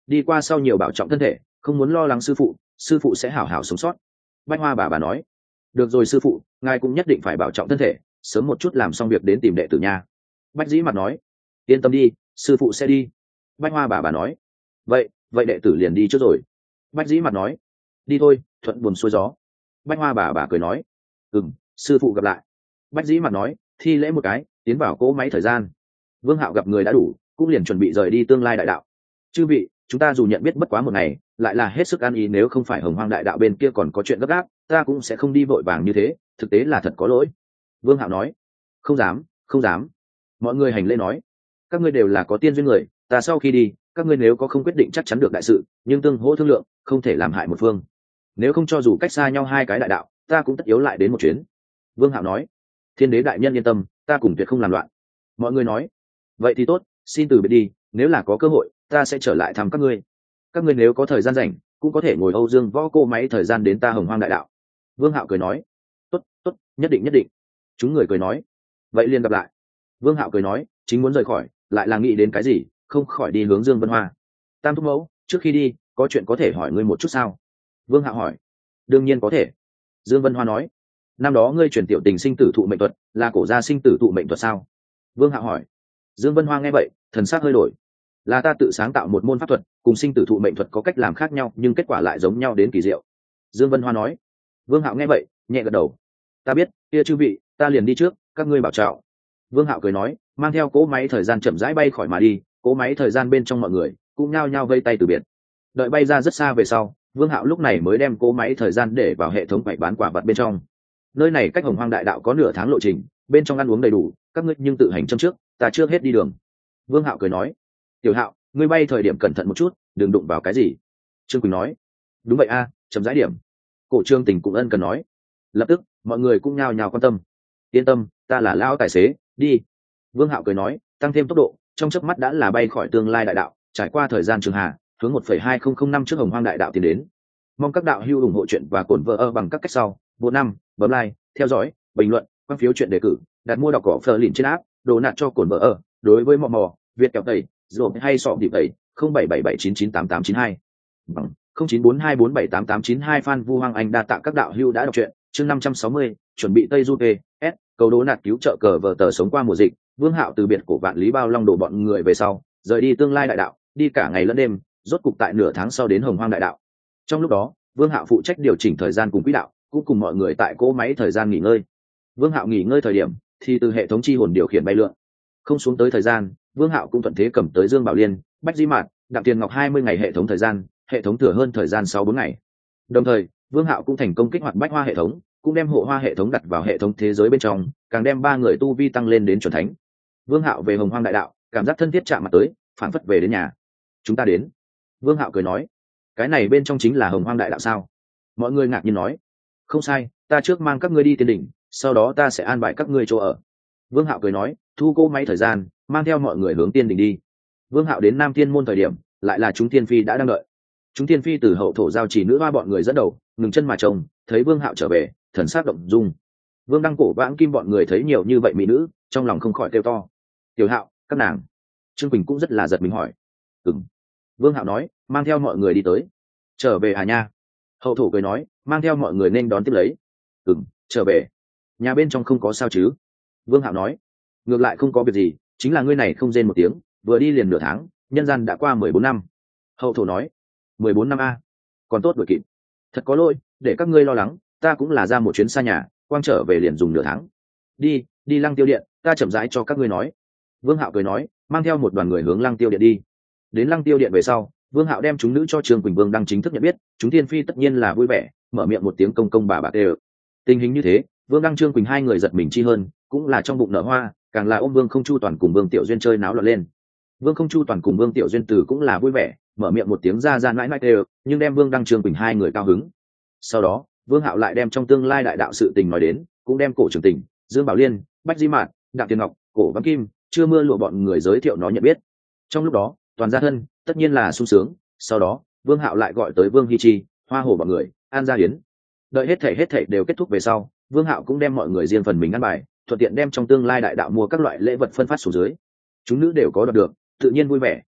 đi qua sau nhiều bảo trọng thân thể, không muốn lo lắng sư phụ, sư phụ sẽ hảo hảo sống sót. Bách Hoa bà bà nói. Được rồi sư phụ, ngài cũng nhất định phải bảo trọng thân thể, sớm một chút làm xong việc đến tìm đệ tử nha. Bách Dĩ Mặt nói. Yên tâm đi, sư phụ sẽ đi. Bách Hoa bà bà nói. Vậy, vậy đệ tử liền đi trước rồi. Bách Dĩ Mặt nói. Đi thôi, thuận buồm xuôi gió. Bách Hoa bà bà cười nói. Ừm, sư phụ gặp lại. Bách Dĩ Mặt nói, thi lễ một cái, tiến vào cỗ máy thời gian. Vương Hạo gặp người đã đủ, cũng liền chuẩn bị rời đi tương lai đại đạo. Chư vị, chúng ta dù nhận biết bất quá một ngày, lại là hết sức an ý, nếu không phải Hồng Hoang đại đạo bên kia còn có chuyện gấp gáp, ta cũng sẽ không đi vội vàng như thế, thực tế là thật có lỗi. Vương Hạo nói. Không dám, không dám. Mọi người hành lễ nói. Các ngươi đều là có tiên duyên người, ta sau khi đi, các ngươi nếu có không quyết định chắc chắn được đại sự, nhưng tương hỗ thương lượng, không thể làm hại một phương. Nếu không cho dù cách xa nhau hai cái đại đạo, ta cũng tất yếu lại đến một chuyến. Vương Hạo nói. Thiên đế đại nhân yên tâm, ta cùng tuyệt không làm loạn. Mọi người nói. Vậy thì tốt, xin từ biệt đi, nếu là có cơ hội, ta sẽ trở lại thăm các ngươi. Các ngươi nếu có thời gian rảnh, cũng có thể ngồi Âu Dương Võ cô máy thời gian đến ta Hồng Hoang đại đạo. Vương Hạo cười nói. Tốt, tốt, nhất định nhất định. Chúng người cười nói. Vậy liền gặp lại. Vương Hạo cười nói, chính muốn rời khỏi, lại là nghĩ đến cái gì, không khỏi đi hướng Dương Vân Hoa. Tam thúc mẫu, trước khi đi, có chuyện có thể hỏi ngươi một chút sao? Vương Hạo hỏi. Đương nhiên có thể. Dương Vân Hoa nói. Năm đó ngươi truyền tiểu tình sinh tử thụ mệnh thuật, là cổ gia sinh tử thụ mệnh thuật sao? Vương Hạo hỏi. Dương Vân Hoa nghe vậy, thần sắc hơi đổi. Là ta tự sáng tạo một môn pháp thuật, cùng sinh tử thụ mệnh thuật có cách làm khác nhau, nhưng kết quả lại giống nhau đến kỳ diệu. Dương Vân Hoa nói. Vương Hạo nghe vậy, nhẹ gật đầu. Ta biết, kia chư vị, ta liền đi trước, các ngươi bảo trọng. Vương Hạo cười nói, mang theo cỗ máy thời gian chậm rãi bay khỏi mà đi, cỗ máy thời gian bên trong mọi người cũng nhao nhao vây tay từ biệt. Đợi bay ra rất xa về sau, Vương Hạo lúc này mới đem cỗ máy thời gian để vào hệ thống quầy bán quả vật bên trong. Nơi này cách Hồng Hoang đại đạo có nửa tháng lộ trình, bên trong ăn uống đầy đủ, các ngươi nhưng tự hành châm trước, ta trước hết đi đường. Vương Hạo cười nói. Tiểu Hạo, ngươi bay thời điểm cẩn thận một chút, đừng đụng vào cái gì. Trương Quỳnh nói. Đúng vậy a, chậm rãi điểm. Cổ Trương Tình cũng ân cần nói. Lập tức, mọi người cũng nhao nhao quan tâm. Yên tâm, ta là lão tài xế, đi. Vương Hạo cười nói, tăng thêm tốc độ, trong chớp mắt đã là bay khỏi tương lai đại đạo, trải qua thời gian trường hà, hướng một phẩy hai không không năm trước Hồng Hoang đại đạo tiến đến. Mong các đạo hữu ủng hộ chuyện và cổn vợ ơ bằng các cách sau. Vô năm, bấm like, theo dõi, bình luận, quan phiếu chuyện đề cử, đặt mua đọc cỏ phờ lìn trên app, đồ nạt cho cổn vợ ơ. Đối với mò mò, Việt kẹo tẩy, rồi hay sọ điệp tẩy, không bảy bảy bảy chín chín tám tám chín hai, bằng không chín bốn hai bốn bảy tám tám chín hai. Phan Vu Hoàng Anh đa tạ các đạo hữu đã đọc truyện. Chương năm trăm sáu mươi, chuẩn bị Tây Du P S, cầu đố nạt cứu trợ cờ vợ tờ sống qua mùa dịch. Vương Hạo từ biệt cổ Vạn Lý Bao Long đổ bọn người về sau, rời đi tương lai đại đạo, đi cả ngày lẫn đêm, rốt cục tại nửa tháng sau đến Hồng Hoang đại đạo. Trong lúc đó, Vương Hạo phụ trách điều chỉnh thời gian cùng quỹ đạo, cũng cùng mọi người tại cỗ máy thời gian nghỉ ngơi. Vương Hạo nghỉ ngơi thời điểm, thì từ hệ thống chi hồn điều khiển bay lượn. Không xuống tới thời gian, Vương Hạo cũng thuận thế cầm tới Dương Bảo Liên, Bách Di Mạt, Đặng Tiền Ngọc hai mươi ngày hệ thống thời gian, hệ thống thừa hơn thời gian sáu bốn ngày. Đồng thời, Vương Hạo cũng thành công kích hoạt Bách Hoa hệ thống, cũng đem hộ hoa hệ thống đặt vào hệ thống thế giới bên trong, càng đem ba người tu vi tăng lên đến chuẩn thánh. Vương Hạo về Hồng Hoang đại đạo, cảm giác thân thiết chạm mặt tới, phản phất về đến nhà. Chúng ta đến. Vương Hạo cười nói, cái này bên trong chính là Hồng Hoang đại đạo sao? Mọi người ngạc nhiên nói, không sai, ta trước mang các ngươi đi tiên đỉnh, sau đó ta sẽ an bài các ngươi chỗ ở. Vương Hạo cười nói, thu cô máy thời gian, mang theo mọi người hướng tiên đỉnh đi. Vương Hạo đến Nam Thiên môn thời điểm, lại là chúng tiên phi đã đang đợi. Chúng tiên phi từ hậu thổ giao chỉ nữ hoa bọn người dẫn đầu, ngừng chân mà trông, thấy Vương Hạo trở về, thần sắc động dung. Vương Đăng Cổ Vãng Kim bọn người thấy nhiều như vậy mỹ nữ, trong lòng không khỏi kêu to. Tiểu Hạo, các nàng. Trương Quỳnh cũng rất là giật mình hỏi. Ừm. Vương Hạo nói, mang theo mọi người đi tới. Trở về à nha? Hậu thổ cười nói, mang theo mọi người nên đón tiếp lấy. Ừm, trở về. Nhà bên trong không có sao chứ? Vương Hạo nói, ngược lại không có việc gì, chính là ngươi này không rên một tiếng, vừa đi liền nửa tháng, nhân gian đã qua mười bốn năm. Hậu thổ nói, mười bốn năm a, còn tốt đuổi kịp. Thật có lỗi, để các ngươi lo lắng, ta cũng là ra một chuyến xa nhà, quang trở về liền dùng nửa tháng. Đi, đi Lăng Tiêu Điện, ta chậm rãi cho các ngươi nói. Vương Hạo cười nói, mang theo một đoàn người hướng Lăng Tiêu Điện đi. Đến Lăng Tiêu Điện về sau, Vương Hạo đem chúng nữ cho Trương Quỳnh Vương đang chính thức nhận biết, chúng tiên phi tất nhiên là vui vẻ, mở miệng một tiếng công công bà bà tê. Tình hình như thế, Vương Đăng Trương Quỳnh hai người giật mình chi hơn, cũng là trong bụng nở hoa, càng là ôm Vương Không Chu Toàn cùng Vương Tiểu Duyên chơi náo loạn lên. Vương Không Chu Toàn cùng Vương Tiểu Duyên từ cũng là vui vẻ, mở miệng một tiếng ra ra mãi mãi tê, nhưng đem Vương Đăng Trương Quỳnh hai người cao hứng. Sau đó, Vương Hạo lại đem trong tương lai đại đạo sự tình nói đến, cũng đem Cổ Trường Tình, Dương Bảo Liên, Bách Di Mạt, Đặng Tiền Ngọc, Cổ Văn Kim, Chưa Mưa Lụa bọn người giới thiệu nó nhận biết. Trong lúc đó, toàn gia thân, tất nhiên là sung sướng. Sau đó, Vương Hạo lại gọi tới Vương Hi Chi, Hoa Hổ bọn người, An Gia Hiến. Đợi hết thảy hết thảy đều kết thúc về sau, Vương Hạo cũng đem mọi người riêng phần mình ăn bài, thuận tiện đem trong tương lai đại đạo mua các loại lễ vật phân phát xuống dưới. Chúng nữ đều có đoạt được, tự nhiên vui vẻ.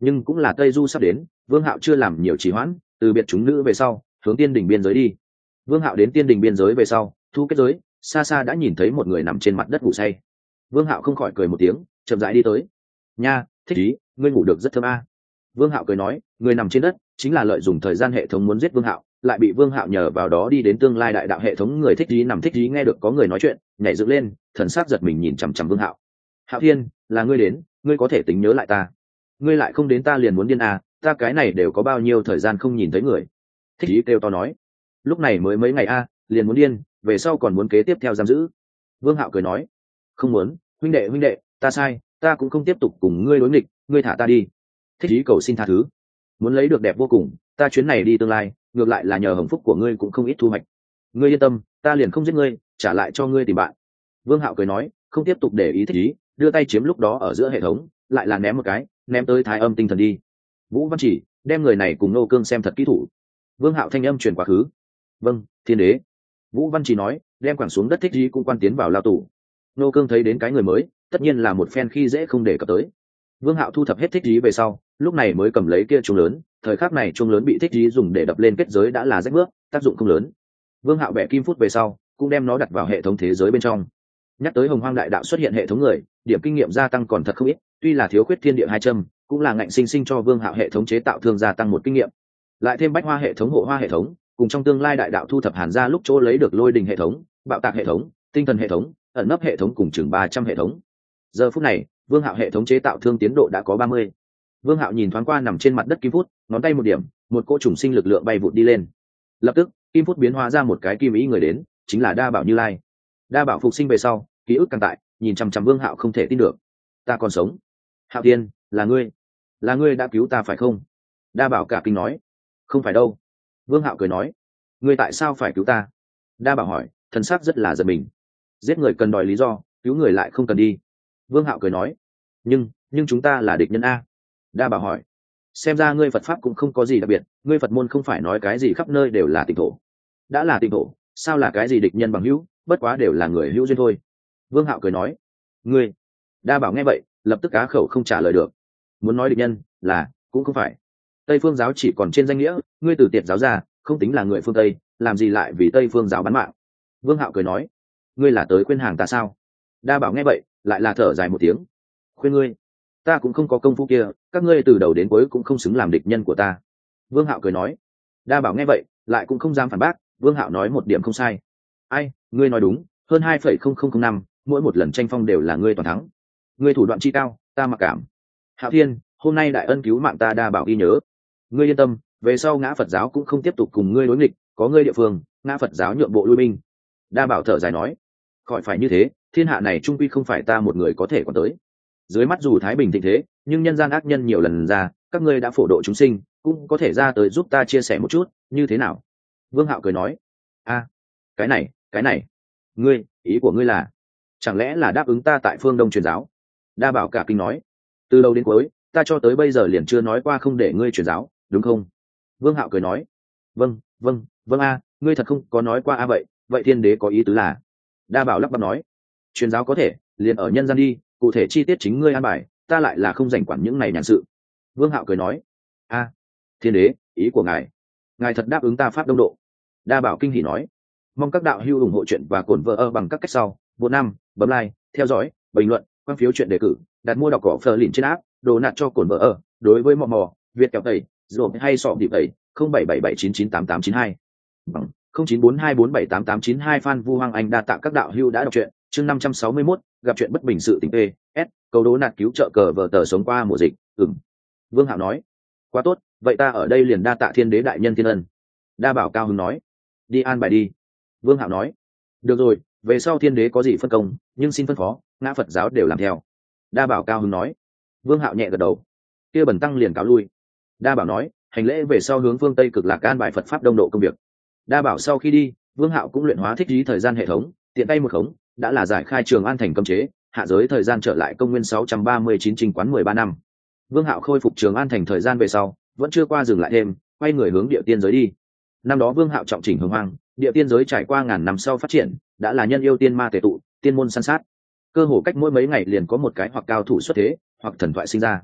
nhưng cũng là tây du sắp đến, Vương Hạo chưa làm nhiều trì hoãn, từ biệt chúng nữ về sau hướng tiên đình biên giới đi. Vương Hạo đến tiên đình biên giới về sau thu kết giới, xa xa đã nhìn thấy một người nằm trên mặt đất ngủ say. Vương Hạo không khỏi cười một tiếng, chậm rãi đi tới. Nha, thích ý, ngươi ngủ được rất thơm a. Vương Hạo cười nói, người nằm trên đất chính là lợi dụng thời gian hệ thống muốn giết Vương Hạo, lại bị Vương Hạo nhờ vào đó đi đến tương lai đại đạo hệ thống. Người thích ý nằm thích ý nghe được có người nói chuyện, nhảy dựng lên, thần sắc giật mình nhìn chằm chằm Vương Hạo. Hạo Thiên, là ngươi đến, ngươi có thể tính nhớ lại ta. Ngươi lại không đến ta liền muốn điên à, ta cái này đều có bao nhiêu thời gian không nhìn thấy người. Thích ý kêu to nói, lúc này mới mấy ngày a, liền muốn điên, về sau còn muốn kế tiếp theo giam giữ. Vương Hạo cười nói, không muốn, huynh đệ huynh đệ, ta sai, ta cũng không tiếp tục cùng ngươi đối nghịch, ngươi thả ta đi. Thích ý cầu xin tha thứ, muốn lấy được đẹp vô cùng, ta chuyến này đi tương lai, ngược lại là nhờ hồng phúc của ngươi cũng không ít thu hoạch. Ngươi yên tâm, ta liền không giết ngươi, trả lại cho ngươi tìm bạn. Vương Hạo cười nói, không tiếp tục để ý thích ý, đưa tay chiếm lúc đó ở giữa hệ thống, lại là ném một cái, ném tới Thái Âm tinh thần đi. Vũ Văn Chỉ, đem người này cùng Nô Cương xem thật kỹ thủ. Vương Hạo thanh âm truyền quá khứ. Vâng, thiên đế. Vũ Văn Chỉ nói, đem quẳng xuống đất thích ý cũng quan tiến vào lao tù. Nô Cương thấy đến cái người mới, tất nhiên là một phen khi dễ không để cập tới. Vương Hạo thu thập hết thích ý về sau, lúc này mới cầm lấy kia chuông lớn, thời khắc này chuông lớn bị thích ý dùng để đập lên kết giới đã là rách bước, tác dụng không lớn. Vương Hạo bẻ kim phút về sau, cũng đem nó đặt vào hệ thống thế giới bên trong. Nhắc tới Hồng Hoang đại đạo xuất hiện hệ thống người, điểm kinh nghiệm gia tăng còn thật không ít, tuy là thiếu khuyết thiên địa hai châm, cũng là ngạnh sinh sinh cho Vương Hạo hệ thống chế tạo thương gia tăng một kinh nghiệm. Lại thêm bách hoa hệ thống, hộ hoa hệ thống, cùng trong tương lai đại đạo thu thập hàn gia lúc chỗ lấy được lôi đình hệ thống, bạo tạc hệ thống, tinh thần hệ thống, ẩn nấp hệ thống cùng chừng ba trăm hệ thống. Giờ phút này, Vương Hạo hệ thống chế tạo thương tiến độ đã có ba mươi. Vương Hạo nhìn thoáng qua nằm trên mặt đất kim phút, ngón tay một điểm, một cỗ trùng sinh lực lượng bay vụt đi lên. Lập tức, kim phút biến hóa ra một cái kim ý người đến, chính là Đa Bảo Như Lai. Đa Bảo phục sinh về sau, ký ức càng tại, nhìn chằm chằm Vương Hạo không thể tin được. Ta còn sống. Hạo Tiên, là ngươi, là ngươi đã cứu ta phải không? Đa Bảo cả kinh nói. Không phải đâu. Vương Hạo cười nói. Ngươi tại sao phải cứu ta? Đa Bảo hỏi, thần sắc rất là giật mình. Giết người cần đòi lý do, cứu người lại không cần đi. Vương Hạo cười nói. Nhưng, nhưng chúng ta là địch nhân a. Đa Bảo hỏi. Xem ra ngươi Phật pháp cũng không có gì đặc biệt, ngươi Phật môn không phải nói cái gì khắp nơi đều là tịnh thổ. Đã là tịnh thổ, sao là cái gì địch nhân bằng hữu, bất quá đều là người hữu duyên thôi. Vương Hạo cười nói. Ngươi. Đa Bảo nghe vậy, lập tức cá khẩu không trả lời được. Muốn nói địch nhân, là, cũng không phải. Tây Phương giáo chỉ còn trên danh nghĩa, ngươi từ tiệt giáo ra, không tính là người phương Tây, làm gì lại vì Tây Phương giáo bán mạng. Vương Hạo cười nói. Ngươi là tới khuyên hàng ta sao? Đa Bảo nghe vậy, lại là thở dài một tiếng. Khuyên ngươi? Ta cũng không có công phu kia, các ngươi từ đầu đến cuối cũng không xứng làm địch nhân của ta. Vương Hạo cười nói. Đa Bảo nghe vậy, lại cũng không dám phản bác. Vương Hạo nói một điểm không sai. Ai, ngươi nói đúng, hơn hai phẩy không không không năm, mỗi một lần tranh phong đều là ngươi toàn thắng. Ngươi thủ đoạn chi cao, ta mặc cảm. Hạo Thiên, hôm nay đại ân cứu mạng ta, Đa Bảo ghi nhớ. Ngươi yên tâm, về sau Ngã Phật giáo cũng không tiếp tục cùng ngươi đối nghịch, có ngươi địa phương, Ngã Phật giáo nhượng bộ lui binh. Đa Bảo thở dài nói. Khỏi phải như thế, thiên hạ này trung quy không phải ta một người có thể còn tới. Dưới mắt dù thái bình thịnh thế, nhưng nhân gian ác nhân nhiều lần ra, các ngươi đã phổ độ chúng sinh, cũng có thể ra tới giúp ta chia sẻ một chút, như thế nào? Vương Hạo cười nói. A, cái này, cái này, ngươi, ý của ngươi là, chẳng lẽ là đáp ứng ta tại phương Đông truyền giáo? Đa Bảo cả kinh nói. Từ đầu đến cuối, ta cho tới bây giờ liền chưa nói qua không để ngươi truyền giáo, đúng không? Vương Hạo cười nói. Vâng, vâng, vâng a, ngươi thật không có nói qua a vậy, vậy thiên đế có ý tứ là? Đa Bảo lắp bắp nói. Truyền giáo có thể, liền ở nhân gian đi, cụ thể chi tiết chính ngươi an bài, ta lại là không rảnh quản những này nhàn sự. Vương Hạo cười nói. A, thiên đế, ý của ngài, ngài thật đáp ứng ta pháp đông độ. Đa Bảo kinh hỉ nói. Mong các đạo hữu ủng hộ chuyện và cổn vợ ơ bằng các cách sau. Một năm, bấm like, theo dõi, bình luận, quan phiếu chuyện đề cử, đặt mua đọc cỏ phờ lìn trên app, đồ nạt cho cổn vợ ơ. Đối với mò mò, Việt kẹo tẩy, rồi hay sọ điệp tẩy, không bảy bảy bảy chín chín tám tám chín hai, bằng không chín bốn hai bốn bảy tám tám chín hai. Phan Vu Hoàng Anh đa tạ các đạo hữu đã đọc truyện. Chương năm trăm sáu mươi mốt, gặp chuyện bất bình sự tình p s câu đố nạt cứu trợ cờ vờ tờ sống qua mùa dịch. Ừm. Vương Hạo nói. Quá tốt, vậy ta ở đây liền đa tạ thiên đế đại nhân thiên ân. Đa Bảo cao hứng nói. Đi an bài đi. Vương Hạo nói. Được rồi, về sau thiên đế có gì phân công, nhưng xin phân phó, Ngã Phật giáo đều làm theo. Đa Bảo cao hứng nói. Vương Hạo nhẹ gật đầu. Kia Bần tăng liền cáo lui. Đa Bảo nói, hành lễ về sau hướng phương Tây cực lạc an bài Phật pháp đông độ công việc. Đa Bảo sau khi đi, Vương Hạo cũng luyện hóa thích trí thời gian hệ thống, tiện tay một khống, đã là giải khai Trường An thành cấm chế, hạ giới thời gian trở lại công nguyên sáu trăm ba mươi chín, trinh quán mười ba năm. Vương Hạo khôi phục Trường An thành thời gian về sau, vẫn chưa qua dừng lại thêm, quay người hướng địa tiên giới đi. Năm đó Vương Hạo trọng chỉnh hồng hoang, địa tiên giới trải qua ngàn năm sau phát triển, đã là nhân yêu tiên ma tề tụ, tiên môn săn sát. Cơ hồ cách mỗi mấy ngày liền có một cái hoặc cao thủ xuất thế, hoặc thần thoại sinh ra.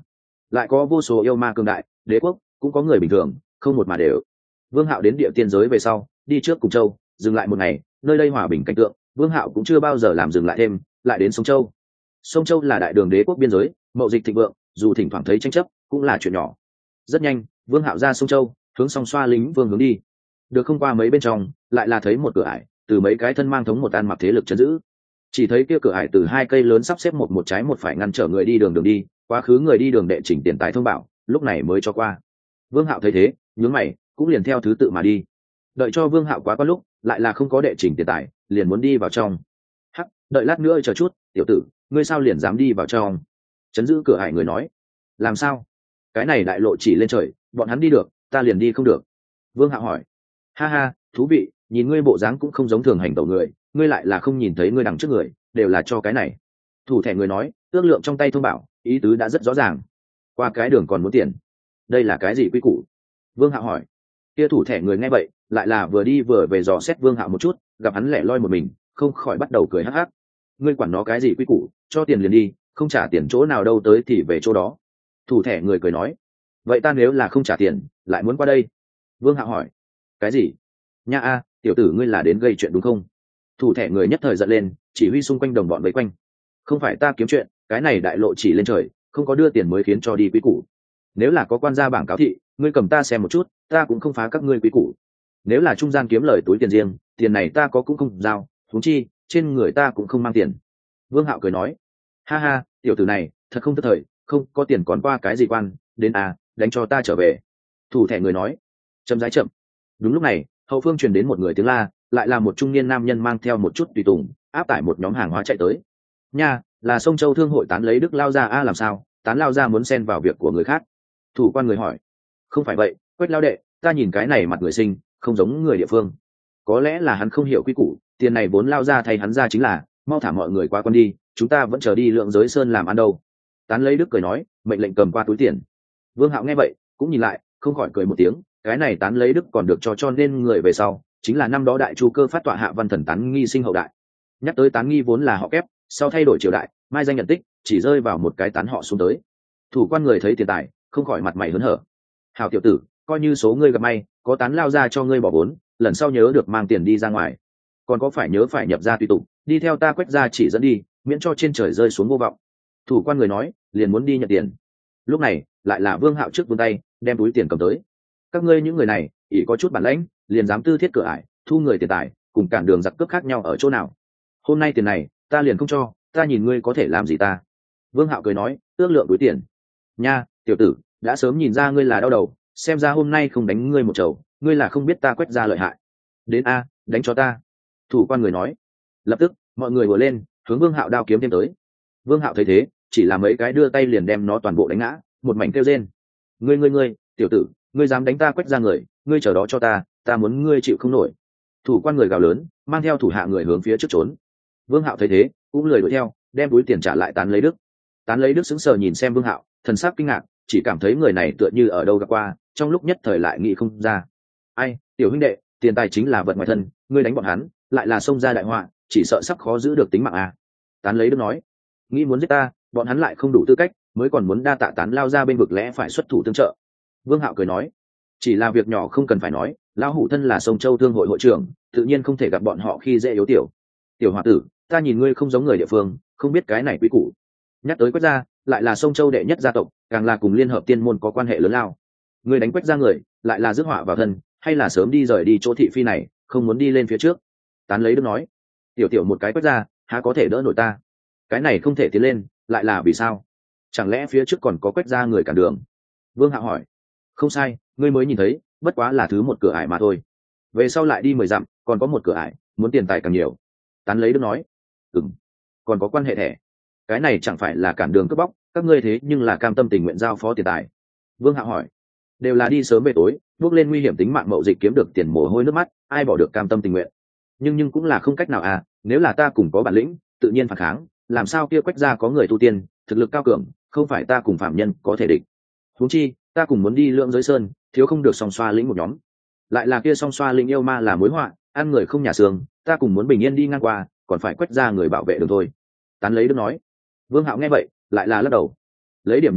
lại có vô số yêu ma cường đại, đế quốc cũng có người bình thường, không một mà đều. Vương Hạo đến địa tiên giới về sau, đi trước Cùng Châu, dừng lại một ngày, nơi đây hòa bình cảnh tượng, Vương Hạo cũng chưa bao giờ làm dừng lại thêm, lại đến Sông Châu. Sông Châu là đại đường đế quốc biên giới, mậu dịch thịnh vượng, dù thỉnh thoảng thấy tranh chấp, cũng là chuyện nhỏ. Rất nhanh, Vương Hạo ra Sông Châu, hướng Song Xoa lính vương hướng đi. Được không qua mấy bên trong, lại là thấy một cửa ải, từ mấy cái thân mang thống một ăn mặc thế lực trấn giữ. Chỉ thấy kia cửa ải từ hai cây lớn sắp xếp một một trái một phải ngăn trở người đi đường đường đi, quá khứ người đi đường đệ chỉnh tiền tài thông bảo, lúc này mới cho qua. Vương Hạo thấy thế, nhướng mày, cũng liền theo thứ tự mà đi. Đợi cho Vương Hạo quá qua lúc, lại là không có đệ chỉnh tiền tài, liền muốn đi vào trong. Hắc, đợi lát nữa chờ chút, tiểu tử, ngươi sao liền dám đi vào trong? Trấn giữ cửa ải người nói. Làm sao? Cái này đại lộ chỉ lên trời, bọn hắn đi được, ta liền đi không được. Vương Hạo hỏi. Ha ha, thú vị, nhìn ngươi bộ dáng cũng không giống thường hành tẩu người, ngươi lại là không nhìn thấy ngươi đằng trước người, đều là cho cái này. Thủ thẻ người nói, ước lượng trong tay thông bảo, ý tứ đã rất rõ ràng. Qua cái đường còn muốn tiền, đây là cái gì quy củ? Vương Hạo hỏi. Kia thủ thẻ người nghe vậy, lại là vừa đi vừa về dò xét Vương Hạo một chút, gặp hắn lẻ loi một mình, không khỏi bắt đầu cười hắc hắc. Ngươi quản nó cái gì quy củ, cho tiền liền đi, không trả tiền chỗ nào đâu tới thì về chỗ đó. Thủ thẻ người cười nói. Vậy ta nếu là không trả tiền, lại muốn qua đây? Vương Hạo hỏi. Cái gì? Nha a, tiểu tử ngươi là đến gây chuyện đúng không? Thủ thẻ người nhất thời giận lên, chỉ huy xung quanh đồng bọn vây quanh. Không phải ta kiếm chuyện, cái này đại lộ chỉ lên trời, không có đưa tiền mới khiến cho đi quý củ. Nếu là có quan gia bảng cáo thị, ngươi cầm ta xem một chút, ta cũng không phá các ngươi quý củ. Nếu là trung gian kiếm lời túi tiền riêng, tiền này ta có cũng không giao, huống chi trên người ta cũng không mang tiền. Vương Hạo cười nói. Ha ha, tiểu tử này thật không thất thời, không có tiền còn qua cái gì quan, đến à, đánh cho ta trở về. Thủ thẻ người nói. Chậm rãi chậm. Đúng lúc này, hậu phương truyền đến một người tiếng la, lại là một trung niên nam nhân mang theo một chút tùy tùng, áp tải một nhóm hàng hóa chạy tới. Nha, là Sông Châu thương hội Tán lấy Đức lao ra a? Làm sao? Tán lao ra muốn xen vào việc của người khác? Thủ quan người hỏi. Không phải vậy, Quách lao đệ, ta nhìn cái này mặt người sinh, không giống người địa phương. Có lẽ là hắn không hiểu quy củ, tiền này vốn lao ra thay hắn ra chính là, mau thả mọi người qua con đi, chúng ta vẫn chờ đi Lượng Giới Sơn làm ăn đâu. Tán lấy Đức cười nói, mệnh lệnh cầm qua túi tiền. Vương Hạo nghe vậy, cũng nhìn lại, không khỏi cười một tiếng, cái này Tán lấy Đức còn được cho cho nên người về sau, chính là năm đó đại chu cơ phát tọa hạ văn thần Tán Nghi sinh hậu đại. Nhắc tới Tán Nghi vốn là họ kép, sau thay đổi triều đại, mai danh nhận tích, chỉ rơi vào một cái tán họ xuống tới. Thủ quan người thấy tiền tài, không khỏi mặt mày hớn hở. Hảo tiểu tử, coi như số ngươi gặp may, có Tán lao ra cho ngươi bỏ vốn, lần sau nhớ được mang tiền đi ra ngoài. Còn có phải nhớ phải nhập ra tùy tục, đi theo ta Quách ra chỉ dẫn đi, miễn cho trên trời rơi xuống vô vọng. Thủ quan người nói, liền muốn đi nhận tiền. Lúc này, lại là Vương Hạo trước vươn tay, đem túi tiền cầm tới. Các ngươi những người này, ỷ có chút bản lãnh, liền dám tư thiết cửa ải, thu người tiền tài, cùng cản đường giặc cướp khác nhau ở chỗ nào? Hôm nay tiền này, ta liền không cho, ta nhìn ngươi có thể làm gì ta? Vương Hạo cười nói, ước lượng túi tiền. Nha, tiểu tử, đã sớm nhìn ra ngươi là đau đầu, xem ra hôm nay không đánh ngươi một chầu, ngươi là không biết ta Quách ra lợi hại. Đến a, đánh cho ta. Thủ quan người nói. Lập tức, mọi người vừa lên, hướng Vương Hạo đao kiếm thêm tới. Vương Hạo thấy thế, chỉ là mấy cái đưa tay liền đem nó toàn bộ đánh ngã, một mảnh kêu rên. Ngươi ngươi ngươi, tiểu tử, ngươi dám đánh ta Quách ra người, ngươi chờ đó cho ta, ta muốn ngươi chịu không nổi. Thủ quan người gào lớn, mang theo thủ hạ người hướng phía trước trốn. Vương Hạo thấy thế, cũng lười đuổi theo, đem túi tiền trả lại Tán lấy Đức. Tán lấy Đức sững sờ nhìn xem Vương Hạo, thần sắc kinh ngạc, chỉ cảm thấy người này tựa như ở đâu gặp qua, trong lúc nhất thời lại nghĩ không ra. Ai, tiểu huynh đệ, tiền tài chính là vật ngoài thân, ngươi đánh bọn hắn, lại là xông ra đại họa, chỉ sợ sắp khó giữ được tính mạng à? Tán lấy Đức nói. Nghĩ muốn giết ta, bọn hắn lại không đủ tư cách, mới còn muốn đa tạ Tán lao ra bên vực lẽ phải xuất thủ tương trợ. Vương Hạo cười nói. Chỉ là việc nhỏ không cần phải nói, lão hủ thân là Sông Châu thương hội hội trưởng, tự nhiên không thể gặp bọn họ khi dễ yếu tiểu. Tiểu hòa tử, ta nhìn ngươi không giống người địa phương, không biết cái này quý củ. Nhắc tới Quách gia, lại là Sông Châu đệ nhất gia tộc, càng là cùng liên hợp tiên môn có quan hệ lớn lao. Ngươi đánh Quách gia người, lại là rước họa vào thân, hay là sớm đi rời đi chỗ thị phi này, không muốn đi lên phía trước? Tán lấy Đức nói. Tiểu tiểu một cái Quách gia, há có thể đỡ nổi ta? Cái này không thể tiến lên, lại là vì sao? Chẳng lẽ phía trước còn có Quách gia người cản đường? Vương Hạo hỏi. Không sai, ngươi mới nhìn thấy, bất quá là thứ một cửa ải mà thôi. Về sau lại đi mười dặm, còn có một cửa ải, muốn tiền tài càng nhiều. Tán lấy Đức nói. Ừm, còn có quan hệ thẻ. Cái này chẳng phải là cản đường cướp bóc, các ngươi thế nhưng là cam tâm tình nguyện giao phó tiền tài. Vương Hạo hỏi. Đều là đi sớm về tối, bước lên nguy hiểm tính mạng mậu dịch kiếm được tiền mồ hôi nước mắt, ai bỏ được cam tâm tình nguyện? Nhưng nhưng cũng là không cách nào à, nếu là ta cùng có bản lĩnh, tự nhiên phản kháng, làm sao kia Quách gia có người tu tiên, thực lực cao cường, không phải ta cùng phạm nhân có thể địch. Huống chi, ta cùng muốn đi Lượng Giới Sơn, thiếu không được Song Xoa lĩnh một nhóm. Lại là kia Song Xoa lĩnh yêu ma là mối họa, ăn người không nhà xương, ta cùng muốn bình yên đi ngang qua, còn phải Quách gia người bảo vệ đường thôi. Tán lấy Đức nói. Vương Hạo nghe vậy, lại là lắc đầu. Lấy điểm nhìn mặt,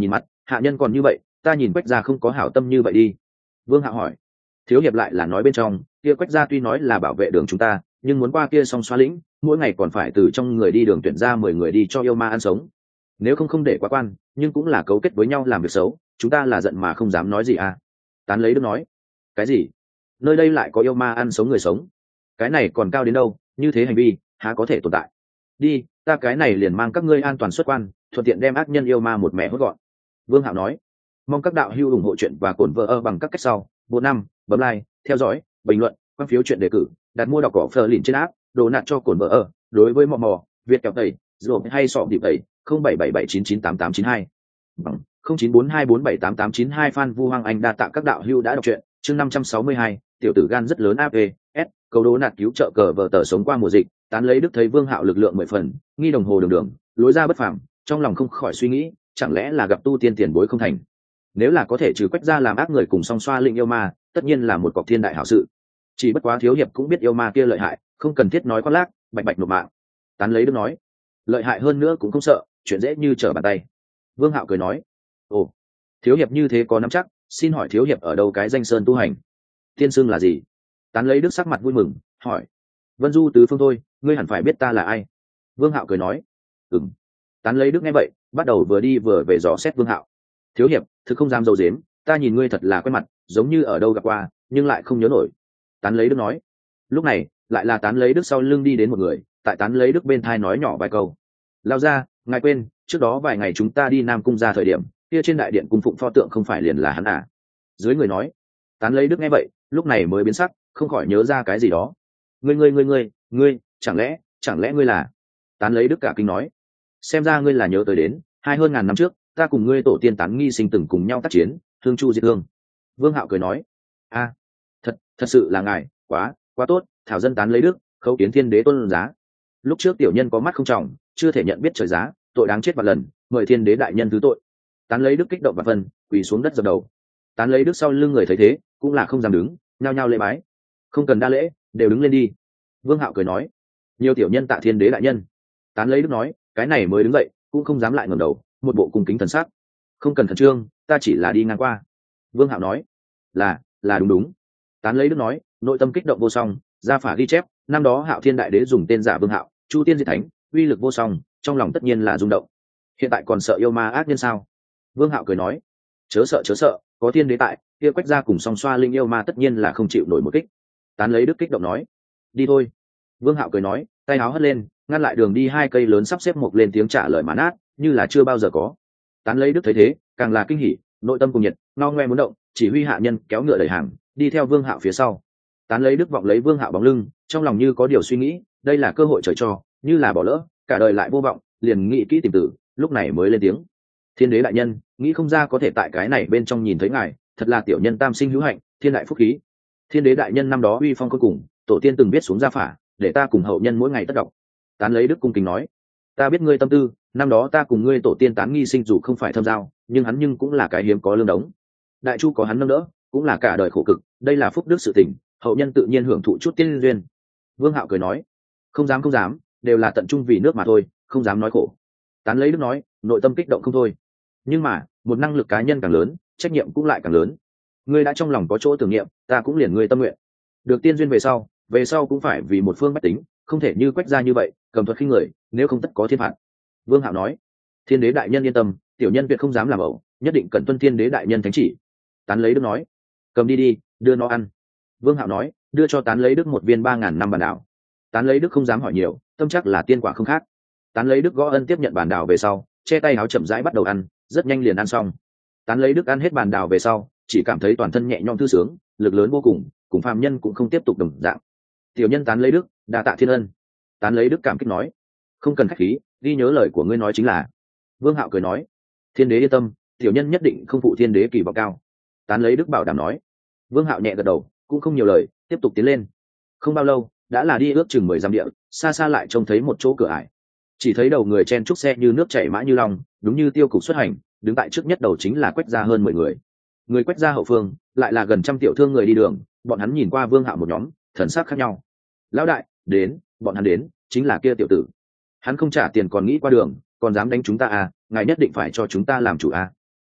hạ nhân còn như vậy, ta nhìn quách gia không có hảo tâm như vậy đi. Vương Hạo hỏi. Thiếu hiệp lại là nói bên trong, kia quách gia tuy nói là bảo vệ đường chúng ta, nhưng muốn qua kia song xoa lĩnh, mỗi ngày còn phải từ trong người đi đường tuyển ra mười người đi cho yêu ma ăn sống. Nếu không không để quá quan, nhưng cũng là cấu kết với nhau làm việc xấu, chúng ta là giận mà không dám nói gì à. Tán lấy đức nói. Cái gì? Nơi đây lại có yêu ma ăn sống người sống? Cái này còn cao đến đâu, như thế hành vi há có thể tồn tại. Đi, ta cái này liền mang các ngươi an toàn xuất quan, thuận tiện đem ác nhân yêu ma một mẹ hốt gọn. Vương Hạo nói. Mong các đạo hữu ủng hộ chuyện và cổn vợ ơ bằng các cách sau. Bộ năm, bấm like, theo dõi, bình luận, quan phiếu chuyện đề cử, đặt mua đọc cỏ phờ lìn trên app, đồ nạt cho cổn vợ ơ. Đối với mò mò, Việt kẹo tẩy, rồi hay sọ điệp tẩy, không bảy bảy bảy chín chín tám tám chín hai, bằng không chín bốn hai bốn bảy tám tám chín hai. Phan Vu Hoang Anh đa tạ các đạo hữu đã đọc truyện. Chương năm trăm sáu mươi hai, tiểu tử gan rất lớn áp s câu đố nạt cứu trợ cờ vợ tờ sống qua mùa dịch. Tán lấy đức thấy Vương Hạo lực lượng mười phần, nghi đồng hồ đường đường, lối ra bất phàm, trong lòng không khỏi suy nghĩ, chẳng lẽ là gặp tu tiên tiền bối không thành. Nếu là có thể trừ quách ra làm ác người cùng song xoa linh yêu ma, tất nhiên là một cọc thiên đại hảo sự. Chỉ bất quá thiếu hiệp cũng biết yêu ma kia lợi hại, không cần thiết nói khoác lác, bạch bạch nộp mạng. Tán lấy đức nói. Lợi hại hơn nữa cũng không sợ, chuyện dễ như trở bàn tay. Vương Hạo cười nói. Ồ, thiếu hiệp như thế có nắm chắc, xin hỏi thiếu hiệp ở đâu cái danh sơn tu hành? Tiên xưng là gì? Tán lấy đức sắc mặt vui mừng, hỏi. Vân Du tứ phương thôi, ngươi hẳn phải biết ta là ai. Vương Hạo cười nói. Ừm. Tán lấy đức nghe vậy, bắt đầu vừa đi vừa về dò xét Vương Hạo. Thiếu hiệp, thực không dám dầu dếm, ta nhìn ngươi thật là quen mặt, giống như ở đâu gặp qua, nhưng lại không nhớ nổi. Tán lấy đức nói. Lúc này lại là Tán lấy đức sau lưng đi đến một người, tại Tán lấy đức bên thai nói nhỏ vài câu. Lao ra, ngài quên, trước đó vài ngày chúng ta đi Nam Cung ra thời điểm, kia trên đại điện cung phụng pho tượng không phải liền là hắn à? Dưới người nói. Tán lấy đức nghe vậy, lúc này mới biến sắc, không khỏi nhớ ra cái gì đó. Ngươi ngươi ngươi ngươi, ngươi, chẳng lẽ, chẳng lẽ ngươi là? Tán lấy đức cả kinh nói. Xem ra ngươi là nhớ tới đến, hai hơn ngàn năm trước, ta cùng ngươi tổ tiên Tán nghi sinh từng cùng nhau tác chiến, thương chu diệt thương. Vương Hạo cười nói. A, thật, thật sự là ngài, quá, quá tốt, thảo dân Tán lấy đức, khấu kiến thiên đế tôn giá. Lúc trước tiểu nhân có mắt không trọng, chưa thể nhận biết trời giá, tội đáng chết vạn lần, mời thiên đế đại nhân thứ tội. Tán lấy đức kích động và phân, quỳ xuống đất dập đầu. Tán lấy đức sau lưng người thấy thế, cũng là không dám đứng, nhao nhao lễ bái. Không cần đa lễ, đều đứng lên đi. Vương Hạo cười nói. Nhiều tiểu nhân tạ thiên đế đại nhân. Tán lấy đức nói, cái này mới đứng dậy, cũng không dám lại ngẩng đầu, một bộ cung kính thần sắc. Không cần khẩn trương, ta chỉ là đi ngang qua. Vương Hạo nói. Là, là đúng đúng. Tán lấy đức nói, nội tâm kích động vô song, gia phả ghi chép, năm đó Hạo Thiên đại đế dùng tên giả Vương Hạo, chu tiên diệt thánh, uy lực vô song, trong lòng tất nhiên là rung động. Hiện tại còn sợ yêu ma ác nhân sao? Vương Hạo cười nói. Chớ sợ chớ sợ, có thiên đế tại, kia quách ra cùng song xoa linh yêu ma tất nhiên là không chịu nổi một kích. Tán lấy đức kích động nói. Đi thôi. Vương Hạo cười nói, tay áo hất lên, ngăn lại đường đi hai cây lớn sắp xếp một lên tiếng trả lời mãn át, như là chưa bao giờ có. Tán lấy đức thấy thế, càng là kinh hỉ, nội tâm cùng nhiệt, no ngoe muốn động, chỉ huy hạ nhân kéo ngựa đẩy hàng, đi theo Vương Hạo phía sau. Tán lấy đức vọng lấy Vương Hạo bóng lưng, trong lòng như có điều suy nghĩ, đây là cơ hội trời cho, như là bỏ lỡ, cả đời lại vô vọng, liền nghĩ kỹ tìm tử, lúc này mới lên tiếng. Thiên đế đại nhân, nghĩ không ra có thể tại cái này bên trong nhìn thấy ngài, thật là tiểu nhân tam sinh hữu hạnh, thiên đại phúc khí. Thiên đế đại nhân năm đó uy phong cuối cùng, tổ tiên từng viết xuống gia phả, để ta cùng hậu nhân mỗi ngày tất đọc. Tán lấy đức cung kính nói. Ta biết ngươi tâm tư, năm đó ta cùng ngươi tổ tiên Tán nghi sinh dù không phải thâm giao, nhưng hắn nhưng cũng là cái hiếm có lương đống. Đại chu có hắn nâng đỡ, cũng là cả đời khổ cực, đây là phúc đức sự tình, hậu nhân tự nhiên hưởng thụ chút tiên duyên. Vương Hạo cười nói. Không dám không dám, đều là tận trung vì nước mà thôi, không dám nói khổ. Tán lấy đức nói, nội tâm kích động không thôi. Nhưng mà một năng lực cá nhân càng lớn, trách nhiệm cũng lại càng lớn. Ngươi đã trong lòng có chỗ tưởng niệm, ta cũng liền ngươi tâm nguyện. Được tiên duyên về sau, về sau cũng phải vì một phương bách tính, không thể như quách ra như vậy, cầm thuật khinh người, nếu không tất có thiên phạt. Vương Hạo nói. Thiên đế đại nhân yên tâm, tiểu nhân tuyệt không dám làm ẩu, nhất định cần tuân thiên đế đại nhân thánh chỉ. Tán lấy đức nói. Cầm đi đi, đưa nó ăn. Vương Hạo nói, đưa cho Tán lấy đức một viên ba ngàn năm bản đảo. Tán lấy đức không dám hỏi nhiều, tâm chắc là tiên quả không khác. Tán lấy đức gõ ân tiếp nhận bản đảo về sau, che tay áo chậm rãi bắt đầu ăn, rất nhanh liền ăn xong. Tán lấy đức ăn hết bản đảo về sau, chỉ cảm thấy toàn thân nhẹ nhõm thư sướng, lực lớn vô cùng, cùng phàm nhân cũng không tiếp tục đồng dạng. Tiểu nhân Tán lấy đức, đa tạ thiên ân. Tán lấy đức cảm kích nói. Không cần khách khí, ghi nhớ lời của ngươi nói chính là. Vương Hạo cười nói. Thiên đế yên tâm, tiểu nhân nhất định không phụ thiên đế kỳ vọng cao. Tán lấy đức bảo đảm nói. Vương Hạo nhẹ gật đầu, cũng không nhiều lời, tiếp tục tiến lên. Không bao lâu, đã là đi ước chừng mười dặm địa, xa xa lại trông thấy một chỗ cửa ải. Chỉ thấy đầu người chen trúc xe như nước chảy mã như long, đúng như tiêu cục xuất hành, đứng tại trước nhất đầu chính là quách gia hơn mười người. Người quách gia hậu phương lại là gần trăm tiểu thương người đi đường, bọn hắn nhìn qua Vương Hạo một nhóm, thần sắc khác nhau. Lão đại, đến, bọn hắn đến, chính là kia tiểu tử. Hắn không trả tiền còn nghĩ qua đường, còn dám đánh chúng ta à, ngài nhất định phải cho chúng ta làm chủ à.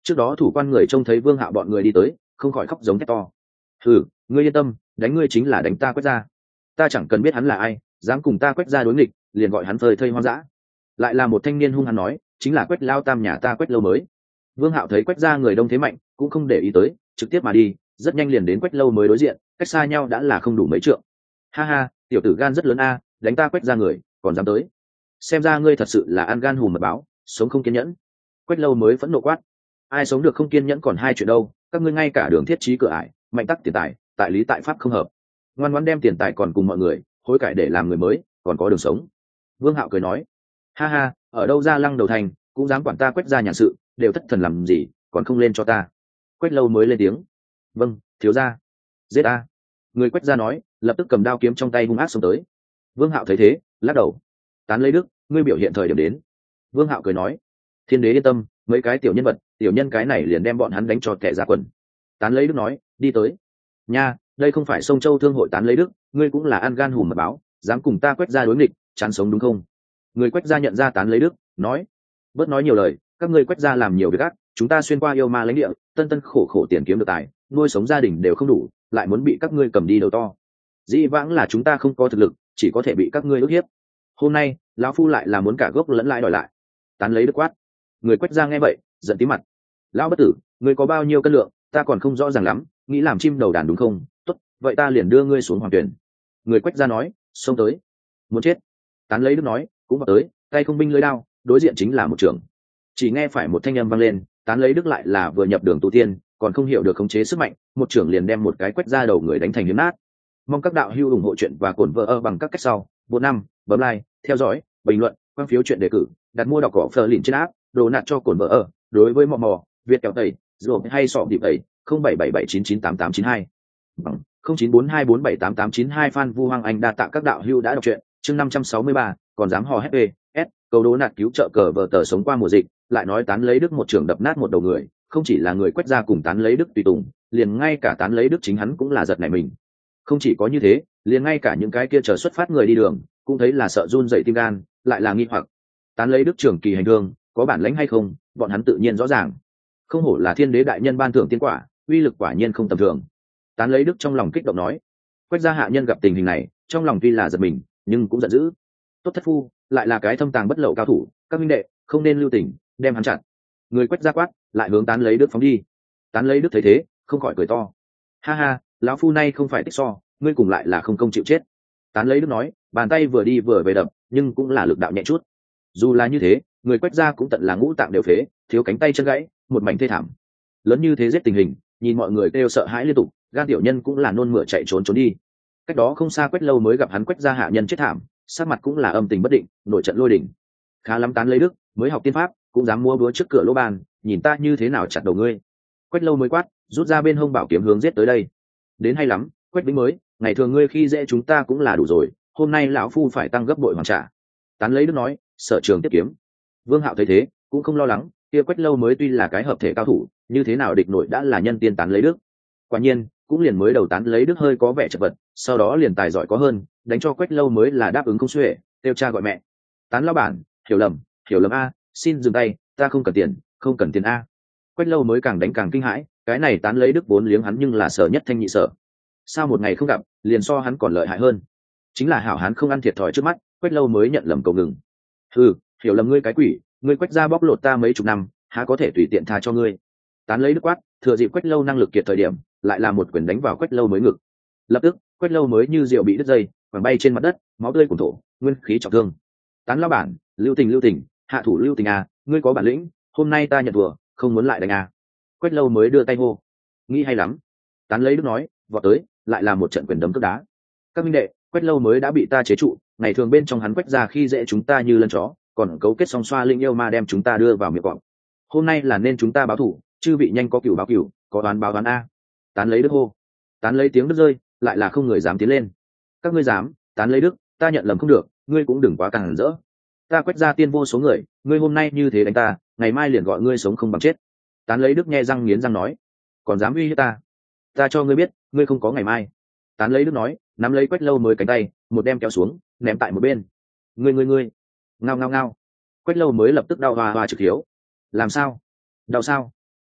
Trước đó thủ quan người trông thấy Vương Hạo bọn người đi tới, không khỏi khóc giống thét to. "Hừ, ngươi yên tâm, đánh ngươi chính là đánh ta Quách gia. Ta chẳng cần biết hắn là ai, dám cùng ta Quách gia đối nghịch, liền gọi hắn phơi thây hoang dã." Lại là một thanh niên hung hăng nói, chính là Quách lao tam nhà ta Quách Lâu Mới. Vương Hạo thấy Quách gia người đông thế mạnh, cũng không để ý tới, trực tiếp mà đi, rất nhanh liền đến Quách Lâu Mới đối diện, cách xa nhau đã là không đủ mấy trượng. "Ha ha, tiểu tử gan rất lớn a, đánh ta Quách gia người, còn dám tới. Xem ra ngươi thật sự là ăn gan hùm mật báo, sống không kiên nhẫn." Quách Lâu Mới phẫn nộ quát. "Ai sống được không kiên nhẫn còn hai chuyện đâu, các ngươi ngay cả đường thiết trí cửa ải, mạnh tắc tiền tài, tại lý tại pháp không hợp. Ngoan ngoãn đem tiền tài còn cùng mọi người, hối cải để làm người mới, còn có đường sống." Vương Hạo cười nói. "Ha ha, ở đâu ra lăng đầu thành, cũng dám quản ta Quách gia nhàn sự, đều thất thần làm gì, còn không lên cho ta." Quách Lâu Mới lên tiếng. "Vâng, thiếu gia." "Giết a." Người Quách gia nói, lập tức cầm đao kiếm trong tay hung ác xông tới. Vương Hạo thấy thế, lắc đầu. "Tán lấy đức, ngươi biểu hiện thời điểm đến." Vương Hạo cười nói. "Thiên đế yên tâm, mấy cái tiểu nhân vật, tiểu nhân cái này liền đem bọn hắn đánh cho kẻ ra quần." Tán lấy đức nói, "Đi tới." "Nha, đây không phải sông châu thương hội Tán lấy đức, ngươi cũng là ăn gan hùm mật báo, dám cùng ta Quách gia đối nghịch, chán sống đúng không?" Người Quách gia nhận ra Tán lấy đức, nói. "Bớt nói nhiều lời, các ngươi Quách gia làm nhiều việc ác, chúng ta xuyên qua yêu ma lãnh địa, tân tân khổ khổ tiền kiếm được tài, nuôi sống gia đình đều không đủ, lại muốn bị các ngươi cầm đi đầu to. Dĩ vãng là chúng ta không có thực lực, chỉ có thể bị các ngươi ức hiếp. Hôm nay lão phu lại là muốn cả gốc lẫn lãi đòi lại." Tán lấy đức quát. Người Quách gia nghe vậy, giận tí mặt. "Lão bất tử, ngươi có bao nhiêu cân lượng, ta còn không rõ ràng lắm, nghĩ làm chim đầu đàn đúng không? Tốt, vậy ta liền đưa ngươi xuống hoàng tuyển." Người Quách gia nói, xông tới. "Muốn chết." Tán lấy đức nói, cũng vào tới, tay không binh lưỡi đao, đối diện chính là một trưởng. Chỉ nghe phải một thanh âm vang lên, Tán lấy đức lại là vừa nhập đường tu tiên, còn không hiểu được khống chế sức mạnh, một trưởng liền đem một cái Quách gia đầu người đánh thành hiếm nát. Mong các đạo hữu ủng hộ chuyện và cổn vợ ở bằng các cách sau. Một năm, bấm like, theo dõi, bình luận, quan phiếu chuyện đề cử, đặt mua đọc cỏ phờ lìn trên áp, đồ nạt cho cổn vợ ở. Đối với mò mò, Việt kéo tẩy, rồi hay sọ điệp tẩy, không bảy bảy bảy chín chín tám tám chín hai, bằng không chín bốn hai bốn bảy tám tám chín hai. Phan Vu Hoàng Anh đa tạ các đạo hữu đã đọc truyện. Chương năm trăm sáu mươi ba, còn dám hò hét ê, s, câu đố nạt cứu trợ cờ vợ tờ sống qua mùa dịch, lại nói Tán lấy đức một trường đập nát một đầu người, không chỉ là người Quách gia cùng Tán lấy đức tùy tùng, liền ngay cả Tán lấy đức chính hắn cũng là giật nảy mình. Không chỉ có như thế, liền ngay cả những cái kia chờ xuất phát người đi đường cũng thấy là sợ run dậy tim gan, lại là nghi hoặc. Tán lấy đức trưởng kỳ hành hương, có bản lãnh hay không, bọn hắn tự nhiên rõ ràng. Không hổ là thiên đế đại nhân ban thưởng tiên quả, uy lực quả nhiên không tầm thường. Tán lấy đức trong lòng kích động nói. Quách gia hạ nhân gặp tình hình này, trong lòng tuy là giật mình, nhưng cũng giận dữ. Tốt thất phu, lại là cái thâm tàng bất lậu cao thủ, các minh đệ không nên lưu tình, đem hắn chặn. Người Quách gia quát, lại hướng Tán lấy đức phóng đi. Tán lấy đức thấy thế, không khỏi cười to. "Ha ha, lão phu nay không phải tích so, ngươi cùng lại là không công chịu chết." Tán lấy đức nói, bàn tay vừa đi vừa về đập, nhưng cũng là lực đạo nhẹ chút. Dù là như thế, người Quách gia cũng tận là ngũ tạng đều phế, thiếu cánh tay chân gãy, một mảnh thê thảm. Lớn như thế giết tình hình, nhìn mọi người đều sợ hãi liên tục, gan tiểu nhân cũng là nôn mửa chạy trốn trốn đi. Cách đó không xa Quách Lâu Mới gặp hắn Quách gia hạ nhân chết thảm, sắc mặt cũng là âm tình bất định, nổi trận lôi đình. Khá lắm Tán lấy đức, mới học tiên pháp, cũng dám mua búa trước cửa lỗ bàn, nhìn ta như thế nào chặt đầu ngươi. Quách Lâu Mới quát, rút ra bên hông bảo kiếm hướng giết tới đây. Đến hay lắm, Quách Bính Mới, ngày thường ngươi khi dễ chúng ta cũng là đủ rồi, hôm nay lão phu phải tăng gấp bội hoàn trả. Tán lấy đức nói, sở trường tiếp kiếm. Vương Hạo thấy thế, cũng không lo lắng, kia Quách Lâu Mới tuy là cái hợp thể cao thủ, như thế nào địch nổi đã là nhân tiên Tán lấy đức. Quả nhiên, cũng liền mới đầu Tán lấy đức hơi có vẻ chật vật, sau đó liền tài giỏi có hơn, đánh cho Quách Lâu Mới là đáp ứng không xuể, kêu cha gọi mẹ. Tán lão bản, hiểu lầm, hiểu lầm a, xin dừng tay, ta không cần tiền, không cần tiền a. Quách Lâu Mới càng đánh càng kinh hãi, cái này Tán lấy đức vốn liếng hắn nhưng là sở nhất thanh nhị sở. Sao một ngày không gặp, liền so hắn còn lợi hại hơn. Chính là hảo hán không ăn thiệt thòi trước mắt, Quách Lâu Mới nhận lầm cầu ngừng. "Ừ, hiểu lầm ngươi cái quỷ, ngươi Quách gia bóc lột ta mấy chục năm, há có thể tùy tiện tha cho ngươi." Tán lấy đức quát, thừa dịp Quách Lâu năng lực kiệt thời điểm, lại là một quyền đánh vào Quách Lâu Mới ngực. Lập tức, Quách Lâu Mới như diều bị đứt dây, quẳng bay trên mặt đất, máu tươi cuồn thổ, nguyên khí trọng thương. "Tán lão bản, lưu tình lưu tình, hạ thủ lưu tình à, ngươi có bản lĩnh, hôm nay ta nhận thua, không muốn lại đánh à." Quách Lâu Mới đưa tay hô. "Nghĩ hay lắm." Tán lấy đức nói, vọt tới, lại là một trận quyền đấm cước đá. "Các minh đệ, Quách Lâu Mới đã bị ta chế trụ, ngày thường bên trong hắn Quách gia khi dễ chúng ta như lân chó, còn cấu kết song xoa linh yêu ma đem chúng ta đưa vào miệng cọp. Hôm nay là nên chúng ta báo thù, chư vị nhanh có cửu báo cửu, có đoán báo đoán a." Tán lấy đức hô. Tán lấy tiếng đức rơi, lại là không người dám tiến lên. "Các ngươi dám?" Tán lấy đức, "Ta nhận lầm không được, ngươi cũng đừng quá càng rỡ. Ta Quách gia tiên vô số người, ngươi hôm nay như thế đánh ta, ngày mai liền gọi ngươi sống không bằng chết." Tán lấy đức nghe răng nghiến răng nói, "Còn dám uy hiếp ta? Ta cho ngươi biết, ngươi không có ngày mai." Tán lấy đức nói, nắm lấy Quách Lâu Mới cánh tay, một đem kéo xuống, ném tại một bên. "Ngươi ngươi ngươi!" Ngao ngao ngao. Quách Lâu Mới lập tức đau hoa hoa trực hiếu. "Làm sao? Đau sao?"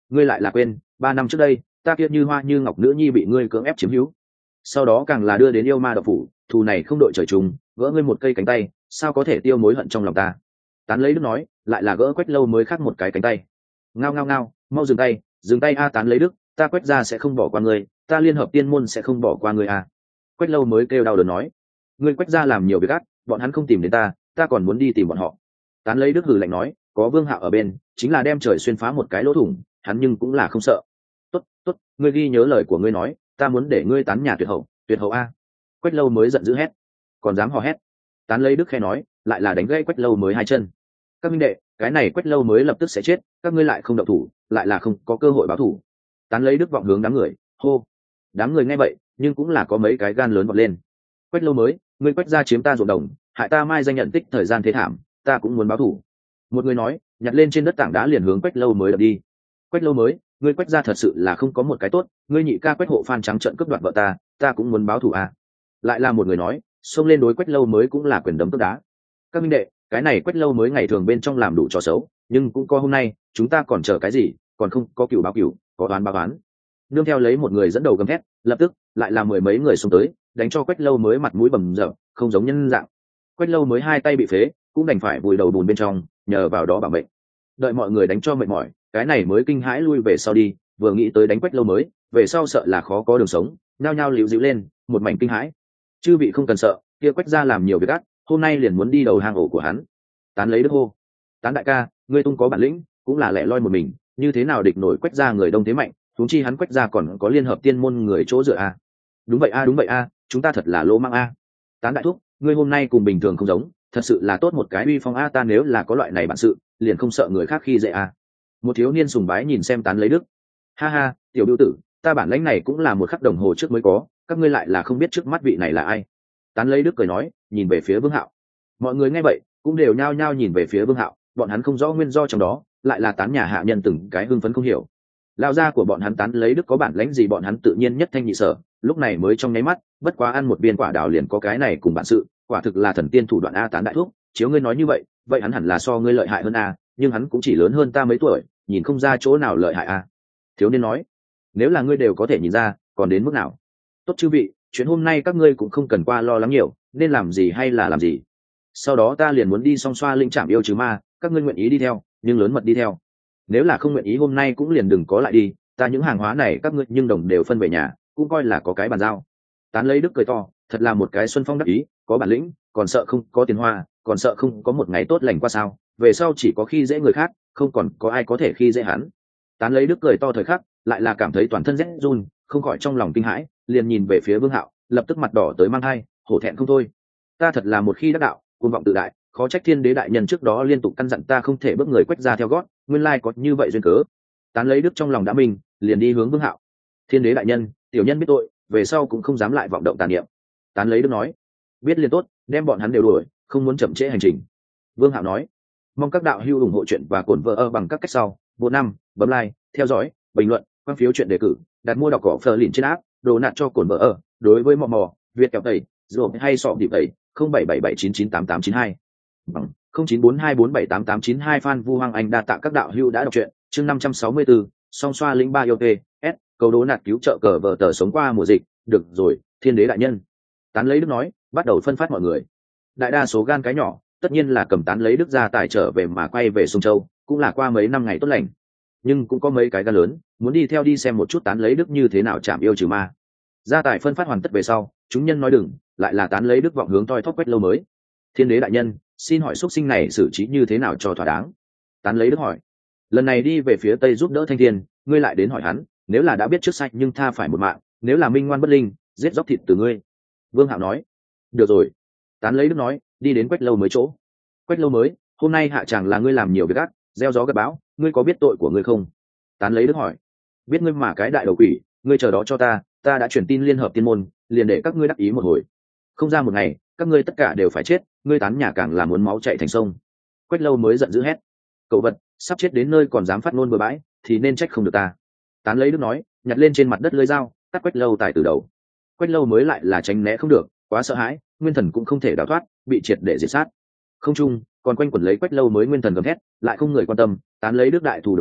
ngươi lại là quên ba năm trước đây ta kia như hoa như ngọc nữ nhi bị ngươi cưỡng ép chiếm hữu, sau đó càng là đưa đến yêu ma độc phủ, thù này không đội trời chung, gỡ ngươi một cây cánh tay sao có thể tiêu mối hận trong lòng ta. Tán lấy đức nói, lại là gỡ Quách Lâu Mới khác một cái cánh tay. Ngao ngao ngao, mau dừng tay, dừng tay a. Tán lấy đức, ta Quách gia sẽ không bỏ qua ngươi, ta Liên Hợp Tiên môn sẽ không bỏ qua ngươi a. Quách Lâu Mới kêu đau đớn nói, ngươi Quách gia làm nhiều việc ác, bọn hắn không tìm đến ta, ta còn muốn đi tìm bọn họ. Tán lấy đức hừ lạnh nói, có Vương Hạo ở bên, chính là đem trời xuyên phá một cái lỗ thủng, hắn nhưng cũng là không sợ. Tốt, tốt, ngươi ghi nhớ lời của ngươi nói, ta muốn để ngươi tán nhà tuyệt hậu, tuyệt hậu a. Quách Lâu Mới giận dữ hét, còn dám hò hét. Tán lấy đức khe nói, lại là đánh gãy Quách Lâu Mới hai chân. Các minh đệ, cái này Quách Lâu Mới lập tức sẽ chết, các ngươi lại không động thủ, lại là không có cơ hội báo thủ. Tán lấy đức vọng hướng đám người hô. Đám người nghe vậy nhưng cũng là có mấy cái gan lớn vọt lên. Quách Lâu Mới, ngươi Quách gia chiếm ta ruộng đồng, hại ta mai danh nhận tích thời gian thế thảm, ta cũng muốn báo thủ. Một người nói, nhặt lên trên đất tảng đá liền hướng Quách Lâu Mới đập đi. Quách Lâu Mới, ngươi Quách gia thật sự là không có một cái tốt, ngươi nhị ca Quách Hộ Phan trắng trợn cướp đoạt vợ ta, ta cũng muốn báo thủ à. Lại là một người nói, xông lên đối Quách Lâu Mới cũng là quyền đấm cướp đá. Các minh đệ, cái này Quách Lâu Mới ngày thường bên trong làm đủ trò xấu, nhưng cũng có hôm nay, chúng ta còn chờ cái gì, còn không có cửu báo cửu, có đoán báo đoán. Nương theo lấy một người dẫn đầu gầm thét, lập tức lại là mười mấy người xông tới, đánh cho Quách Lâu Mới mặt mũi bầm dập, không giống nhân dạng. Quách Lâu Mới hai tay bị phế, cũng đành phải vùi đầu bùn bên trong, nhờ vào đó bảo mệnh. Đợi mọi người đánh cho mệt mỏi, cái này mới kinh hãi lui về sau đi, vừa nghĩ tới đánh Quách Lâu Mới, về sau sợ là khó có đường sống, nhao nhao liễu dịu lên, một mảnh kinh hãi. Chư vị không cần sợ, kia Quách gia làm nhiều việc ác, hôm nay liền muốn đi đầu hang ổ của hắn. Tán lấy đức hô, Tán đại ca, ngươi tung có bản lĩnh, cũng là lẻ loi một mình, như thế nào địch nổi Quách gia người đông thế mạnh, huống chi hắn Quách gia còn có Liên Hợp Tiên môn người chỗ dựa a. Đúng vậy a, đúng vậy a, chúng ta thật là lỗ mang a. Tán đại thúc, ngươi hôm nay cùng bình thường không giống, thật sự là tốt một cái uy phong a, ta nếu là có loại này bản sự, liền không sợ người khác khi dễ a. Một thiếu niên sùng bái nhìn xem Tán lấy đức. Ha ha, tiểu biểu tử, ta bản lãnh này cũng là một khắc đồng hồ trước mới có, các ngươi lại là không biết trước mắt vị này là ai. Tán lấy đức cười nói, nhìn về phía Vương Hạo. Mọi người nghe vậy cũng đều nhao nhao nhìn về phía Vương Hạo, bọn hắn không rõ nguyên do trong đó, lại là Tán nhà hạ nhân từng cái hưng phấn không hiểu. Lao gia của bọn hắn Tán lấy đức có bản lãnh gì bọn hắn tự nhiên nhất thanh nhị sở, lúc này mới trong nháy mắt, bất quá ăn một viên quả đào liền có cái này cùng bản sự, quả thực là thần tiên thủ đoạn a. Tán đại thuốc, chiếu ngươi nói như vậy, vậy hắn hẳn là so ngươi lợi hại hơn a, nhưng hắn cũng chỉ lớn hơn ta mấy tuổi, nhìn không ra chỗ nào lợi hại a. Thiếu niên nói, nếu là ngươi đều có thể nhìn ra, còn đến mức nào? Tốt chư vị, chuyện hôm nay các ngươi cũng không cần qua lo lắng nhiều, nên làm gì hay là làm gì. Sau đó ta liền muốn đi song xoa linh trạm yêu trừ ma, các ngươi nguyện ý đi theo, nhưng lớn mật đi theo. Nếu là không nguyện ý hôm nay cũng liền đừng có lại đi, ta những hàng hóa này các ngươi nhưng đồng đều phân về nhà, cũng coi là có cái bàn giao. Tán lấy đức cười to, thật là một cái xuân phong đắc ý, có bản lĩnh, còn sợ không có tiền hoa, còn sợ không có một ngày tốt lành qua sao? Về sau chỉ có khi dễ người khác, không còn có ai có thể khi dễ hắn. Tán lấy đức cười to thời khắc, lại là cảm thấy toàn thân rét run, không khỏi trong lòng kinh hãi, liền nhìn về phía Vương Hạo, lập tức mặt đỏ tới mang hai, hổ thẹn không thôi. Ta thật là một khi đắc đạo, cuồng vọng tự đại, khó trách Thiên Đế đại nhân trước đó liên tục căn dặn ta không thể bước người Quách gia theo gót, nguyên lai có như vậy duyên cớ. Tán lấy đức trong lòng đã minh, liền đi hướng Vương Hạo. Thiên Đế đại nhân, tiểu nhân biết tội, về sau cũng không dám lại vọng động tà niệm. Tán lấy đức nói, biết liền tốt, đem bọn hắn đều đuổi, không muốn chậm trễ hành trình. Vương Hạo nói, mong các đạo hữu ủng hộ chuyện và cổn vợ ơ bằng các cách sau, vô năm, bấm like, theo dõi, bình luận, quan phiếu chuyện đề cử, đặt mua đọc cỏ phờ lìn trên app, đồ nạt cho cổn vợ ơ. Đối với mò mò, Việt kẹo tẩy, rồi hay sọ điệp tẩy, không bảy bảy bảy chín chín tám tám chín hai, bằng không chín bốn hai bốn bảy tám tám chín hai. Phan Vu Hoàng Anh đa tạ các đạo hữu đã đọc truyện. Chương năm trăm sáu mươi tư, song xoa lĩnh ba yêu tê, s cầu đố nạt cứu trợ cờ vợ tờ sống qua mùa dịch. Được rồi, Thiên Đế đại nhân. Tán lấy đức nói, bắt đầu phân phát mọi người. Đại đa số gan cái nhỏ, tất nhiên là cầm Tán lấy đức ra tài trở về mà quay về sông Châu, cũng là qua mấy năm ngày tốt lành. Nhưng cũng có mấy cái gan lớn, muốn đi theo đi xem một chút Tán lấy đức như thế nào chạm yêu trừ ma. Gia tài phân phát hoàn tất về sau, chúng nhân nói đừng, lại là Tán lấy đức vọng hướng toi thóp Quách Lâu Mới. Thiên Đế đại nhân, xin hỏi xuất sinh này xử trí như thế nào cho thỏa đáng? Tán lấy đức hỏi. Lần này đi về phía tây giúp đỡ Thanh Thiên, ngươi lại đến hỏi hắn, nếu là đã biết trước sách nhưng tha phải một mạng, nếu là minh ngoan bất linh, giết dốc thịt từ ngươi. Vương Hạo nói. Được rồi. Tán lấy đức nói, đi đến Quách Lâu Mới chỗ. Quách Lâu Mới, hôm nay hạ chàng là ngươi làm nhiều việc ác, gieo gió gặt bão, ngươi có biết tội của ngươi không? Tán lấy đức hỏi. Biết ngươi mà cái đại đầu quỷ, ngươi chờ đó cho ta, ta đã truyền tin Liên Hợp Tiên môn, liền để các ngươi đắc ý một hồi. Không ra một ngày, các ngươi tất cả đều phải chết, ngươi Tán nhà càng là muốn máu chạy thành sông. Quách Lâu Mới giận dữ hét. Cậu vật, sắp chết đến nơi còn dám phát ngôn bừa bãi, thì nên trách không được ta. Tán lấy đức nói, nhặt lên trên mặt đất lưỡi dao, cắt Quách Lâu tài từ đầu. Quách Lâu Mới lại là tránh né không được, quá sợ hãi, nguyên thần cũng không thể đào thoát, bị triệt để diệt sát. Không trung, còn quanh quẩn lấy Quách Lâu Mới nguyên thần gầm thét, lại không người quan tâm. Tán lấy đức đại thù được báo,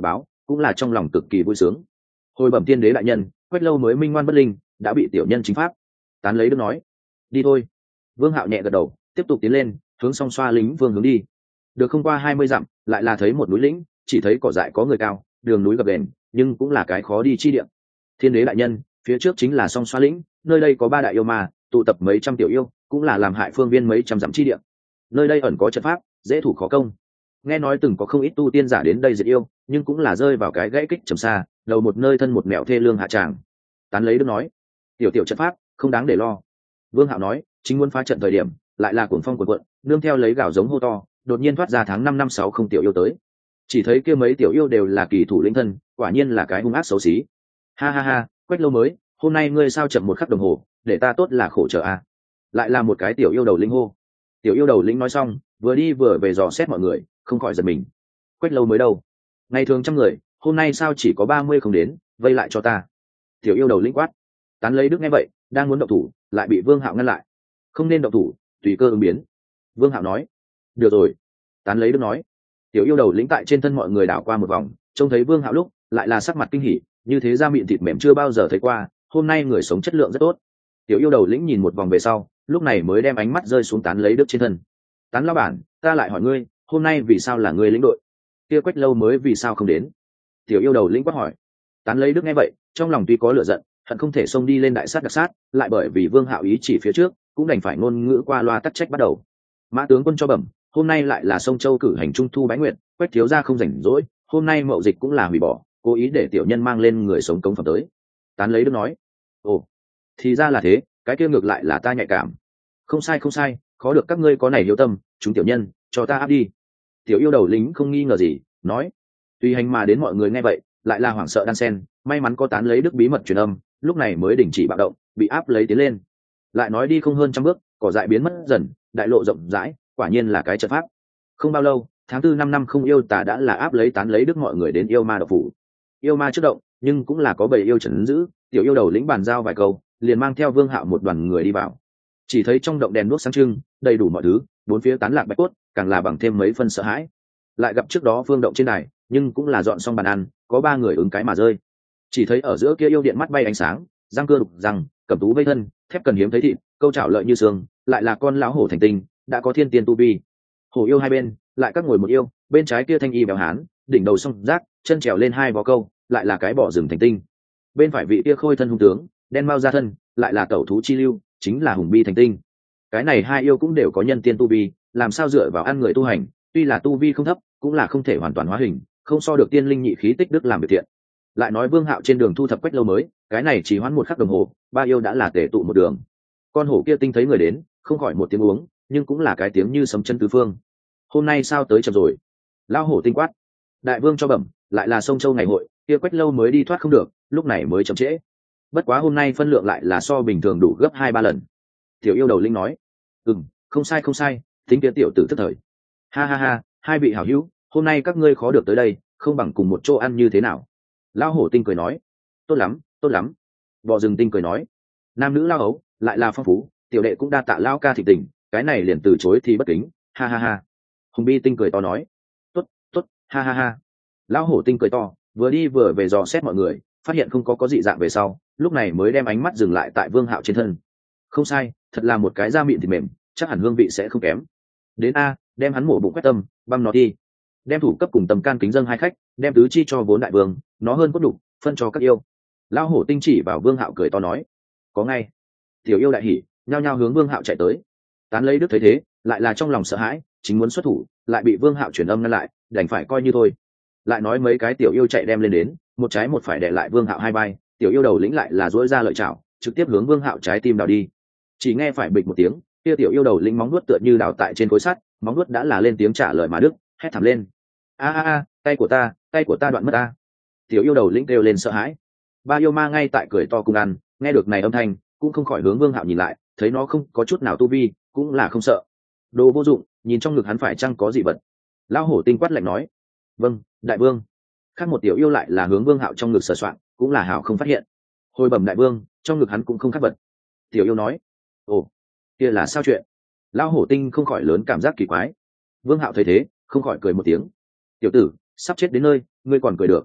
cũng là trong lòng cực kỳ vui sướng. Hồi bẩm tiên đế đại nhân, Quách Lâu mới minh ngoan bất linh, đã bị tiểu nhân chính pháp. Tán lấy đức nói. Đi thôi. Vương Hạo nhẹ gật đầu, tiếp tục tiến lên, hướng Song Xoa lính vương hướng đi. Được không qua hai mươi dặm, lại là thấy một núi lĩnh, chỉ thấy cỏ dại có người cao, đường núi gập ghềnh, nhưng cũng là cái khó đi chi địa. Thiên đế đại nhân, phía trước chính là Song Xoa lĩnh, nơi đây có ba đại yêu ma, tụ tập mấy trăm tiểu yêu, cũng là làm hại phương viên mấy trăm dặm chi địa. Nơi đây ẩn có trận pháp, dễ thủ khó công. Nghe nói từng có không ít tu tiên giả đến đây diệt yêu, nhưng cũng là rơi vào cái gãy kích trầm xa, đầu một nơi thân một mẹo thê lương hạ tràng. Tán lấy đức nói, tiểu tiểu trận pháp không đáng để lo. Vương Hạo nói, chính muốn phá trận thời điểm, lại là cuồng phong cuộn cuộn, nương theo lấy gào giống hô to, đột nhiên thoát ra tháng năm năm sáu không tiểu yêu tới. Chỉ thấy kia mấy tiểu yêu đều là kỳ thủ lĩnh thân, quả nhiên là cái hung ác xấu xí. Ha ha ha, Quách Lâu mới, hôm nay ngươi sao chậm một khắc đồng hồ, để ta tốt là khổ chờ a. À. Lại là một cái tiểu yêu đầu lĩnh hô. Tiểu yêu đầu lĩnh nói xong, vừa đi vừa về dò xét mọi người, không khỏi giật mình. Quách Lâu mới đâu? Ngày thường trăm người, hôm nay sao chỉ có ba mươi không đến, vây lại cho ta. Tiểu yêu đầu lĩnh quát. Tán lấy đức nghe vậy, đang muốn động thủ, lại bị Vương Hạo ngăn lại. Không nên động thủ, tùy cơ ứng biến. Vương Hạo nói. Được rồi. Tán lấy đức nói. Tiểu yêu đầu lĩnh tại trên thân mọi người đảo qua một vòng, trông thấy Vương Hạo lúc, lại là sắc mặt kinh hỉ, như thế da miệng thịt mềm chưa bao giờ thấy qua, hôm nay người sống chất lượng rất tốt. Tiểu yêu đầu lĩnh nhìn một vòng về sau, lúc này mới đem ánh mắt rơi xuống Tán lấy đức trên thân. Tán lão bản, ta lại hỏi ngươi, hôm nay vì sao là ngươi lĩnh đội? Kia Quách Lâu mới vì sao không đến? Tiểu yêu đầu lĩnh quát hỏi. Tán lấy đức nghe vậy, trong lòng tuy có lửa giận, hận không thể xông đi lên đại sát đặc sát, lại bởi vì Vương Hạo ý chỉ phía trước, cũng đành phải ngôn ngữ qua loa tắc trách bắt đầu. Mã tướng quân cho bẩm, hôm nay lại là sông Châu cử hành trung thu bái nguyện, Quách thiếu gia không rảnh rỗi, hôm nay mậu dịch cũng là hủy bỏ, cố ý để tiểu nhân mang lên người sống cống phẩm tới. Tán lấy đức nói. Ồ, thì ra là thế, cái kia ngược lại là ta nhạy cảm. Không sai không sai, khó được các ngươi có này hiếu tâm, chúng tiểu nhân, cho ta áp đi. Tiểu yêu đầu lính không nghi ngờ gì, nói. Tùy hành mà đến mọi người nghe vậy, lại là hoảng sợ đan sen, may mắn có Tán lấy đức bí mật truyền âm, lúc này mới đình chỉ bạo động, bị áp lấy tiến lên. Lại nói đi không hơn trăm bước, cỏ dại biến mất dần, đại lộ rộng rãi, quả nhiên là cái trận pháp. Không bao lâu, tháng tư năm năm không yêu tà đã là áp lấy Tán lấy đức mọi người đến yêu ma độc phủ. Yêu ma trước động, nhưng cũng là có bầy yêu trấn giữ, tiểu yêu đầu lĩnh bàn giao vài câu, liền mang theo Vương Hạo một đoàn người đi vào. Chỉ thấy trong động đèn đuốc sáng trưng, đầy đủ mọi thứ, bốn phía tán lạc bạch cốt, càng là bằng thêm mấy phân sợ hãi. Lại gặp trước đó phương động trên đài, nhưng cũng là dọn xong bàn ăn, có ba người ứng cái mà rơi. Chỉ thấy ở giữa kia yêu điện mắt bay ánh sáng, răng cưa đục răng, cầm tú vây thân, thép cần hiếm thấy thịt, câu chảo lợi như sương, lại là con lão hổ thành tinh, đã có thiên tiên tu vi. Hổ yêu hai bên, lại các ngồi một yêu, bên trái kia thanh y béo hán, đỉnh đầu song rác, chân trèo lên hai bó câu, lại là cái bỏ rừng thành tinh. Bên phải vị kia khôi thân hung tướng, đen mao ra thân, lại là tẩu thú chi lưu, chính là hùng bi thành tinh. Cái này hai yêu cũng đều có nhân tiên tu vi, làm sao dựa vào ăn người tu hành, tuy là tu vi không thấp, cũng là không thể hoàn toàn hóa hình, không so được tiên linh nhị khí tích đức làm việc thiện. Lại nói Vương Hạo trên đường thu thập Quách Lâu mới, cái này chỉ hoãn một khắc đồng hồ, ba yêu đã là tề tụ một đường. Con hổ kia tinh thấy người đến, không khỏi một tiếng uống, nhưng cũng là cái tiếng như sấm chân tứ phương. Hôm nay sao tới chậm rồi? Lao hổ tinh quát. Đại vương cho bẩm, lại là sông Châu ngày hội, kia Quách Lâu mới đi thoát không được, lúc này mới chậm trễ. Bất quá hôm nay phân lượng lại là so bình thường đủ gấp hai ba lần. Tiểu yêu đầu linh nói. Ừm, không sai không sai, tính kia tiểu tử thất thời. Ha ha ha, hai vị hảo hữu, hôm nay các ngươi khó được tới đây, không bằng cùng một chỗ ăn như thế nào? Lao hổ tinh cười nói. Tốt lắm, tốt lắm. Bọ rừng tinh cười nói. Nam nữ lao ấu, lại là phong phú, tiểu đệ cũng đa tạ lao ca thịt tình, cái này liền từ chối thì bất kính, ha ha ha. Hùng bi tinh cười to nói. Tốt, tốt, ha ha ha. Lao hổ tinh cười to, vừa đi vừa về dò xét mọi người, phát hiện không có có dị dạng về sau, lúc này mới đem ánh mắt dừng lại tại Vương Hạo trên thân. Không sai, thật là một cái da mịn thịt mềm, chắc hẳn hương vị sẽ không kém. Đến a, đem hắn mổ bụng quét tâm, băm nó đi. Đem thủ cấp cùng tầm can kính dâng hai khách, đem tứ chi cho vốn đại vương, nó hơn cốt đủ, phân cho các yêu. Lão hổ tinh chỉ vào Vương Hạo cười to nói. Có ngay. Tiểu yêu đại hỉ, nhao nhao hướng Vương Hạo chạy tới. Tán lấy đức thấy thế, lại là trong lòng sợ hãi, chính muốn xuất thủ, lại bị Vương Hạo chuyển âm ngăn lại, đành phải coi như thôi. Lại nói mấy cái tiểu yêu chạy đem lên đến, một trái một phải để lại Vương Hạo hai bay, tiểu yêu đầu lĩnh lại là duỗi ra lợi chảo, trực tiếp hướng Vương Hạo trái tim đào đi. Chỉ nghe phải bịch một tiếng, kia tiểu yêu đầu lĩnh móng nuốt tựa như đào tại trên khối sắt, móng nuốt đã là lên tiếng trả lời mà đức, hét thảm lên. A a a, tay của ta, tay của ta đoạn mất a. Tiểu yêu đầu lĩnh kêu lên sợ hãi. Ba yêu ma ngay tại cười to cùng ăn, nghe được này âm thanh, cũng không khỏi hướng Vương Hạo nhìn lại, thấy nó không có chút nào tu vi, cũng là không sợ. Đồ vô dụng, nhìn trong ngực hắn phải chăng có dị vật. Lão hổ tinh quát lạnh nói. Vâng, đại vương. Khác một tiểu yêu lại là hướng Vương Hạo trong ngực sờ soạn, cũng là hảo không phát hiện. Hồi bẩm đại vương, trong ngực hắn cũng không khác vật. Tiểu yêu nói. Ồ, kia là sao chuyện? Lão hổ tinh không khỏi lớn cảm giác kỳ quái. Vương Hạo thấy thế, không khỏi cười một tiếng. Tiểu tử, sắp chết đến nơi, ngươi còn cười được.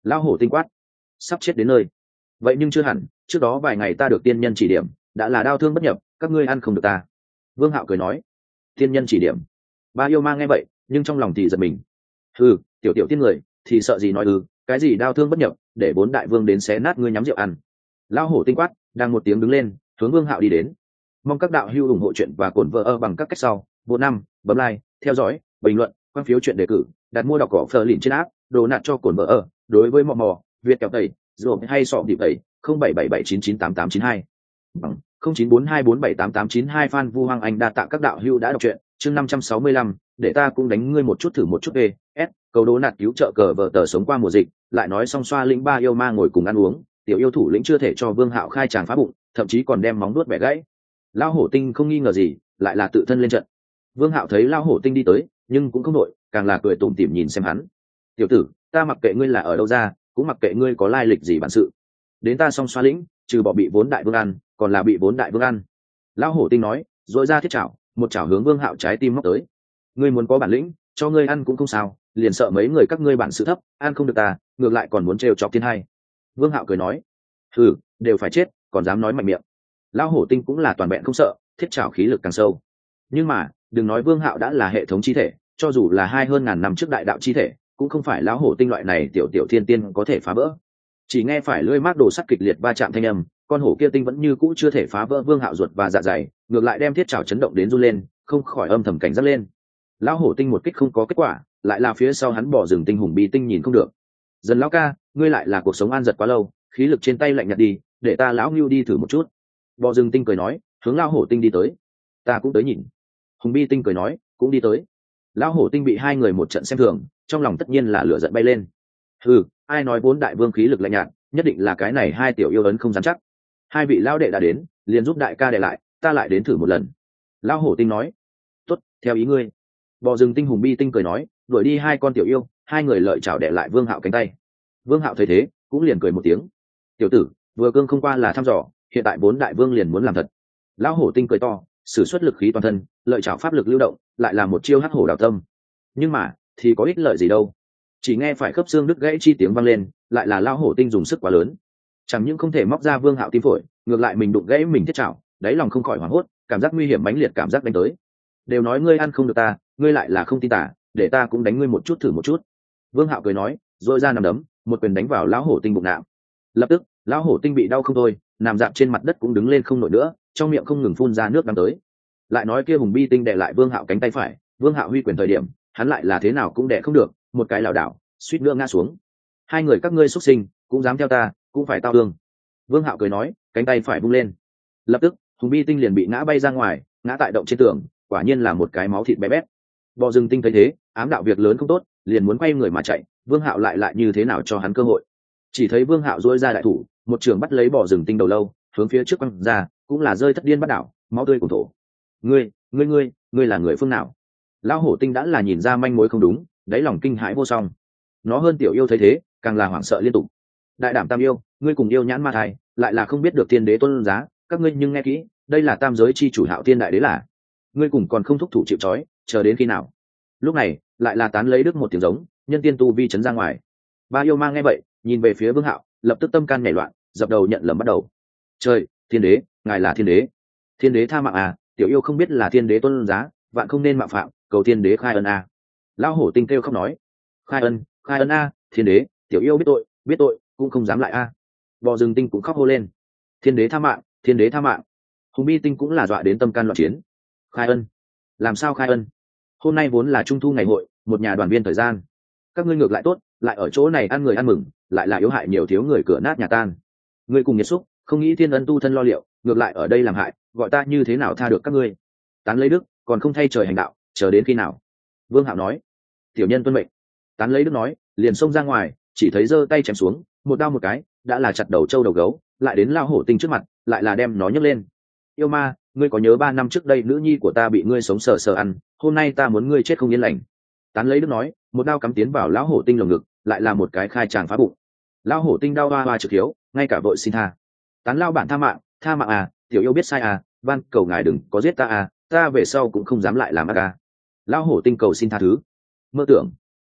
Lão hổ tinh quát, sắp chết đến nơi. Vậy nhưng chưa hẳn, trước đó vài ngày ta được tiên nhân chỉ điểm, đã là đau thương bất nhập, các ngươi ăn không được ta. Vương Hạo cười nói, tiên nhân chỉ điểm. Ba yêu ma nghe vậy, nhưng trong lòng thì giật mình. Ừ, tiểu tiểu tiên người, thì sợ gì nói ư, cái gì đau thương bất nhập, để bốn đại vương đến xé nát ngươi nhắm rượu ăn. Lão hổ tinh quát, đang một tiếng đứng lên, hướng Vương Hạo đi đến. Mong các đạo hữu ủng hộ chuyện và cổn vợ ơ bằng các cách sau. Bộ năm, bấm like, theo dõi, bình luận, quan phiếu chuyện đề cử, đặt mua đọc cỏ phờ lìn trên áp, đồ nạt cho cổn vợ ơ. Đối với mò mò, Việt kẹo tẩy, rồi hay sọ điệp tẩy, không bảy bảy bảy chín chín tám tám chín hai, bằng không chín bốn hai bốn bảy tám tám chín hai. Phan Vu Hoàng Anh đa tạ các đạo hữu đã đọc truyện. Chương năm trăm sáu mươi lăm, để ta cũng đánh ngươi một chút thử một chút về. S, cầu đố nạt cứu trợ cờ vợ tờ sống qua mùa dịch, lại nói xong xoa lĩnh ba yêu ma ngồi cùng ăn uống, tiểu yêu thủ lĩnh chưa thể cho Vương Hạo khai tràng phá bụng, thậm chí còn đem móng đuốt bẻ gãy. Lão hổ tinh không nghi ngờ gì, lại là tự thân lên trận. Vương Hạo thấy lão hổ tinh đi tới, nhưng cũng không nội, càng là cười tủm tỉm nhìn xem hắn. Tiểu tử, ta mặc kệ ngươi là ở đâu ra, cũng mặc kệ ngươi có lai lịch gì bản sự, đến ta xong xoa lĩnh, trừ bỏ bị bốn đại vương ăn, còn là bị bốn đại vương ăn. Lão hổ tinh nói, dội ra thiết chảo, một chảo hướng Vương Hạo trái tim móc tới. Ngươi muốn có bản lĩnh, cho ngươi ăn cũng không sao, liền sợ mấy người các ngươi bản sự thấp, ăn không được ta, ngược lại còn muốn trêu chọc thiên hai. Vương Hạo cười nói, hừ, đều phải chết, còn dám nói mạnh miệng. Lão hổ tinh cũng là toàn vẹn không sợ, thiết chảo khí lực càng sâu. Nhưng mà, đừng nói Vương Hạo đã là hệ thống chi thể, cho dù là hai hơn ngàn năm trước đại đạo chi thể, cũng không phải lão hổ tinh loại này tiểu tiểu thiên tiên có thể phá vỡ. Chỉ nghe phải lưỡi mác đồ sắt kịch liệt va chạm thanh âm, con hổ kia tinh vẫn như cũ chưa thể phá vỡ Vương Hạo ruột và dạ dày, ngược lại đem thiết trảo chấn động đến run lên, không khỏi âm thầm cảnh giác lên. Lão hổ tinh một kích không có kết quả, lại là phía sau hắn bỏ rừng tinh hùng bi tinh nhìn không được. Dần lão ca, ngươi lại là cuộc sống an giật quá lâu, khí lực trên tay lạnh nhạt đi, để ta lão ngưu đi thử một chút. Bò rừng tinh cười nói, hướng lão hổ tinh đi tới. Ta cũng tới nhìn. Hùng bi tinh cười nói, cũng đi tới. Lão hổ tinh bị hai người một trận xem thường, trong lòng tất nhiên là lửa giận bay lên. Ừ, ai nói bốn đại vương khí lực lạnh nhạt, nhất định là cái này hai tiểu yêu ấn không dám chắc. Hai vị lão đệ đã đến, liền giúp đại ca đệ lại, ta lại đến thử một lần. Lão hổ tinh nói, tốt, theo ý ngươi. Bò rừng tinh hùng bi tinh cười nói, đuổi đi hai con tiểu yêu, hai người lợi chảo đệ lại Vương Hạo cánh tay. Vương Hạo thấy thế, cũng liền cười một tiếng. Tiểu tử, vừa cương không qua là thăm dò, hiện tại bốn đại vương liền muốn làm thật. Lão hổ tinh cười to, sử xuất lực khí toàn thân, lợi chảo pháp lực lưu động, lại là một chiêu hắc hổ đào tâm. Nhưng mà, thì có ích lợi gì đâu? Chỉ nghe phải khớp xương đứt gãy chi tiếng vang lên, lại là lão hổ tinh dùng sức quá lớn, chẳng những không thể móc ra Vương Hạo tim phổi, ngược lại mình đụng gãy mình thiết chảo, đáy lòng không khỏi hoảng hốt, cảm giác nguy hiểm mãnh liệt cảm giác đánh tới. Đều nói ngươi ăn không được ta, ngươi lại là không tin tả, để ta cũng đánh ngươi một chút thử một chút. Vương Hạo cười nói, rồi ra nằm đấm, một quyền đánh vào lão hổ tinh bụng nạo. Lập tức, lão hổ tinh bị đau không thôi, nằm dạp trên mặt đất cũng đứng lên không nổi nữa, trong miệng không ngừng phun ra nước đắng tới. Lại nói kia hùng bi tinh đè lại Vương Hạo cánh tay phải, Vương Hạo huy quyền thời điểm, hắn lại là thế nào cũng đè không được, một cái lảo đảo, suýt nữa ngã xuống. Hai người các ngươi xuất sinh, cũng dám theo ta, cũng phải tao thương. Vương Hạo cười nói, cánh tay phải vung lên. Lập tức, hùng bi tinh liền bị ngã bay ra ngoài, ngã tại động trên tường, quả nhiên là một cái máu thịt bé bét. Bò rừng tinh thấy thế, ám đạo việc lớn không tốt, liền muốn quay người mà chạy, Vương Hạo lại lại như thế nào cho hắn cơ hội. Chỉ thấy Vương Hạo duỗi ra đại thủ, một trường bắt lấy bò rừng tinh đầu lâu, hướng phía trước quăng ra, cũng là rơi thất điên bắt đảo, máu tươi cùng thổ. Ngươi, ngươi ngươi, ngươi là người phương nào? Lão hổ tinh đã là nhìn ra manh mối không đúng, đáy lòng kinh hãi vô song. Nó hơn tiểu yêu thấy thế, càng là hoảng sợ liên tục. Đại đảm tam yêu, ngươi cùng yêu nhãn ma thai, lại là không biết được tiên đế tôn giá, các ngươi nhưng nghe kỹ, đây là tam giới chi chủ Hạo Tiên đại đế là. Ngươi cùng còn không thúc thủ chịu trói, chờ đến khi nào? Lúc này, lại là tán lấy đức một tiếng giống, nhân tiên tu vi chấn ra ngoài. Ba yêu ma nghe vậy, nhìn về phía Vương Hạo, lập tức tâm can nảy loạn, dập đầu nhận lầm bắt đầu. Trời, thiên đế, ngài là thiên đế. Thiên đế tha mạng à, tiểu yêu không biết là thiên đế tôn giá, vạn không nên mạo phạm, cầu thiên đế khai ân a. Lão hổ tinh kêu khóc nói, khai ân, khai ân a, thiên đế, tiểu yêu biết tội, biết tội, cũng không dám lại a. Bò rừng tinh cũng khóc hô lên, thiên đế tha mạng, thiên đế tha mạng. Hùng bi tinh cũng là dọa đến tâm can loạn chiến. Khai ân, làm sao khai ân? Hôm nay vốn là trung thu ngày hội, một nhà đoàn viên thời gian, các ngươi ngược lại tốt, lại ở chỗ này ăn người ăn mừng, lại là yếu hại nhiều thiếu người cửa nát nhà tan. Ngươi cùng nhiệt xúc, không nghĩ thiên ân tu thân lo liệu, ngược lại ở đây làm hại, gọi ta như thế nào tha được các ngươi? Tán lấy đức, còn không thay trời hành đạo, chờ đến khi nào? Vương Hạo nói. Tiểu nhân tuân mệnh. Tán lấy đức nói, liền xông ra ngoài, chỉ thấy giơ tay chém xuống, một đao một cái, đã là chặt đầu trâu đầu gấu, lại đến lao hổ tinh trước mặt, lại là đem nó nhấc lên. Yêu ma, ngươi có nhớ ba năm trước đây nữ nhi của ta bị ngươi sống sờ sờ ăn, hôm nay ta muốn ngươi chết không yên lành. Tán lấy đức nói, một đao cắm tiến vào lão hổ tinh lồng ngực, lại là một cái khai tràng phá bụng. Lão hổ tinh đau hoa hoa trực hiếu, ngay cả vội xin tha. Tán lao bản tha mạng, tha mạng à, tiểu yêu biết sai à, van cầu ngài đừng có giết ta à, ta về sau cũng không dám lại làm ác à. Lão hổ tinh cầu xin tha thứ. Mơ tưởng,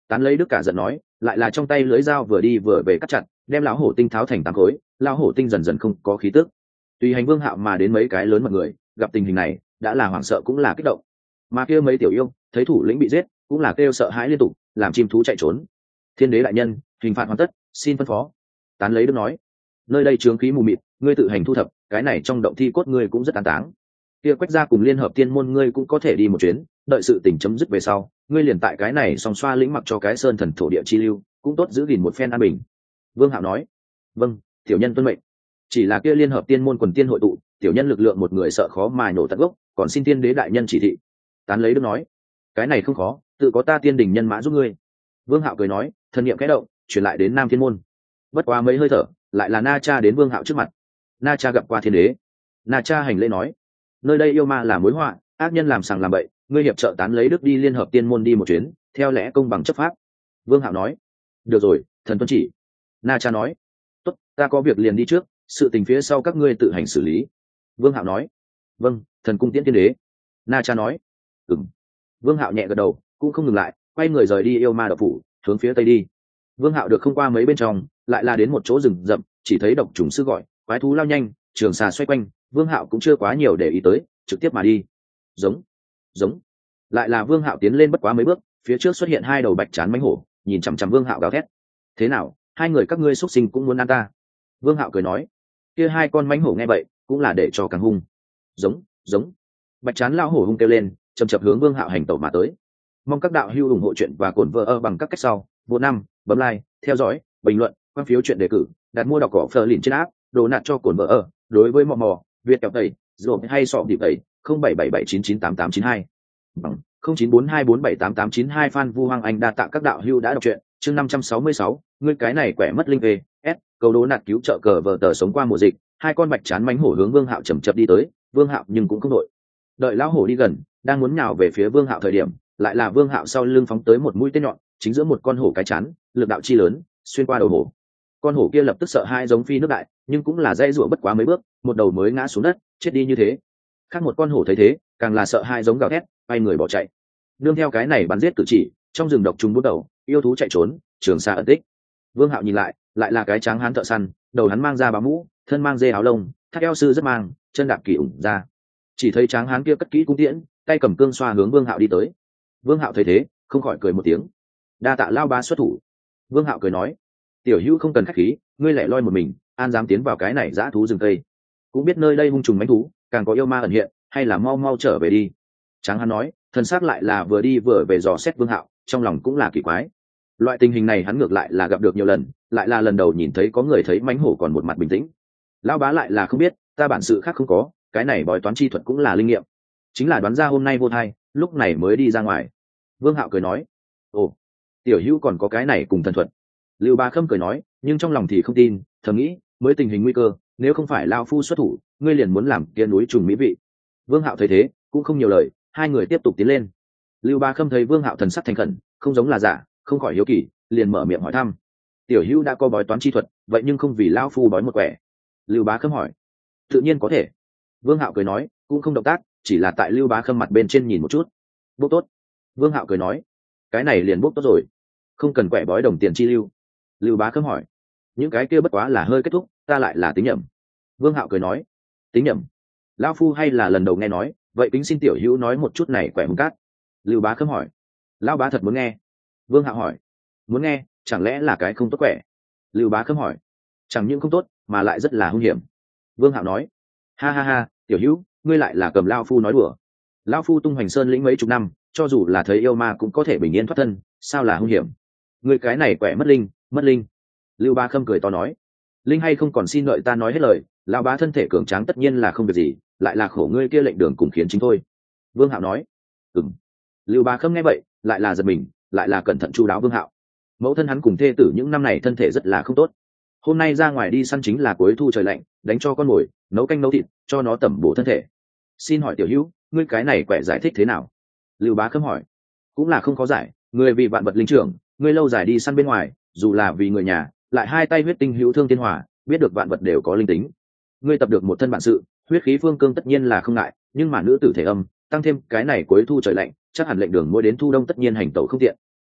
Tán lấy đức cả giận nói, lại là trong tay lưới dao vừa đi vừa về cắt chặt, đem lão hổ tinh tháo thành tám khối, lão hổ tinh dần dần không có khí tức. Tùy hành Vương Hạo mà đến mấy cái lớn mặt người, gặp tình hình này đã là hoảng sợ cũng là kích động, mà kia mấy tiểu yêu thấy thủ lĩnh bị giết cũng là kêu sợ hãi liên tục, làm chim thú chạy trốn. Thiên đế đại nhân, hình phạt hoàn tất, xin phân phó. Tán lấy đức nói, nơi đây chướng khí mù mịt, ngươi tự hành thu thập, cái này trong động thi cốt ngươi cũng rất an táng. Kia Quách gia cùng liên hợp tiên môn ngươi cũng có thể đi một chuyến, đợi sự tình chấm dứt về sau, ngươi liền tại cái này song xoa lĩnh mặc cho cái sơn thần thổ địa chi lưu, cũng tốt giữ gìn một phen an bình. Vương Hạo nói, vâng, tiểu nhân tuân mệnh. Chỉ là kia liên hợp tiên môn quần tiên hội tụ, tiểu nhân lực lượng một người sợ khó mà nổ tận gốc, còn xin tiên đế đại nhân chỉ thị. Tán lấy đức nói, cái này không khó, tự có ta tiên đình nhân mã giúp ngươi. Vương Hạo cười nói, thần niệm khẽ động, chuyển lại đến Nam Thiên môn. Bất quá mấy hơi thở, lại là Na Cha đến Vương Hạo trước mặt. Na Cha gặp qua thiên đế. Na Cha hành lễ nói, nơi đây yêu ma là mối họa, ác nhân làm sàng làm bậy, ngươi hiệp trợ Tán lấy đức đi liên hợp tiên môn đi một chuyến, theo lẽ công bằng chấp pháp. Vương Hạo nói, được rồi, thần tuân chỉ. Na Cha nói, tốt, ta có việc liền đi trước, sự tình phía sau các ngươi tự hành xử lý. Vương Hạo nói, vâng, thần cung tiễn tiên đế. Na Cha nói, ừm. Vương Hạo nhẹ gật đầu, cũng không ngừng lại, quay người rời đi yêu ma độc phủ, hướng phía tây đi. Vương Hạo được không qua mấy bên trong, lại là đến một chỗ rừng rậm, chỉ thấy độc trùng sư gọi, quái thú lao nhanh, trường xà xoay quanh. Vương Hạo cũng chưa quá nhiều để ý tới, trực tiếp mà đi. Giống, giống. Lại là Vương Hạo tiến lên bất quá mấy bước, phía trước xuất hiện hai đầu bạch trán mãnh hổ, nhìn chằm chằm Vương Hạo gào thét. Thế nào, hai người các ngươi xuất sinh cũng muốn ăn ta? Vương Hạo cười nói. Kia hai con mãnh hổ nghe vậy, cũng là để cho càng hung. Giống, giống. Bạch trán lao hổ hung kêu lên, chầm chập hướng Vương Hạo hành tẩu mà tới. Mong các đạo hữu ủng hộ chuyện và cổn vợ ở bằng các cách sau. Vô năm, bấm like, theo dõi, bình luận, quan phiếu chuyện đề cử, đặt mua đọc cỏ phờ lìn trên app, đồ nạt cho cổn vợ ở. Đối với mò mò, Việt kẹo tẩy, rồi hay sọ điệp tẩy, không bảy bảy bảy chín chín tám tám chín hai, bằng không chín bốn hai bốn bảy tám tám chín hai. Phan Vu Hoàng Anh đa tạ các đạo hữu đã đọc truyện. Chương năm trăm sáu mươi sáu, ngươi cái này quẻ mất linh về, S, câu đố nạt cứu trợ cờ vợ tờ sống qua mùa dịch, hai con bạch chán mánh hổ hướng Vương Hạo chậm chậm đi tới, Vương Hạo nhưng cũng không đội. Đợi lão hổ đi gần, đang muốn nhào về phía Vương Hạo thời điểm, lại là Vương Hạo sau lưng phóng tới một mũi tên nhọn, chính giữa một con hổ cái chán, lực đạo chi lớn, xuyên qua đầu hổ. Con hổ kia lập tức sợ hai giống phi nước đại, nhưng cũng là dây rủa bất quá mấy bước, một đầu mới ngã xuống đất, chết đi như thế. Khác một con hổ thấy thế, càng là sợ hai giống gào thét, bay người bỏ chạy. Nương theo cái này bắn giết cử chỉ, trong rừng độc trùng bút đầu, yêu thú chạy trốn, trường xa ẩn tích. Vương Hạo nhìn lại, lại là cái tráng hán thợ săn, đầu hắn mang ra bá mũ, thân mang dê áo lông, thắt eo sư rất mang, chân đạp kỳ ủng ra. Chỉ thấy tráng hán kia cất kỹ cung tiễn, tay cầm cương xoa hướng Vương Hạo đi tới. Vương Hạo thấy thế, không khỏi cười một tiếng. Đa tạ lao ba xuất thủ. Vương Hạo cười nói, tiểu hữu không cần khách khí, ngươi lẻ loi một mình, an dám tiến vào cái này dã thú rừng tây, cũng biết nơi đây hung trùng mãnh thú, càng có yêu ma ẩn hiện, hay là mau mau trở về đi. Tráng hán nói, thần sắc lại là vừa đi vừa về dò xét Vương Hạo, trong lòng cũng là kỳ quái. Loại tình hình này hắn ngược lại là gặp được nhiều lần, lại là lần đầu nhìn thấy có người thấy mãnh hổ còn một mặt bình tĩnh. Lão bá lại là không biết, ta bản sự khác không có, cái này bói toán chi thuật cũng là linh nghiệm, chính là đoán ra hôm nay vô thai, lúc này mới đi ra ngoài. Vương Hạo cười nói, ồ, tiểu hữu còn có cái này cùng thần thuật. Lưu Ba Khâm cười nói, nhưng trong lòng thì không tin, thầm nghĩ, mới tình hình nguy cơ, nếu không phải lao phu xuất thủ, ngươi liền muốn làm kia núi trùng mỹ vị. Vương Hạo thấy thế, cũng không nhiều lời, hai người tiếp tục tiến lên. Lưu Ba Khâm thấy Vương Hạo thần sắc thành khẩn, không giống là giả, không khỏi hiếu kỳ, liền mở miệng hỏi thăm. Tiểu hữu đã có bói toán chi thuật, vậy nhưng không vì lao phu bói một quẻ. Lưu Bá Khâm hỏi. Tự nhiên có thể. Vương Hạo cười nói, cũng không động tác, chỉ là tại Lưu Bá Khâm mặt bên trên nhìn một chút. Bốc tốt. Vương Hạo cười nói, cái này liền bốc tốt rồi, không cần quẻ bói đồng tiền chi lưu. Lưu Bá Khâm hỏi, những cái kia bất quá là hơi kết thúc, ta lại là tính nhầm. Vương Hạo cười nói, tính nhầm? Lão phu hay là lần đầu nghe nói, vậy kính xin tiểu hữu nói một chút này quẻ hung cát. Lưu Bá Khâm hỏi, lão bá thật muốn nghe? Vương Hạo hỏi, muốn nghe, chẳng lẽ là cái không tốt quẻ? Lưu Bá Khâm hỏi, chẳng những không tốt mà lại rất là hung hiểm. Vương Hạo nói, ha ha ha, tiểu hữu, ngươi lại là cầm lão phu nói đùa. Lão phu tung hoành sơn lĩnh mấy chục năm, cho dù là thấy yêu ma cũng có thể bình yên thoát thân, sao là hung hiểm? Ngươi cái này quẻ mất linh, mất linh. Lưu Bá Khâm cười to nói, linh hay không còn xin đợi ta nói hết lời, lão bá thân thể cường tráng tất nhiên là không việc gì, lại là khổ ngươi kia lệnh đường cùng khiến chính thôi. Vương Hạo nói, ừm. Lưu Bá Khâm nghe vậy, lại là giật mình, lại là cẩn thận chu đáo Vương Hạo. Mẫu thân hắn cùng thê tử những năm này thân thể rất là không tốt, hôm nay ra ngoài đi săn chính là cuối thu trời lạnh, đánh cho con mồi, nấu canh nấu thịt, cho nó tẩm bổ thân thể. Xin hỏi tiểu hữu, ngươi cái này quẻ giải thích thế nào? Lưu Bá Khâm hỏi, cũng là không có giải, người vì vạn vật linh trưởng, ngươi lâu dài đi săn bên ngoài, dù là vì người nhà, lại hai tay huyết tinh hữu thương tiên hỏa, biết được vạn vật đều có linh tính. Ngươi tập được một thân bản sự, huyết khí phương cương tất nhiên là không ngại, nhưng mà nữ tử thể âm, tăng thêm cái này cuối thu trời lạnh, chắc hẳn lệnh đường mỗi đến thu đông tất nhiên hành tẩu không tiện.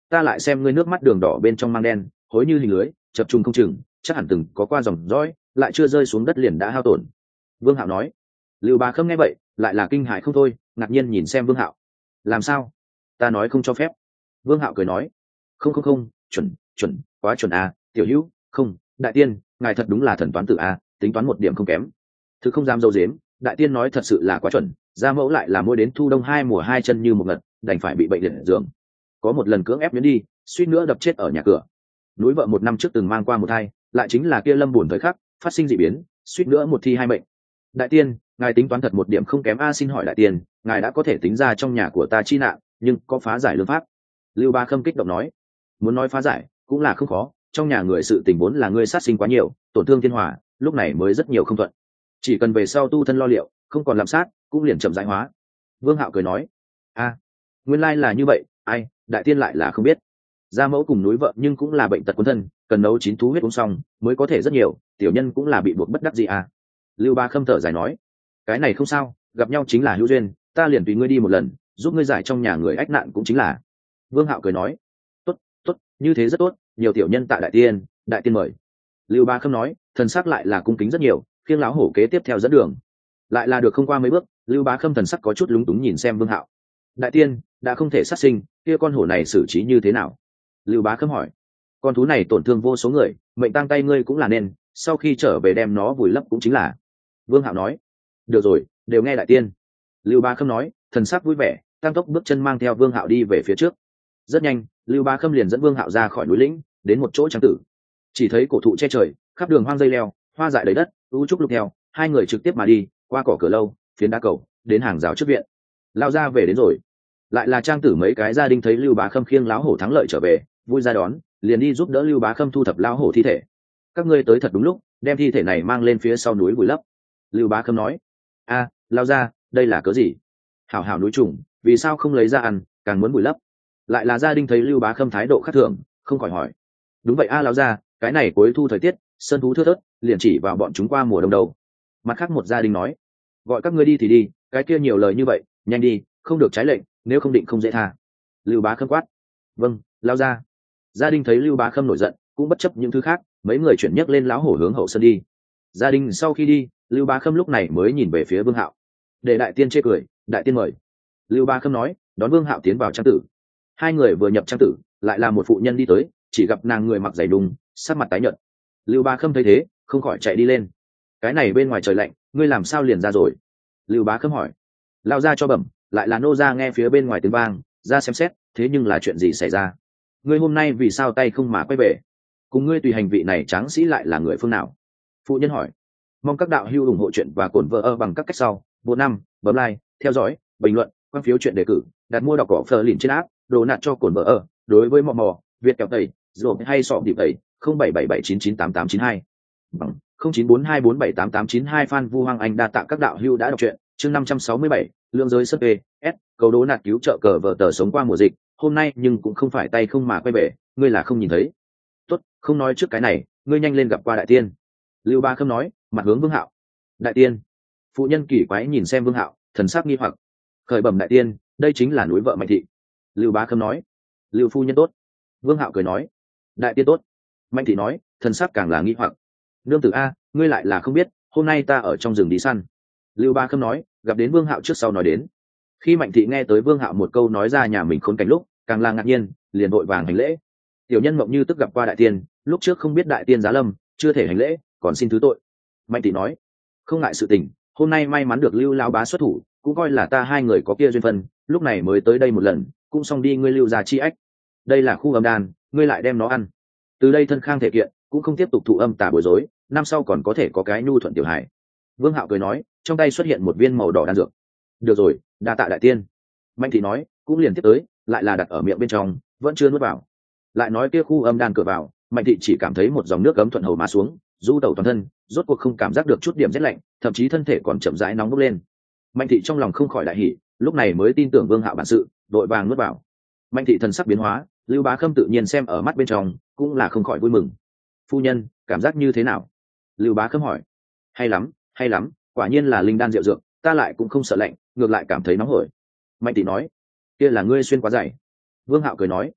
ta lại xem ngươi nước mắt đường đỏ bên trong mang đen hối như hình lưới chập trùng không chừng, chắc hẳn từng có qua dòng dõi lại chưa rơi xuống đất liền đã hao tổn. Vương Hạo nói. Lưu Bá Khâm nghe vậy lại là kinh hãi không thôi, ngạc nhiên nhìn xem Vương Hạo. Làm sao? Ta nói không cho phép. Vương Hạo cười nói. Không không không, chuẩn chuẩn quá chuẩn à, tiểu hữu, không, đại tiên, ngài thật đúng là thần toán tử à, tính toán một điểm không kém. Thứ không dám dâu dếm, đại tiên nói thật sự là quá chuẩn, gia mẫu lại là mỗi đến thu đông hai mùa hai chân như một ngật, đành phải bị bệnh liệt giường. Có một lần cưỡng ép miễn đi, suýt nữa đập chết ở nhà cửa. Núi vợ một năm trước từng mang qua một thai, lại chính là kia lâm buồn thời khắc phát sinh dị biến, suýt nữa một thi hai mệnh. Đại tiên, ngài tính toán thật một điểm không kém a, xin hỏi đại tiên, ngài đã có thể tính ra trong nhà của ta chi nạn, nhưng có phá giải lương pháp? Lưu Ba Khâm kích động nói. Muốn nói phá giải cũng là không khó, trong nhà người sự tình vốn là ngươi sát sinh quá nhiều, tổn thương thiên hòa, lúc này mới rất nhiều không thuận, chỉ cần về sau tu thân lo liệu, không còn làm sát cũng liền chậm rãi hóa. Vương Hạo cười nói. A, nguyên lai là như vậy, ai, đại tiên lại là không biết. Gia mẫu cùng núi vợ nhưng cũng là bệnh tật cuốn thân, cần nấu chín thú huyết uống xong mới có thể rất nhiều, tiểu nhân cũng là bị buộc bất đắc gì à. Lưu Ba Khâm thở dài nói. Cái này không sao, gặp nhau chính là hữu duyên, ta liền tùy ngươi đi một lần, giúp ngươi giải trong nhà người ách nạn cũng chính là. Vương Hạo cười nói. Tốt, tốt, như thế rất tốt, nhiều tiểu nhân tại đại tiên, đại tiên mời. Lưu Ba Khâm nói, thần sắc lại là cung kính rất nhiều, khiêng láo hổ kế tiếp theo dẫn đường. Lại là được không qua mấy bước, Lưu Bá Khâm thần sắc có chút lúng túng nhìn xem Vương Hạo. Đại tiên, đã không thể sát sinh, kia con hổ này xử trí như thế nào? Lưu Bá Khâm hỏi. Con thú này tổn thương vô số người, mệnh tăng tay ngươi cũng là nên, sau khi trở về đem nó vùi lấp cũng chính là. Vương Hạo nói. Được rồi, đều nghe đại tiên. Lưu Bá Khâm nói, thần sắc vui vẻ, tăng tốc bước chân mang theo Vương Hạo đi về phía trước. Rất nhanh, Lưu Bá Khâm liền dẫn Vương Hạo ra khỏi núi lĩnh, đến một chỗ trắng tử. Chỉ thấy cổ thụ che trời, khắp đường hoang dây leo, hoa dại đầy đất, u trúc lục theo, hai người trực tiếp mà đi, qua cỏ cửa lâu, phiến đá cầu, đến hàng rào trước viện. Lao ra về đến rồi. Lại là trang tử mấy cái gia đình thấy Lưu Bá Khâm khiêng láo hổ thắng lợi trở về, vui ra đón, liền đi giúp đỡ Lưu Bá Khâm thu thập lao hổ thi thể. Các ngươi tới thật đúng lúc, đem thi thể này mang lên phía sau núi vùi lấp. Lưu Bá Khâm nói. A, lao ra, đây là cớ gì? Hảo hảo núi trùng, vì sao không lấy ra ăn, càng muốn vùi lấp? Lại là gia đình thấy Lưu Bá Khâm thái độ khác thường, không khỏi hỏi. Đúng vậy a, à, lao ra, cái này cuối thu thời tiết, sơn thú thưa thớt, liền chỉ vào bọn chúng qua mùa đông đầu. Mặt khác một gia đình nói. Gọi các ngươi đi thì đi, cái kia nhiều lời như vậy, nhanh đi, không được trái lệnh, nếu không định không dễ tha. Lưu Bá Khâm quát. Vâng, lao ra. Gia đình thấy Lưu Bá Khâm nổi giận, cũng bất chấp những thứ khác, mấy người chuyển nhấc lên láo hổ hướng hậu sân đi. Gia đình sau khi đi, Lưu Bá Khâm lúc này mới nhìn về phía Vương Hạo. Để đại tiên chê cười, đại tiên mời. Lưu Bá Khâm nói, đón Vương Hạo tiến vào trang tử. Hai người vừa nhập trang tử, lại là một phụ nhân đi tới, chỉ gặp nàng người mặc giày đùng, sắc mặt tái nhợt. Lưu Bá Khâm thấy thế, không khỏi chạy đi lên. Cái này bên ngoài trời lạnh, ngươi làm sao liền ra rồi? Lưu Bá Khâm hỏi. Lao ra cho bẩm, lại là nô ra nghe phía bên ngoài tiếng vang, ra xem xét, thế nhưng là chuyện gì xảy ra? Ngươi hôm nay vì sao tay không mà quay về? Cùng ngươi tùy hành vị này tráng sĩ lại là người phương nào? Phụ nhân hỏi. Mong các đạo hữu ủng hộ chuyện và cổn vợ ơ bằng các cách sau. Bộ năm, bấm like, theo dõi, bình luận, quan phiếu chuyện đề cử, đặt mua đọc cỏ phờ lìn trên áp, đồ nạt cho cổn vợ ơ. Đối với mò mò, Việt kẹo tẩy, rồi hay sọ điệp tẩy, không bảy bảy bảy chín chín tám tám chín hai. Bằng không chín bốn hai bốn bảy tám tám chín hai. Phan Vu Hoàng Anh đa tạ các đạo hữu đã đọc truyện. Chương năm trăm sáu mươi bảy, lương giới sấp về, S, cầu đố nạt cứu trợ cờ vợ tờ sống qua mùa dịch, hôm nay nhưng cũng không phải tay không mà quay về, ngươi là không nhìn thấy. Tốt, không nói trước cái này, ngươi nhanh lên gặp qua đại tiên. Lưu Bá Khâm nói, mặt hướng Vương Hạo. Đại tiên. Phụ nhân kỳ quái nhìn xem Vương Hạo, thần sắc nghi hoặc. Khởi bẩm đại tiên, đây chính là núi vợ Mạnh thị. Lưu Bá Khâm nói. Lưu phu nhân tốt. Vương Hạo cười nói. Đại tiên tốt. Mạnh thị nói, thần sắc càng là nghi hoặc. Nương tử a, ngươi lại là không biết, hôm nay ta ở trong rừng đi săn. Lưu Bá Khâm nói, gặp đến Vương Hạo trước sau nói đến. Khi Mạnh thị nghe tới Vương Hạo một câu nói ra nhà mình khốn cảnh lúc, càng là ngạc nhiên, liền vội vàng hành lễ. Tiểu nhân mộng như tức gặp qua đại tiên, lúc trước không biết đại tiên giá lâm, chưa thể hành lễ, còn xin thứ tội. Mạnh thị nói, không ngại sự tình, hôm nay may mắn được Lưu lão bá xuất thủ, cũng coi là ta hai người có kia duyên phận, lúc này mới tới đây một lần, cũng xong đi ngươi Lưu gia chi ách. Đây là khu âm đan, ngươi lại đem nó ăn. Từ đây thân khang thể kiện, cũng không tiếp tục thụ âm tà bối rối, năm sau còn có thể có cái nhu thuận tiểu hải. Vương Hạo cười nói, trong tay xuất hiện một viên màu đỏ đan dược. Được rồi, đa tạ đại tiên. Mạnh thị nói, cũng liền tiếp tới, lại là đặt ở miệng bên trong, vẫn chưa nuốt vào. Lại nói kia khu âm đan cửa vào, Mạnh thị chỉ cảm thấy một dòng nước cấm thuận hầu mà xuống, du tẩu toàn thân, rốt cuộc không cảm giác được chút điểm rét lạnh, thậm chí thân thể còn chậm rãi nóng bốc lên. Mạnh thị trong lòng không khỏi đại hỉ, lúc này mới tin tưởng Vương Hạo bản sự, đội vàng nuốt vào. Mạnh thị thần sắc biến hóa, Lưu Bá Khâm tự nhiên xem ở mắt bên trong, cũng là không khỏi vui mừng. Phu nhân, cảm giác như thế nào? Lưu Bá Khâm hỏi. Hay lắm, hay lắm, quả nhiên là linh đan diệu dược, ta lại cũng không sợ lạnh, ngược lại cảm thấy nóng hổi. Mạnh thị nói. Kia là ngươi xuyên quá dày. Vương Hạo cười nói.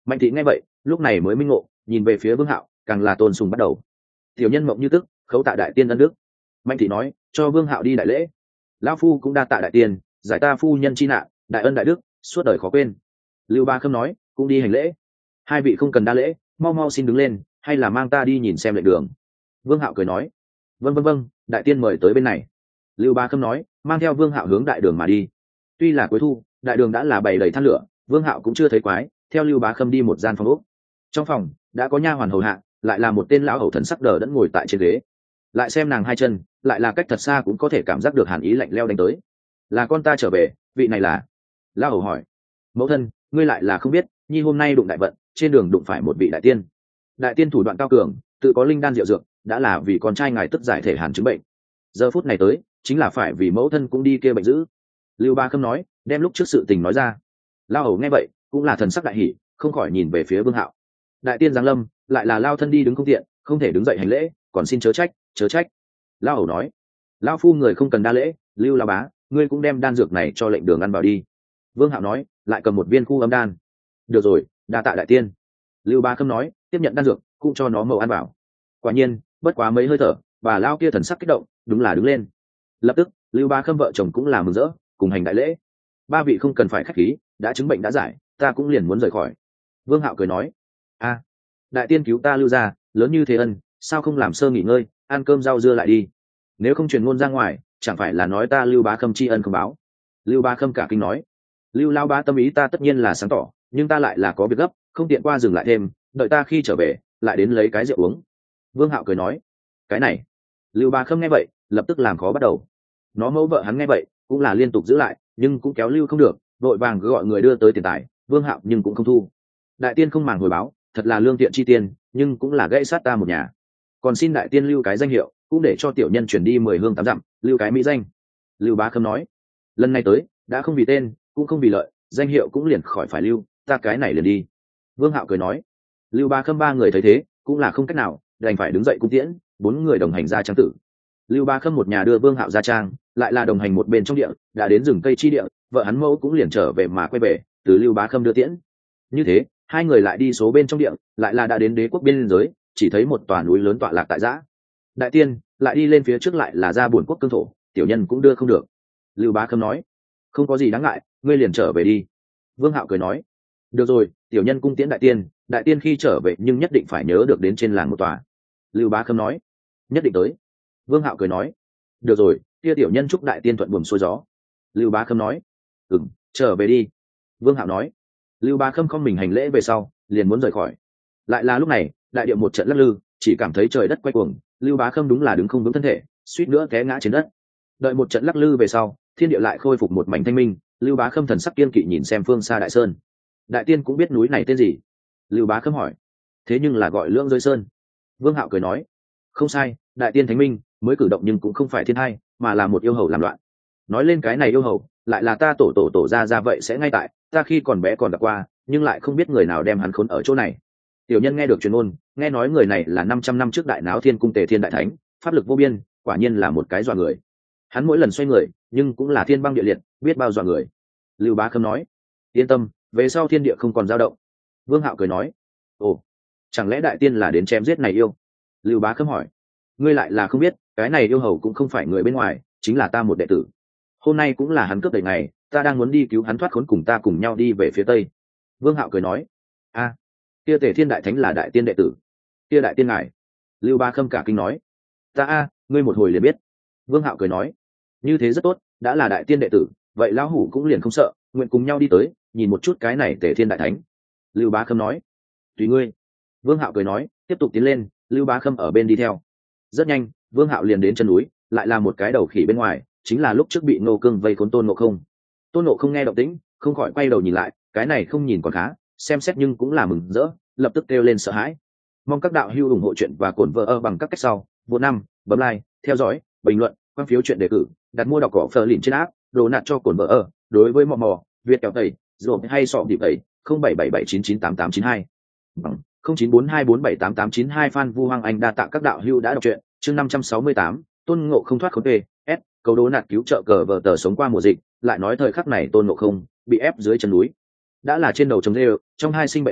Mạnh thị nghe vậy lúc này mới minh ngộ, nhìn về phía Vương Hạo càng là tôn sùng bắt đầu. Tiểu nhân mộng như tức khấu tạ đại tiên ân đức. Mạnh thị nói, cho Vương Hạo đi đại lễ. Lão phu cũng đa tạ đại tiên, giải ta phu nhân chi nạn, đại ân đại đức suốt đời khó quên. Lưu Ba Khâm nói, cũng đi hành lễ. Hai vị không cần đa lễ, mau mau xin đứng lên, hay là mang ta đi nhìn xem lệnh đường. Vương Hạo cười nói, vâng vâng vâng, đại tiên mời tới bên này. Lưu Ba Khâm nói, mang theo Vương Hạo hướng đại đường mà đi. Tuy là cuối thu, đại đường đã là bày đầy than lửa, Vương Hạo cũng chưa thấy quái, theo Lưu Bá Khâm đi một gian phòng ốc. Trong phòng đã có nha hoàn hầu hạ, lại là một tên lão hầu thần sắc đờ đẫn ngồi tại trên ghế. Lại xem nàng hai chân, lại là cách thật xa cũng có thể cảm giác được hàn ý lạnh leo đánh tới. Là con ta trở về, vị này là? Lão hầu hỏi. Mẫu thân, ngươi lại là không biết, nhi hôm nay đụng đại vận, trên đường đụng phải một vị đại tiên. Đại tiên thủ đoạn cao cường, tự có linh đan diệu dược, đã là vì con trai ngài tức giải thể hàn chứng bệnh. Giờ phút này tới, chính là phải vì mẫu thân cũng đi kia bệnh dữ. Lưu Ba Khâm nói, đem lúc trước sự tình nói ra. Lão hầu nghe vậy cũng là thần sắc đại hỉ, không khỏi nhìn về phía Vương Hạo. Đại tiên giáng lâm, lại là lao thân đi đứng không tiện, không thể đứng dậy hành lễ, còn xin chớ trách, chớ trách. Lão hầu nói, lão phu người không cần đa lễ, Lưu lão bá, ngươi cũng đem đan dược này cho lệnh đường ăn vào đi. Vương Hạo nói, lại cầm một viên khu âm đan. Được rồi, đa tạ đại tiên. Lưu Ba Khâm nói, tiếp nhận đan dược, cũng cho nó màu ăn vào. Quả nhiên, bất quá mấy hơi thở, bà lao kia thần sắc kích động, đúng là đứng lên. Lập tức, Lưu Ba Khâm vợ chồng cũng là mừng rỡ, cùng hành đại lễ. Ba vị không cần phải khách khí, đã chứng bệnh đã giải, ta cũng liền muốn rời khỏi. Vương Hạo cười nói, a, đại tiên cứu ta Lưu gia, lớn như thế ân, sao không làm sơ nghỉ ngơi, ăn cơm rau dưa lại đi. Nếu không truyền ngôn ra ngoài, chẳng phải là nói ta Lưu Bá Khâm tri ân không báo. Lưu Bá Khâm cả kinh nói, Lưu lao bá tâm ý ta tất nhiên là sáng tỏ, nhưng ta lại là có việc gấp, không tiện qua dừng lại thêm, đợi ta khi trở về lại đến lấy cái rượu uống. Vương Hạo cười nói, cái này. Lưu Bá Khâm nghe vậy lập tức làm khó bắt đầu. Nó mẫu vợ hắn nghe vậy cũng là liên tục giữ lại, nhưng cũng kéo Lưu không được, vội vàng cứ gọi người đưa tới tiền tài. Vương Hạo nhưng cũng không thu. Đại tiên không màng hồi báo, thật là lương thiện chi tiền, nhưng cũng là gãy sát ta một nhà. Còn xin đại tiên lưu cái danh hiệu, cũng để cho tiểu nhân chuyển đi mười hương tám dặm, lưu cái mỹ danh. Lưu Bá Khâm nói, lần này tới đã không vì tên, cũng không vì lợi, danh hiệu cũng liền khỏi phải lưu, ta cái này liền đi. Vương Hạo cười nói, Lưu Bá Khâm ba người thấy thế cũng là không cách nào, đành phải đứng dậy cung tiễn, bốn người đồng hành ra trang tử. Lưu Bá Khâm một nhà đưa Vương Hạo ra trang, lại là đồng hành một bên trong địa, đã đến rừng cây chi địa, vợ hắn mẫu cũng liền trở về mà quay về, từ Lưu Bá Khâm đưa tiễn. Như thế hai người lại đi số bên trong địa, lại là đã đến đế quốc biên giới, chỉ thấy một tòa núi lớn tọa lạc tại giã. Đại tiên lại đi lên phía trước, lại là ra buồn quốc cương thổ, tiểu nhân cũng đưa không được. Lưu Bá Khâm nói, không có gì đáng ngại, ngươi liền trở về đi. Vương Hạo cười nói, được rồi, tiểu nhân cung tiễn đại tiên, đại tiên khi trở về nhưng nhất định phải nhớ được đến trên làng một tòa. Lưu Bá Khâm nói, nhất định tới. Vương Hạo cười nói, được rồi, kia tiểu nhân chúc đại tiên thuận buồm xuôi gió. Lưu Bá Khâm nói, ừm, trở về đi. Vương Hạo nói. Lưu Bá Khâm không mình hành lễ về sau liền muốn rời khỏi. Lại là lúc này đại điệu một trận lắc lư, chỉ cảm thấy trời đất quay cuồng, Lưu Bá Khâm đúng là đứng không vững thân thể, suýt nữa té ngã trên đất. Đợi một trận lắc lư về sau, thiên địa lại khôi phục một mảnh thanh minh. Lưu Bá Khâm thần sắc kiên kỵ nhìn xem phương xa đại sơn. Đại tiên cũng biết núi này tên gì? Lưu Bá Khâm hỏi. Thế nhưng là gọi Lưỡng Rơi Sơn. Vương Hạo cười nói, không sai, đại tiên thánh minh mới cử động, nhưng cũng không phải thiên hai, mà là một yêu hầu làm loạn. Nói lên cái này yêu hầu, lại là ta tổ tổ tổ ra ra vậy sẽ ngay tại ta khi còn bé còn gặp qua, nhưng lại không biết người nào đem hắn khốn ở chỗ này. Tiểu nhân nghe được truyền ngôn, nghe nói người này là năm trăm năm trước đại náo thiên cung Tề Thiên đại thánh, pháp lực vô biên, quả nhiên là một cái dọa người. Hắn mỗi lần xoay người nhưng cũng là thiên băng địa liệt, biết bao dọa người. Lưu Bá Khâm nói, yên tâm, về sau thiên địa không còn dao động. Vương Hạo cười nói, ồ, chẳng lẽ đại tiên là đến chém giết này yêu? Lưu Bá Khâm hỏi, ngươi lại là không biết, cái này yêu hầu cũng không phải người bên ngoài, chính là ta một đệ tử. Hôm nay cũng là hắn cướp đầy ngày, ta đang muốn đi cứu hắn thoát khốn, cùng ta cùng nhau đi về phía tây. Vương Hạo cười nói, a, kia Tề Thiên đại thánh là đại tiên đệ tử? Kia đại tiên ngài? Lưu Bá Khâm cả kinh nói, ta a, ngươi một hồi liền biết. Vương Hạo cười nói, như thế rất tốt, đã là đại tiên đệ tử, vậy lão hủ cũng liền không sợ, nguyện cùng nhau đi tới nhìn một chút cái này Tề Thiên đại thánh. Lưu Bá Khâm nói, tùy ngươi. Vương Hạo cười nói, tiếp tục tiến lên. Lưu Bá Khâm ở bên đi theo. Rất nhanh Vương Hạo liền đến chân núi, lại là một cái đầu khỉ bên ngoài, chính là lúc trước bị Ngô Cương vây khốn Tôn Ngộ Không. Tôn Ngộ Không nghe động tĩnh không khỏi quay đầu nhìn lại, cái này không nhìn còn khá, xem xét nhưng cũng là mừng rỡ, lập tức kêu lên sợ hãi. Mong các đạo hữu ủng hộ chuyện và cổn vợ ơ bằng các cách sau: vô năm, bấm like, theo dõi, bình luận, quan phiếu chuyện đề cử, đặt mua đọc cỏ phờ lìn trên app, đồ nạt cho cổn vợ ơ. Đối với mò mò Việt kéo tẩy rồi hay sọ điệp tẩy không bảy bảy bảy chín chín tám tám chín hai bằng không chín bốn hai bốn bảy tám tám chín hai. Phan Vu Hoàng Anh đa tạ các đạo hữu đã đọc truyện. Chương năm trăm sáu mươi tám, Tôn Ngộ Không thoát khốn. S câu đố nạt cứu trợ cờ vờ tờ sống qua mùa dịch. Lại nói thời khắc này Tôn Ngộ Không bị ép dưới chân núi, đã là trên đầu trống rêu, trong hai sinh bậy la,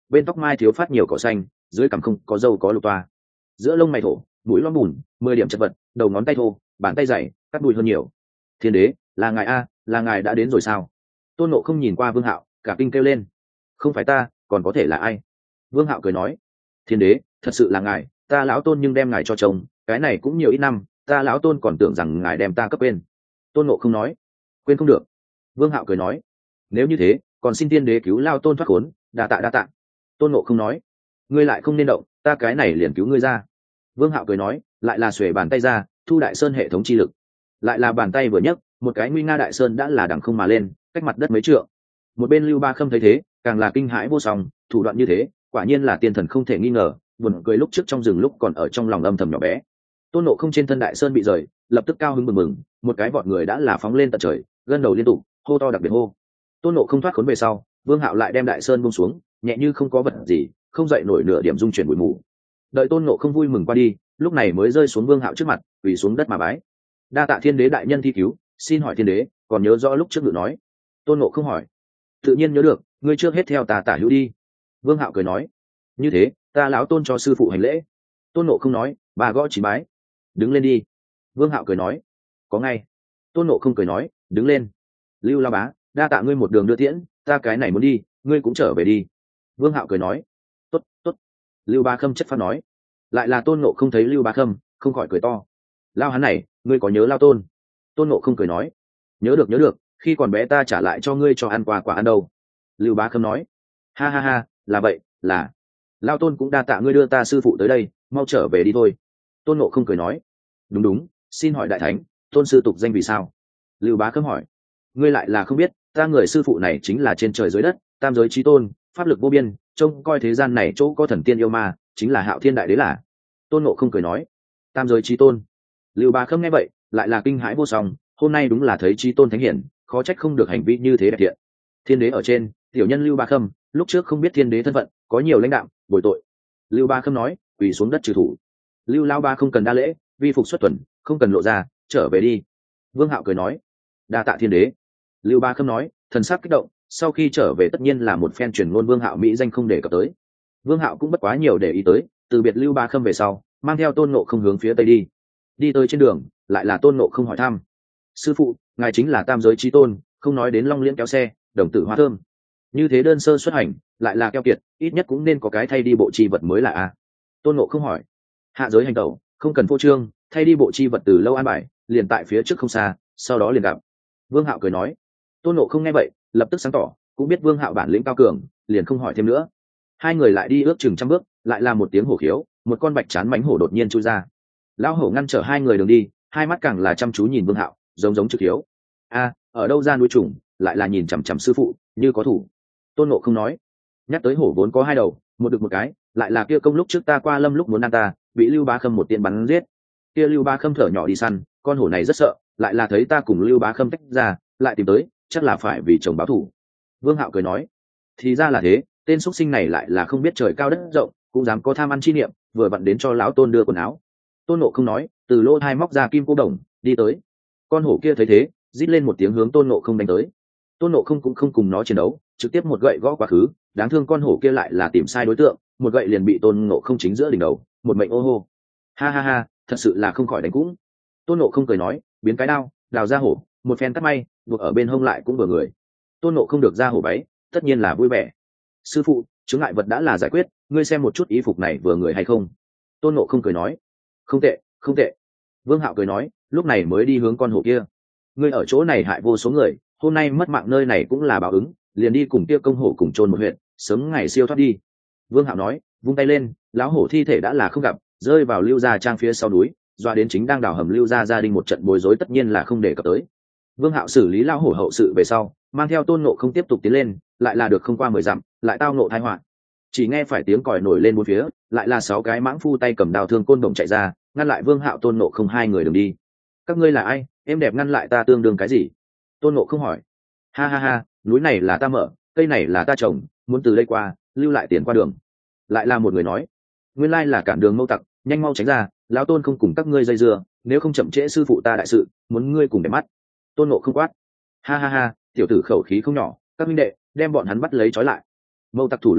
bên tóc mai thiếu phát nhiều cỏ xanh, dưới cằm không có râu có lục toa, giữa lông mày thổ, mũi loãng bùn, mười điểm chật vật, đầu ngón tay thô, bàn tay dày, cắt đùi hơn nhiều. Thiên đế, là ngài a, là ngài đã đến rồi sao? Tôn Ngộ không nhìn qua Vương Hạo, cả kinh kêu lên. Không phải ta, còn có thể là ai? Vương Hạo cười nói. Thiên đế, thật sự là ngài, ta lão Tôn nhưng đem ngài cho chồng, cái này cũng nhiều ít năm, ta lão Tôn còn tưởng rằng ngài đem ta cấp quên. Tôn Ngộ không nói. Quên không được. Vương Hạo cười nói. Nếu như thế, còn xin Thiên đế cứu lao Tôn thoát khốn, đa tạ đa tạ. Tôn Ngộ không nói. Ngươi lại không nên động, ta cái này liền cứu ngươi ra. Vương Hạo cười nói, lại là xuề bàn tay ra, thu đại sơn hệ thống chi lực. Lại là bàn tay vừa nhấc, một cái nguy nga đại sơn đã là đằng không mà lên, cách mặt đất mấy trượng. Một bên Lưu Ba Khâm thấy thế, càng là kinh hãi vô song, thủ đoạn như thế, quả nhiên là tiên thần không thể nghi ngờ. Buồn cười lúc trước trong rừng lúc còn ở trong lòng âm thầm nhỏ bé. Tôn Ngộ không trên thân đại sơn bị rời, lập tức cao hứng mừng mừng, một cái vọt người đã là phóng lên tận trời, gân đầu liên tục, hô to đặc biệt hô. Tôn Ngộ không thoát khốn về sau, Vương Hạo lại đem đại sơn buông xuống, nhẹ như không có vật gì, không dậy nổi nửa điểm dung chuyển bụi mù. Đợi Tôn Ngộ không vui mừng qua đi, lúc này mới rơi xuống Vương Hạo trước mặt, quỳ xuống đất mà bái. Đa tạ Thiên đế đại nhân thi cứu, xin hỏi Thiên đế, còn nhớ rõ lúc trước ngự nói? Tôn Ngộ không hỏi. Tự nhiên nhớ được, ngươi trước hết theo ta tả hữu đi. Vương Hạo cười nói. Như thế, ta lão Tôn cho sư phụ hành lễ. Tôn Ngộ không nói, bà gõ chỉ bái. Đứng lên đi. Vương Hạo cười nói. Có ngay. Tôn Ngộ không cười nói, đứng lên. Lưu La Bá, đa tạ ngươi một đường đưa tiễn, ta cái này muốn đi, ngươi cũng trở về đi. Vương Hạo cười nói. Tốt, tốt. Lưu Ba Khâm chất phát nói. Lại là Tôn Ngộ không thấy Lưu Ba Khâm, không khỏi cười to. Lao hắn này, ngươi có nhớ Lao Tôn? Tôn Ngộ không cười nói. Nhớ được nhớ được, khi còn bé ta trả lại cho ngươi cho ăn quà quả ăn đâu. Lưu Bá Khâm nói. Ha ha ha, là vậy, là. Lao Tôn cũng đa tạ ngươi đưa ta sư phụ tới đây, mau trở về đi thôi. Tôn Ngộ không cười nói. Đúng đúng, xin hỏi đại thánh, Tôn sư tục danh vì sao? Lưu Bá Khâm hỏi. Ngươi lại là không biết, ta người sư phụ này chính là trên trời dưới đất, tam giới chí tôn, pháp lực vô biên, trông coi thế gian này chỗ có thần tiên yêu ma, chính là Hạo Thiên đại đế là. Tôn Ngộ không cười nói. Tam giới chí tôn. Lưu Bá Khâm nghe vậy, lại là kinh hãi vô song, hôm nay đúng là thấy chí tôn thánh hiển, khó trách không được hành vi như thế đẹp thiện. Thiên đế ở trên, tiểu nhân Lưu Bá Khâm, lúc trước không biết thiên đế thân phận, có nhiều lãnh đạo, bồi tội. Lưu Bá Khâm nói, quỳ xuống đất trừ thủ. Lưu Lao Ba không cần đa lễ, vi phục xuất tuần, không cần lộ ra, trở về đi. Vương Hạo cười nói. Đa tạ thiên đế. Lưu Ba Khâm nói, thần sắc kích động, sau khi trở về tất nhiên là một phen truyền ngôn Vương Hạo mỹ danh không để cập tới. Vương Hạo cũng bất quá nhiều để ý tới, từ biệt Lưu Ba Khâm về sau, mang theo Tôn Ngộ không hướng phía tây đi. Đi tới trên đường, lại là Tôn Ngộ không hỏi thăm. Sư phụ, ngài chính là tam giới chí tôn, không nói đến long liễn kéo xe, đồng tử hoa thơm. Như thế đơn sơ xuất hành, lại là keo kiệt, ít nhất cũng nên có cái thay đi bộ chi vật mới là a. Tôn Ngộ không hỏi. Hạ giới hành tẩu, không cần phô trương, thay đi bộ chi vật từ lâu an bài, liền tại phía trước không xa, sau đó liền gặp. Vương Hạo cười nói. Tôn Ngộ không nghe vậy, lập tức sáng tỏ, cũng biết Vương Hạo bản lĩnh cao cường, liền không hỏi thêm nữa. Hai người lại đi ước chừng trăm bước, lại là một tiếng hổ khiếu, một con bạch chán mãnh hổ đột nhiên chui ra. Lão hổ ngăn trở hai người đường đi, hai mắt càng là chăm chú nhìn Vương Hạo, giống giống trực hiếu. A, ở đâu ra nuôi trùng, lại là nhìn chằm chằm sư phụ, như có thủ. Tôn Ngộ không nói. Nhắc tới hổ vốn có hai đầu, một được một cái, lại là kia công lúc trước ta qua lâm lúc muốn ăn ta, bị Lưu Bá Khâm một tiện bắn giết. Kia Lưu Bá Khâm thở nhỏ đi săn, con hổ này rất sợ, lại là thấy ta cùng Lưu Bá Khâm tách ra, lại tìm tới, chắc là phải vì chồng báo thù. Vương Hạo cười nói. Thì ra là thế, tên xuất sinh này lại là không biết trời cao đất rộng, cũng dám có tham ăn chi niệm, vừa vặn đến cho lão Tôn đưa quần áo. Tôn Ngộ không nói, từ lỗ hai móc ra kim cô đồng, đi tới. Con hổ kia thấy thế, rít lên một tiếng hướng Tôn Ngộ không đánh tới. Tôn Ngộ không cũng không cùng nó chiến đấu, trực tiếp một gậy gõ quá khứ, đáng thương con hổ kia lại là tìm sai đối tượng, một gậy liền bị Tôn Ngộ không chính giữa đỉnh đầu, một mệnh ô hô. Ha ha ha, thật sự là không khỏi đánh cũng. Tôn Ngộ không cười nói, biến cái đao, đào ra hổ, một phen cắt may, buộc ở bên hông lại cũng vừa người. Tôn Ngộ không được ra hổ váy, tất nhiên là vui vẻ. Sư phụ, chướng ngại vật đã là giải quyết, ngươi xem một chút y phục này vừa người hay không? Tôn Ngộ không cười nói. Không tệ, không tệ. Vương Hạo cười nói, lúc này mới đi hướng con hổ kia. Ngươi ở chỗ này hại vô số người, hôm nay mất mạng nơi này cũng là báo ứng, liền đi cùng kia công hổ cùng chôn một huyện, sớm ngày siêu thoát đi. Vương Hạo nói, vung tay lên, lão hổ thi thể đã là không gặp, rơi vào Lưu gia trang phía sau núi, doa đến chính đang đào hầm Lưu gia gia đình một trận bối rối tất nhiên là không để cập tới. Vương Hạo xử lý lão hổ hậu sự về sau, mang theo Tôn Ngộ không tiếp tục tiến lên, lại là được không qua mười dặm, lại tao ngộ tai họa. Chỉ nghe phải tiếng còi nổi lên bốn phía, lại là sáu cái mãng phu tay cầm đao thương côn đồng chạy ra, ngăn lại Vương Hạo Tôn Ngộ không hai người đường đi. Các ngươi là ai, em đẹp ngăn lại ta tương đương cái gì? Tôn Ngộ không hỏi. Ha ha ha, núi này là ta mở, cây này là ta trồng, muốn từ đây qua, lưu lại tiền qua đường. Lại là một người nói. Nguyên lai là cản đường mâu tặc, nhanh mau tránh ra, lão Tôn không cùng các ngươi dây dưa, nếu không chậm trễ sư phụ ta đại sự, muốn ngươi cùng để mắt. Tôn Ngộ không quát. Ha ha ha, tiểu tử khẩu khí không nhỏ, các minh đệ, đem bọn hắn bắt lấy trói lại. Mâu tặc thủ lĩnh hô,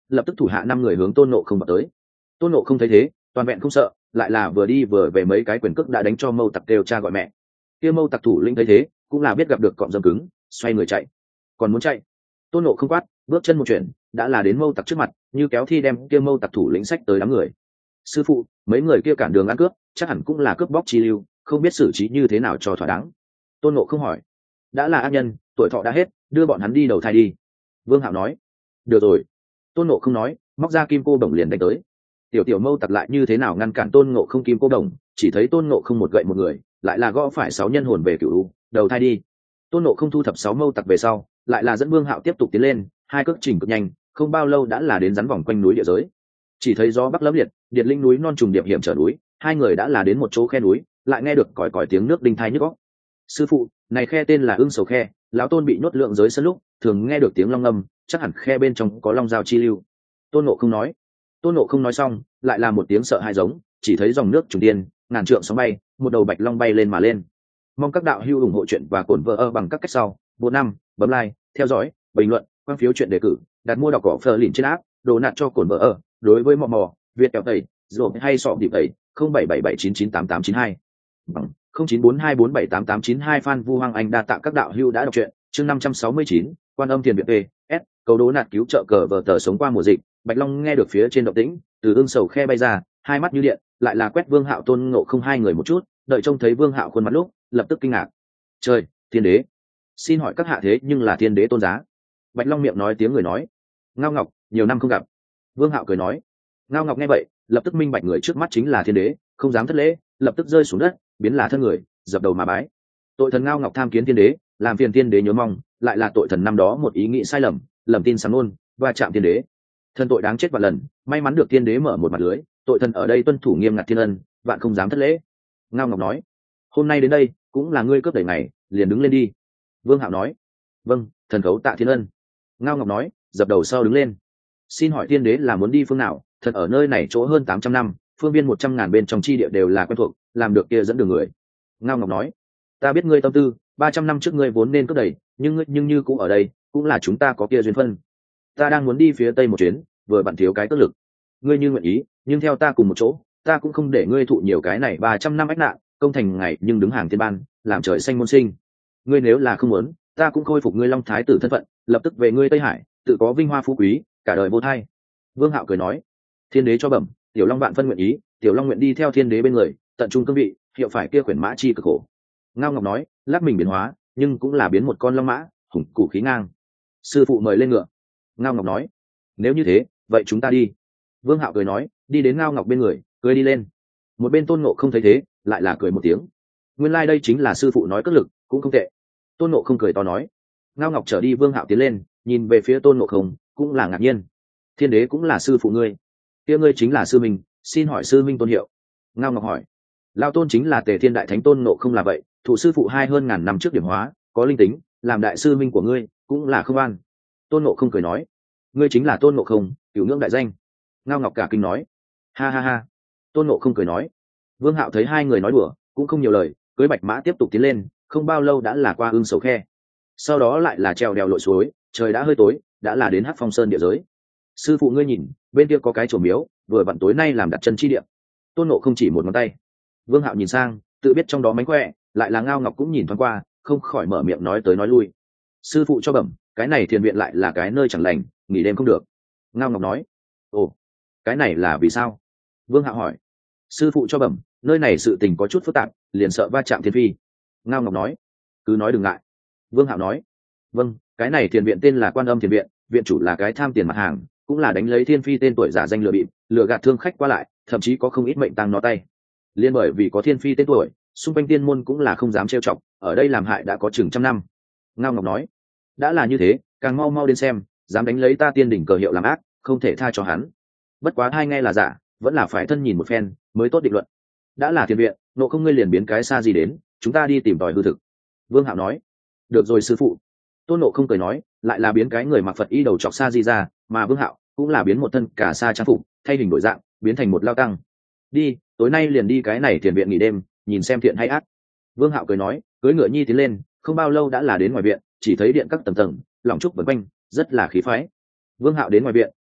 lập tức thủ hạ năm người hướng tôn nộ không vào tới. Tôn nộ không thấy thế toàn vẹn không sợ, lại là vừa đi vừa về mấy cái quyền cước đã đánh cho mâu tặc kêu cha gọi mẹ. Kia mâu tặc thủ lĩnh thấy thế cũng là biết gặp được cọm dâm cứng, xoay người chạy. Còn muốn chạy, tôn nộ không quát, bước chân một chuyển đã là đến mâu tặc trước mặt, như kéo thi đem kia mâu tặc thủ lĩnh sách tới đám người. Sư phụ, mấy người kia cản đường ăn cướp, chắc hẳn cũng là cướp bóc chi lưu, không biết xử trí như thế nào cho thỏa đáng. Tôn nộ không hỏi. Đã là ác nhân, tuổi thọ đã hết, đưa bọn hắn đi đầu thai đi. Vương Hạo nói. Được rồi. Tôn nộ không nói, móc ra kim cô đồng liền đánh tới. Tiểu tiểu mâu tặc lại như thế nào ngăn cản tôn ngộ không kim cô đồng, chỉ thấy tôn ngộ không một gậy một người, lại là gõ phải sáu nhân hồn về cửu u, đầu thai đi. Tôn ngộ không thu thập sáu mâu tặc về sau, lại là dẫn Vương Hạo tiếp tục tiến lên, hai cước trình cực nhanh, không bao lâu đã là đến rắn vòng quanh núi địa giới. Chỉ thấy gió bắc lấm liệt, điện linh núi non trùng điệp hiểm trở núi, hai người đã là đến một chỗ khe núi, lại nghe được còi còi tiếng nước đinh thai nhức óc. Sư phụ, này khe tên là Ưng Sầu Khe, lão tôn bị nhốt lượng giới sân lúc, thường nghe được tiếng long ngâm, chắc hẳn khe bên trong có long giao chi lưu. Tôn Ngộ không nói. Tôn Ngộ không nói xong, lại là một tiếng sợ hãi giống, chỉ thấy dòng nước trùng tiên, ngàn trượng sóng bay, một đầu bạch long bay lên mà lên. Mong các đạo hữu ủng hộ chuyện và cổn vợ bằng các cách sau, bốn năm, bấm like, theo dõi, bình luận, quan phiếu chuyện đề cử, đặt mua đọc cỏ phờ lìn trên app, đồ nạt cho cổn vợ. Đối với mò mò, Việt kẹo tẩy, rồi hay sọ điệp tẩy, không bảy bảy bảy chín chín tám tám chín hai, bằng không chín bốn hai bốn bảy tám tám chín hai. Phan Vu Hoàng Anh đa tạ các đạo hữu đã đọc truyện. Chương năm trăm sáu mươi chín, Quan Âm Tiền Viện P S, cầu đố nạt cứu trợ cờ vờ tờ sống qua mùa dịch. Bạch Long nghe được phía trên động tĩnh, từ Ưng Sầu Khe bay ra, hai mắt như điện, lại là quét Vương Hạo Tôn Ngộ không hai người một chút, đợi trông thấy Vương Hạo khuôn mặt lúc, lập tức kinh ngạc. Trời, thiên đế! Xin hỏi các hạ thế nhưng là thiên đế tôn giá? Bạch Long miệng nói tiếng người nói. Ngao Ngọc, nhiều năm không gặp. Vương Hạo cười nói. Ngao Ngọc nghe vậy, lập tức minh bạch người trước mắt chính là thiên đế, không dám thất lễ, lập tức rơi xuống đất, biến là thân người, dập đầu mà bái. Tội thần Ngao Ngọc tham kiến thiên đế, làm phiền thiên đế nhớ mong, lại là tội thần năm đó một ý nghĩ sai lầm, lầm tin sáng nôn, và chạm thiên đế. Thân tội đáng chết vạn lần, may mắn được thiên đế mở một mặt lưới, tội thần ở đây tuân thủ nghiêm ngặt thiên ân, vạn không dám thất lễ. Ngao Ngọc nói. Hôm nay đến đây, cũng là ngươi cướp đẩy ngày, liền đứng lên đi. Vương Hạo nói. Vâng, thần khấu tạ thiên ân. Ngao Ngọc nói, dập đầu sau đứng lên. Xin hỏi thiên đế là muốn đi phương nào? Thần ở nơi này chỗ hơn tám trăm năm, phương viên một trăm ngàn bên trong chi địa đều là quen thuộc, làm được kia dẫn đường người. Ngao Ngọc nói. Ta biết ngươi tâm tư, ba trăm năm trước ngươi vốn nên cướp đẩy, nhưng ngươi nhưng như cũng ở đây, cũng là chúng ta có kia duyên phân. Ta đang muốn đi phía tây một chuyến, vừa bận thiếu cái cước lực. Ngươi như nguyện ý, nhưng theo ta cùng một chỗ, ta cũng không để ngươi thụ nhiều cái này ba trăm năm ách nạn, công thành ngày nhưng đứng hàng thiên ban, làm trời xanh môn sinh. Ngươi nếu là không muốn, ta cũng khôi phục ngươi Long Thái tử thân phận, lập tức về ngươi Tây Hải, tự có vinh hoa phú quý, cả đời vô thai. Vương Hạo cười nói. Thiên đế cho bẩm, tiểu long vạn phân nguyện ý, tiểu long nguyện đi theo thiên đế bên người, tận trung cương vị, hiệu phải kia khuyển mã chi cực khổ. Ngao Ngọc nói, lắc mình biến hóa, nhưng cũng là biến một con long mã, hùng củ khí ngang. Sư phụ mời lên ngựa. Ngao Ngọc nói. Nếu như thế, vậy chúng ta đi. Vương Hạo cười nói, đi đến Ngao Ngọc bên người, cười đi lên. Một bên Tôn Ngộ không thấy thế, lại là cười một tiếng. Nguyên lai like đây chính là sư phụ nói cất lực, cũng không tệ. Tôn Ngộ không cười to nói. Ngao Ngọc trở đi, Vương Hạo tiến lên, nhìn về phía Tôn Ngộ không, cũng là ngạc nhiên. Thiên đế cũng là sư phụ ngươi, kia ngươi chính là sư minh, xin hỏi sư minh tôn hiệu? Ngao Ngọc hỏi. Lao tôn chính là Tề Thiên Đại Thánh Tôn Ngộ không là vậy, thụ sư phụ hai hơn ngàn năm trước điểm hóa, có linh tính, làm đại sư minh của ngươi cũng là không an. Tôn Ngộ không cười nói. Ngươi chính là Tôn Ngộ không, cửu ngưỡng đại danh. Ngao Ngọc cả kinh nói. Ha ha ha. Tôn Ngộ không cười nói. Vương Hạo thấy hai người nói đùa, cũng không nhiều lời, cưới bạch mã tiếp tục tiến lên, không bao lâu đã là qua Ưng Sầu Khe, sau đó lại là trèo đèo lội suối, trời đã hơi tối, đã là đến Hắc Phong Sơn địa giới. Sư phụ ngươi nhìn, bên kia có cái chùa miếu, vừa vặn tối nay làm đặt chân chi địa. Tôn Ngộ không chỉ một ngón tay. Vương Hạo nhìn sang, tự biết trong đó mánh khỏe, lại là Ngao Ngọc cũng nhìn thoáng qua, không khỏi mở miệng nói tới nói lui. Sư phụ cho bẩm, cái này thiền viện lại là cái nơi chẳng lành, nghỉ đêm không được. Ngao Ngọc nói. Ồ, cái này là vì sao? Vương Hạo hỏi. Sư phụ cho bẩm, nơi này sự tình có chút phức tạp, liền sợ va chạm thiên phi. Ngao Ngọc nói. Cứ nói đừng ngại. Vương Hạo nói. Vâng, cái này thiền viện tên là Quan Âm Thiền Viện, viện chủ là cái tham tiền mặt hàng, cũng là đánh lấy thiên phi tên tuổi giả danh lừa bịp, lừa gạt thương khách qua lại, thậm chí có không ít mệnh tăng nó tay. Liên bởi vì có thiên phi tên tuổi, xung quanh tiên môn cũng là không dám trêu chọc, ở đây làm hại đã có chừng trăm năm. Ngao Ngọc nói. Đã là như thế, càng mau mau đến xem, dám đánh lấy ta tiên đỉnh cờ hiệu làm ác, không thể tha cho hắn. Bất quá hai nghe là giả, vẫn là phải thân nhìn một phen mới tốt định luận. Đã là thiền viện, nộ không ngươi liền biến cái xa gì đến, chúng ta đi tìm tòi hư thực. Vương Hạo nói. Được rồi sư phụ. Tôn Nộ không cười nói, lại là biến cái người mặc Phật y đầu chọc sa di ra, mà Vương Hạo cũng là biến một thân cả sa trang phục, thay hình đổi dạng, biến thành một lao tăng. Đi, tối nay liền đi cái này thiền viện nghỉ đêm, nhìn xem thiện hay ác. Vương Hạo cười nói, cưỡi ngựa nhi tiến lên, không bao lâu đã là đến ngoài viện, chỉ thấy điện các tầng tầng, lỏng trúc vần quanh, rất là khí phái. Vương Hạo đến ngoài viện,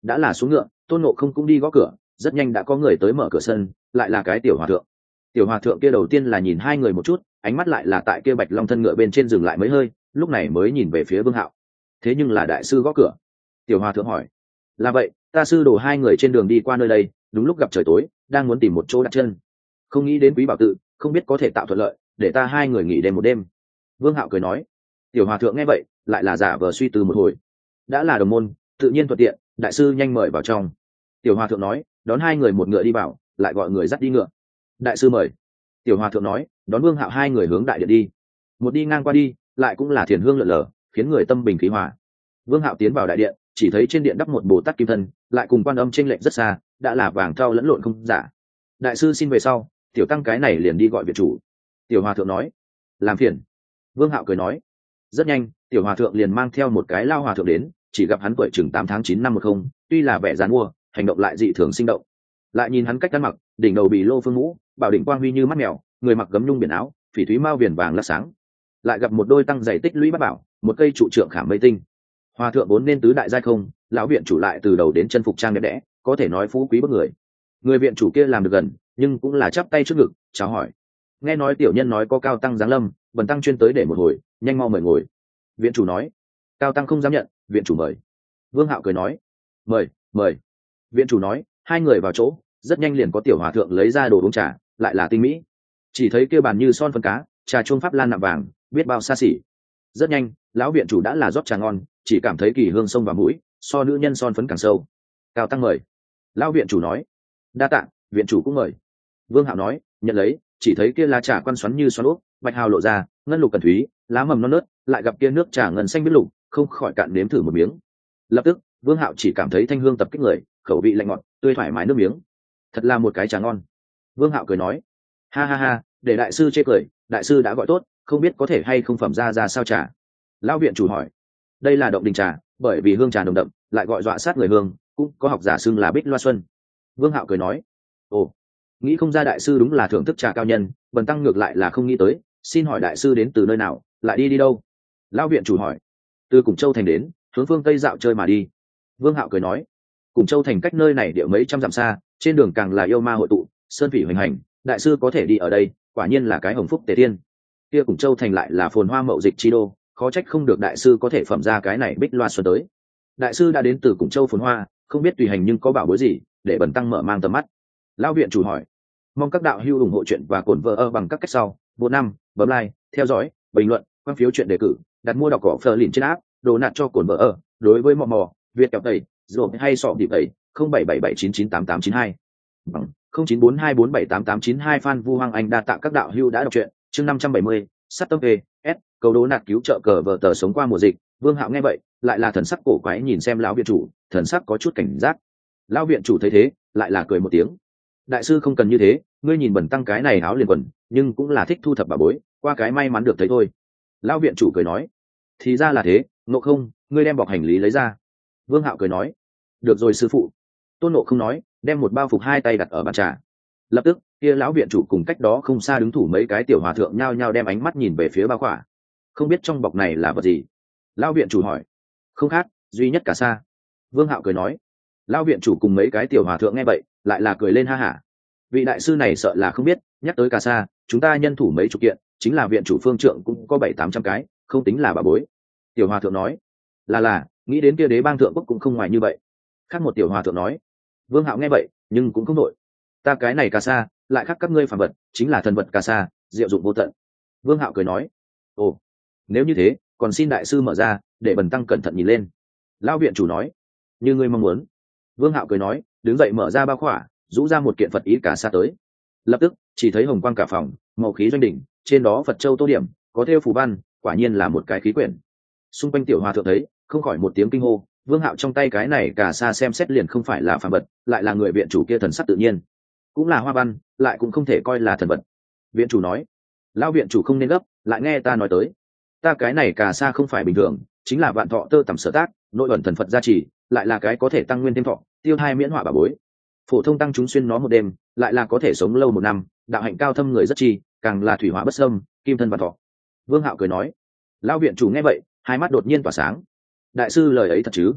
đã là xuống ngựa, Tôn Ngộ Không cũng đi gõ cửa, rất nhanh đã có người tới mở cửa sân, lại là cái tiểu hòa thượng. Tiểu hòa thượng kia đầu tiên là nhìn hai người một chút, ánh mắt lại là tại kia bạch long thân ngựa bên trên dừng lại mấy hơi, lúc này mới nhìn về phía Vương Hạo. Thế nhưng là đại sư gõ cửa. Tiểu hòa thượng hỏi: là vậy, ta sư đồ hai người trên đường đi qua nơi đây, đúng lúc gặp trời tối, đang muốn tìm một chỗ đặt chân, không nghĩ đến quý bảo tự, không biết có thể tạo thuận lợi để ta hai người nghỉ đêm một đêm. Vương Hạo cười nói. Tiểu hòa thượng nghe vậy lại là giả vờ suy tư một hồi. Đã là đồng môn, tự nhiên thuận tiện, đại sư nhanh mời vào trong. Tiểu hòa thượng nói, đón hai người một ngựa đi vào, lại gọi người dắt đi ngựa. Đại sư mời. Tiểu hòa thượng nói, đón Vương Hạo hai người hướng đại điện đi. Một đi ngang qua đi, lại cũng là thiền hương lượn lờ, khiến người tâm bình khí hòa. Vương Hạo tiến vào đại điện, chỉ thấy trên điện đắp một bồ tát kim thân, lại cùng quan âm chênh lệch rất xa, đã là vàng thau lẫn lộn không giả. Đại sư xin về sau, tiểu tăng cái này liền đi gọi viện chủ. Tiểu hòa thượng nói. Làm phiền. Vương Hạo cười nói. Rất nhanh, tiểu hòa thượng liền mang theo một cái lao hòa thượng đến, chỉ gặp hắn tuổi chừng tám tháng chín năm một không, tuy là vẻ dàn mua, hành động lại dị thường sinh động. Lại nhìn hắn cách ăn mặc, đỉnh đầu bị lô phương mũ, bảo đỉnh quang huy như mắt mèo, người mặc gấm nhung biển áo, phỉ thúy mao viền vàng lấp sáng. Lại gặp một đôi tăng giày tích lũy bát bảo, một cây trụ trượng khảm mây tinh. Hòa thượng vốn nên tứ đại giai không, lão viện chủ lại từ đầu đến chân phục trang đẹp đẽ, có thể nói phú quý bức người. Người viện chủ kia làm được gần, nhưng cũng là chắp tay trước ngực chào hỏi. Nghe nói tiểu nhân nói có cao tăng giáng lâm, bần tăng chuyên tới để một hồi, nhanh mau mời ngồi. Viện chủ nói. Cao tăng không dám nhận, viện chủ mời. Vương Hạo cười nói. Mời, mời. Viện chủ nói. Hai người vào chỗ, rất nhanh liền có tiểu hòa thượng lấy ra đồ uống trà, lại là tinh mỹ. Chỉ thấy kia bàn như son phấn cá, trà chuông pháp lan nạm vàng, biết bao xa xỉ. Rất nhanh, lão viện chủ đã là rót trà ngon, chỉ cảm thấy kỳ hương sông vào mũi, so nữ nhân son phấn càng sâu. Cao tăng mời. Lão viện chủ nói. Đa tạ, viện chủ cũng mời. Vương Hạo nói, nhận lấy, chỉ thấy kia lá trà quan xoắn như xoắn úp, bạch hào lộ ra, ngân lục cần thúy, lá mầm non nớt, lại gặp kia nước trà ngân xanh biết lục, không khỏi cạn nếm thử một miếng. Lập tức, Vương Hạo chỉ cảm thấy thanh hương tập kích người, khẩu vị lạnh ngọt, tươi thoải mái nước miếng. Thật là một cái trà ngon. Vương Hạo cười nói, ha ha ha, để đại sư chê cười, đại sư đã gọi tốt, không biết có thể hay không phẩm ra ra sao trà. Lão viện chủ hỏi, đây là động đình trà, bởi vì hương trà nồng đậm, lại gọi dọa sát người hương, cũng có học giả xưng là bích loa xuân. Vương Hạo cười nói, ồ, nghĩ không ra đại sư đúng là thưởng thức trà cao nhân, bần tăng ngược lại là không nghĩ tới, xin hỏi đại sư đến từ nơi nào, lại đi đi đâu? Lão viện chủ hỏi, từ Củng Châu thành đến, hướng phương tây dạo chơi mà đi. Vương Hạo cười nói, Củng Châu thành cách nơi này địa mấy trăm dặm xa, trên đường càng là yêu ma hội tụ, sơn phỉ hoành hành, đại sư có thể đi ở đây, quả nhiên là cái hồng phúc tề tiên. Kia Củng Châu thành lại là phồn hoa mậu dịch chi đô, khó trách không được đại sư có thể phẩm ra cái này bích loa xuân tới. Đại sư đã đến từ Củng Châu phồn hoa, không biết tùy hành nhưng có bảo bối gì, để bần tăng mở mang tầm mắt. Lão viện chủ hỏi, mong các đạo hữu ủng hộ chuyện và cổn vợ ơ bằng các cách sau. Bộ năm, bấm like, theo dõi, bình luận, quan phiếu chuyện đề cử, đặt mua đọc cỏ phờ lìn trên app, đồ nạt cho cổn vợ ơ. Đối với mò mò, Việt kẹo tẩy, rồi hay sọ điệp tẩy, không bảy bảy bảy chín chín tám tám chín hai, bằng không chín bốn hai bốn bảy tám tám chín hai. Phan Vu Hoàng Anh đa tạ các đạo hữu đã đọc truyện. Chương năm trăm bảy mươi, sát tâm về s cầu đố nạt cứu trợ cờ vợ tờ sống qua mùa dịch. Vương Hạo nghe vậy, lại là thần sắc cổ quái nhìn xem lão viện chủ, thần sắc có chút cảnh giác. Lão viện chủ thấy thế, lại là cười một tiếng. Đại sư không cần như thế, ngươi nhìn bẩn tăng cái này áo liền quần, nhưng cũng là thích thu thập bà bối, qua cái may mắn được thấy thôi. Lão viện chủ cười nói, thì ra là thế, Ngộ Không, ngươi đem bọc hành lý lấy ra. Vương Hạo cười nói, được rồi sư phụ. Tôn Ngộ Không nói, đem một bao phục hai tay đặt ở bàn trà. Lập tức, kia lão viện chủ cùng cách đó không xa đứng thủ mấy cái tiểu hòa thượng nhao nhao đem ánh mắt nhìn về phía bao khỏa. Không biết trong bọc này là vật gì? Lão viện chủ hỏi. Không khác, duy nhất cả xa. Vương Hạo cười nói. Lão viện chủ cùng mấy cái tiểu hòa thượng nghe vậy, lại là cười lên ha hả. Vị đại sư này sợ là không biết, nhắc tới cả xa, chúng ta nhân thủ mấy chục kiện, chính là viện chủ phương trượng cũng có bảy tám trăm cái, không tính là bà bối. Tiểu hòa thượng nói. Là là, nghĩ đến kia đế bang thượng quốc cũng không ngoài như vậy. Khác một tiểu hòa thượng nói. Vương Hạo nghe vậy, nhưng cũng không nội. Ta cái này cà sa, lại khác các ngươi phàm vật, chính là thần vật cà sa, diệu dụng vô tận. Vương Hạo cười nói. Ồ, nếu như thế, còn xin đại sư mở ra, để bần tăng cẩn thận nhìn lên. Lão viện chủ nói. Như ngươi mong muốn. Vương Hạo cười nói, đứng dậy mở ra bao khỏa, rũ ra một kiện Phật ý cà sa tới. Lập tức, chỉ thấy hồng quang cả phòng, màu khí doanh đỉnh, trên đó Phật châu tô điểm, có thêu phù văn, quả nhiên là một cái khí quyển. Xung quanh tiểu hòa thượng thấy, không khỏi một tiếng kinh hô. Vương Hạo trong tay cái này cà sa xem xét liền không phải là phàm vật, lại là người viện chủ kia thần sắc tự nhiên, cũng là hoa văn, lại cũng không thể coi là thần vật. Viện chủ nói, lão viện chủ không nên gấp, lại nghe ta nói tới. Ta cái này cà sa không phải bình thường, chính là vạn thọ tơ tầm sở tác, nội ẩn thần Phật gia trì, lại là cái có thể tăng nguyên thêm thọ, tiêu thai miễn họa bà bối. Phổ thông tăng chúng xuyên nó một đêm, lại là có thể sống lâu một năm, đạo hạnh cao thâm người rất chi, càng là thủy hỏa bất xâm, kim thân vạn thọ. Vương Hạo cười nói. Lão viện chủ nghe vậy, hai mắt đột nhiên tỏa sáng. Đại sư lời ấy thật chứ?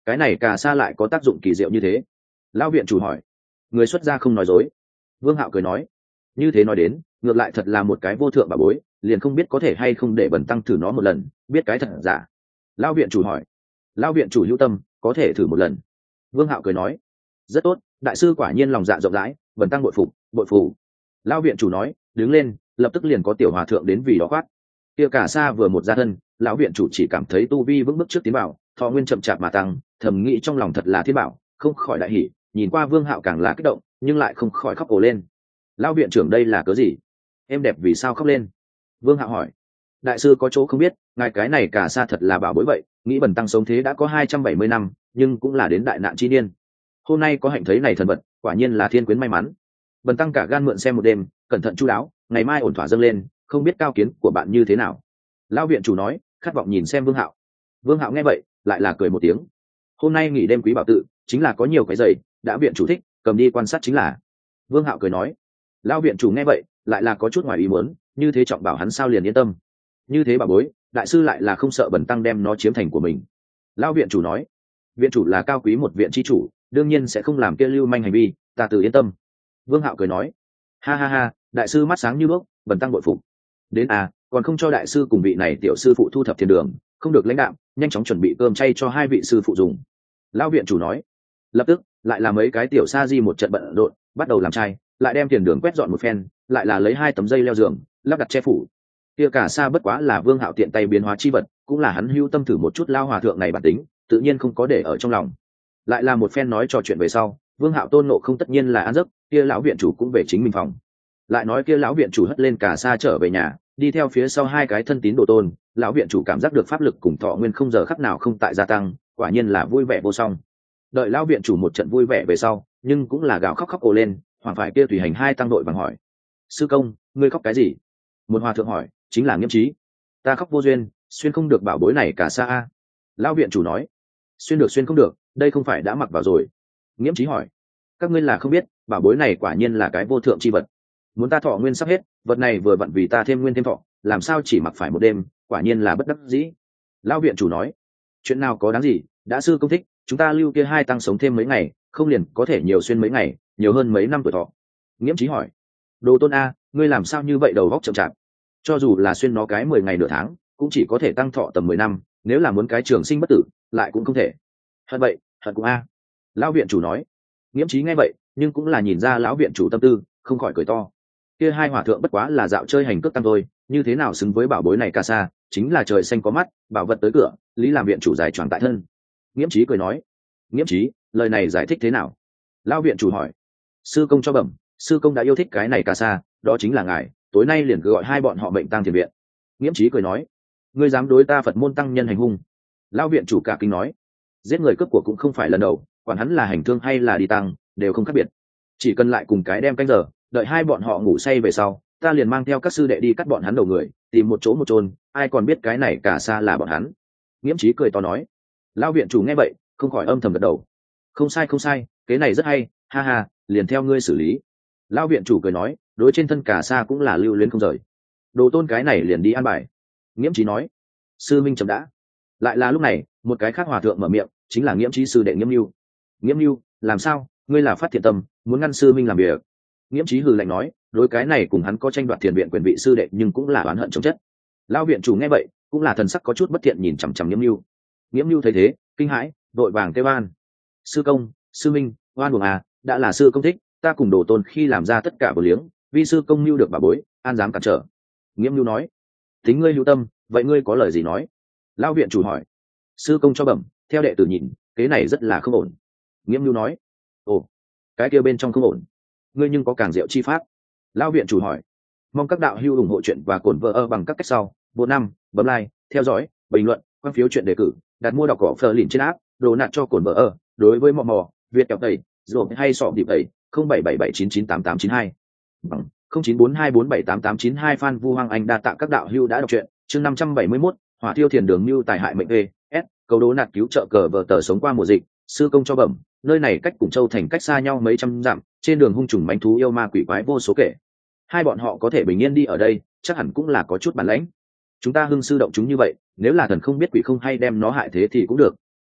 cái này cà sa lại có tác dụng kỳ diệu như thế? Lão viện chủ hỏi. Người xuất gia không nói dối. Vương Hạo cười nói. Như thế nói đến, ngược lại thật là một cái vô thượng bà bối, liền không biết có thể hay không để bần tăng thử nó một lần, biết cái thật giả. Lão viện chủ hỏi. Lão viện chủ hữu tâm, có thể thử một lần. Vương Hạo cười nói. Rất tốt, đại sư quả nhiên lòng dạ rộng rãi, bần tăng bội phục, bội phục. Lão viện chủ nói, đứng lên, lập tức liền có tiểu hòa thượng đến vì đó khoát. Kia cả xa vừa một ra thân, lão viện chủ chỉ cảm thấy tu vi vững bước trước tiến bảo, thọ nguyên chậm chạp mà tăng, thầm nghĩ trong lòng thật là thiên bảo, không khỏi đại hỉ, nhìn qua Vương Hạo càng là kích động, nhưng lại không khỏi khóc ồ lên. Lão viện trưởng đây là cớ gì? Em đẹp vì sao khóc lên? Vương Hạo hỏi. Đại sư có chỗ không biết, ngài cái này cả xa thật là bảo bối vậy, nghĩ bần tăng sống thế đã có hai trăm bảy mươi năm, nhưng cũng là đến đại nạn chi niên. Hôm nay có hạnh thấy này thần vật, quả nhiên là thiên quyến may mắn. Bần tăng cả gan mượn xem một đêm, cẩn thận chu đáo, ngày mai ổn thỏa dâng lên, không biết cao kiến của bạn như thế nào. Lão viện chủ nói, khát vọng nhìn xem Vương Hạo. Vương Hạo nghe vậy, lại là cười một tiếng. Hôm nay nghỉ đêm quý bảo tự, chính là có nhiều cái giày, đã viện chủ thích, cầm đi quan sát chính là. Vương Hạo cười nói. Lão viện chủ nghe vậy, lại là có chút ngoài ý muốn, như thế trọng bảo hắn sao liền yên tâm. Như thế bà bối, đại sư lại là không sợ bần tăng đem nó chiếm thành của mình. Lão viện chủ nói. Viện chủ là cao quý một viện chi chủ, đương nhiên sẽ không làm kia lưu manh hành vi, ta tự yên tâm. Vương Hạo cười nói. Ha ha ha, đại sư mắt sáng như đuốc, bần tăng bội phục. Đến à, còn không cho đại sư cùng vị này tiểu sư phụ thu thập thiền đường, không được lãnh đạm, nhanh chóng chuẩn bị cơm chay cho hai vị sư phụ dùng. Lão viện chủ nói. Lập tức lại là mấy cái tiểu sa di một trận bận rộn, bắt đầu làm chay, lại đem thiền đường quét dọn một phen, lại là lấy hai tấm dây leo giường lắp đặt che phủ. Kia cả sa bất quá là Vương Hạo tiện tay biến hóa chi vật, cũng là hắn hưu tâm thử một chút lao hòa thượng này bản tính, tự nhiên không có để ở trong lòng. Lại là một phen nói trò chuyện về sau, Vương Hạo tôn nộ không tất nhiên là ăn giấc, kia lão viện chủ cũng về chính mình phòng. Lại nói kia lão viện chủ hất lên cả sa trở về nhà, đi theo phía sau hai cái thân tín đồ tôn, lão viện chủ cảm giác được pháp lực cùng thọ nguyên không giờ khắc nào không tại gia tăng, quả nhiên là vui vẻ vô song. Đợi lão viện chủ một trận vui vẻ về sau, nhưng cũng là gào khóc khóc ồ lên, hoàng phải kia tùy hành hai tăng đội bằng hỏi: sư công, ngươi khóc cái gì? Một hòa thượng hỏi, chính là Nghiễm Trí. Ta khóc vô duyên, xuyên không được bảo bối này cả xa a. Lão viện chủ nói, xuyên được xuyên không được, đây không phải đã mặc vào rồi. Nghiễm Trí hỏi, các ngươi là không biết, bảo bối này quả nhiên là cái vô thượng chi vật. Muốn ta thọ nguyên sắp hết, vật này vừa vặn vì ta thêm nguyên thêm thọ, làm sao chỉ mặc phải một đêm, quả nhiên là bất đắc dĩ. Lão viện chủ nói, chuyện nào có đáng gì, đã sư công thích, chúng ta lưu kia hai tăng sống thêm mấy ngày, không liền có thể nhiều xuyên mấy ngày, nhiều hơn mấy năm tuổi thọ. Nghiễm Trí hỏi, đồ tôn a, ngươi làm sao như vậy đầu góc chậm chạp? Cho dù là xuyên nó cái mười ngày nửa tháng, cũng chỉ có thể tăng thọ tầm mười năm, nếu là muốn cái trường sinh bất tử, lại cũng không thể. Hận vậy, hận cũng a. Lão viện chủ nói. Nghiễm Trí nghe vậy, nhưng cũng là nhìn ra lão viện chủ tâm tư, không khỏi cười to. Kia hai hòa thượng bất quá là dạo chơi hành cước tăng thôi, như thế nào xứng với bảo bối này ca sa, chính là trời xanh có mắt, bảo vật tới cửa, lý làm viện chủ giải tròn tại thân. Nghiễm Trí cười nói. Nghiễm Trí, lời này giải thích thế nào? Lão viện chủ hỏi. Sư công cho bẩm, sư công đã yêu thích cái này ca sa, đó chính là ngài, tối nay liền cứ gọi hai bọn họ mệnh tăng thiền viện. Nghiễm Trí cười nói, ngươi dám đối ta Phật môn tăng nhân hành hung? Lão viện chủ cả kinh nói, giết người cướp của cũng không phải lần đầu, quản hắn là hành thương hay là đi tăng, đều không khác biệt. Chỉ cần lại cùng cái đem canh giờ, đợi hai bọn họ ngủ say về sau, ta liền mang theo các sư đệ đi cắt bọn hắn đầu người, tìm một chỗ một chôn, ai còn biết cái này cả xa là bọn hắn. Nghiễm Trí cười to nói. Lão viện chủ nghe vậy, không khỏi âm thầm gật đầu. Không sai không sai, cái này rất hay, ha ha, liền theo ngươi xử lý. Lão viện chủ cười nói, đối trên thân cả xa cũng là lưu luyến không rời. Đồ tôn cái này liền đi an bài. Nghiễm Trí nói. Sư minh chậm đã. Lại là lúc này, một cái khác hòa thượng mở miệng, chính là Nghiễm Trí sư đệ Nghiễm Nưu. Nghiễm Nưu, làm sao, ngươi là phát thiện tâm, muốn ngăn sư minh làm việc? Nghiễm Trí hừ lạnh nói, đối cái này cùng hắn có tranh đoạt thiền viện quyền vị sư đệ, nhưng cũng là oán hận chống chất. Lão viện chủ nghe vậy, cũng là thần sắc có chút bất thiện nhìn chằm chằm Nghiễm Nưu. Nghiễm Nưu thấy thế, kinh hãi, vội vàng kêu oan. Sư công, sư minh, oan buồng à, đã là sư công thích, ta cùng đồ tôn khi làm ra tất cả bờ liếng, vi sư công Nưu được bà bối, an dám cản trở. Nghiễm Nưu nói, tính ngươi hữu tâm, vậy ngươi có lời gì nói? Lão viện chủ hỏi. Sư công cho bẩm, theo đệ tử nhìn, cái này rất là không ổn. Nghiễm Nưu nói. Ồ, cái kia bên trong không ổn, ngươi nhưng có càng diệu chi pháp? Lão viện chủ hỏi. Mong các đạo hữu ủng hộ chuyện và cổn vợ ơ bằng các cách sau: vô năm, bấm like, theo dõi, bình luận, quan phiếu chuyện đề cử, đặt mua đọc cỏ phờ lìn trên app, đồ nạt cho cổn vợ ơ. Đối với mò mò việt kẹo tẩy rồi hay sọ điệp tẩy không bảy bảy bảy chín chín tám tám chín hai bằng không chín bốn hai bốn bảy tám tám chín hai. Phan Vu Hoàng Anh đa tạ các đạo hữu đã đọc truyện. Chương năm trăm bảy mươi mốt, hỏa thiêu thiền đường mưu tài hại mệnh e s cầu đố nạt cứu trợ cờ vờ tờ sống qua mùa dịch. Sư công cho bẩm, nơi này cách Củng Châu thành cách xa nhau mấy trăm dặm, trên đường hung trùng mãnh thú yêu ma quỷ quái vô số kể. Hai bọn họ có thể bình yên đi ở đây, chắc hẳn cũng là có chút bản lãnh. Chúng ta hưng sư động chúng như vậy, nếu là thần không biết quỷ không hay đem nó hại thế thì cũng được.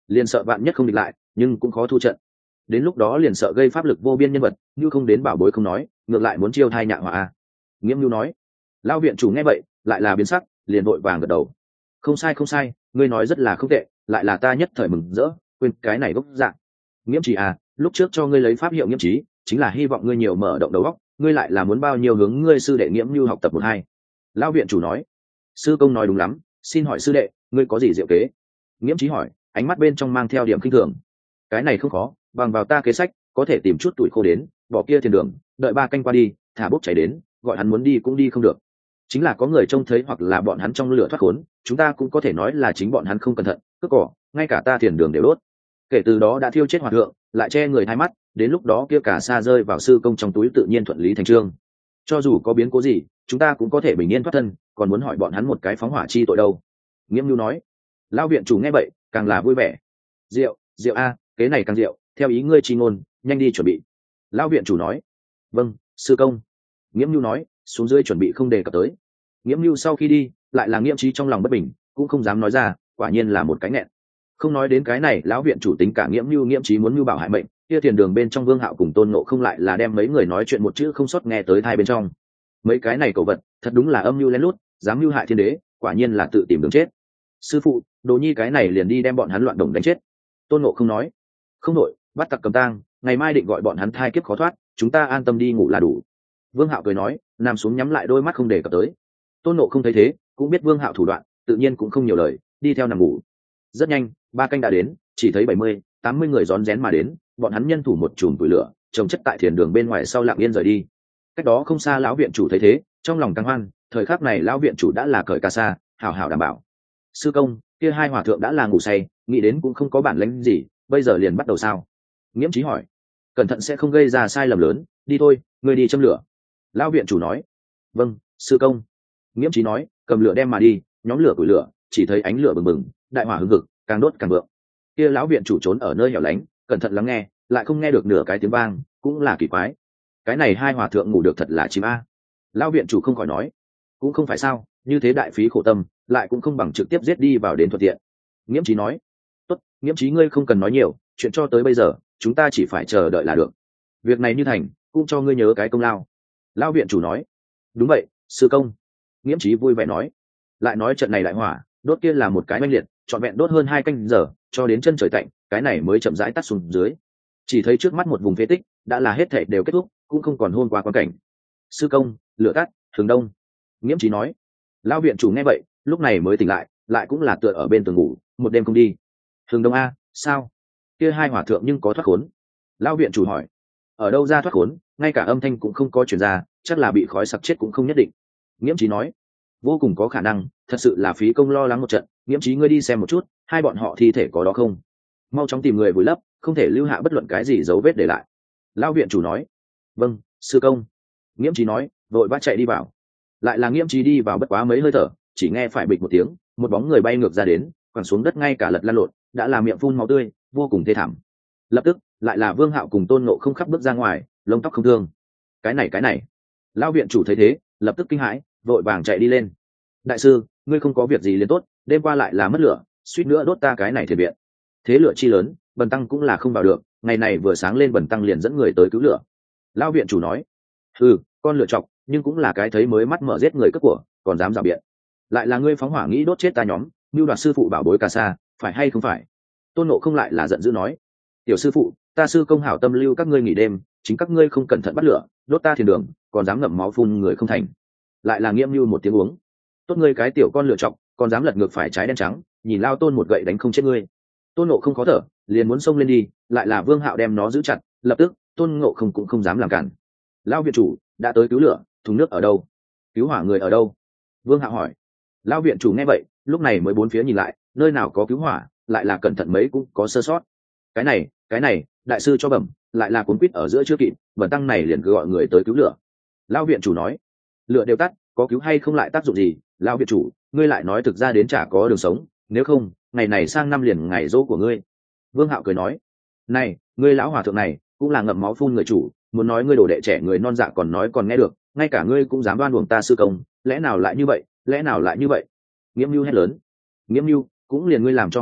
liền sợ vạn nhất không địch lại nhưng cũng khó thu trận, đến lúc đó liền sợ gây pháp lực vô biên nhân vật như không đến bảo bối không nói, ngược lại muốn chiêu thai nhạ họa a. Nghiễm nhu nói. Lão viện chủ nghe vậy lại là biến sắc, liền vội vàng gật đầu. Không sai không sai, ngươi nói rất là không tệ, lại là ta nhất thời mừng rỡ, quên cái này gốc dạng. Nghiễm Trí à, lúc trước cho ngươi lấy pháp hiệu Nghiễm Trí chính là hy vọng ngươi nhiều mở động đầu óc, ngươi lại là muốn bao nhiêu hướng ngươi sư đệ Nghiễm Nhu học tập một hai. Lão viện chủ nói. Sư công nói đúng lắm, xin hỏi sư đệ, ngươi có gì diệu kế? Nghiễm Trí hỏi, ánh mắt bên trong mang theo điểm kinh thường. Cái này không khó, bằng vào ta kế sách có thể tìm chút tuổi khô đến, bỏ kia thiền đường, đợi ba canh qua đi, thả bốc chảy đến, gọi hắn muốn đi cũng đi không được. Chính là có người trông thấy hoặc là bọn hắn trong lửa thoát khốn, chúng ta cũng có thể nói là chính bọn hắn không cẩn thận, cướp cỏ, ngay cả ta thiền đường đều đốt. Kể từ đó đã thiêu chết hòa thượng, lại che người thay mắt, đến lúc đó kia cả xa rơi vào sư công trong túi tự nhiên thuận lý thành trương. Cho dù có biến cố gì, chúng ta cũng có thể bình yên thoát thân, còn muốn hỏi bọn hắn một cái phóng hỏa chi tội đâu? Nghiễm Nhu nói. Lão viện chủ nghe vậy càng là vui vẻ. Diệu, diệu a, kế này càng diệu, theo ý ngươi chi ngôn, nhanh đi chuẩn bị. Lão viện chủ nói. Vâng, sư công. Nghiễm Nhu nói, xuống dưới chuẩn bị không đề cập tới. Nghiễm Nhu sau khi đi lại là Nghiễm Trí trong lòng bất bình, cũng không dám nói ra, quả nhiên là một cái nghẹn. Không nói đến cái này, lão viện chủ tính cả Nghiễm Nhu Nghiễm Trí muốn mưu bảo hại mệnh, kia tiền đường bên trong Vương Hạo cùng Tôn Ngộ không lại là đem mấy người nói chuyện một chữ không sót nghe tới tai bên trong. Mấy cái này cầu vật thật đúng là âm mưu lén lút, dám mưu hại thiên đế, quả nhiên là tự tìm đường chết. Sư phụ, Đồ Nhi cái này liền đi đem bọn hắn loạn đồng đánh chết. Tôn Ngộ không nói. Không nội, bắt tặc cầm tang, ngày mai định gọi bọn hắn thai kiếp khó thoát, chúng ta an tâm đi ngủ là đủ. Vương Hạo cười nói, nằm xuống nhắm lại đôi mắt không để cập tới. Tôn Ngộ không thấy thế cũng biết Vương Hạo thủ đoạn, tự nhiên cũng không nhiều lời, đi theo nằm ngủ. Rất nhanh ba canh đã đến, chỉ thấy bảy mươi tám mươi người rón rén mà đến, bọn hắn nhân thủ một chùm củi lửa trồng chất tại thiền đường bên ngoài sau lặng yên rời đi. Cách đó không xa lão viện chủ thấy thế trong lòng căng hoan, thời khắc này lão viện chủ đã là cởi ca sa, hảo hảo đảm bảo. Sư công, kia hai hòa thượng đã là ngủ say, nghĩ đến cũng không có bản lĩnh gì, bây giờ liền bắt đầu sao? Nghiễm Trí hỏi. Cẩn thận sẽ không gây ra sai lầm lớn, đi thôi, ngươi đi châm lửa. Lão viện chủ nói. Vâng, sư công. Nghiễm Trí nói, cầm lửa đem mà đi, nhóm lửa củi lửa, chỉ thấy ánh lửa bừng bừng, đại hỏa hừng hực, càng đốt càng vượng. Kia lão viện chủ trốn ở nơi hẻo lánh, cẩn thận lắng nghe, lại không nghe được nửa cái tiếng vang, cũng là kỳ quái. Cái này hai hòa thượng ngủ được thật là chim a. Lão viện chủ không khỏi nói. Cũng không phải sao, như thế đại phí khổ tâm, lại cũng không bằng trực tiếp giết đi vào đến thuận tiện. Nghiễm Trí nói. Tốt, Nghiễm Trí ngươi không cần nói nhiều, chuyện cho tới bây giờ chúng ta chỉ phải chờ đợi là được. Việc này như thành, cũng cho ngươi nhớ cái công lao. Lão viện chủ nói. Đúng vậy, sư công. Nghiễm Trí vui vẻ nói. Lại nói trận này đại hỏa đốt kia là một cái oanh liệt, trọn vẹn đốt hơn hai canh giờ, cho đến chân trời tạnh, cái này mới chậm rãi tắt xuống dưới. Chỉ thấy trước mắt một vùng phế tích, đã là hết thảy đều kết thúc, cũng không còn hôn qua quan cảnh. Sư công, lửa tắt, hướng đông. Nghiễm Trí nói. Lão viện chủ nghe vậy lúc này mới tỉnh lại, lại cũng là tựa ở bên tường ngủ, một đêm không đi. Hướng đông a, sao? Kia hai hòa thượng nhưng có thoát khốn? Lão viện chủ hỏi. Ở đâu ra thoát khốn, ngay cả âm thanh cũng không có truyền ra, chắc là bị khói sặc chết cũng không nhất định. Nghiễm Trí nói. Vô cùng có khả năng, thật sự là phí công lo lắng một trận. Nghiễm Trí ngươi đi xem một chút, hai bọn họ thi thể có đó không? Mau chóng tìm người vùi lấp, không thể lưu hạ bất luận cái gì dấu vết để lại. Lão viện chủ nói. Vâng, sư công. Nghiễm Trí nói, vội vã chạy đi vào. Lại là Nghiễm Trí đi vào bất quá mấy hơi thở, chỉ nghe phải bịch một tiếng, một bóng người bay ngược ra đến, quẳng xuống đất ngay cả lật lăn lộn, đã là miệng phun máu tươi, vô cùng thê thảm. Lập tức lại là Vương Hạo cùng Tôn Ngộ không khắp bước ra ngoài, lông tóc không thương. Cái này cái này. Lão viện chủ thấy thế lập tức kinh hãi, vội vàng chạy đi lên. Đại sư, ngươi không có việc gì liền tốt, đêm qua lại là mất lửa, suýt nữa đốt ta cái này thiệt viện. Thế lửa chi lớn, Bần tăng cũng là không vào được, ngày này vừa sáng lên Bần tăng liền dẫn người tới cứu lửa. Lão viện chủ nói. Ừ, con lửa chọc, nhưng cũng là cái thấy mới mắt mở giết người cướp của, còn dám rào biện. Lại là ngươi phóng hỏa nghĩ đốt chết ta nhóm, mưu đoạt sư phụ bảo bối cà sa, phải hay không phải? Tôn Ngộ không lại là giận dữ nói. Tiểu sư phụ, ta sư công hảo tâm lưu các ngươi nghỉ đêm, chính các ngươi không cẩn thận bắt lửa, đốt ta thiền đường, còn dám ngậm máu phun người không thành. Lại là Nghiễm Nhu một tiếng uống. Tốt ngươi cái tiểu con lựa chọc, còn dám lật ngược phải trái đen trắng, nhìn lao Tôn một gậy đánh không chết ngươi. Tôn Ngộ không khó thở, liền muốn xông lên đi, lại là Vương Hạo đem nó giữ chặt, lập tức Tôn Ngộ không cũng không dám làm cản. Lão viện chủ đã tới cứu lửa, thùng nước ở đâu? Cứu hỏa người ở đâu? Vương Hạo hỏi. Lão viện chủ nghe vậy lúc này mới bốn phía nhìn lại, nơi nào có cứu hỏa, lại là cẩn thận mấy cũng có sơ sót. Cái này cái này đại sư cho bẩm, lại là cuốn quýt ở giữa chưa kịp, Bần tăng này liền cứ gọi người tới cứu lửa. Lão viện chủ nói. Lửa đều tắt, có cứu hay không lại tác dụng gì? Lão viện chủ, ngươi lại nói thực ra đến chả có đường sống, nếu không ngày này sang năm liền ngày dỗ của ngươi. Vương Hạo cười nói. Này, ngươi lão hòa thượng này cũng là ngậm máu phun người chủ, muốn nói ngươi đồ đệ trẻ người non dạ còn nói còn nghe được, ngay cả ngươi cũng dám đoan uổng ta sư công, lẽ nào lại như vậy, lẽ nào lại như vậy? Nghiễm Nhu hét lớn. Nghiễm Nhu, cũng liền ngươi làm cho hoan,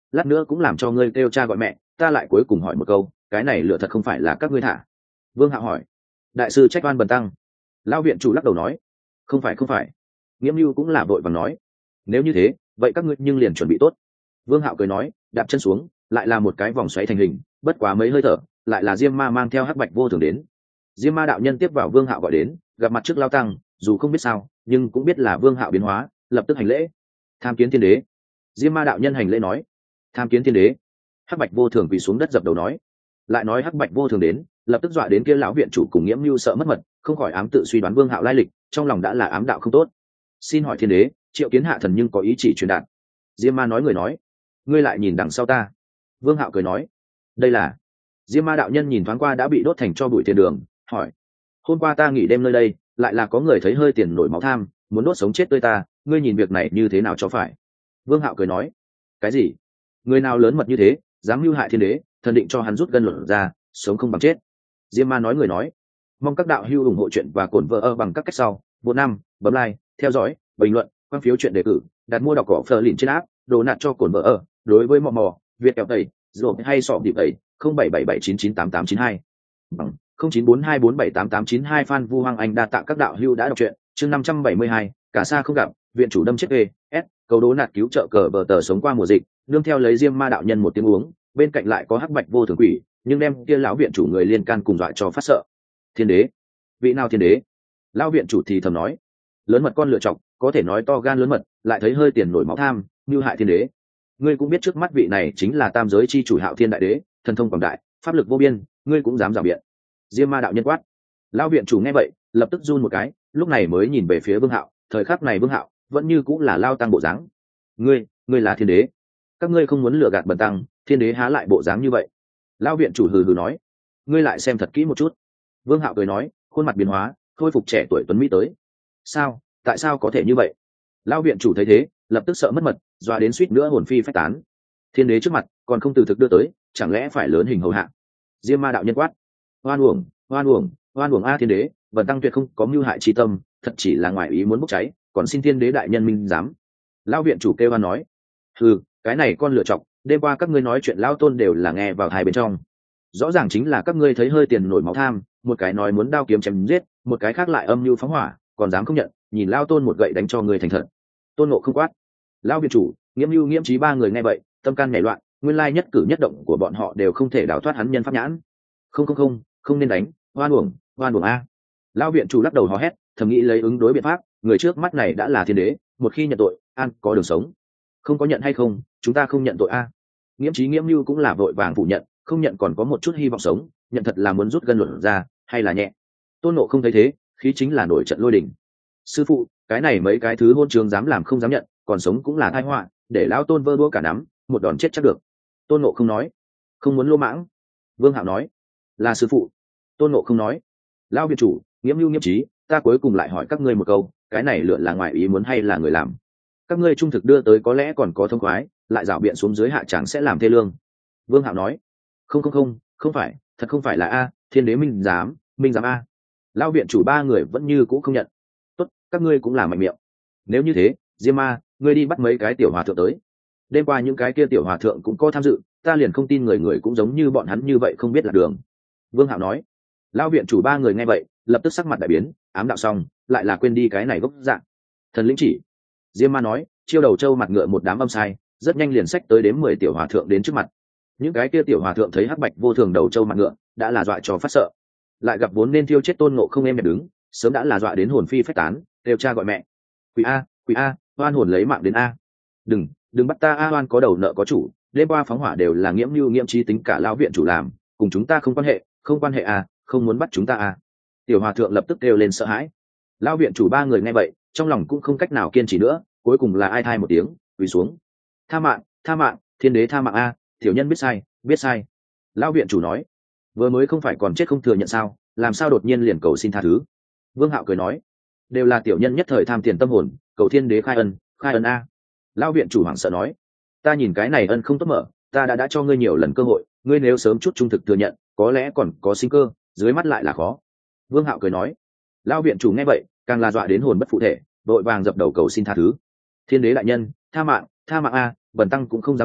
lát nữa cũng làm cho ngươi kêu cha gọi mẹ. Ta lại cuối cùng hỏi một câu, cái này lựa thật không phải là các ngươi thả? Vương Hạo hỏi. Đại sư trách oan bần tăng. Lão viện chủ lắc đầu nói, không phải không phải. Nghiễm Nhu cũng là vội vàng nói, nếu như thế vậy các ngươi nhưng liền chuẩn bị tốt. Vương Hạo cười nói, đạp chân xuống, lại là một cái vòng xoáy thành hình, bất quá mấy hơi thở lại là Diêm Ma mang theo hắc bạch vô thường đến. Diêm Ma đạo nhân tiếp vào Vương Hạo gọi đến, gặp mặt trước lao tăng, dù không biết sao nhưng cũng biết là Vương Hạo biến hóa, lập tức hành lễ. Tham kiến thiên đế. Diêm Ma đạo nhân hành lễ nói, tham kiến thiên đế. Hắc bạch vô thường quỳ xuống đất dập đầu nói, lại nói hắc bạch vô thường đến, lập tức dọa đến kia lão viện chủ cùng Nghiễm Nhu sợ mất mật, không khỏi ám tự suy đoán Vương Hạo lai lịch, trong lòng đã là ám đạo không tốt. Xin hỏi thiên đế, Triệu Kiến hạ thần nhưng có ý chỉ truyền đạt. Diêm Ma nói người nói, ngươi lại nhìn đằng sau ta. Vương Hạo cười nói, đây là. Diêm Ma đạo nhân nhìn thoáng qua đã bị đốt thành cho bụi thiên đường, hỏi, hôm qua ta nghỉ đêm nơi đây, lại là có người thấy hơi tiền nổi máu tham, muốn đốt sống chết tươi ta, ngươi nhìn việc này như thế nào cho phải? Vương Hạo cười nói, cái gì? Người nào lớn mật như thế, dám mưu hại thiên đế, thần định cho hắn rút gân luận ra, sống không bằng chết. Diêm Ma nói người nói, mong các đạo hữu ủng hộ chuyện và cổn vợ ơ bằng các cách sau. Một năm, bấm like, theo dõi, bình luận, quan phiếu chuyện đề cử, đặt mua đọc cỏ phờ lìn trên app, đồ nạt cho cổn vợ ơ. Đối với mò mò, Việt kẹo tẩy, rồi hay sọ điệp tẩy, không bảy bảy bảy chín chín tám tám chín hai, bằng không chín bốn hai bốn bảy tám tám chín hai. Phan Vu Hoàng Anh đa tạ các đạo hữu đã đọc truyện. Chương năm trăm bảy mươi hai, cả xa không gặp, viện chủ đâm chết e, s, cầu đố nạt cứu trợ cờ bờ tờ sống qua mùa dịch, nương theo lấy Diêm Ma đạo nhân một tiếng uống, bên cạnh lại có hắc bạch vô thường quỷ, nhưng đem kia lão viện chủ người liên can cùng dọa cho phát sợ. Thiên đế? Vị nào thiên đế? Lão viện chủ thì thầm nói, lớn mật con lựa chọc, có thể nói to gan lớn mật, lại thấy hơi tiền nổi máu tham, mưu hại thiên đế. Ngươi cũng biết trước mắt vị này chính là tam giới chi chủ Hạo Thiên đại đế, thần thông quảng đại, pháp lực vô biên, ngươi cũng dám rào biện? Diêm Ma đạo nhân quát. Lão viện chủ nghe vậy, lập tức run một cái, lúc này mới nhìn về phía Vương Hạo, thời khắc này Vương Hạo vẫn như cũng là lao tăng bộ dáng. Ngươi, ngươi là thiên đế? Các ngươi không muốn lừa gạt bần tăng, thiên đế há lại bộ dáng như vậy? Lão viện chủ hừ hừ nói, ngươi lại xem thật kỹ một chút. Vương Hạo cười nói, khuôn mặt biến hóa, khôi phục trẻ tuổi tuấn mỹ tới. Sao, tại sao có thể như vậy? Lão viện chủ thấy thế, lập tức sợ mất mật, dọa đến suýt nữa hồn phi phách tán. Thiên đế trước mặt còn không từ thực đưa tới, chẳng lẽ phải lớn hình hầu hạ? Diêm Ma đạo nhân quát, oan uổng, oan uổng, oan uổng a thiên đế, bần tăng tuyệt không có mưu hại chi tâm, thật chỉ là ngoại ý muốn bốc cháy, còn xin thiên đế đại nhân minh giám. Lão viện chủ kêu oan nói, ừ, cái này con lựa chọc, đêm qua các ngươi nói chuyện lão tôn đều là nghe vào hai bên trong, rõ ràng chính là các ngươi thấy hơi tiền nổi máu tham, một cái nói muốn đao kiếm chém giết, một cái khác lại âm mưu phóng hỏa, còn dám không nhận, nhìn lão tôn một gậy đánh cho người thành thật. Tôn Ngộ không quát. Lão viện chủ, Nghiễm Nhu, Nghiễm Trí ba người nghe vậy, tâm can nhảy loạn, nguyên lai nhất cử nhất động của bọn họ đều không thể đào thoát hắn nhân pháp nhãn. Không không không, không nên đánh, oan uổng, oan uổng a. Lão viện chủ lắc đầu hò hét, thầm nghĩ lấy ứng đối biện pháp, người trước mắt này đã là thiên đế, một khi nhận tội, an có đường sống. Không có nhận hay không, chúng ta không nhận tội a. Nghiễm Trí, Nghiễm Nhu cũng là vội vàng phủ nhận, không nhận còn có một chút hy vọng sống, nhận thật là muốn rút gân luận ra, hay là nhẹ. Tôn Ngộ không thấy thế, khí chính là nổi trận lôi đình. Sư phụ, cái này mấy cái thứ hôn trường dám làm không dám nhận, còn sống cũng là tai họa, để lão tôn vơ đũa cả nắm, một đòn chết chắc được. Tôn Ngộ không nói, không muốn lô mãng. Vương Hạo nói, là sư phụ. Tôn Ngộ không nói, lão viện chủ, Nghiễm Nhu, Nghiễm Trí, ta cuối cùng lại hỏi các ngươi một câu, cái này lựa là ngoài ý muốn hay là người làm? Các ngươi trung thực đưa tới có lẽ còn có thông khoái, lại rảo biện xuống dưới hạ chẳng sẽ làm thê lương. Vương Hạo nói, không không không, không phải, thật không phải là a, thiên đế minh dám, minh dám a. Lão viện chủ ba người vẫn như cũ không nhận. Tốt, các ngươi cũng là mạnh miệng. Nếu như thế, Diêm Ma, ngươi đi bắt mấy cái tiểu hòa thượng tới. Đêm qua những cái kia tiểu hòa thượng cũng có tham dự, ta liền không tin người người cũng giống như bọn hắn như vậy không biết là đường. Vương Hạo nói. Lão viện chủ ba người nghe vậy, lập tức sắc mặt đại biến, ám đạo xong, lại là quên đi cái này gốc dạng. Thần lĩnh chỉ. Diêm Ma nói, chiêu đầu trâu mặt ngựa một đám âm sai, rất nhanh liền xách tới đến mười tiểu hòa thượng đến trước mặt. Những cái kia tiểu hòa thượng thấy hắc bạch vô thường đầu trâu mặt ngựa, đã là dọa cho phát sợ. Lại gặp vốn nên thiêu chết Tôn Ngộ không em đẹp đứng, sớm đã là dọa đến hồn phi phách tán, kêu cha gọi mẹ. Quỷ a, quỷ a, oan hồn lấy mạng đến a. Đừng, đừng bắt ta a, oan có đầu nợ có chủ, đêm qua phóng hỏa đều là Nghiễm Nhu, Nghiễm Trí tính cả lão viện chủ làm, cùng chúng ta không quan hệ, không quan hệ a, không muốn bắt chúng ta a. Tiểu hòa thượng lập tức kêu lên sợ hãi. Lão viện chủ ba người nghe vậy, trong lòng cũng không cách nào kiên trì nữa, cuối cùng là ai thai một tiếng, quỳ xuống. Tha mạng, tha mạng, thiên đế tha mạng a, tiểu nhân biết sai, biết sai. Lão viện chủ nói, vừa mới không phải còn chết không thừa nhận sao, làm sao đột nhiên liền cầu xin tha thứ? Vương Hạo cười nói, đều là tiểu nhân nhất thời tham tiền tâm hồn, cầu thiên đế khai ân, khai ân a. Lão viện chủ hoảng sợ nói, ta nhìn cái này ân không tốt mở, ta đã đã cho ngươi nhiều lần cơ hội, ngươi nếu sớm chút trung thực thừa nhận, có lẽ còn có sinh cơ, dưới mắt lại là khó. Vương Hạo cười nói. Lão viện chủ nghe vậy, càng là dọa đến hồn bất phụ thể, đội vàng dập đầu cầu xin tha thứ. Thiên đế đại nhân, tha mạng, tha mạng a, bần tăng cũng không dám lại,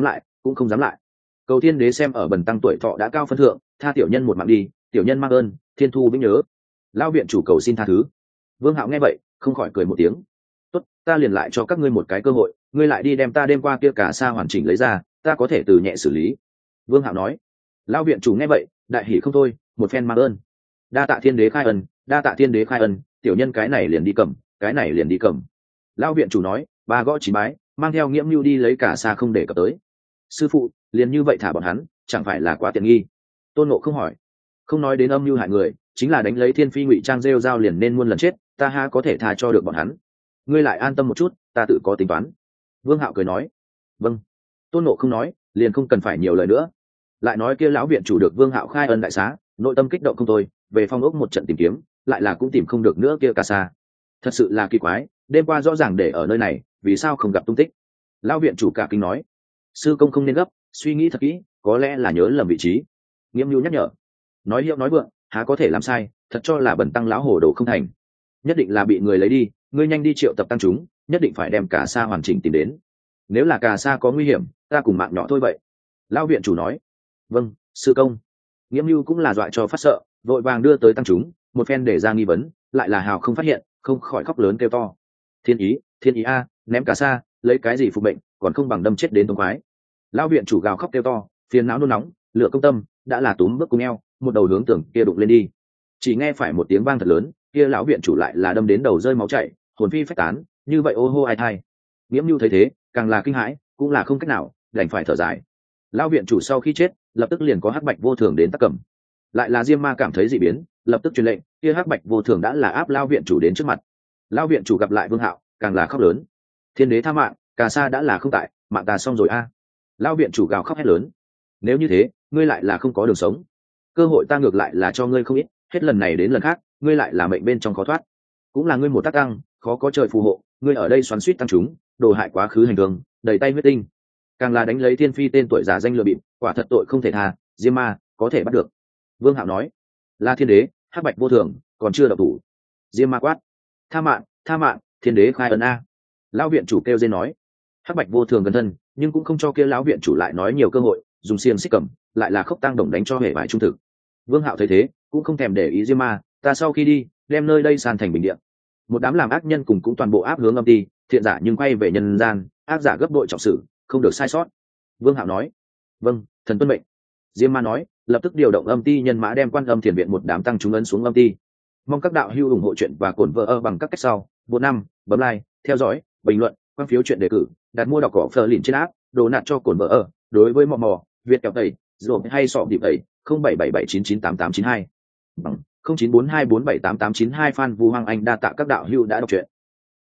cũng không dám lại. Cầu thiên đế xem ở bần tăng tuổi thọ đã cao phân thượng, tha tiểu nhân một mạng đi, tiểu nhân mang ơn, thiên thu vĩnh nhớ. Lão viện chủ cầu xin tha thứ. Vương Hạo nghe vậy không khỏi cười một tiếng. Tốt, ta liền lại cho các ngươi một cái cơ hội, ngươi lại đi đem ta đêm qua kia cả sa hoàn chỉnh lấy ra, ta có thể từ nhẹ xử lý. Vương Hạo nói. Lão viện chủ nghe vậy đại hỉ không thôi, một phen mang ơn. Đa tạ thiên đế khai ân, đa tạ thiên đế khai ân, tiểu nhân cái này liền đi cầm, cái này liền đi cầm. Lão viện chủ nói, ba gõ chín bái, mang theo Nghiễm Nưu đi lấy cả sa không để cập tới. Sư phụ, liền như vậy thả bọn hắn, chẳng phải là quá tiện nghi? Tôn Ngộ không hỏi. Không nói đến âm mưu hại người, chính là đánh lấy thiên phi ngụy trang rêu dao liền nên muôn lần chết, ta ha có thể tha cho được bọn hắn. Ngươi lại an tâm một chút, ta tự có tính toán. Vương Hạo cười nói. Vâng. Tôn Ngộ không nói, liền không cần phải nhiều lời nữa. Lại nói kia lão viện chủ được Vương Hạo khai ân đại xá, nội tâm kích động không thôi, về phong ốc một trận tìm kiếm, lại là cũng tìm không được nữa kia ca sa. Thật sự là kỳ quái, đêm qua rõ ràng để ở nơi này, vì sao không gặp tung tích? Lão viện chủ cả kinh nói. Sư công không nên gấp, suy nghĩ thật kỹ, có lẽ là nhớ lầm vị trí. Nghiễm Nhu nhắc nhở. Nói hiệu nói vượng, há có thể làm sai, thật cho là bẩn tăng lão hồ đồ không thành. Nhất định là bị người lấy đi, ngươi nhanh đi triệu tập tăng chúng, nhất định phải đem cả sa hoàn chỉnh tìm đến. Nếu là cả sa có nguy hiểm, ta cùng mạng nhỏ thôi vậy. Lão viện chủ nói. Vâng, sư công. Nghiễm Nhu cũng là dọa cho phát sợ, vội vàng đưa tới tăng chúng, một phen để ra nghi vấn, lại là hào không phát hiện, không khỏi khóc lớn kêu to. Thiên ý, thiên ý a, ném cả sa, lấy cái gì phục bệnh, còn không bằng đâm chết đến tông khoái. Lão viện chủ gào khóc kêu to, phiền não nôn nóng, lửa công tâm, đã là túm bước cùng eo, một đầu hướng tường kia đụng lên đi. Chỉ nghe phải một tiếng vang thật lớn, kia lão viện chủ lại là đâm đến đầu rơi máu chảy, hồn phi phách tán, như vậy ô hô ai thai. Nghiễm Nhu thấy thế, càng là kinh hãi, cũng là không cách nào, đành phải thở dài. Lão viện chủ sau khi chết, lập tức liền có hắc bạch vô thường đến tác cầm. Lại là Diêm Ma cảm thấy dị biến, lập tức truyền lệnh, kia hắc bạch vô thường đã là áp lão viện chủ đến trước mặt. Lão viện chủ gặp lại Vương Hạo, càng là khóc lớn. Thiên đế tha mạng, Cà Sa đã là không tại, mạng ta xong rồi a. Lão viện chủ gào khóc hét lớn. Nếu như thế, ngươi lại là không có đường sống. Cơ hội ta ngược lại là cho ngươi không ít, hết lần này đến lần khác, ngươi lại là mệnh bên trong khó thoát. Cũng là ngươi một tác tăng, khó có trời phù hộ, ngươi ở đây xoắn xuýt tăng chúng, đồ hại quá khứ hành thương, đầy tay huyết tinh. Càng là đánh lấy Thiên Phi tên tuổi giả danh lừa bịp, quả thật tội không thể tha, Diêm Ma có thể bắt được. Vương Hạo nói. Là thiên đế, hắc bạch vô thường, còn chưa động thủ. Diêm Ma quát. Tha mạng, tha mạng, thiên đế khai ân a. Lão viện chủ kêu dên nói. Hắc bạch vô thường gần thân, nhưng cũng không cho kia lão viện chủ lại nói nhiều cơ hội, dùng xiềng xích cầm, lại là khốc tăng đồng đánh cho hệ vải trung thực. Vương Hạo thấy thế, cũng không thèm để ý Diêm Ma, ta sau khi đi, đem nơi đây san thành bình địa. Một đám làm ác nhân cùng cũng toàn bộ áp hướng âm ti, thiện giả nhưng quay về nhân gian, ác giả gấp bội trọng sự, không được sai sót. Vương Hạo nói. Vâng, thần tuân mệnh. Diêm Ma nói, lập tức điều động âm ti nhân mã đem Quan Âm Thiền viện một đám tăng chúng ấn xuống âm ti. Mong các đạo hữu ủng hộ chuyện và cổn vợ ơ bằng các cách sau. Bộ năm, bấm like, theo dõi, bình luận, quan phiếu chuyện đề cử, đặt mua đọc cỏ phờ lìn trên app, đồ nạt cho cổn vợ ơ. Đối với mò mò, Việt kẹo tẩy, rồi hay sọ điệp tẩy, không bảy bảy bảy chín chín tám tám chín hai, bằng không chín bốn hai bốn bảy tám tám chín hai. Phan Vu Hoàng Anh đa tạ các đạo hữu đã đọc truyện.